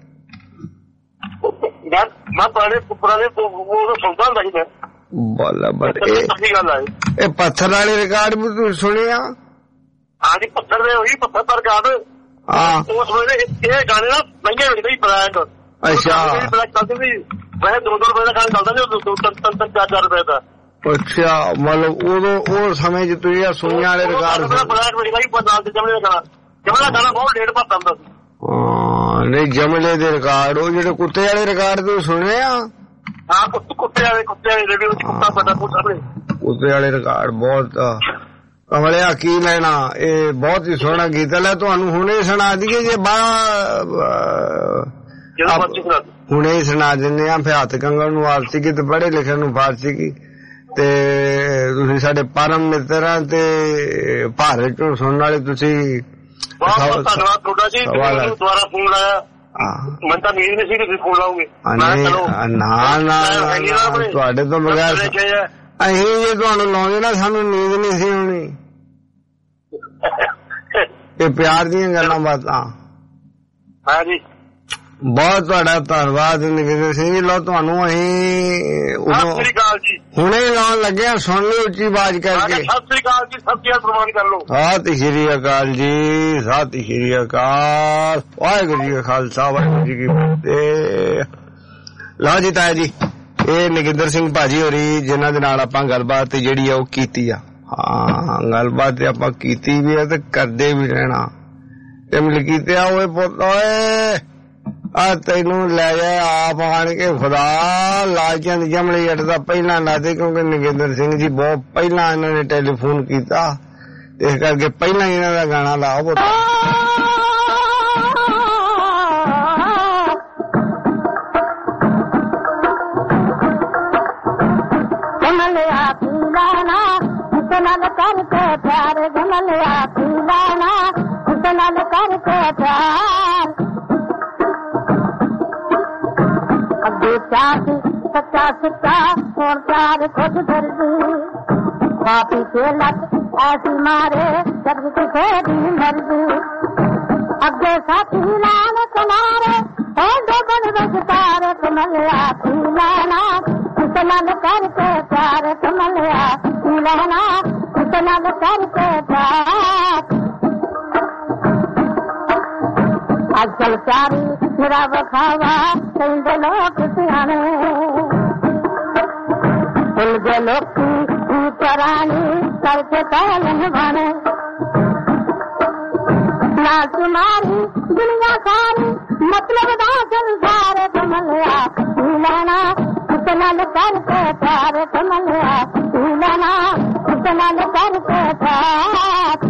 Speaker 6: ਮੈਂ ਪੁਰਾਣੇ ਪੁਰਾਣੇ ਉਹ ਸੁਣਦਾ ਹੁੰਦਾ ਸੀ ਮੈਂ।
Speaker 4: ਬੋਲਾ ਬਟ ਇਹ ਪੱਥਰ ਵਾਲੇ ਰਿਕਾਰਡ ਵੀ ਤੁਸੀਂ ਸੁਣੇ ਆ?
Speaker 6: ਹਾਂਜੀ ਪੱਥਰ ਦੇ ਉਹੀ ਪੱਥਰ ਪਰ ਰਿਕਾਰਡ।
Speaker 4: ਹਾਂ
Speaker 6: ਉਸ ਵੇਲੇ ਇਹ ਗਾਣੇ ਨਾ ਮਹਿੰਗੇ ਵਿਕਦੇ ਸੀ ਬਲੈਕ।
Speaker 4: ਅੱਛਾ
Speaker 6: ਬਲੈਕ ਚੱਲਦੇ ਸੀ, ਵੈਸੇ ਦੋ ਦੋ ਰੁਪਏ ਦਾ ਗਾਣਾ ਚੱਲਦਾ ਸੀ, ਦੋ ਤਿੰਨ ਤਿੰਨ ਤਿੰਨ ਚਾਰ ਚਾਰ ਰੁਪਏ ਦਾ।
Speaker 4: ਅੱਛਾ ਮਤਲਬ ਉਦੋਂ ਉਹ ਸਮੇਂ ਚ ਤੁਸੀਂ ਆ ਸੁਣਿਆ ਵਾਲੇ ਰਿਕਾਰਡ
Speaker 6: ਬਲੈਕ ਵਿਕਦਾ ਸੀ ਨਾਲ ਤੇ ਜਮਲੇ ਦਾ ਗਾਣਾ। ਜਮਲੇ ਦਾ ਗਾਣਾ ਬਹੁਤ ਡੇਢ ਭਰ ਆਉਂਦਾ ਸੀ।
Speaker 4: ਹਾਂ ਨਹੀਂ ਜਮਲੇ ਦੇ ਰਿਕਾਰਡ, ਉਹ ਜਿਹੜੇ ਕੁੱਤੇ ਵਾਲੇ ਰਿਕਾਰਡ ਤੁਸੀਂ ਸੁਣੇ ਆ?
Speaker 6: ਹਾਂ ਕੁੱਤੇ ਵਾਲੇ ਕੁੱਤੇ ਵਾਲੇ ਰੇਡੀਓ ਵਿੱਚ ਕੁੱਤਾ ਪਤਾ ਕੁੱਤਾ ਸਾਹਮਣੇ ਕੁੱਤੇ
Speaker 4: ਵਾਲੇ ਰਿਕਾਰਡ ਬਹੁਤ ਕਮਲਿਆ ਕੀ ਲੈਣਾ। ਇਹ ਬਹੁਤ ਹੀ ਸੋਹਣਾ ਗੀਤ ਹੈ, ਤੁਹਾਨੂੰ ਹੁਣੇ ਸੁਣਾ ਦਈਏ ਜੇ ਬਾਹਰ ਹੁਣੇ ਹੀ ਸੁਣਾ ਦਿੰਦੇ ਆ। ਫਿਰ ਹੱਥ ਕੰਗਣ ਨੂੰ ਆਰਸੀ ਕੀ ਤੇ ਪੜ੍ਹੇ ਲਿਖੇ ਨੂੰ ਫਾਰਸੀ ਕੀ। ਤੇ ਤੁਸੀਂ ਸਾਡੇ ਪਰਮ ਮਿੱਤਰ ਆ ਤੇ ਭਾਰਤ ਚੋਂ ਸੁਣਨ ਵਾਲੇ ਤੁਸੀਂ
Speaker 6: ਬਹੁਤ ਬਹੁਤ ਧੰਨਵਾਦ ਤੁਹਾਡਾ ਜੀ, ਦੁਬਾਰਾ ਫੋਨ ਲਾਇਆ। ਮੈਂ ਤਾਂ ਨੀਂਦ ਨਹੀਂ ਸੀ ਤੁਸੀਂ ਫੋਨ ਲਾਓਗੇ।
Speaker 4: ਨਾ ਨਾ ਤੁਹਾਡੇ ਤੋਂ ਬਗੈਰ ਅਸੀਂ ਜੇ ਤੁਹਾਨੂੰ ਲਾਉਂਦੇ ਨਾ ਸਾਨੂੰ ਨੀਂਦ ਨਹੀਂ ਸੀ ਆਉਣੀ। ਇਹ ਪਿਆਰ ਦੀਆਂ ਗੱਲਾਂ ਬਾਤਾਂ।
Speaker 6: ਹਾਂਜੀ
Speaker 4: ਬਹੁਤ ਤੁਹਾਡਾ ਧੰਨਵਾਦ ਨਗਿੰਦਰ ਸਿੰਘ ਜੀ। ਲਓ ਤੁਹਾਨੂੰ ਅਸੀਂ ਹੁਣੇ ਲਾਉਣ ਲੱਗੇ ਆ, ਸੁਣ ਲਓ ਉੱਚੀ ਆਵਾਜ਼ ਕਰਕੇ।
Speaker 6: ਸਤਿ ਸ੍ਰੀ ਅਕਾਲ ਜੀ, ਸਤਿ ਪ੍ਰਵਾਨ ਕਰ ਲਓ।
Speaker 4: ਸਤਿ ਸ਼੍ਰੀ ਅਕਾਲ ਜੀ, ਸਤਿ ਸ਼੍ਰੀ ਅਕਾਲ। ਵਾਹਿਗੁਰੂ ਜੀ ਕਾ ਖਾਲਸਾ, ਵਾਹਿਗੁਰੂ ਜੀ ਕੀ ਫਤਿਹ। ਲਓ ਜੀ ਤਾਇਆ ਜੀ, ਇਹ ਨਗਿੰਦਰ ਸਿੰਘ ਭਾਜੀ ਹੋਰੀ ਜਿਨ੍ਹਾਂ ਦੇ ਨਾਲ ਆਪਾਂ ਗੱਲਬਾਤ ਜਿਹੜੀ ਆ ਉਹ ਕੀਤੀ ਆ। ਹਾਂ, ਗੱਲਬਾਤ ਆਪਾਂ ਕੀਤੀ ਵੀ ਆ ਤੇ ਕਰਦੇ ਵੀ ਰਹਿਣਾ। ਤੇ ਮਲਕੀ ਤੇ ਓਏ ਪੁੱਤ ਓਏ ਆ ਤੈਨੂੰ ਲੈ ਜਾਏ ਆਪ ਆਣ ਕੇ ਖੁਦਾ ਲਾਲਚੰਦ ਜਮਲੀ ਅੱਡ ਦਾ ਪਹਿਲਾਂ ਲਾਦੇ, ਕਿਉਂਕਿ ਨਗਿੰਦਰ ਸਿੰਘ ਜੀ ਬਹੁਤ ਪਹਿਲਾਂ ਇਹਨਾਂ ਨੇ ਟੈਲੀਫੋਨ ਕੀਤਾ, ਇਸ ਕਰਕੇ ਪਹਿਲਾਂ ਇਹਨਾਂ ਦਾ ਗਾਣਾ ਲਾਓ ਪੁੱਤ।
Speaker 7: करके प्यार गमलिया पीलाना उतनल करके प्यार अगे चाहती सच्चा सच्चा और प्यार खुद दर्दी पापी के लत ऐसी मारे जब किसे भी मर्जी अगे साथी लान तुम्हारे बन बजतार कमलिया पीलाना उतनल करके प्यार कमलिया पीलाना उतनल करके प्यार अजकल प्यारी मेरा बखावा कहीं लोग सियाने उलझे लोग परानी करके कहलन बने ना तुम्हारी दुनिया सारी मतलब ना संसार कमलिया पीलाना उतनल करके प्यार कमलिया पीलाना उतनल करके प्यार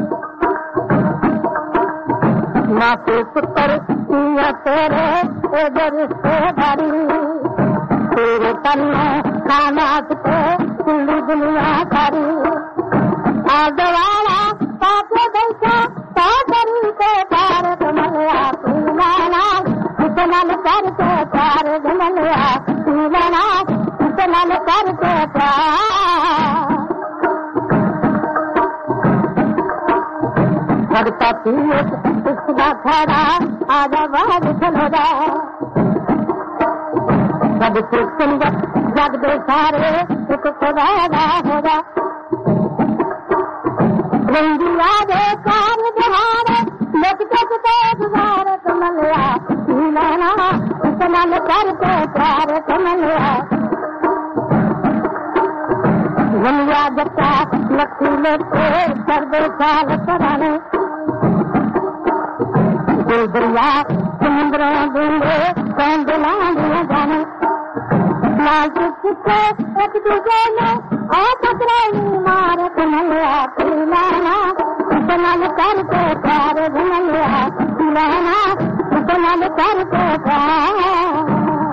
Speaker 7: माते पुत्र पिया तेरे रिश्तेदारी तेरे तन कानात पे कुल्ली दुनिया सारी आदवाला पापे देखा पापरी के प्यार कमलिया पीलाना उतनल करके प्यार कमलिया पीलाना उतनल करके प्यार करता पिए इसका खड़ा आजा बाहर खलोड़ा सबसे सुंदर जग दे सारे एक खुदा होगा रंगिया दे कार बहारे लोग जग के गुजार कमलिया पीलाना उतनल करके प्यार कमलिया दुनिया जता लखी लेते कर दे साल कराने दरिया समुद्र दूंगे कंदला जाने लाल किसके एक दूसरे में पकड़े मार कमलिया पीलाना उतनल करके प्यार कमलिया पीलाना उतनल करके प्यार।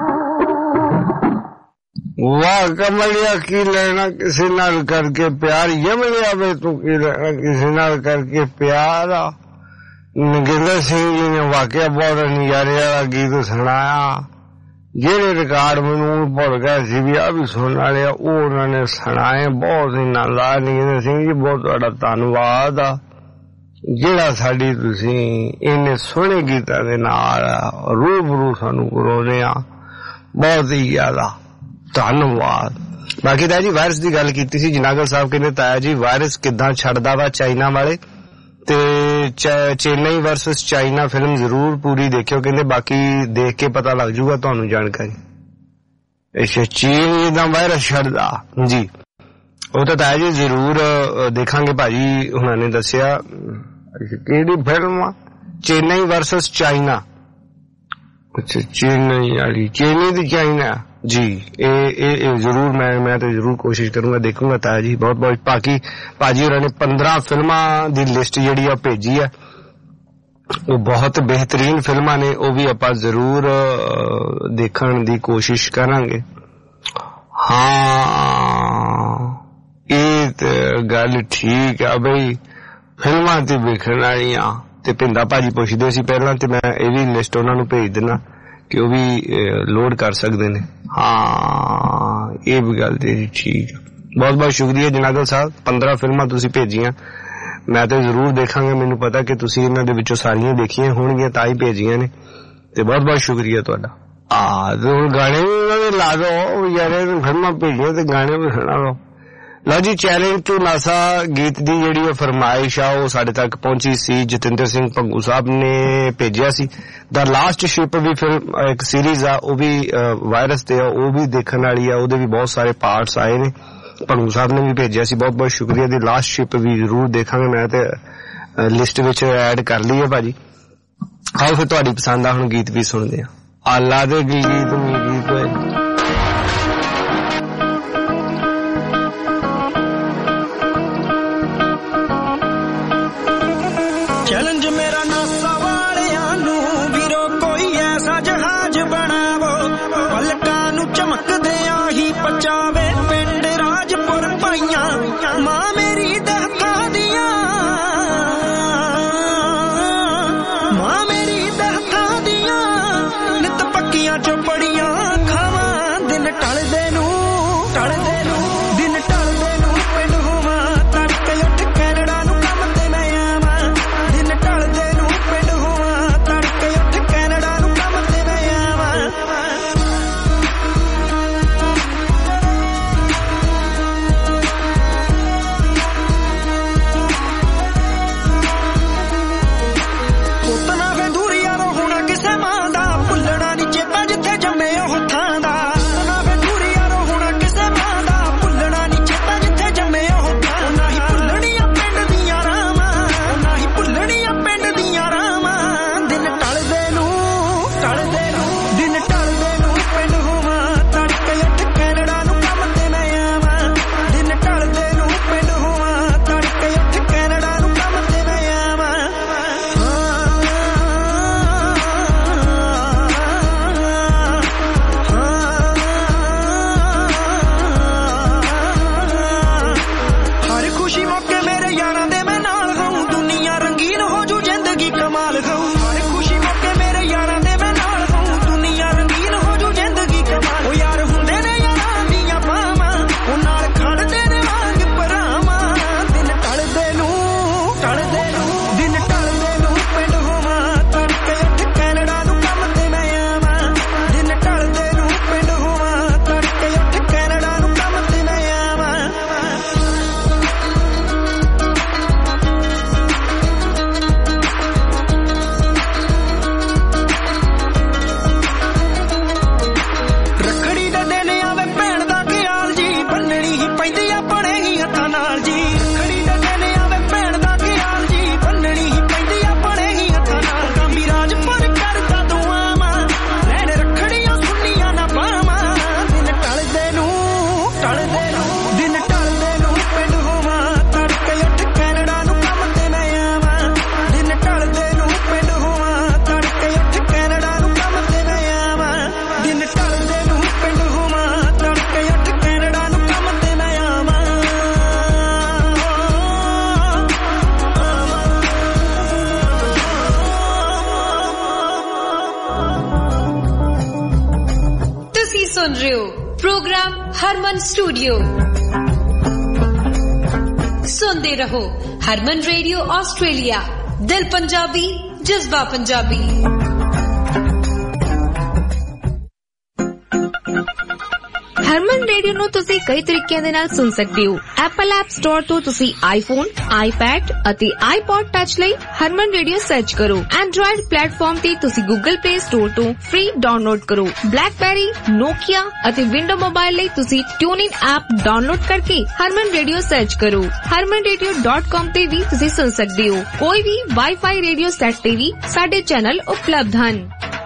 Speaker 4: वाह कमलिया की लेना किसी नाल करके प्यार, यमलिया में तू की लेना किसी नाल करके प्यार। नगिंदर सिंह जी ने वाकया बहुत नजारे वाला गीत सुनाया, जेड़े रिकॉर्ड मैनू भुल गया सी भी आ भी सुनने वाले वो उन्होंने सुनाए। बहुत ही नाला नगिंदर सिंह जी, बहुत तुहाडा धन्नवाद आ जेड़ा साडी तुसी इन्ने सोहणे गीतां दे नाल रूबरू सानू करवाउने आ, बहुत ही ज्यादा धन्नवाद। बाकी ताया जी वायरस की गल कीती सी, जनागल साहब कहंदे ताया जी वायरस किदां छड्डदा वा चाइना वाले, ते चेन्नई वर्सेस चाइना फिल्म जरूर पूरी देखियो, कहंदे बाकी देख के पता लग जूगा तुहानू जानकारी। अच्छा चीन दा वायरस छड्डदा जी, वो तो ताया जी जरूर देखांगे भाजी। उन्होंने दसिया केड़ी फिल्म चेन्नई वर्सेस चाइना। अच्छा चेन्नई वाली चेन्नई दी चाइना जी, ए, ए, ए जरूर मैं मैं तो जरूर कोशिश करूंगा देखूंगा ताया जी। बहुत बहुत बाकी भाजी होरां ने पंद्रह फिल्मां दी लिस्ट जिहड़ी आ भेजी है, वो बहुत बेहतरीन फिल्मां ने, वो भी आपां जरूर देखण दी कोशिश करांगे। हाँ ये ते गल ठीक है बई, फिल्मां ते वेखण वालियां ते पिंदा भाजी पुछदे सी पहलां, ते मैं ये भी लिस्ट उन्हां नूं भेज देना कि वो भी लोड कर सकते ने। हाँ ये भी गल तेरी ठीक है। बहुत बहुत शुक्रिया जनागल साहब, पंद्रह फिल्मां तुसी भेजियां, मैं तो जरूर देखांगा। मैनू पता कि तुसी इन्हां दे विचों सारियां देखियां होणगीआं तां ही भेजियां ने, ਤੇ ਬਹੁਤ ਬਹੁਤ ਸ਼ੁਕਰੀਆ ਤੁਹਾਡਾ। ਆ ਤੇ ਹੁਣ ਗਾਣੇ ਵੀ ਉਹਨਾਂ ਦੇ ਲਾ ਦੋ ਯਾਰ, ਫਿਲਮਾਂ ਭੇਜੀਆਂ ਤੇ ਗਾਣੇ ਵੀ ਸੁਣਾ ਦੋ। ਲਓ ਜੀ, ਚੈਲੰਜ ਟੂ ਨਾਸਾ ਗੀਤ ਦੀ ਜਿਹੜੀ ਉਹ ਫਰਮਾਇਸ਼ ਆ ਉਹ ਸਾਡੇ ਤੱਕ ਪਹੁੰਚੀ ਸੀ। ਜਤਿੰਦਰ ਸਿੰਘ ਭੰਗੂ ਸਾਹਿਬ ਨੇ ਭੇਜਿਆ ਸੀ। ਦਾ ਲਾਸਟ ਸ਼ਿਪ ਵੀ ਫਿਲਮ ਇੱਕ ਸੀਰੀਜ਼ ਆ, ਉਹ ਵੀ ਵਾਇਰਸ ਤੇ ਆ, ਉਹ ਵੀ ਦੇਖਣ ਵਾਲੀ ਆ, ਉਹਦੇ ਵੀ ਬਹੁਤ ਸਾਰੇ ਪਾਰਟਸ ਆਏ ਨੇ। ਭੰਗੂ ਸਾਹਿਬ ਨੇ ਵੀ ਭੇਜਿਆ ਸੀ, ਬਹੁਤ ਬਹੁਤ ਸ਼ੁਕਰੀਆ। ਦੀ ਲਾਸਟ ਸ਼ਿਪ ਵੀ ਜ਼ਰੂਰ ਦੇਖਾਂਗੇ, ਮੈਂ ਤੇ ਲਿਸਟ ਵਿੱਚ ਐਡ ਕਰ ਲਈ ਹੈ ਭਾਜੀ। ਆਓ ਫਿਰ ਤੁਹਾਡੀ ਪਸੰਦ ਆ ਹੁਣ ਗੀਤ ਵੀ ਸੁਣਦੇ ਆ। ਆਲਾ ਦੇ ਗੀਤ ਗੀਤ ਹੋਏ
Speaker 8: ਚੈਲੰਜ ਮੇਰਾ ਨਾਸਾ ਵਾਲਿਆਂ ਨੂੰ ਵੀਰੋ, ਕੋਈ ਐਸਾ ਜਹਾਜ਼ ਬਣਾਵੋ ਪਲਕਾਂ ਨੂੰ ਚਮਕਦਿਆਂ ਹੀ ਪਚਾਵੇ ਪਿੰਡ ਰਾਜਪੁਰ ਪਾਈਆਂ ਮਾਂ ਮੇਰੀ ਦਹਕਾਂ ਦੀਆਂ, ਮਾਂ ਮੇਰੀ ਦਹਕਾਂ ਦੀਆਂ ਨਿਤ ਪੱਕੀਆਂ ਚੋਪੜੀਆਂ ਖਾਵਾਂ ਦਿਨ ਟਲਦੇ ਨੂੰ ਟਲਦੇ ਨੂੰ ਦਿਨ ਟਲਦੇ ਨੂੰ ਪਿੰਡ ਹੋਵਾਂ ਤੜਕੇ ਉੱਠ ਕੈਨੇਡਾ ਨੂੰ ਕੰਮ ਤੇ ਮੈਂ ਆਵਾਂ ਦਿਨ ਟਲਦੇ ਨੂੰ ਪਿੰਡ ਹੋਵਾਂ ਤੜਕੇ ਉੱਠ ਕੈਨੇਡਾ ਨੂੰ ਕੰਮ ਤੇ ਮੈਂ ਆਵਾਂ। ਪੁੱਤਨਾ ਵੇ ਦੂਰੀ ਯਾਰੋ ਹੋਣਾ ਕਿਸੇ ਮਾਂ ਦਾ ਭੁੱਲਣਾ ਨੀ ਚੇਤਾ ਜਿੱਥੇ ਜੰਮੇ ਉਹ ਥਾਂ ਦਾ। ਪੁੱਤਨਾ ਵੇ ਦੂਰੀ ਯਾਰੋ ਹੋਣਾ ਕਿਸੇ ਮਾਂ ਦਾ ਭੁੱਲਣਾ ਨੀ ਚੇਤਾ ਜਿੱਥੇ ਜੰਮੇ ਉਹ ਥਾਂ। ਨਾ ਹੀ ਭੁੱਲਣੀਆਂ ਪਿੰਡ ਦੀਆਂ ਰਾਵਾਂ, ਨਾ ਹੀ ਭੁੱਲਣੀਆਂ ਪਿੰਡ ਦੀਆਂ ਰਾਵਾਂ ਦਿਨ ਟਲਦੇ ਨੂੰ ਟਲਦੇ ਨੂੰ ਦਿਨ ਟਲਦੇ ਨੂੰ ਪਿੰਡ ਹੋਵਾਂ ਤੜਕੇ ਉੱਠ ਕੈਨੇਡਾ ਨੂੰ ਕੰਮ ਤੇ ਮੈਂ ਆਵਾਂ ਦਿਨ ਟਲਦੇ ਨੂੰ ਪਿੰਡ ਹੋਵਾਂ ਤੜਕੇ ਉੱਠ ਕੈਨੇਡਾ ਨੂੰ ਕੰਮ ਤੇ ਮੈਂ ਆਵਾਂ। ਹਰ ਖੁਸ਼ੀ ਮੌਕੇ ਮੇਰੇ ਯਾਰਾਂ ਦੇ ਮੈਂ ਨਾਲ ਗਾਉਂ ਦੁਨੀਆ ਰੰਗੀਨ ਹੋ ਜੂ ਜ਼ਿੰਦਗੀ ਕਮਾਲ ਗਾਉਂ। ਹਰ ਖੁਸ਼ੀ ਮੌਕੇ ਮੇਰੇ ਯਾਰਾਂ ਦੇ ਮੈਂ ਨਾਲ ਗਾਉਂ ਦੁਨੀਆ ਰੰਗੀਨ ਹੋ ਜੂ ਜ਼ਿੰਦਗੀ ਕਮਾਲ। ਉਹ ਯਾਰ ਹੁੰਦੇ ਨੇ ਯਾਰਾਂ ਦੀਆਂ ਬਾਵਾਂ, ਉਹ ਨਾਲ ਖੜਦੇ ਨੇ ਵਾਂਗ ਭਰਾਵਾਂ ਦਿਨ ਟਲਦੇ ਨੂੰ ਟਲਦੇ ਨੂੰ ਦਿਨ ਟਲਦੇ ਨੂੰ ਪਿੰਡ ਹੋਵਾਂ ਤੜਕੇ ਉੱਠ ਕੈਨੇਡਾ ਨੂੰ ਕੰਮ ਤੇ ਮੈਂ ਆਵਾਂ ਦਿਨ ਟਲਦੇ ਨੂੰ ਪਿੰਡ ਹੋਵਾਂ ਤੜਕੇ ਉੱਠ ਕੈਨੇਡਾ ਨੂੰ ਕੰਮ ਤੇ ਮੈਂ ਆਵਾਂ। ਰੱਖੜੀ ਦੇ ਦਿਨ ਆਵੇ ਭੈਣ ਦਾ ਖਿਆਲ ਜੀ, ਬੰਨਣੀ ਹੀ ਪੈਂਦੀ ਆ ਬਣੇਗੀ ਹੱਥਾਂ ਨਾਲ ਜੀ। ਰੱਖੜੀ ਦੇ ਦਿਨ ਆਵੇ ਭੈਣ ਦਾ ਖਿਆਲ ਜੀ, ਬੰਨਣੀ ਹੀ ਪੈਂਦੀ ਆ ਬਣੇਗੀ ਹੱਥਾਂ ਨਾਲ। ਗਾਂਬੀ ਰਾਜਪੁਰ ਕਰਦਾ ਦੁਆਵਾਂ ਲੈਣ ਰੱਖੜੀਆਂ ਸੁਣੀਆਂ ਨਾ ਬਾਵਾਂ ਦਿਨ ਟਲਦੇ ਨੂੰ ਟਲਦੇ ਨੂੰ ਦਿਨ ਟਲਦੇ ਨੂੰ ਪਿੰਡ ਹੋਵਾਂ ਤੜਕੇ ਉੱਠ ਕੈਨੇਡਾ ਨੂੰ ਕੰਮ ਤੇ ਮੈਂ ਆਵਾਂ ਦਿਨ ਟਲਦੇ ਨੂੰ ਪਿੰਡ ਹੋਵਾਂ ਤੜਕੇ ਉੱਠ ਕੈਨੇਡਾ ਨੂੰ ਕੰਮ ਤੇ ਮੈਂ ਆਵਾਂ ਦਿਨ ਟਲਦੇ ਨੂੰ ਪਿੰਡ ਹੋਵਾਂ ਤੜਕੇ ਉੱਠ ਕੈਨੇਡਾ ਨੂੰ ਕੰਮ ਤੇ ਮੈਂ ਆਵਾਂ।
Speaker 10: ਤੁਸੀਂ ਸੁਣ ਰਹੇ ਹੋ ਪ੍ਰੋਗਰਾਮ ਹਰਮਨ ਸਟੂਡੀਓ। ਸੁਣਦੇ ਰਹੋ ਹਰਮਨ ਰੇਡੀਓ ਆਸਟ੍ਰੇਲੀਆ, ਦਿਲ ਪੰਜਾਬੀ ਜਜ਼ਬਾ ਪੰਜਾਬੀ।
Speaker 19: ਹਰਮਨ ਰੇਡੀਓ ਨੂੰ ਤੁਸੀਂ ਕਈ ਤਰੀਕਿਆਂ ਦੇ ਨਾਲ ਸੁਣ ਸਕਦੇ ਹੋ। ਐਪਲ ਐਪ ਸਟੋਰ ਤੋਂ ਤੁਸੀਂ ਆਈਫੋਨ, ਆਈਪੈਡ ਅਤੇ ਆਈਪੌਡ ਟੱਚ ਲਈ ਹਰਮਨ ਰੇਡੀਓ ਸਰਚ ਕਰੋ। ਐਂਡਰੋਇਡ ਪਲੇਟਫਾਰਮ ਤੇ ਤੁਸੀਂ ਗੂਗਲ ਪਲੇ ਸਟੋਰ ਤੋਂ ਫ੍ਰੀ ਡਾਊਨਲੋਡ ਕਰੋ। ਬਲੈਕਬੈਰੀ, ਨੋਕੀਆ ਅਤੇ ਵਿੰਡੋ ਮੋਬਾਈਲ ਲਈ ਤੁਸੀਂ ਟਿਊਨਿਨ ਐਪ ਡਾਊਨਲੋਡ ਕਰਕੇ ਹਰਮਨ ਰੇਡੀਓ ਸਰਚ ਕਰੋ। ਹਰਮਨ ਰੇਡੀਓ ਡਾਟ ਕਾਮ ਤੇ ਵੀ ਤੁਸੀਂ ਸੁਣ ਸਕਦੇ ਹੋ। ਕੋਈ ਵੀ ਵਾਈਫਾਈ ਰੇਡੀਓ ਸੈੱਟ ਤੇ ਵੀ ਸਾਡੇ ਚੈਨਲ ਉਪਲਬਧ ਹਨ।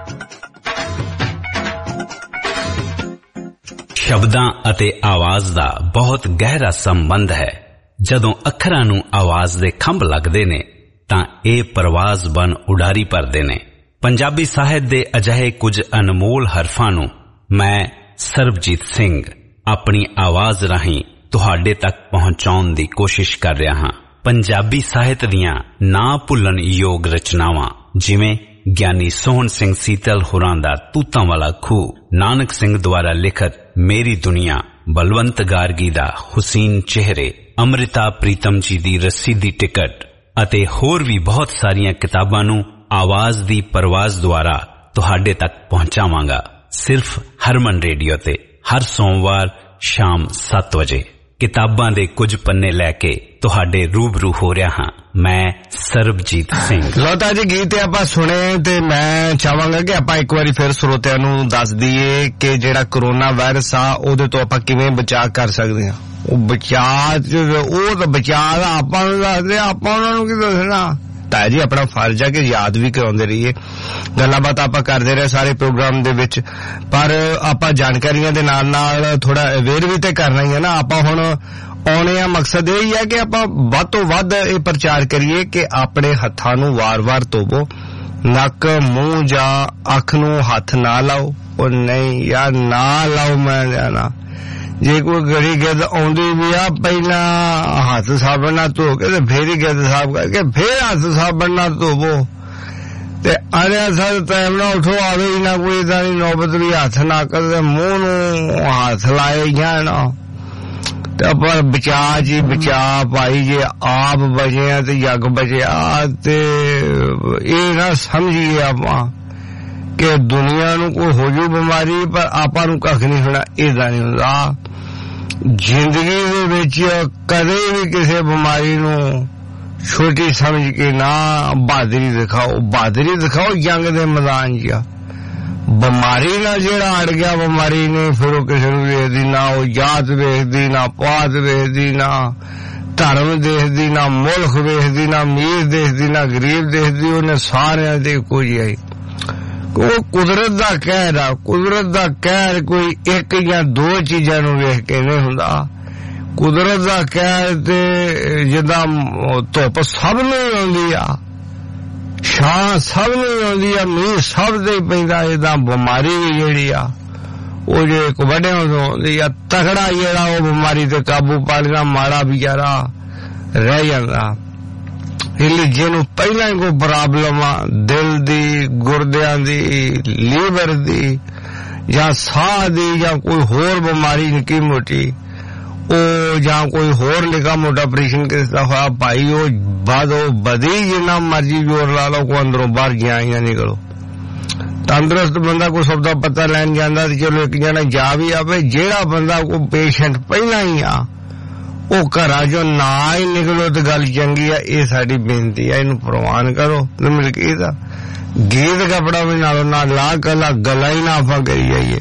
Speaker 11: ਸ਼ਬਦਾਂ ਅਤੇ ਆਵਾਜ਼ ਦਾ ਬਹੁਤ ਗਹਿਰਾ ਸੰਬੰਧ ਹੈ। ਜਦੋਂ ਅੱਖਰਾਂ ਨੂੰ ਆਵਾਜ਼ ਦੇ ਖੰਭ ਲੱਗਦੇ ਨੇ ਤਾਂ ਇਹ ਪਰਵਾਜ਼ ਬਨ ਉਡਾਰੀ ਭਰਦੇ ਨੇ। ਪੰਜਾਬੀ ਸਾਹਿਤ ਦੇ ਅਜਿਹੇ ਕੁਝ ਅਨਮੋਲ ਹਰਫਾਂ ਨੂੰ ਮੈਂ ਸਰਬਜੀਤ ਸਿੰਘ ਆਪਣੀ ਆਵਾਜ਼ ਰਾਹੀਂ ਤੁਹਾਡੇ ਤੱਕ ਪਹੁੰਚਾਉਣ ਦੀ ਕੋਸ਼ਿਸ਼ ਕਰ ਰਿਹਾ ਹਾਂ। ਪੰਜਾਬੀ ਸਾਹਿਤ ਦੀਆਂ ਨਾ ਭੁੱਲਣ ਯੋਗ ਰਚਨਾਵਾਂ ਜਿਵੇਂ ਗਿਆਨੀ ਸੋਹਣ ਸਿੰਘ ਸੀਤਲ ਹੋਰਾਂ ਦਾ ਤੂਤਾਂ ਵਾਲਾ ਖੂਹ, ਨਾਨਕ ਸਿੰਘ ਦੁਆਰਾ ਲਿਖਤ ਮੇਰੀ ਦੁਨੀਆ, ਬਲਵੰਤ ਗਾਰਗੀ ਦਾ ਹੁਸੀਨ ਚਿਹਰੇ, ਅੰਮ੍ਰਿਤਾ ਪ੍ਰੀਤਮ ਜੀ ਦੀ ਰੱਸੀ ਦੀ ਟਿਕਟ ਅਤੇ ਹੋਰ ਵੀ ਬਹੁਤ ਸਾਰੀਆਂ ਕਿਤਾਬਾਂ ਨੂੰ ਆਵਾਜ਼ ਦੀ ਪਰਵਾਜ਼ ਦੁਆਰਾ ਤੁਹਾਡੇ ਤੱਕ ਪਹੁੰਚਾਵਾਂਗਾ ਸਿਰਫ ਹਰਮਨ ਰੇਡੀਓ ਤੇ ਹਰ ਸੋਮਵਾਰ ਸ਼ਾਮ ਸੱਤ ਵਜੇ। ਕਿਤਾਬਾਂ ਦੇ ਕੁਝ ਪੰਨੇ ਲੈ ਕੇ ਤੁਹਾਡੇ ਰੂਬਰੂ ਹੋ ਰਿਹਾ ਹਾਂ ਮੈਂ ਸਰਬਜੀਤ ਸਿੰਘ।
Speaker 4: ਲੋਤਾ ਜੀ ਗੀਤ ਆਪਾਂ ਸੁਣੇ ਤੇ ਮੈਂ ਚਾਹਾਂਗਾ ਕਿ ਆਪਾਂ ਇੱਕ ਵਾਰੀ ਫਿਰ ਸਰੋਤਿਆਂ ਨੂੰ ਦੱਸ ਦਈਏ ਕਿ ਜਿਹੜਾ ਕਰੋਨਾ ਵਾਇਰਸ ਆ ਉਹਦੇ ਤੋਂ ਆਪਾਂ ਕਿਵੇਂ ਬਚਾਅ ਕਰ ਸਕਦੇ ਹਾਂ। ਉਹ ਬਚਾਅ ਉਹ ਤਾਂ ਬਚਾਅ ਦਾ ਆਪਾਂ ਨੂੰ ਦੱਸਦੇ, ਆਪਾਂ ਉਹਨਾਂ ਨੂੰ ਕੀ ਦੱਸਣਾ। ਤਾਂ ਜੀ ਆਪਣਾ ਫਰਜ਼ ਹੈ ਕਿ ਯਾਦ ਵੀ ਕਰਾਉਂਦੇ ਰਹੀਏ, ਗੱਲਾਂ ਬਾਤਾਂ ਆਪਾਂ ਕਰਦੇ ਰਹੇ ਸਾਰੇ ਪ੍ਰੋਗਰਾਮ ਦੇ ਵਿੱਚ, ਪਰ ਆਪਾਂ ਜਾਣਕਾਰੀਆਂ ਦੇ ਨਾਲ ਨਾਲ ਥੋੜਾ ਅਵੇਅਰ ਵੀ ਤੇ ਕਰਨਾ ਹੀ ਹੈ ਨਾ। ਆਪਾਂ ਹੁਣ ਆਉਣੇ ਆ, ਮਕਸਦ ਇਹ ਹੀ ਹੈ ਕਿ ਆਪਾਂ ਵੱਧ ਤੋਂ ਵੱਧ ਇਹ ਪ੍ਰਚਾਰ ਕਰੀਏ ਕਿ ਆਪਣੇ ਹੱਥਾਂ ਨੂੰ ਵਾਰ-ਵਾਰ ਧੋਵੋ, ਨੱਕ ਮੂੰਹ ਜਾਂ ਅੱਖ ਨੂੰ ਹੱਥ ਨਾ ਲਾਓ। ਉਹ ਨਹੀਂ ਯਾਰ ਨਾ ਲਾਓ, ਮੈਂ ਜਾਣਾ ਜੇ ਕੋਈ ਗੜੀ ਗਿੱਦ ਆਉਂਦੀ ਵੀ ਆ ਪਹਿਲਾਂ ਹੱਥ ਸਾਬਣ ਨਾਲ ਧੋ ਕੇ ਤੇ ਫੇਰ ਹੀ ਗਿੱਦ ਸਾਫ਼ ਕਰਕੇ ਫੇਰ ਹੱਥ ਸਾਬਣ ਨਾਲ ਧੋਵੋ। ਤੇ ਆਰਿਆ ਸਾਰ ਟਾਈਮ ਨਾਲ ਉਠੋ, ਆਵੇ ਹੀ ਨਾ ਕੋਈ ਏਦਾਂ ਦੀ ਨੌਬਤ ਵੀ ਹੱਥ ਨਾ ਕਰਦੇ ਮੂੰਹ ਨੂੰ ਹੱਥ ਲਾਏ ਜਾਣਾ। ਤੇ ਆਪਾਂ ਬਚਾ ਜੀ ਬਚਾ ਭਾਈ, ਜੇ ਆਪ ਬਚਿਆ ਤੇ ਜੱਗ ਬਚਿਆ। ਤੇ ਇਹ ਨਾ ਸਮਝੀਏ ਆਪਾਂ ਕਿ ਦੁਨੀਆ ਨੂੰ ਕੋਈ ਹੋ ਜੂ ਬਿਮਾਰੀ ਪਰ ਆਪਾਂ ਨੂੰ ਕੱਖ ਨਹੀਂ ਹੋਣਾ, ਏਦਾਂ ਨਹੀਂ ਹੁੰਦਾ। ਜ਼ਿੰਦਗੀ ਦੇ ਵਿੱਚ ਕਦੇ ਵੀ ਕਿਸੇ ਬਿਮਾਰੀ ਨੂੰ ਛੋਟੀ ਸਮਝ ਕੇ ਨਾ ਬਹਾਦਰੀ ਦਿਖਾਓ। ਬਹਾਦਰੀ ਦਿਖਾਓ ਜੰਗ ਦੇ ਮੈਦਾਨ 'ਚ। ਬਿਮਾਰੀ ਨਾਲ ਜਿਹੜਾ ਅੜ ਗਿਆ ਬਿਮਾਰੀ ਨੇ, ਫਿਰ ਉਹ ਕਿਸੇ ਨੂੰ ਵੇਖਦੀ ਨਾ, ਉਹ ਜਾਤ ਵੇਖਦੀ ਨਾ, ਪਾਤ ਵੇਖਦੀ ਨਾ, ਧਰਮ ਦੇਖਦੀ ਨਾ, ਮੁਲਕ ਵੇਖਦੀ ਨਾ, ਅਮੀਰ ਦੇਖਦੀ ਨਾ, ਗਰੀਬ ਦੇਖਦੀ। ਉਹਨੇ ਸਾਰਿਆਂ ਦੇ ਇੱਕੋ ਜਿਹਾ ਹੀ। ਉਹ ਕੁਦਰਤ ਦਾ ਕਹਿਰ ਆ। ਕੁਦਰਤ ਦਾ ਕਹਿਰ ਕੋਈ ਇੱਕ ਜਾਂ ਦੋ ਚੀਜ਼ਾਂ ਨੂੰ ਵੇਖ ਕੇ ਨਹੀਂ ਹੁੰਦਾ। ਕੁਦਰਤ ਦਾ ਕਹਿਰ ਤੇ ਜਿੱਦਾਂ ਧੁੱਪ ਸਭ ਨੂੰ ਆਉਂਦੀ ਆ, ਛਾਂ ਸਭ ਨੂੰ ਆਉਂਦੀ ਆ, ਮੀਂਹ ਸਭ ਦੇ ਪੈਂਦਾ, ਏਦਾਂ ਬਿਮਾਰੀ ਵੀ ਜਿਹੜੀ ਆ ਉਹ ਜੇ ਇੱਕ ਵੱਡਿਆਂ ਤੋਂ ਆਉਂਦੀ ਆ। ਤਕੜਾ ਜਿਹੜਾ ਉਹ ਬਿਮਾਰੀ ਤੇ ਕਾਬੂ ਪਾ ਲੈਂਦਾ, ਮਾੜਾ ਵਿਚਾਰਾ ਰਹਿ ਜਾਂਦਾ। ਜਿਹਨੂੰ ਪਹਿਲਾਂ ਹੀ ਕੋਈ ਪ੍ਰੋਬਲਮ ਆ ਦਿਲ ਦੀ, ਗੁਰਦਿਆਂ ਦੀ, ਲੀਵਰ ਦੀ ਜਾਂ ਸਾਹ ਦੀ ਜਾਂ ਕੋਈ ਹੋਰ ਬਿਮਾਰੀ ਨਿੱਕੀ ਮੋਟੀ, ਉਹ ਜਾਂ ਕੋਈ ਹੋਰ ਨਿੱਕਾ ਮੋਟਾ ਆਪਰੇਸ਼ਨ ਕਿਸੇ ਦਾ ਹੋਇਆ ਭਾਈ, ਉਹ ਬਾਦੋਂ ਬਦੀ ਜਿੰਨਾ ਮਰਜੀ ਜ਼ੋਰ ਲਾ ਲਓ, ਕੋ ਅੰਦਰੋਂ ਬਾਹਰ ਗਿਆ ਜਾਂ ਨਿਕਲੋ। ਤੰਦਰੁਸਤ ਬੰਦਾ ਕੋਈ ਸਭ ਦਾ ਪਤਾ ਲੈਣ ਜਾਂਦਾ ਤੇ ਚਲੋ ਇੱਕ ਜਣਾ ਜਾ ਵੀ ਆਵੇ। ਜਿਹੜਾ ਬੰਦਾ ਕੋਈ ਪੇਸ਼ੈਂਟ ਪਹਿਲਾਂ ਹੀ ਆ ਉਹ ਘਰਾਂ ਚੋਂ ਨਾ ਹੀ ਨਿਕਲੋ ਤੇ ਗੱਲ ਚੰਗੀ ਆ। ਇਹ ਸਾਡੀ ਬੇਨਤੀ ਆ, ਇਹਨੂੰ ਪ੍ਰਵਾਨ ਕਰੋ। ਤੇ ਮਿਲ ਕੇ ਇਹਦਾ ਗੀਤ ਕਪੜਾ ਵੀ ਨਾਲੋਂ ਨਾਲ ਲਾ ਕੱਲਾ ਗਲਾ ਹੀ ਨਾ ਆਪਾਂ ਕਰੀ ਜਾਈਏ।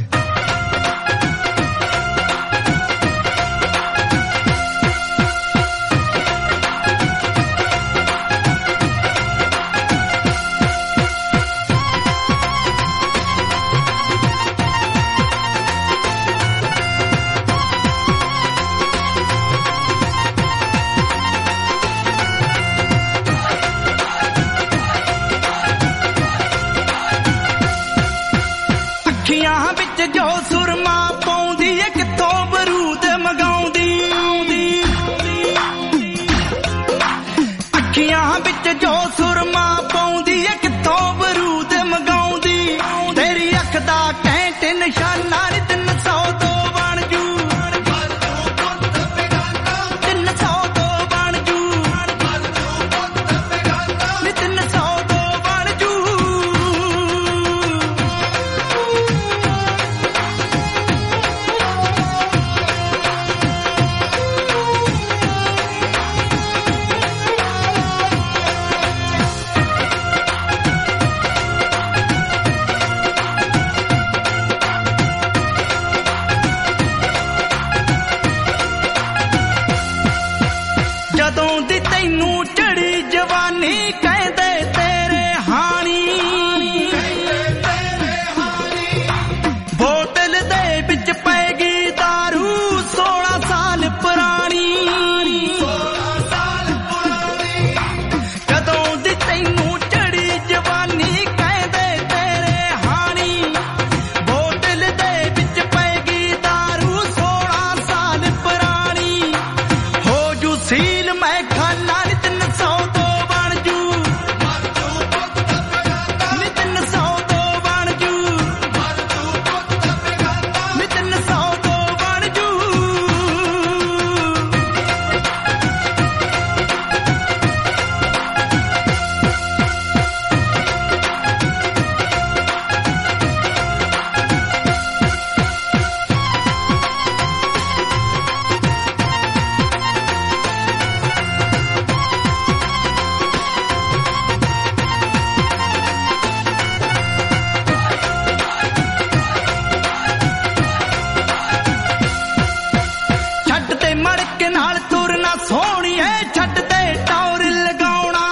Speaker 8: ਸੋਹਣੀਏ ਛੱਡ ਦੇ ਟੌਰ ਲਗਾਉਣਾ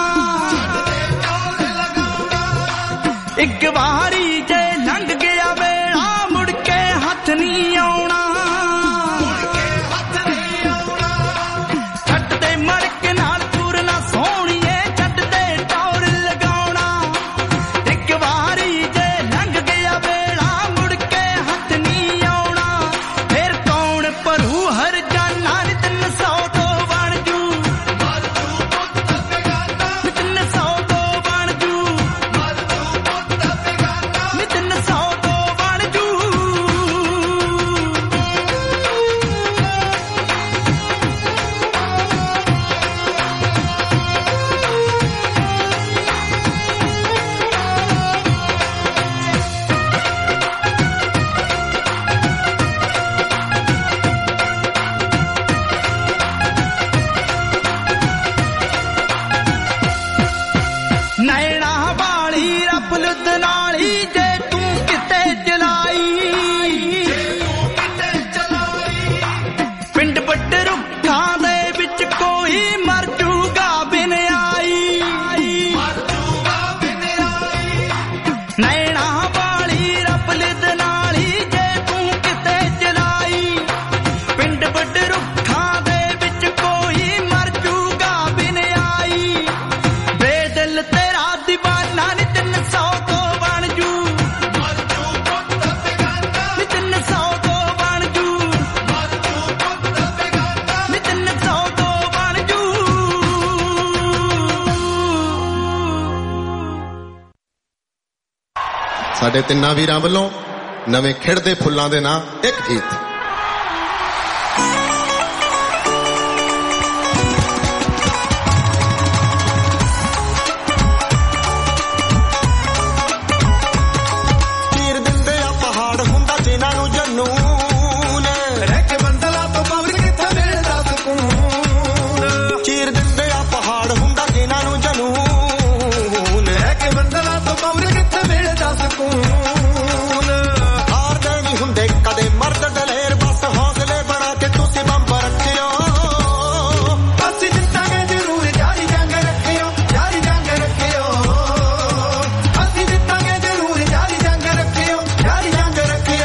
Speaker 8: ਇੱਕ ਵਾਰੀ ਜੇ ਲੰਘ ਗਿਆ ਵੇਲਾ ਮੁੜ ਕੇ ਹੱਥ ਨਹੀਂ ਆਉਣਾ ਛੱਡ ਦੇ ਮੜਕ ਨਾਲ ਤੁਰਨਾ ਸੋਹਣੀਏ ਛੱਡ ਦੇ ਟੌਰ ਲਗਾਉਣਾ ਇੱਕ ਵਾਰੀ ਜੇ ਲੰਘ ਗਿਆ ਵੇਲਾ ਮੁੜ ਕੇ ਹੱਥ ਨਹੀਂ ਆਉਣਾ ਫਿਰ ਕੌਣ ਭਰੂ ਹਰ ਜਾਨਾ ਨੀ ਤਿੰਨ ਸੌ ਤੋਂ ਬਣ ਜੂ ਨੀ ਤਿੰਨ ਸੌ ਤੋਂ ਬਣ ਜੂ ਨੀ ਤਿੰਨ ਸੌ ਤੋਂ ਬਣ ਜੂ ਨੈਣਾ ਵਾਲੀ ਰੱਬ ਲੁੱਦ ਨਾਲੀ ਜੇ ਤੂੰ ਕਿਤੇ ਚਲਾਈ ਪਿੰਡ ਵੱਡ ਰੁੱਖਾਂ ਦੇ ਵਿੱਚ ਕੋਈ ਮਰ ਜੂਗਾ ਬਿਨ ਆਈ ਨੈਣਾ ਵਾਲੀ ਰੱਬ ਲੁੱਦ ਨਾਲੀ ਜੇ ਤੂੰ ਕਿਤੇ ਚਲਾਈ ਪਿੰਡ ਵੱਡ ਰੁੱਖਾਂ ਦੇ ਵਿੱਚ ਕੋਈ ਮਰ ਜੂਗਾ ਬਿਨ ਆਈ ਬੇਦਿਲ ਤੇਰਾ ਦੀਵਾਨਾ ਨੀ ਤਿੰਨ ਸੌ ਤੋਂ ਬਣ ਜੂ ਨੀ ਤਿੰਨ ਸੌ ਤੋਂ ਬਣ ਜੂ ਨੀ ਤਿੰਨ ਸੌ ਤੋਂ ਬਣ ਜੂ
Speaker 9: ਸਾਡੇ ਤਿੰਨਾਂ ਵੀਰਾਂ ਵੱਲੋਂ ਨਵੇਂ ਖਿੜਦੇ ਫੁੱਲਾਂ ਦੇ ਨਾਂ ਇੱਕ ਗੀਤ। ਚੀਰ ਦਿੰਦੇ ਆ ਪਹਾੜ ਹੁੰਦਾ ਜਿਨ੍ਹਾਂ ਨੂੰ ਜਨੂਨ ਰਹਿ ਕੇ ਬੰਦਲਾ ਤੋਂ ਪਾਵਰ ਕਿੱਥੇ ਮਿਲਦਾ ਸਕੂਨ ਚੀਰ ਦਿੰਦੇ ਆ ਪਹਾੜ ਹੁੰਦਾ ਜਿਨ੍ਹਾਂ ਨੂੰ ਜਨੂਨ ਰਹਿ ਕੇ ਬੰਦਲਾ ਤੋਂ ਪਾਵਰ ਕਿੱਥੇ ਮਿਲਦਾ ਸਕੂਨ ਹਾਰਦੇ ਨਹੀਂ ਹੁੰਦੇ ਕਦੇ ਮਰਦ ਦਲੇਰ ਬਸ ਹੌਸਲੇ ਬਣਾ ਕੇ ਤੁਸੀਂ ਬੰਬ ਰੱਖਿਓ ਅਸੀਂ ਜਿੱਤਾਂਗੇ ਜ਼ਰੂਰ ਜਾਰੀ ਜੰਗ ਰੱਖਿਓ ਜਾਰੀ ਜੰਗ ਰੱਖਿਓ ਅਸੀਂ ਜਿੱਤਾਂਗੇ ਜ਼ਰੂਰ ਜਾਰੀ ਜੰਗ ਰੱਖਿਓ ਜਾਰੀ ਜੰਗ ਰੱਖਿਓ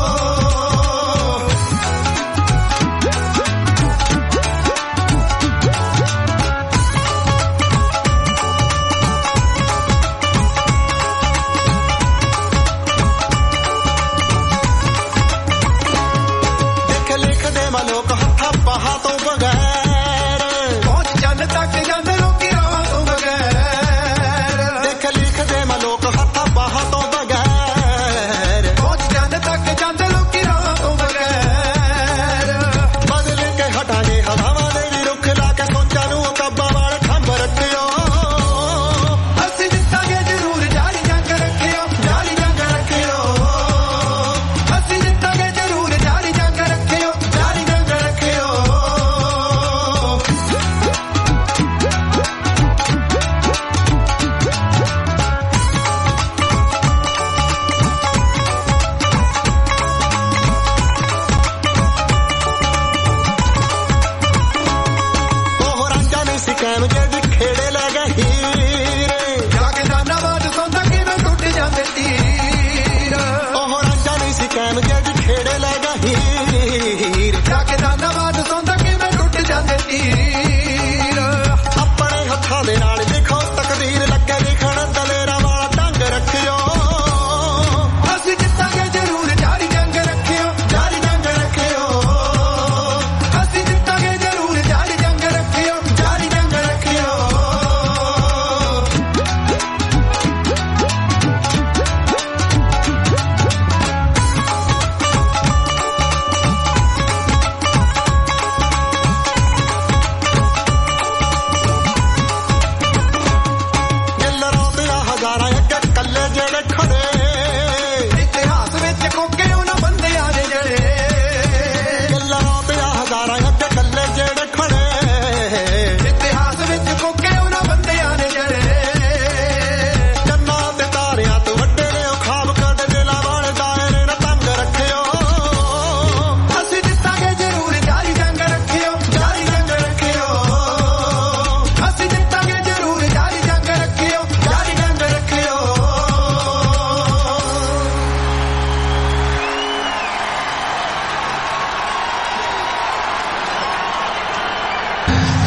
Speaker 9: ਦੇਖ ਲਿਖਦੇ ਮਾ ਲੋਕ ਹੱਥਾਂ ਬਾਹਾਂ ਤੋਂ ਬਗੈਰ ਪਹੁੰਚ ਚੰਨ ਤੱਕ ਜਾਂਦੇ ਲੋਕੀ ਰਾਹ ਤੋਂ ਬਗੈਰ ਦੇਖ ਲਿਖਦੇ ਮਾ ਲੋਕ ਹੱਥਾਂ ਬਾਹਾਂ ਤੋਂ ਬਗੈਰ ਪਹੁੰਚ ਚੰਨ ਤੱਕ ਜਾਂਦੇ ਲੋਕੀ ਰਾਹ ਤੋਂ ਬਗੈਰ ਬਦਲ ਕੇ ਹਟਾਂਗੇ ਹਵਾਵਾਂ ਦੇ ਵੀ ਰੁੱਖ ਲਾ ਕੇ ਸੋਚਾਂ ਨੂੰ ਕਾਬਾਂ ਵਾਲੇ ਖੰਭ ਰੱਖਿਓ ਅਸੀਂ ਜਿੱਤਾਂਗੇ ਜ਼ਰੂਰ ਜਾਰੀ ਜੰਗ ਰੱਖਿਓ ਜਾਰੀ ਜੰਗ ਰੱਖਿਓ ਅਸੀਂ ਜਿੱਤਾਂਗੇ ਜ਼ਰੂਰ ਜਾਰੀ ਜੰਗ ਰੱਖਿਓ ਜਾਰੀ ਜੰਗ ਰੱਖਿਓ ਉਹ ਰਾਂਝਾ ਨਹੀਂ ਸੀ ਕਾਇਮ ਜੇ ਖੇੜੇ ਲੈ ਗਏ ਹੀਰ ਜਾ ਕੇ ਦਾਨਾਬਾਦ ਸੌਂਦਾ ਕਿਵੇਂ ਟੁੱਟ ਜਾਂਦੇ ਤੀਰ ਉਹ ਰਾਂਝਾ ਨਹੀਂ ਸੀ ਕਾਇਮ ਜੇ ਖੇੜੇ ਲੈ ਗਏ ਹੀਰ ਜਾ ਕੇ ਦਾਨਾਬਾਦ ਸੌਂਦਾ ਕਿਵੇਂ ਟੁੱਟ ਜਾਂਦੇ ਤੀਰ ਆਪਣੇ ਹੱਥਾਂ ਦੇ ਨਾਲ ਲਿਖੋ ਤਕਦੀਰ ਲੱਗੇ ਲਿਖਣ ਦਲੇਰਾਂ ਵਾਲਾ ਢੰਗ ਰੱਖਿਓ ਅਸੀਂ ਜਿੱਤਾਂਗੇ ਜ਼ਰੂਰ ਜਾਰੀ ਜੰਗ ਰੱਖਿਓ ਜਾਰੀ ਜੰਗ ਰੱਖਿਓ ਅਸੀਂ ਜਿੱਤਾਂਗੇ ਜ਼ਰੂਰ ਜਾਰੀ ਜੰਗ ਰੱਖਿਓ ਜਾਰੀ ਜੰਗ ਰੱਖਿਓ ਗੱਲਰਾਂ ਤੇ ਆ ਹਜ਼ਾਰਾਂ ਅੱਗੇ ਕੱਲੇ ਜਿਹੜੇ ਖੜੇ ਇਤਿਹਾਸ ਵਿੱਚ ਕੋਕੇ ਉਹਨਾਂ ਬੰਦਿਆਂ ਦੇ ਜਿਹੜੇ ਗੱਲਰਾਂ ਤੇ ਆ ਹਜ਼ਾਰਾਂ ਅੱਗੇ ਕੱਲੇ ਜਿਹੜੇ ਖੜੇ ਇਤਿਹਾਸ ਵਿੱਚ ਕੋਕੇ ਉਹਨਾਂ ਬੰਦਿਆਂ ਦੇ ਜਿਹੜੇ ਜੰਨਾਂ ਤੇ ਤਾਰਿਆਂ ਤੋਂ ਵੱਡੇ ਨੇ ਉਹ ਖਾਬ ਕੱਢ ਦਿਲਾਂ ਵਾਲੇ ਦਾਇਰੇ ਨਾਲ ਤੰਗ ਰੱਖਿਓ ਅਸੀਂ ਜਿੱਤਾਂਗੇ ਜ਼ਰੂਰ ਜਾਰੀ ਜੰਗ ਰੱਖਿਓ ਜਾਰੀ ਜੰਗ ਰੱਖਿਓ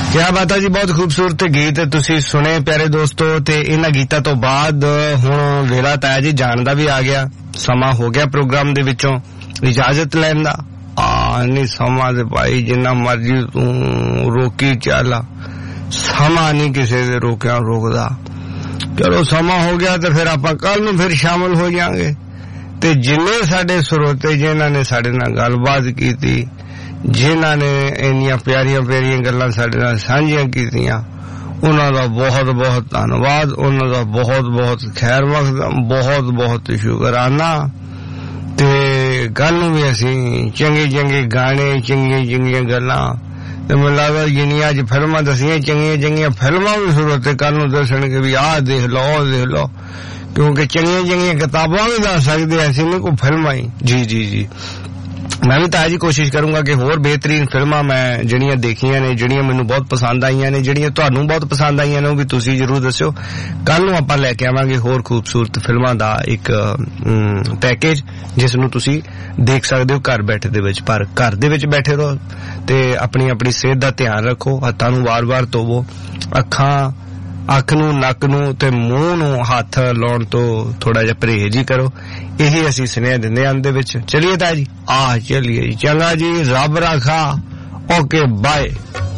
Speaker 4: ਕਿਆ ਬਾਤ ਹੈ ਜੀ, ਬਹੁਤ ਖੂਬਸੂਰਤ ਗੀਤ ਤੁਸੀਂ ਸੁਣੇ ਪਿਆਰੇ ਦੋਸਤੋ। ਤੇ ਇਹਨਾਂ ਗੀਤਾਂ ਤੋਂ ਬਾਅਦ ਹੁਣ ਵੇਲਾ ਤਾਇਆ ਜੀ ਜਾਣ ਦਾ ਵੀ ਆ ਗਿਆ, ਸਮਾਂ ਹੋ ਗਿਆ ਪ੍ਰੋਗਰਾਮ ਦੇ ਵਿੱਚੋਂ ਇਜਾਜ਼ਤ ਲੈਣ ਦਾ। ਆ ਨਹੀਂ ਸਮਾਂ ਦੇ ਭਾਈ ਜਿੰਨਾ ਮਰਜੀ ਤੂੰ ਰੋਕੀ ਚੱਲ, ਸਮਾਂ ਨਹੀਂ ਕਿਸੇ ਦੇ ਰੋਕਿਆ ਰੋਕਦਾ। ਚਲੋ ਸਮਾਂ ਹੋ ਗਿਆ ਤੇ ਫਿਰ ਆਪਾਂ ਕੱਲ ਨੂੰ ਫਿਰ ਸ਼ਾਮਲ ਹੋ ਜਾਾਂਗੇ। ਤੇ ਜਿੰਨੇ ਸਾਡੇ ਸਰੋਤੇ ਜਿਨ੍ਹਾਂ ਨੇ ਸਾਡੇ ਨਾਲ ਗੱਲਬਾਤ ਕੀਤੀ, ਜਿਨ੍ਹਾਂ ਨੇ ਇੰਨੀਆਂ ਪਿਆਰੀਆਂ ਪਿਆਰੀਆਂ ਗੱਲਾਂ ਸਾਡੇ ਨਾਲ ਸਾਂਝੀਆਂ ਕੀਤੀਆਂ, ਉਹਨਾਂ ਦਾ ਬਹੁਤ ਬਹੁਤ ਧੰਨਵਾਦ, ਉਹਨਾਂ ਦਾ ਬਹੁਤ ਬਹੁਤ ਖੈਰ ਮਕਦਮ, ਬਹੁਤ ਬਹੁਤ ਸ਼ੁਕਰਾਨਾ। ਤੇ ਕੱਲ ਨੂੰ ਵੀ ਅਸੀਂ ਚੰਗੇ ਚੰਗੇ ਗਾਣੇ, ਚੰਗੀਆਂ ਚੰਗੀਆਂ ਗੱਲਾਂ, ਤੇ ਮੈਨੂੰ ਲੱਗਦਾ ਜਿੰਨੀਆਂ ਅੱਜ ਫਿਲਮਾਂ ਦੱਸੀਆਂ, ਚੰਗੀਆਂ ਚੰਗੀਆਂ ਫਿਲਮਾਂ ਵੀ ਸਰੋਤੇ ਕੱਲ ਨੂੰ ਦੱਸਣਗੇ ਵੀ ਆਹ ਦੇਖ ਲਓ, ਉਹ ਦੇਖ ਲਓ, ਕਿਉਂਕਿ ਚੰਗੀਆਂ ਚੰਗੀਆਂ ਕਿਤਾਬਾਂ ਵੀ ਦੱਸ ਸਕਦੇ ਅਸੀਂ ਨਹੀਂ ਕੋਈ ਫਿਲਮਾਂ ਹੀ। ਜੀ ਜੀ ਜੀ ਮੈਂ ਵੀ ਤਾਂ ਜੀ ਕੋਸ਼ਿਸ਼ ਕਰੂੰਗਾ ਕਿ ਹੋਰ ਬਿਹਤਰੀਨ ਫਿਲਮਾਂ ਮੈਂ ਜਿਹੜੀਆਂ ਦੇਖੀਆਂ ਨੇ, ਜਿਹੜੀਆਂ ਮੈਨੂੰ ਬਹੁਤ ਪਸੰਦ ਆਈਆਂ ਨੇ, ਜਿਹੜੀਆਂ ਤੁਹਾਨੂੰ ਬਹੁਤ ਪਸੰਦ ਆਈਆਂ ਨੇ, ਉਹ ਵੀ ਤੁਸੀਂ ਜ਼ਰੂਰ ਦੱਸਿਓ। ਕੱਲ ਨੂੰ ਆਪਾਂ ਲੈ ਕੇ ਆਵਾਂਗੇ ਹੋਰ ਖੂਬਸੂਰਤ ਫਿਲਮਾਂ ਦਾ ਇੱਕ ਪੈਕੇਜ ਜਿਸ ਨੂੰ ਤੁਸੀਂ ਦੇਖ ਸਕਦੇ ਹੋ ਘਰ ਬੈਠੇ ਦੇ ਵਿੱਚ। ਪਰ ਘਰ ਦੇ ਵਿੱਚ ਬੈਠੇ ਰਹੋ ਤੇ ਆਪਣੀ ਆਪਣੀ ਸਿਹਤ ਦਾ ਧਿਆਨ ਰੱਖੋ, ਹੱਥਾਂ ਨੂੰ ਵਾਰ-ਵਾਰ ਧੋਵੋ, ਅੱਖਾਂ ਅੱਖ ਨੂੰ, ਨੱਕ ਨੂੰ ਤੇ ਮੂੰਹ ਨੂੰ ਹੱਥ ਲਾਉਣ ਤੋਂ ਥੋੜਾ ਜਿਹਾ ਪਰਹੇਜ਼ ਹੀ ਕਰੋ। ਇਹੀ ਅਸੀਂ ਸੁਨੇਹਾ ਦਿੰਦੇ ਆਂ ਦੇ ਵਿੱਚ। ਚਲਿਏ ਤਾਂ ਜੀ, ਆ ਚਲਿਏ ਜੀ, ਚੰਗਾ ਜੀ, ਰੱਬ ਰਾਖਾ, ਓਕੇ ਬਾਏ।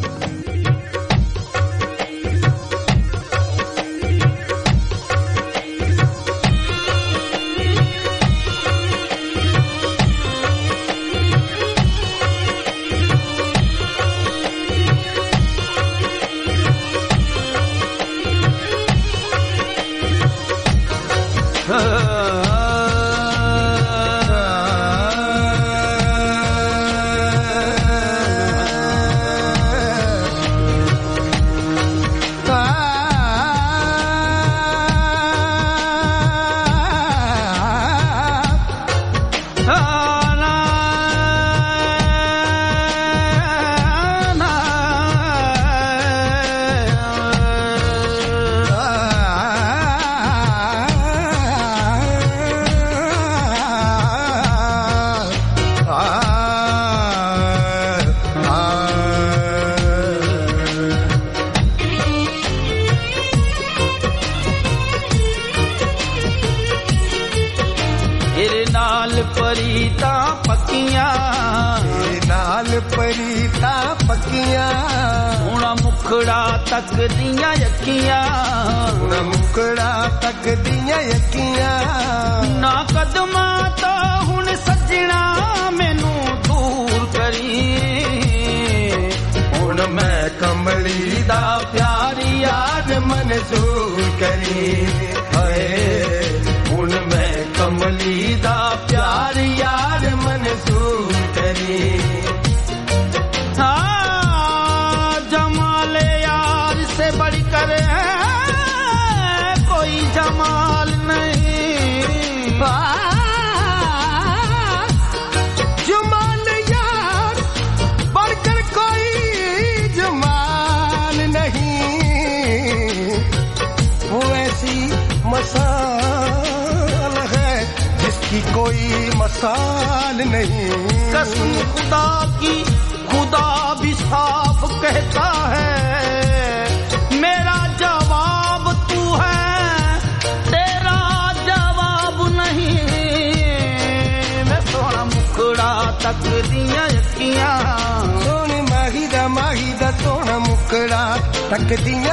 Speaker 9: ਤੱਕਦੀਆਂ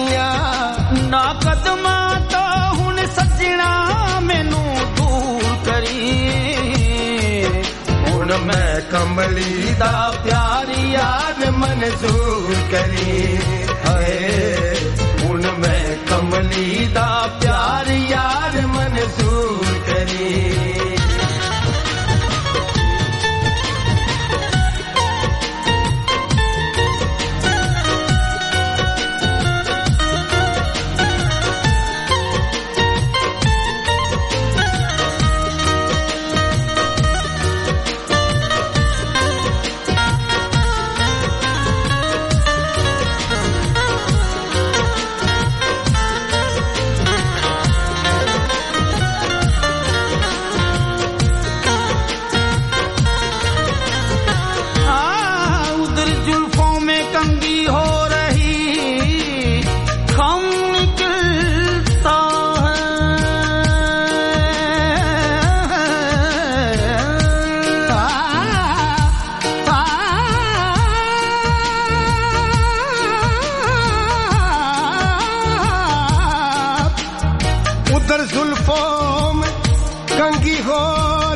Speaker 9: ਅੱਖੀਆਂ ਨਾ ਕਦਮਾਂ ਤੋਂ ਹੁਣ ਸੱਜਣਾ ਮੈਨੂੰ ਦੂਰ ਕਰੀ। ਹੁਣ ਮੈਂ ਕਮਲੀ ਦਾ ਪਿਆਰ ਯਾਰ ਮਨਜ਼ੂਰ ਕਰੀ। ਹਾਏ ਹੁਣ ਮੈਂ ਕਮਲੀ ਦਾ ਪਿਆਰ ਯਾਰ ਮਨਜ਼ੂਰ ਕਰੀ।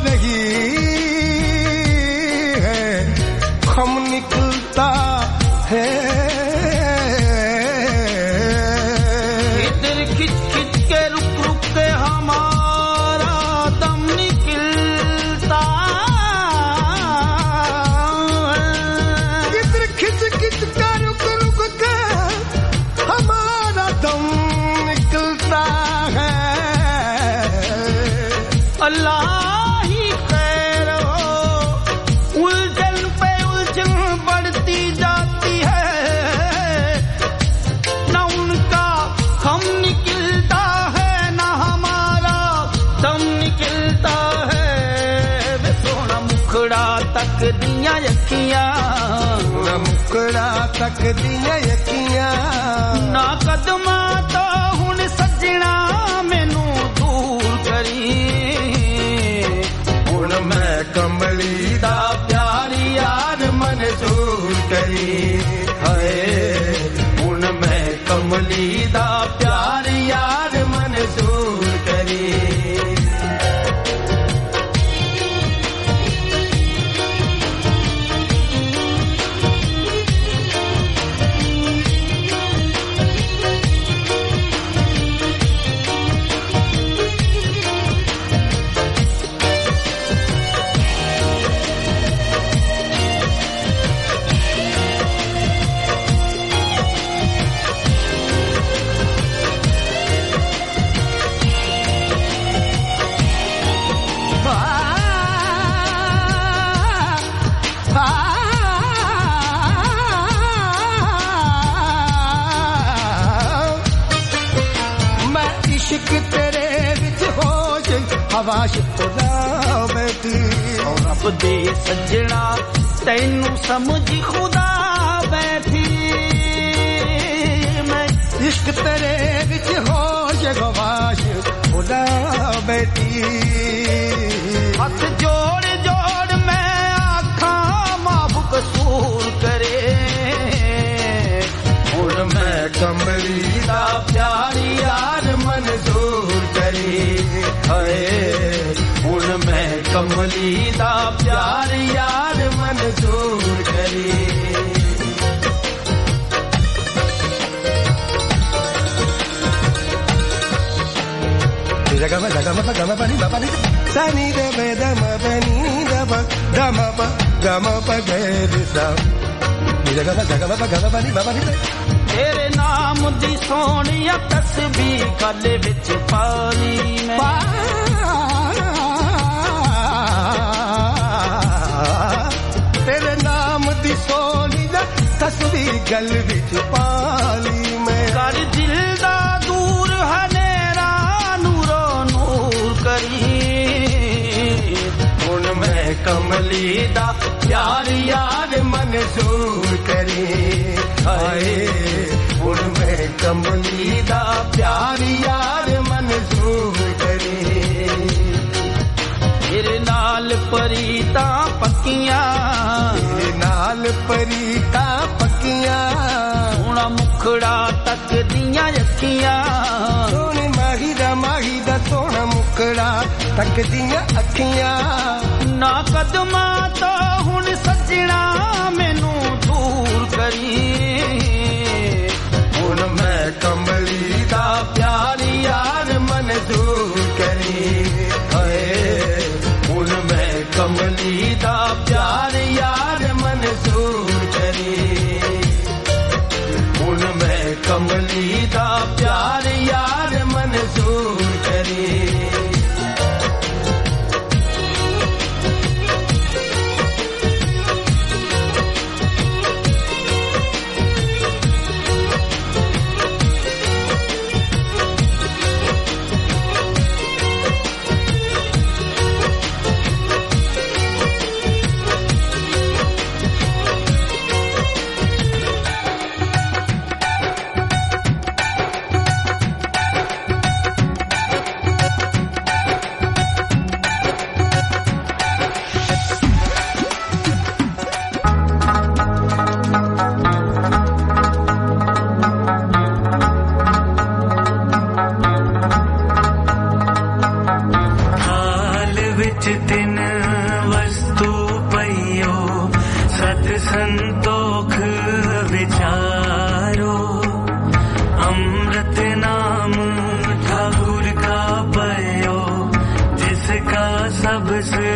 Speaker 9: रही है, खम निकलता है।
Speaker 8: इधर खिंच खिंच के रुक रुक के हमारा दम निकलता है।
Speaker 9: इधर खिंच खिंच के रुक रुक के हमारा दम निकलता है।
Speaker 8: अल्लाह ही खैर हो, उलझन पे उलझन बढ़ती जाती है, न उनका हम निकलता है न हमारा दम निकलता है। वे सोना मुखड़ा तक दिया यकियां,
Speaker 9: न मुखड़ा तक दिया यकियां,
Speaker 8: ना कदमा तो हुन सजना मैनू दूर करी।
Speaker 9: हुन मैं कमली दा प्यार यार मंजूर करी। हाय हुन मैं कमली दा प्यार यार मंजूर करी। इश्क तेरे विच होश हवाश खुदा बैठी।
Speaker 8: रब दे सजना तैनू समझ खुदा बैठी।
Speaker 9: मैं इश्क तेरे विच होश हवाश खुदा बैठी।
Speaker 8: हाथ जोड़ जोड़ मैं आखा माफ कसूर करे।
Speaker 9: हुन मैं कमली दा प्यार यार मंजूर करी। हाय हुन मैं कमली दा प्यार यार मंजूर करी। जगह जगह गम पनी बपनी सनी दे बे दम पनी दब गम प गम प गैर सा। जगह जगह गम पनी बपनी
Speaker 8: तेरे नाम दी सोनिया तस्बीह गले विच पाली मैं।
Speaker 9: तेरे नाम दी सोनिया तस्बीह गल विच पाली मैं।
Speaker 8: कर दिल दा दूर हनेरा नूरो नूर करी।
Speaker 9: हुन मैं कमली दा प्यार यार मंजूर करी। हाय हुन मैं कमली दा प्यार यार मंजूर करी।
Speaker 8: तेरे नाल परीता पक्कियां,
Speaker 9: तेरे नाल परीता पक्कियां,
Speaker 8: सोना मुखड़ा तक दियां अखियां।
Speaker 9: सोनी माही दा माही दा सोना मुखड़ा तक दियां अखियां।
Speaker 8: ना कदमा तो हुन सजना मैनू दूर करी।
Speaker 9: हुन मैं कमली दा प्यार यार मंजूर करी। हाय हुन मैं कमली दा प्यार यार मंजूर करी। हुन मैं कमली दा प्यार यार मंजूर करी।
Speaker 12: तिन वस्तु पयो सत संतोख विचारो अमृत नाम ठाकुर का पयो जिसका सबसे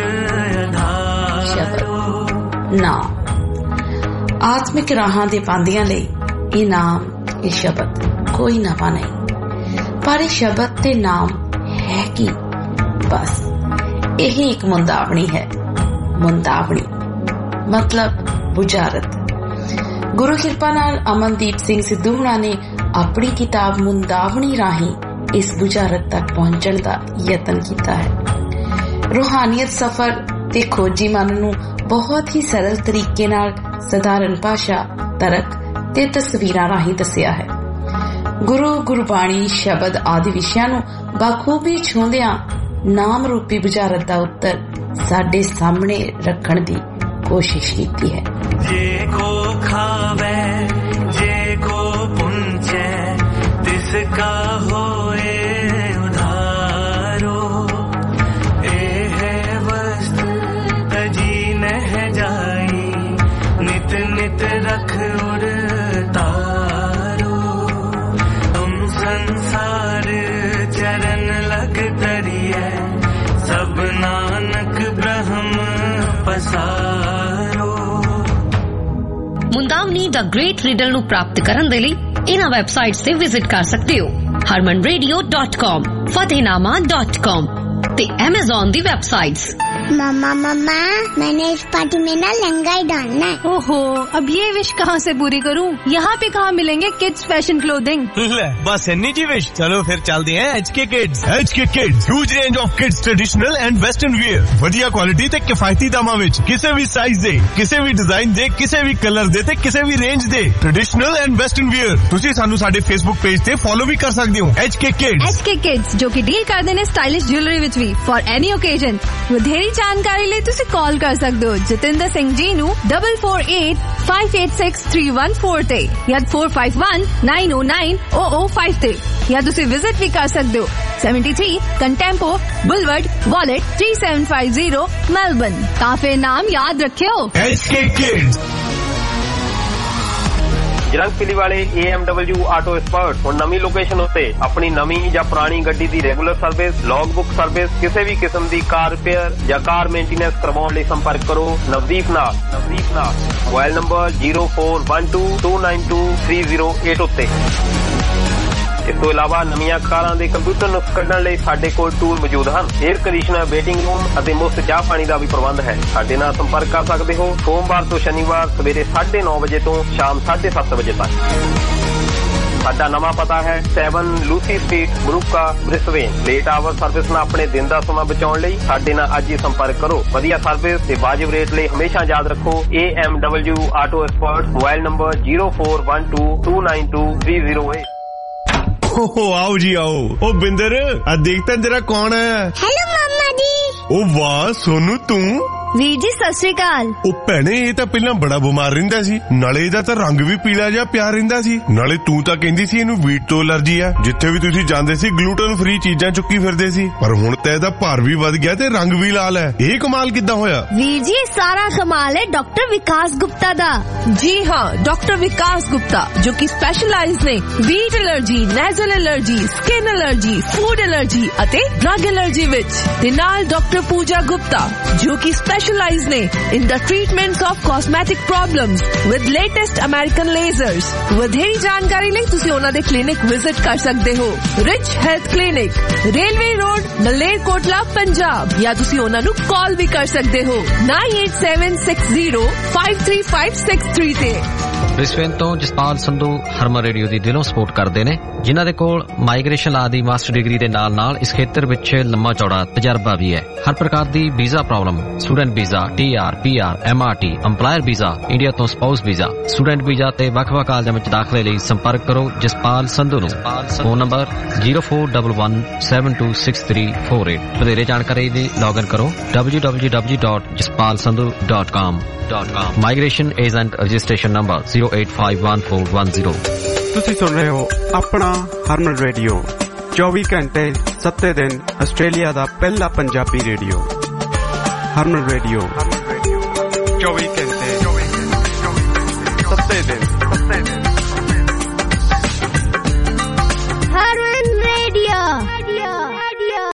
Speaker 12: आधारो
Speaker 13: नाम आत्मिक राहां दे पांदियां लई ਇਹ ਨਾਮ ਇਹ ਸ਼ਬਦ ਕੋਈ ਨਵਾਂ ਨਹੀਂ ਪਰ ਇਹ ਸ਼ਬਦ ਤੇ ਨਾਮ ਹੈ ਕੀ ਬਸ ਇਹ ਇੱਕ ਮੁੰਦਾਵਣੀ ਹੈ ਮੁੰਦਾਵਣੀ ਮਤਲਬ ਬੁਝਾਰਤ ਗੁਰੂ ਕਿਰਪਾ ਨਾਲ ਅਮਨਦੀਪ ਸਿੰਘ ਸਿੱਧੂ ਹੁਣਾਂ ਨੇ ਆਪਣੀ ਕਿਤਾਬ ਮੁੰਦਾਵਣੀ ਰਾਹੀਂ ਇਸ ਬੁਝਾਰਤ ਤੱਕ ਪਹੁੰਚਣ ਦਾ ਯਤਨ ਕੀਤਾ ਹੈ ਰੂਹਾਨੀਅਤ ਸਫ਼ਰ ਤੇ ਖੋਜੀ ਮਨ ਨੂੰ ਬਹੁਤ ਹੀ ਸਰਲ ਤਰੀਕੇ ਨਾਲ ਸਧਾਰਨ ਭਾਸ਼ਾ ਤਰਕ ਤੇ ਤਸਵੀਰਾਂ ਰਾਹੀਂ ਦੱਸਿਆ ਹੈ ਗੁਰੂ ਗੁਰਬਾਣੀ ਸ਼ਬਦ ਆਦਿ ਵਿਸ਼ਿਆਂ ਨੂੰ ਬਾਖੂਬੀ ਛੂੰਦਿਆਂ ਨਾਮ ਰੂਪੀ ਬੁਝਾਰਤ ਦਾ ਉੱਤਰ ਸਾਡੇ ਸਾਹਮਣੇ ਰੱਖਣ ਦੀ ਕੋਸ਼ਿਸ਼ ਕੀਤੀ ਹੈ
Speaker 12: ਜੇ ਕੋ ਖਾਵੇ ਜੇ ਕੋ ਪੁੰਚੇ ਤਿਸ ਕਾ ਹੋਏ ਉਧਾਰੋ ਇਹ ਹੈ ਵਸਤ ਤਜੀ ਨਹ ਜਾਈ ਨਿਤ ਨਿਤ ਰਖ ਉੜ तारो तुम संसार चरण लग तरिए सब नानक ब्रह्म पसारो
Speaker 23: ਮੁੰਦਾਵਨੀ ਦਾ ਗ੍ਰੇਟ ਰੀਡਰ ਨੂੰ ਪ੍ਰਾਪਤ ਕਰਨ ਦੇ ਲਈ ਇਹਨਾਂ ਵੈਬਸਾਈਟਸ ਤੇ ਵਿਜ਼ਿਟ ਕਰ ਸਕਦੇ ਹੋ harman radio dot com fatehnaama dot com ਤੇ Amazon ਦੀ ਵੈਬਸਾਈਟਸ
Speaker 2: मम्मा मम्मा मैंने इस पार्टी में ना लहंगा ही डालना है।
Speaker 19: ओहो अब ये विश कहाँ से पूरी करूँ? यहाँ पे कहाँ मिलेंगे किड्स फैशन क्लोथिंग?
Speaker 20: ले बस इन्नी जी विश। चलो फिर चलते हैं H K kids. H K kids huge range of kids traditional and western wear वधिया क्वालिटी ते किफायती दामां विच किसी भी साइज दे किसी भी डिजाइन दे किसी भी कलर दे ते किसी भी रेंज दे ट्रेडिशनल एंड वेस्टर्न वियर तुसी सानू साडे फेसबुक पेज ते फॉलो भी कर सकदे हो H K kids.
Speaker 19: H K kids जो कि डील करदे ने स्टाइलिश ज्वेलरी विच भी फॉर एनी ओकेजन ਵਧੇਰੀ ਜਾਣਕਾਰੀ ਲਈ ਤੁਸੀਂ ਕਾਲ ਕਰ ਸਕਦੇ ਹੋ ਜਤਿੰਦਰ ਸਿੰਘ ਜੀ ਨੂੰ double four eight five eight six three one four ਤੇ ਜਾਂ four five one nine oh nine oh oh five ਤੇ ਜਾਂ ਤੁਸੀਂ ਵਿਜ਼ਿਟ ਵੀ ਕਰ ਸਕਦੇ ਹੋ seventy-three ਕੰਟੈਂਪੋ ਬੁਲਵਰਡ ਵਾਲਟ three seven five zero Melbourne ਤਾਂ ਫਿਰ ਨਾਮ ਯਾਦ ਰੱਖਿਓ
Speaker 20: ਐਚ ਕੇ ਕਿਡਸ।
Speaker 18: ਜਰੰਗ ਪਿਲੀ ਵਾਲੇ A M W auto expert ਹੁਣ ਨਵੀਂ ਲੋਕੇਸ਼ਨ ਉੱਤੇ ਆਪਣੀ ਨਵੀਂ ਜਾਂ ਪੁਰਾਣੀ ਗੱਡੀ ਦੀ regular service log book service ਕਿਸੇ ਵੀ ਕਿਸਮ ਦੀ ਕਾਰ ਰਿਪੇਅਰ ਜਾਂ ਕਾਰ ਮੇਨਟੇਨੈਂਸ ਕਰਵਾਉਣ ਲਈ ਸੰਪਰਕ ਕਰੋ ਨਵਦੀਪ ਨਾਲ ਨਵਦੀਪ ਨਾਲ mobile number zero four one two two nine two three zero eight ਉੱਤੇ। ਇਸ ਤੋਂ ਇਲਾਵਾ ਨਵੀਆਂ ਕਾਰਾਂ ਦੇ ਕੰਪਿਊਟਰ ਨੁਕਸ ਕੱਢਣ ਲਈ ਸਾਡੇ ਕੋਲ ਟੂਲ ਮੌਜੂਦ ਹਨ 에ਅਰ ਕੰਡੀਸ਼ਨਰ ਵੇਟਿੰਗ ਰੂਮ ਅਤੇ ਮੁਫਤ ਚਾਹ ਪਾਣੀ ਦਾ ਵੀ ਪ੍ਰਬੰਧ ਹੈ ਸਾਡੇ ਨਾਲ ਸੰਪਰਕ ਕਰ ਸਕਦੇ ਹੋ ਸੋਮਵਾਰ ਤੋਂ ਸ਼ਨੀਵਾਰ ਸਵੇਰੇ ਸਾਢੇ ਨੌ ਵਜੇ ਤੋਂ ਸ਼ਾਮ ਸਾਢੇ ਸੱਤ ਵਜੇ ਤੱਕ। ਸਾਡਾ ਨਵਾਂ ਪਤਾ ਹੈ seven Lucy street Moorooka Brisbane late hour service ਨਾਲ ਆਪਣੇ ਦਿਨ ਦਾ ਸਮਾਂ ਬਚਾਉਣ ਲਈ ਸਾਡੇ ਨਾਲ ਅੱਜ ਹੀ ਸੰਪਰਕ ਕਰੋ ਵਧੀਆ ਸਰਵਿਸ ਤੇ ਵਾਜਿਬ ਰੇਟ ਲਈ ਹਮੇਸ਼ਾ ਯਾਦ ਰੱਖੋ A M W auto expert mobile number zero four one two two nine two three zero eight।
Speaker 20: ओहो आओ जी आओ ओ बिंदर आ देखता जरा कौन है।
Speaker 2: हेलो मम्मा जी।
Speaker 20: ओ वाह सोनू तू
Speaker 19: ਵੀਰ ਜੀ ਸਤਿ ਸ਼੍ਰੀ ਅਕਾਲ।
Speaker 20: ਉਹ ਭੈਣੇ ਇਹ ਤਾਂ ਪਹਿਲਾਂ ਬੜਾ ਬਿਮਾਰ ਰਹਿੰਦਾ ਸੀ ਨਾਲੇ ਇਹਦਾ ਤਾਂ ਰੰਗ ਵੀ ਪੀਲਾ ਜਿਹਾ ਪਿਆ ਰਹਿੰਦਾ ਸੀ ਨਾਲੇ ਤੂੰ ਤਾਂ ਕਹਿੰਦੀ ਸੀ ਇਹਨੂੰ ਵੀਟ ਤੋਂ ਅਲਰਜੀ ਆ ਜਿੱਥੇ ਵੀ ਤੁਸੀਂ ਜਾਂਦੇ ਸੀ ਗਲੂਟਨ ਫ੍ਰੀ ਚੀਜ਼ਾਂ ਚੁੱਕੀ ਫਿਰਦੇ ਸੀ ਪਰ ਹੁਣ ਤਾਂ ਇਹਦਾ ਭਾਰ ਵੀ ਵੱਧ ਗਿਆ ਤੇ ਰੰਗ ਵੀ ਲਾਲ ਹੈ ਇਹ ਕਮਾਲ ਕਿੱਦਾਂ ਹੋਇਆ?
Speaker 19: ਵੀਰ ਜੀ ਸਾਰਾ ਕਮਾਲ ਹੈ ਡਾਕਟਰ ਵਿਕਾਸ ਗੁਪਤਾ ਦਾ।
Speaker 14: ਜੀ ਹਾਂ ਡਾਕਟਰ ਵਿਕਾਸ ਗੁਪਤਾ ਜੋ ਕਿ ਸਪੈਸ਼ਲਾਈਜ਼ਡ ਨੇ wheat allergy nasal allergy skin allergy food allergy ਅਤੇ ਡਰੱਗ ਐਲਰਜੀ ਵਿੱਚ ਤੇ ਨਾਲ ਡਾਕਟਰ ਪੂਜਾ ਗੁਪਤਾ ਜੋ ਕਿ specialized ne in the treatments of cosmetic problems with latest American lasers। ਵਧੇਰੀ ਜਾਣਕਾਰੀ ਲਈ ਤੁਸੀਂ ਉਹਨਾਂ ਦੇ ਕਲੀਨਿਕ ਵਿਜ਼ਿਟ ਕਰ ਸਕਦੇ ਹੋ rich health clinic railway road Malerkotla Punjab ਜਾਂ ਤੁਸੀਂ ਉਹਨਾਂ ਨੂੰ ਕਾਲ ਵੀ ਕਰ ਸਕਦੇ ਹੋ nine eight seven six zero five three five six three ਤੇ।
Speaker 17: ਬ੍ਰਿਸਬੇਨ ਤੋਂ ਜਸਪਾਲ ਸੰਧੂ ਹਰਮਨ ਰੇਡੀਓ ਦੀ ਦਿਲੋਂ ਸਪੋਰਟ ਕਰਦੇ ਨੇ ਜਿਨ੍ਹਾਂ ਦੇ ਕੋਲ ਮਾਈਗ੍ਰੇਸ਼ਨ ਲਾ ਦੀ ਮਾਸਟਰ ਡਿਗਰੀ ਦੇ ਨਾਲ ਨਾਲ ਇਸ ਖੇਤਰ ਵਿੱਚ ਲੰਮਾ ਚੌੜਾ ਤਜਰਬਾ ਵੀ ਹੈ ਹਰ ਪ੍ਰਕਾਰ ਦੀ visa problem student visa T R P R M R T employer visa India ਤੋਂ ਸਪਾਊਸ ਵੀਜ਼ਾ ਸਟੂਡੈਂਟ ਵੀਜ਼ਾ ਤੇ ਵੱਖ-ਵੱਖ ਕਾਲਜਾਂ ਵਿੱਚ ਦਾਖਲੇ ਲਈ ਸੰਪਰਕ ਕਰੋ ਜਸਪਾਲ ਸੰਧੂ ਨੂੰ phone number zero four one one seven two six three four eight ਵਧੇਰੇ ਜਾਣਕਾਰੀ ਲਈ ਲੌਗਇਨ ਕਰੋ w w w dot jaspal sandhu dot com migration agent registration number zero eight five one four one zero।
Speaker 1: ਤੁਸੀਂ ਸੁਣ ਰਹੇ ਹੋ ਆਪਣਾ ਹਰਮਨ radio ਚੌਵੀ ਘੰਟੇ ਸੱਤੇ ਦਿਨ ਆਸਟ੍ਰੇਲੀਆ ਦਾ ਪਹਿਲਾ ਪੰਜਾਬੀ ਰੇਡੀਓ। ਹਰਮਨ ਰੇਡੀਓ ਚੌਵੀ ਘੰਟੇ ਸੱਤੇ ਦਿਨ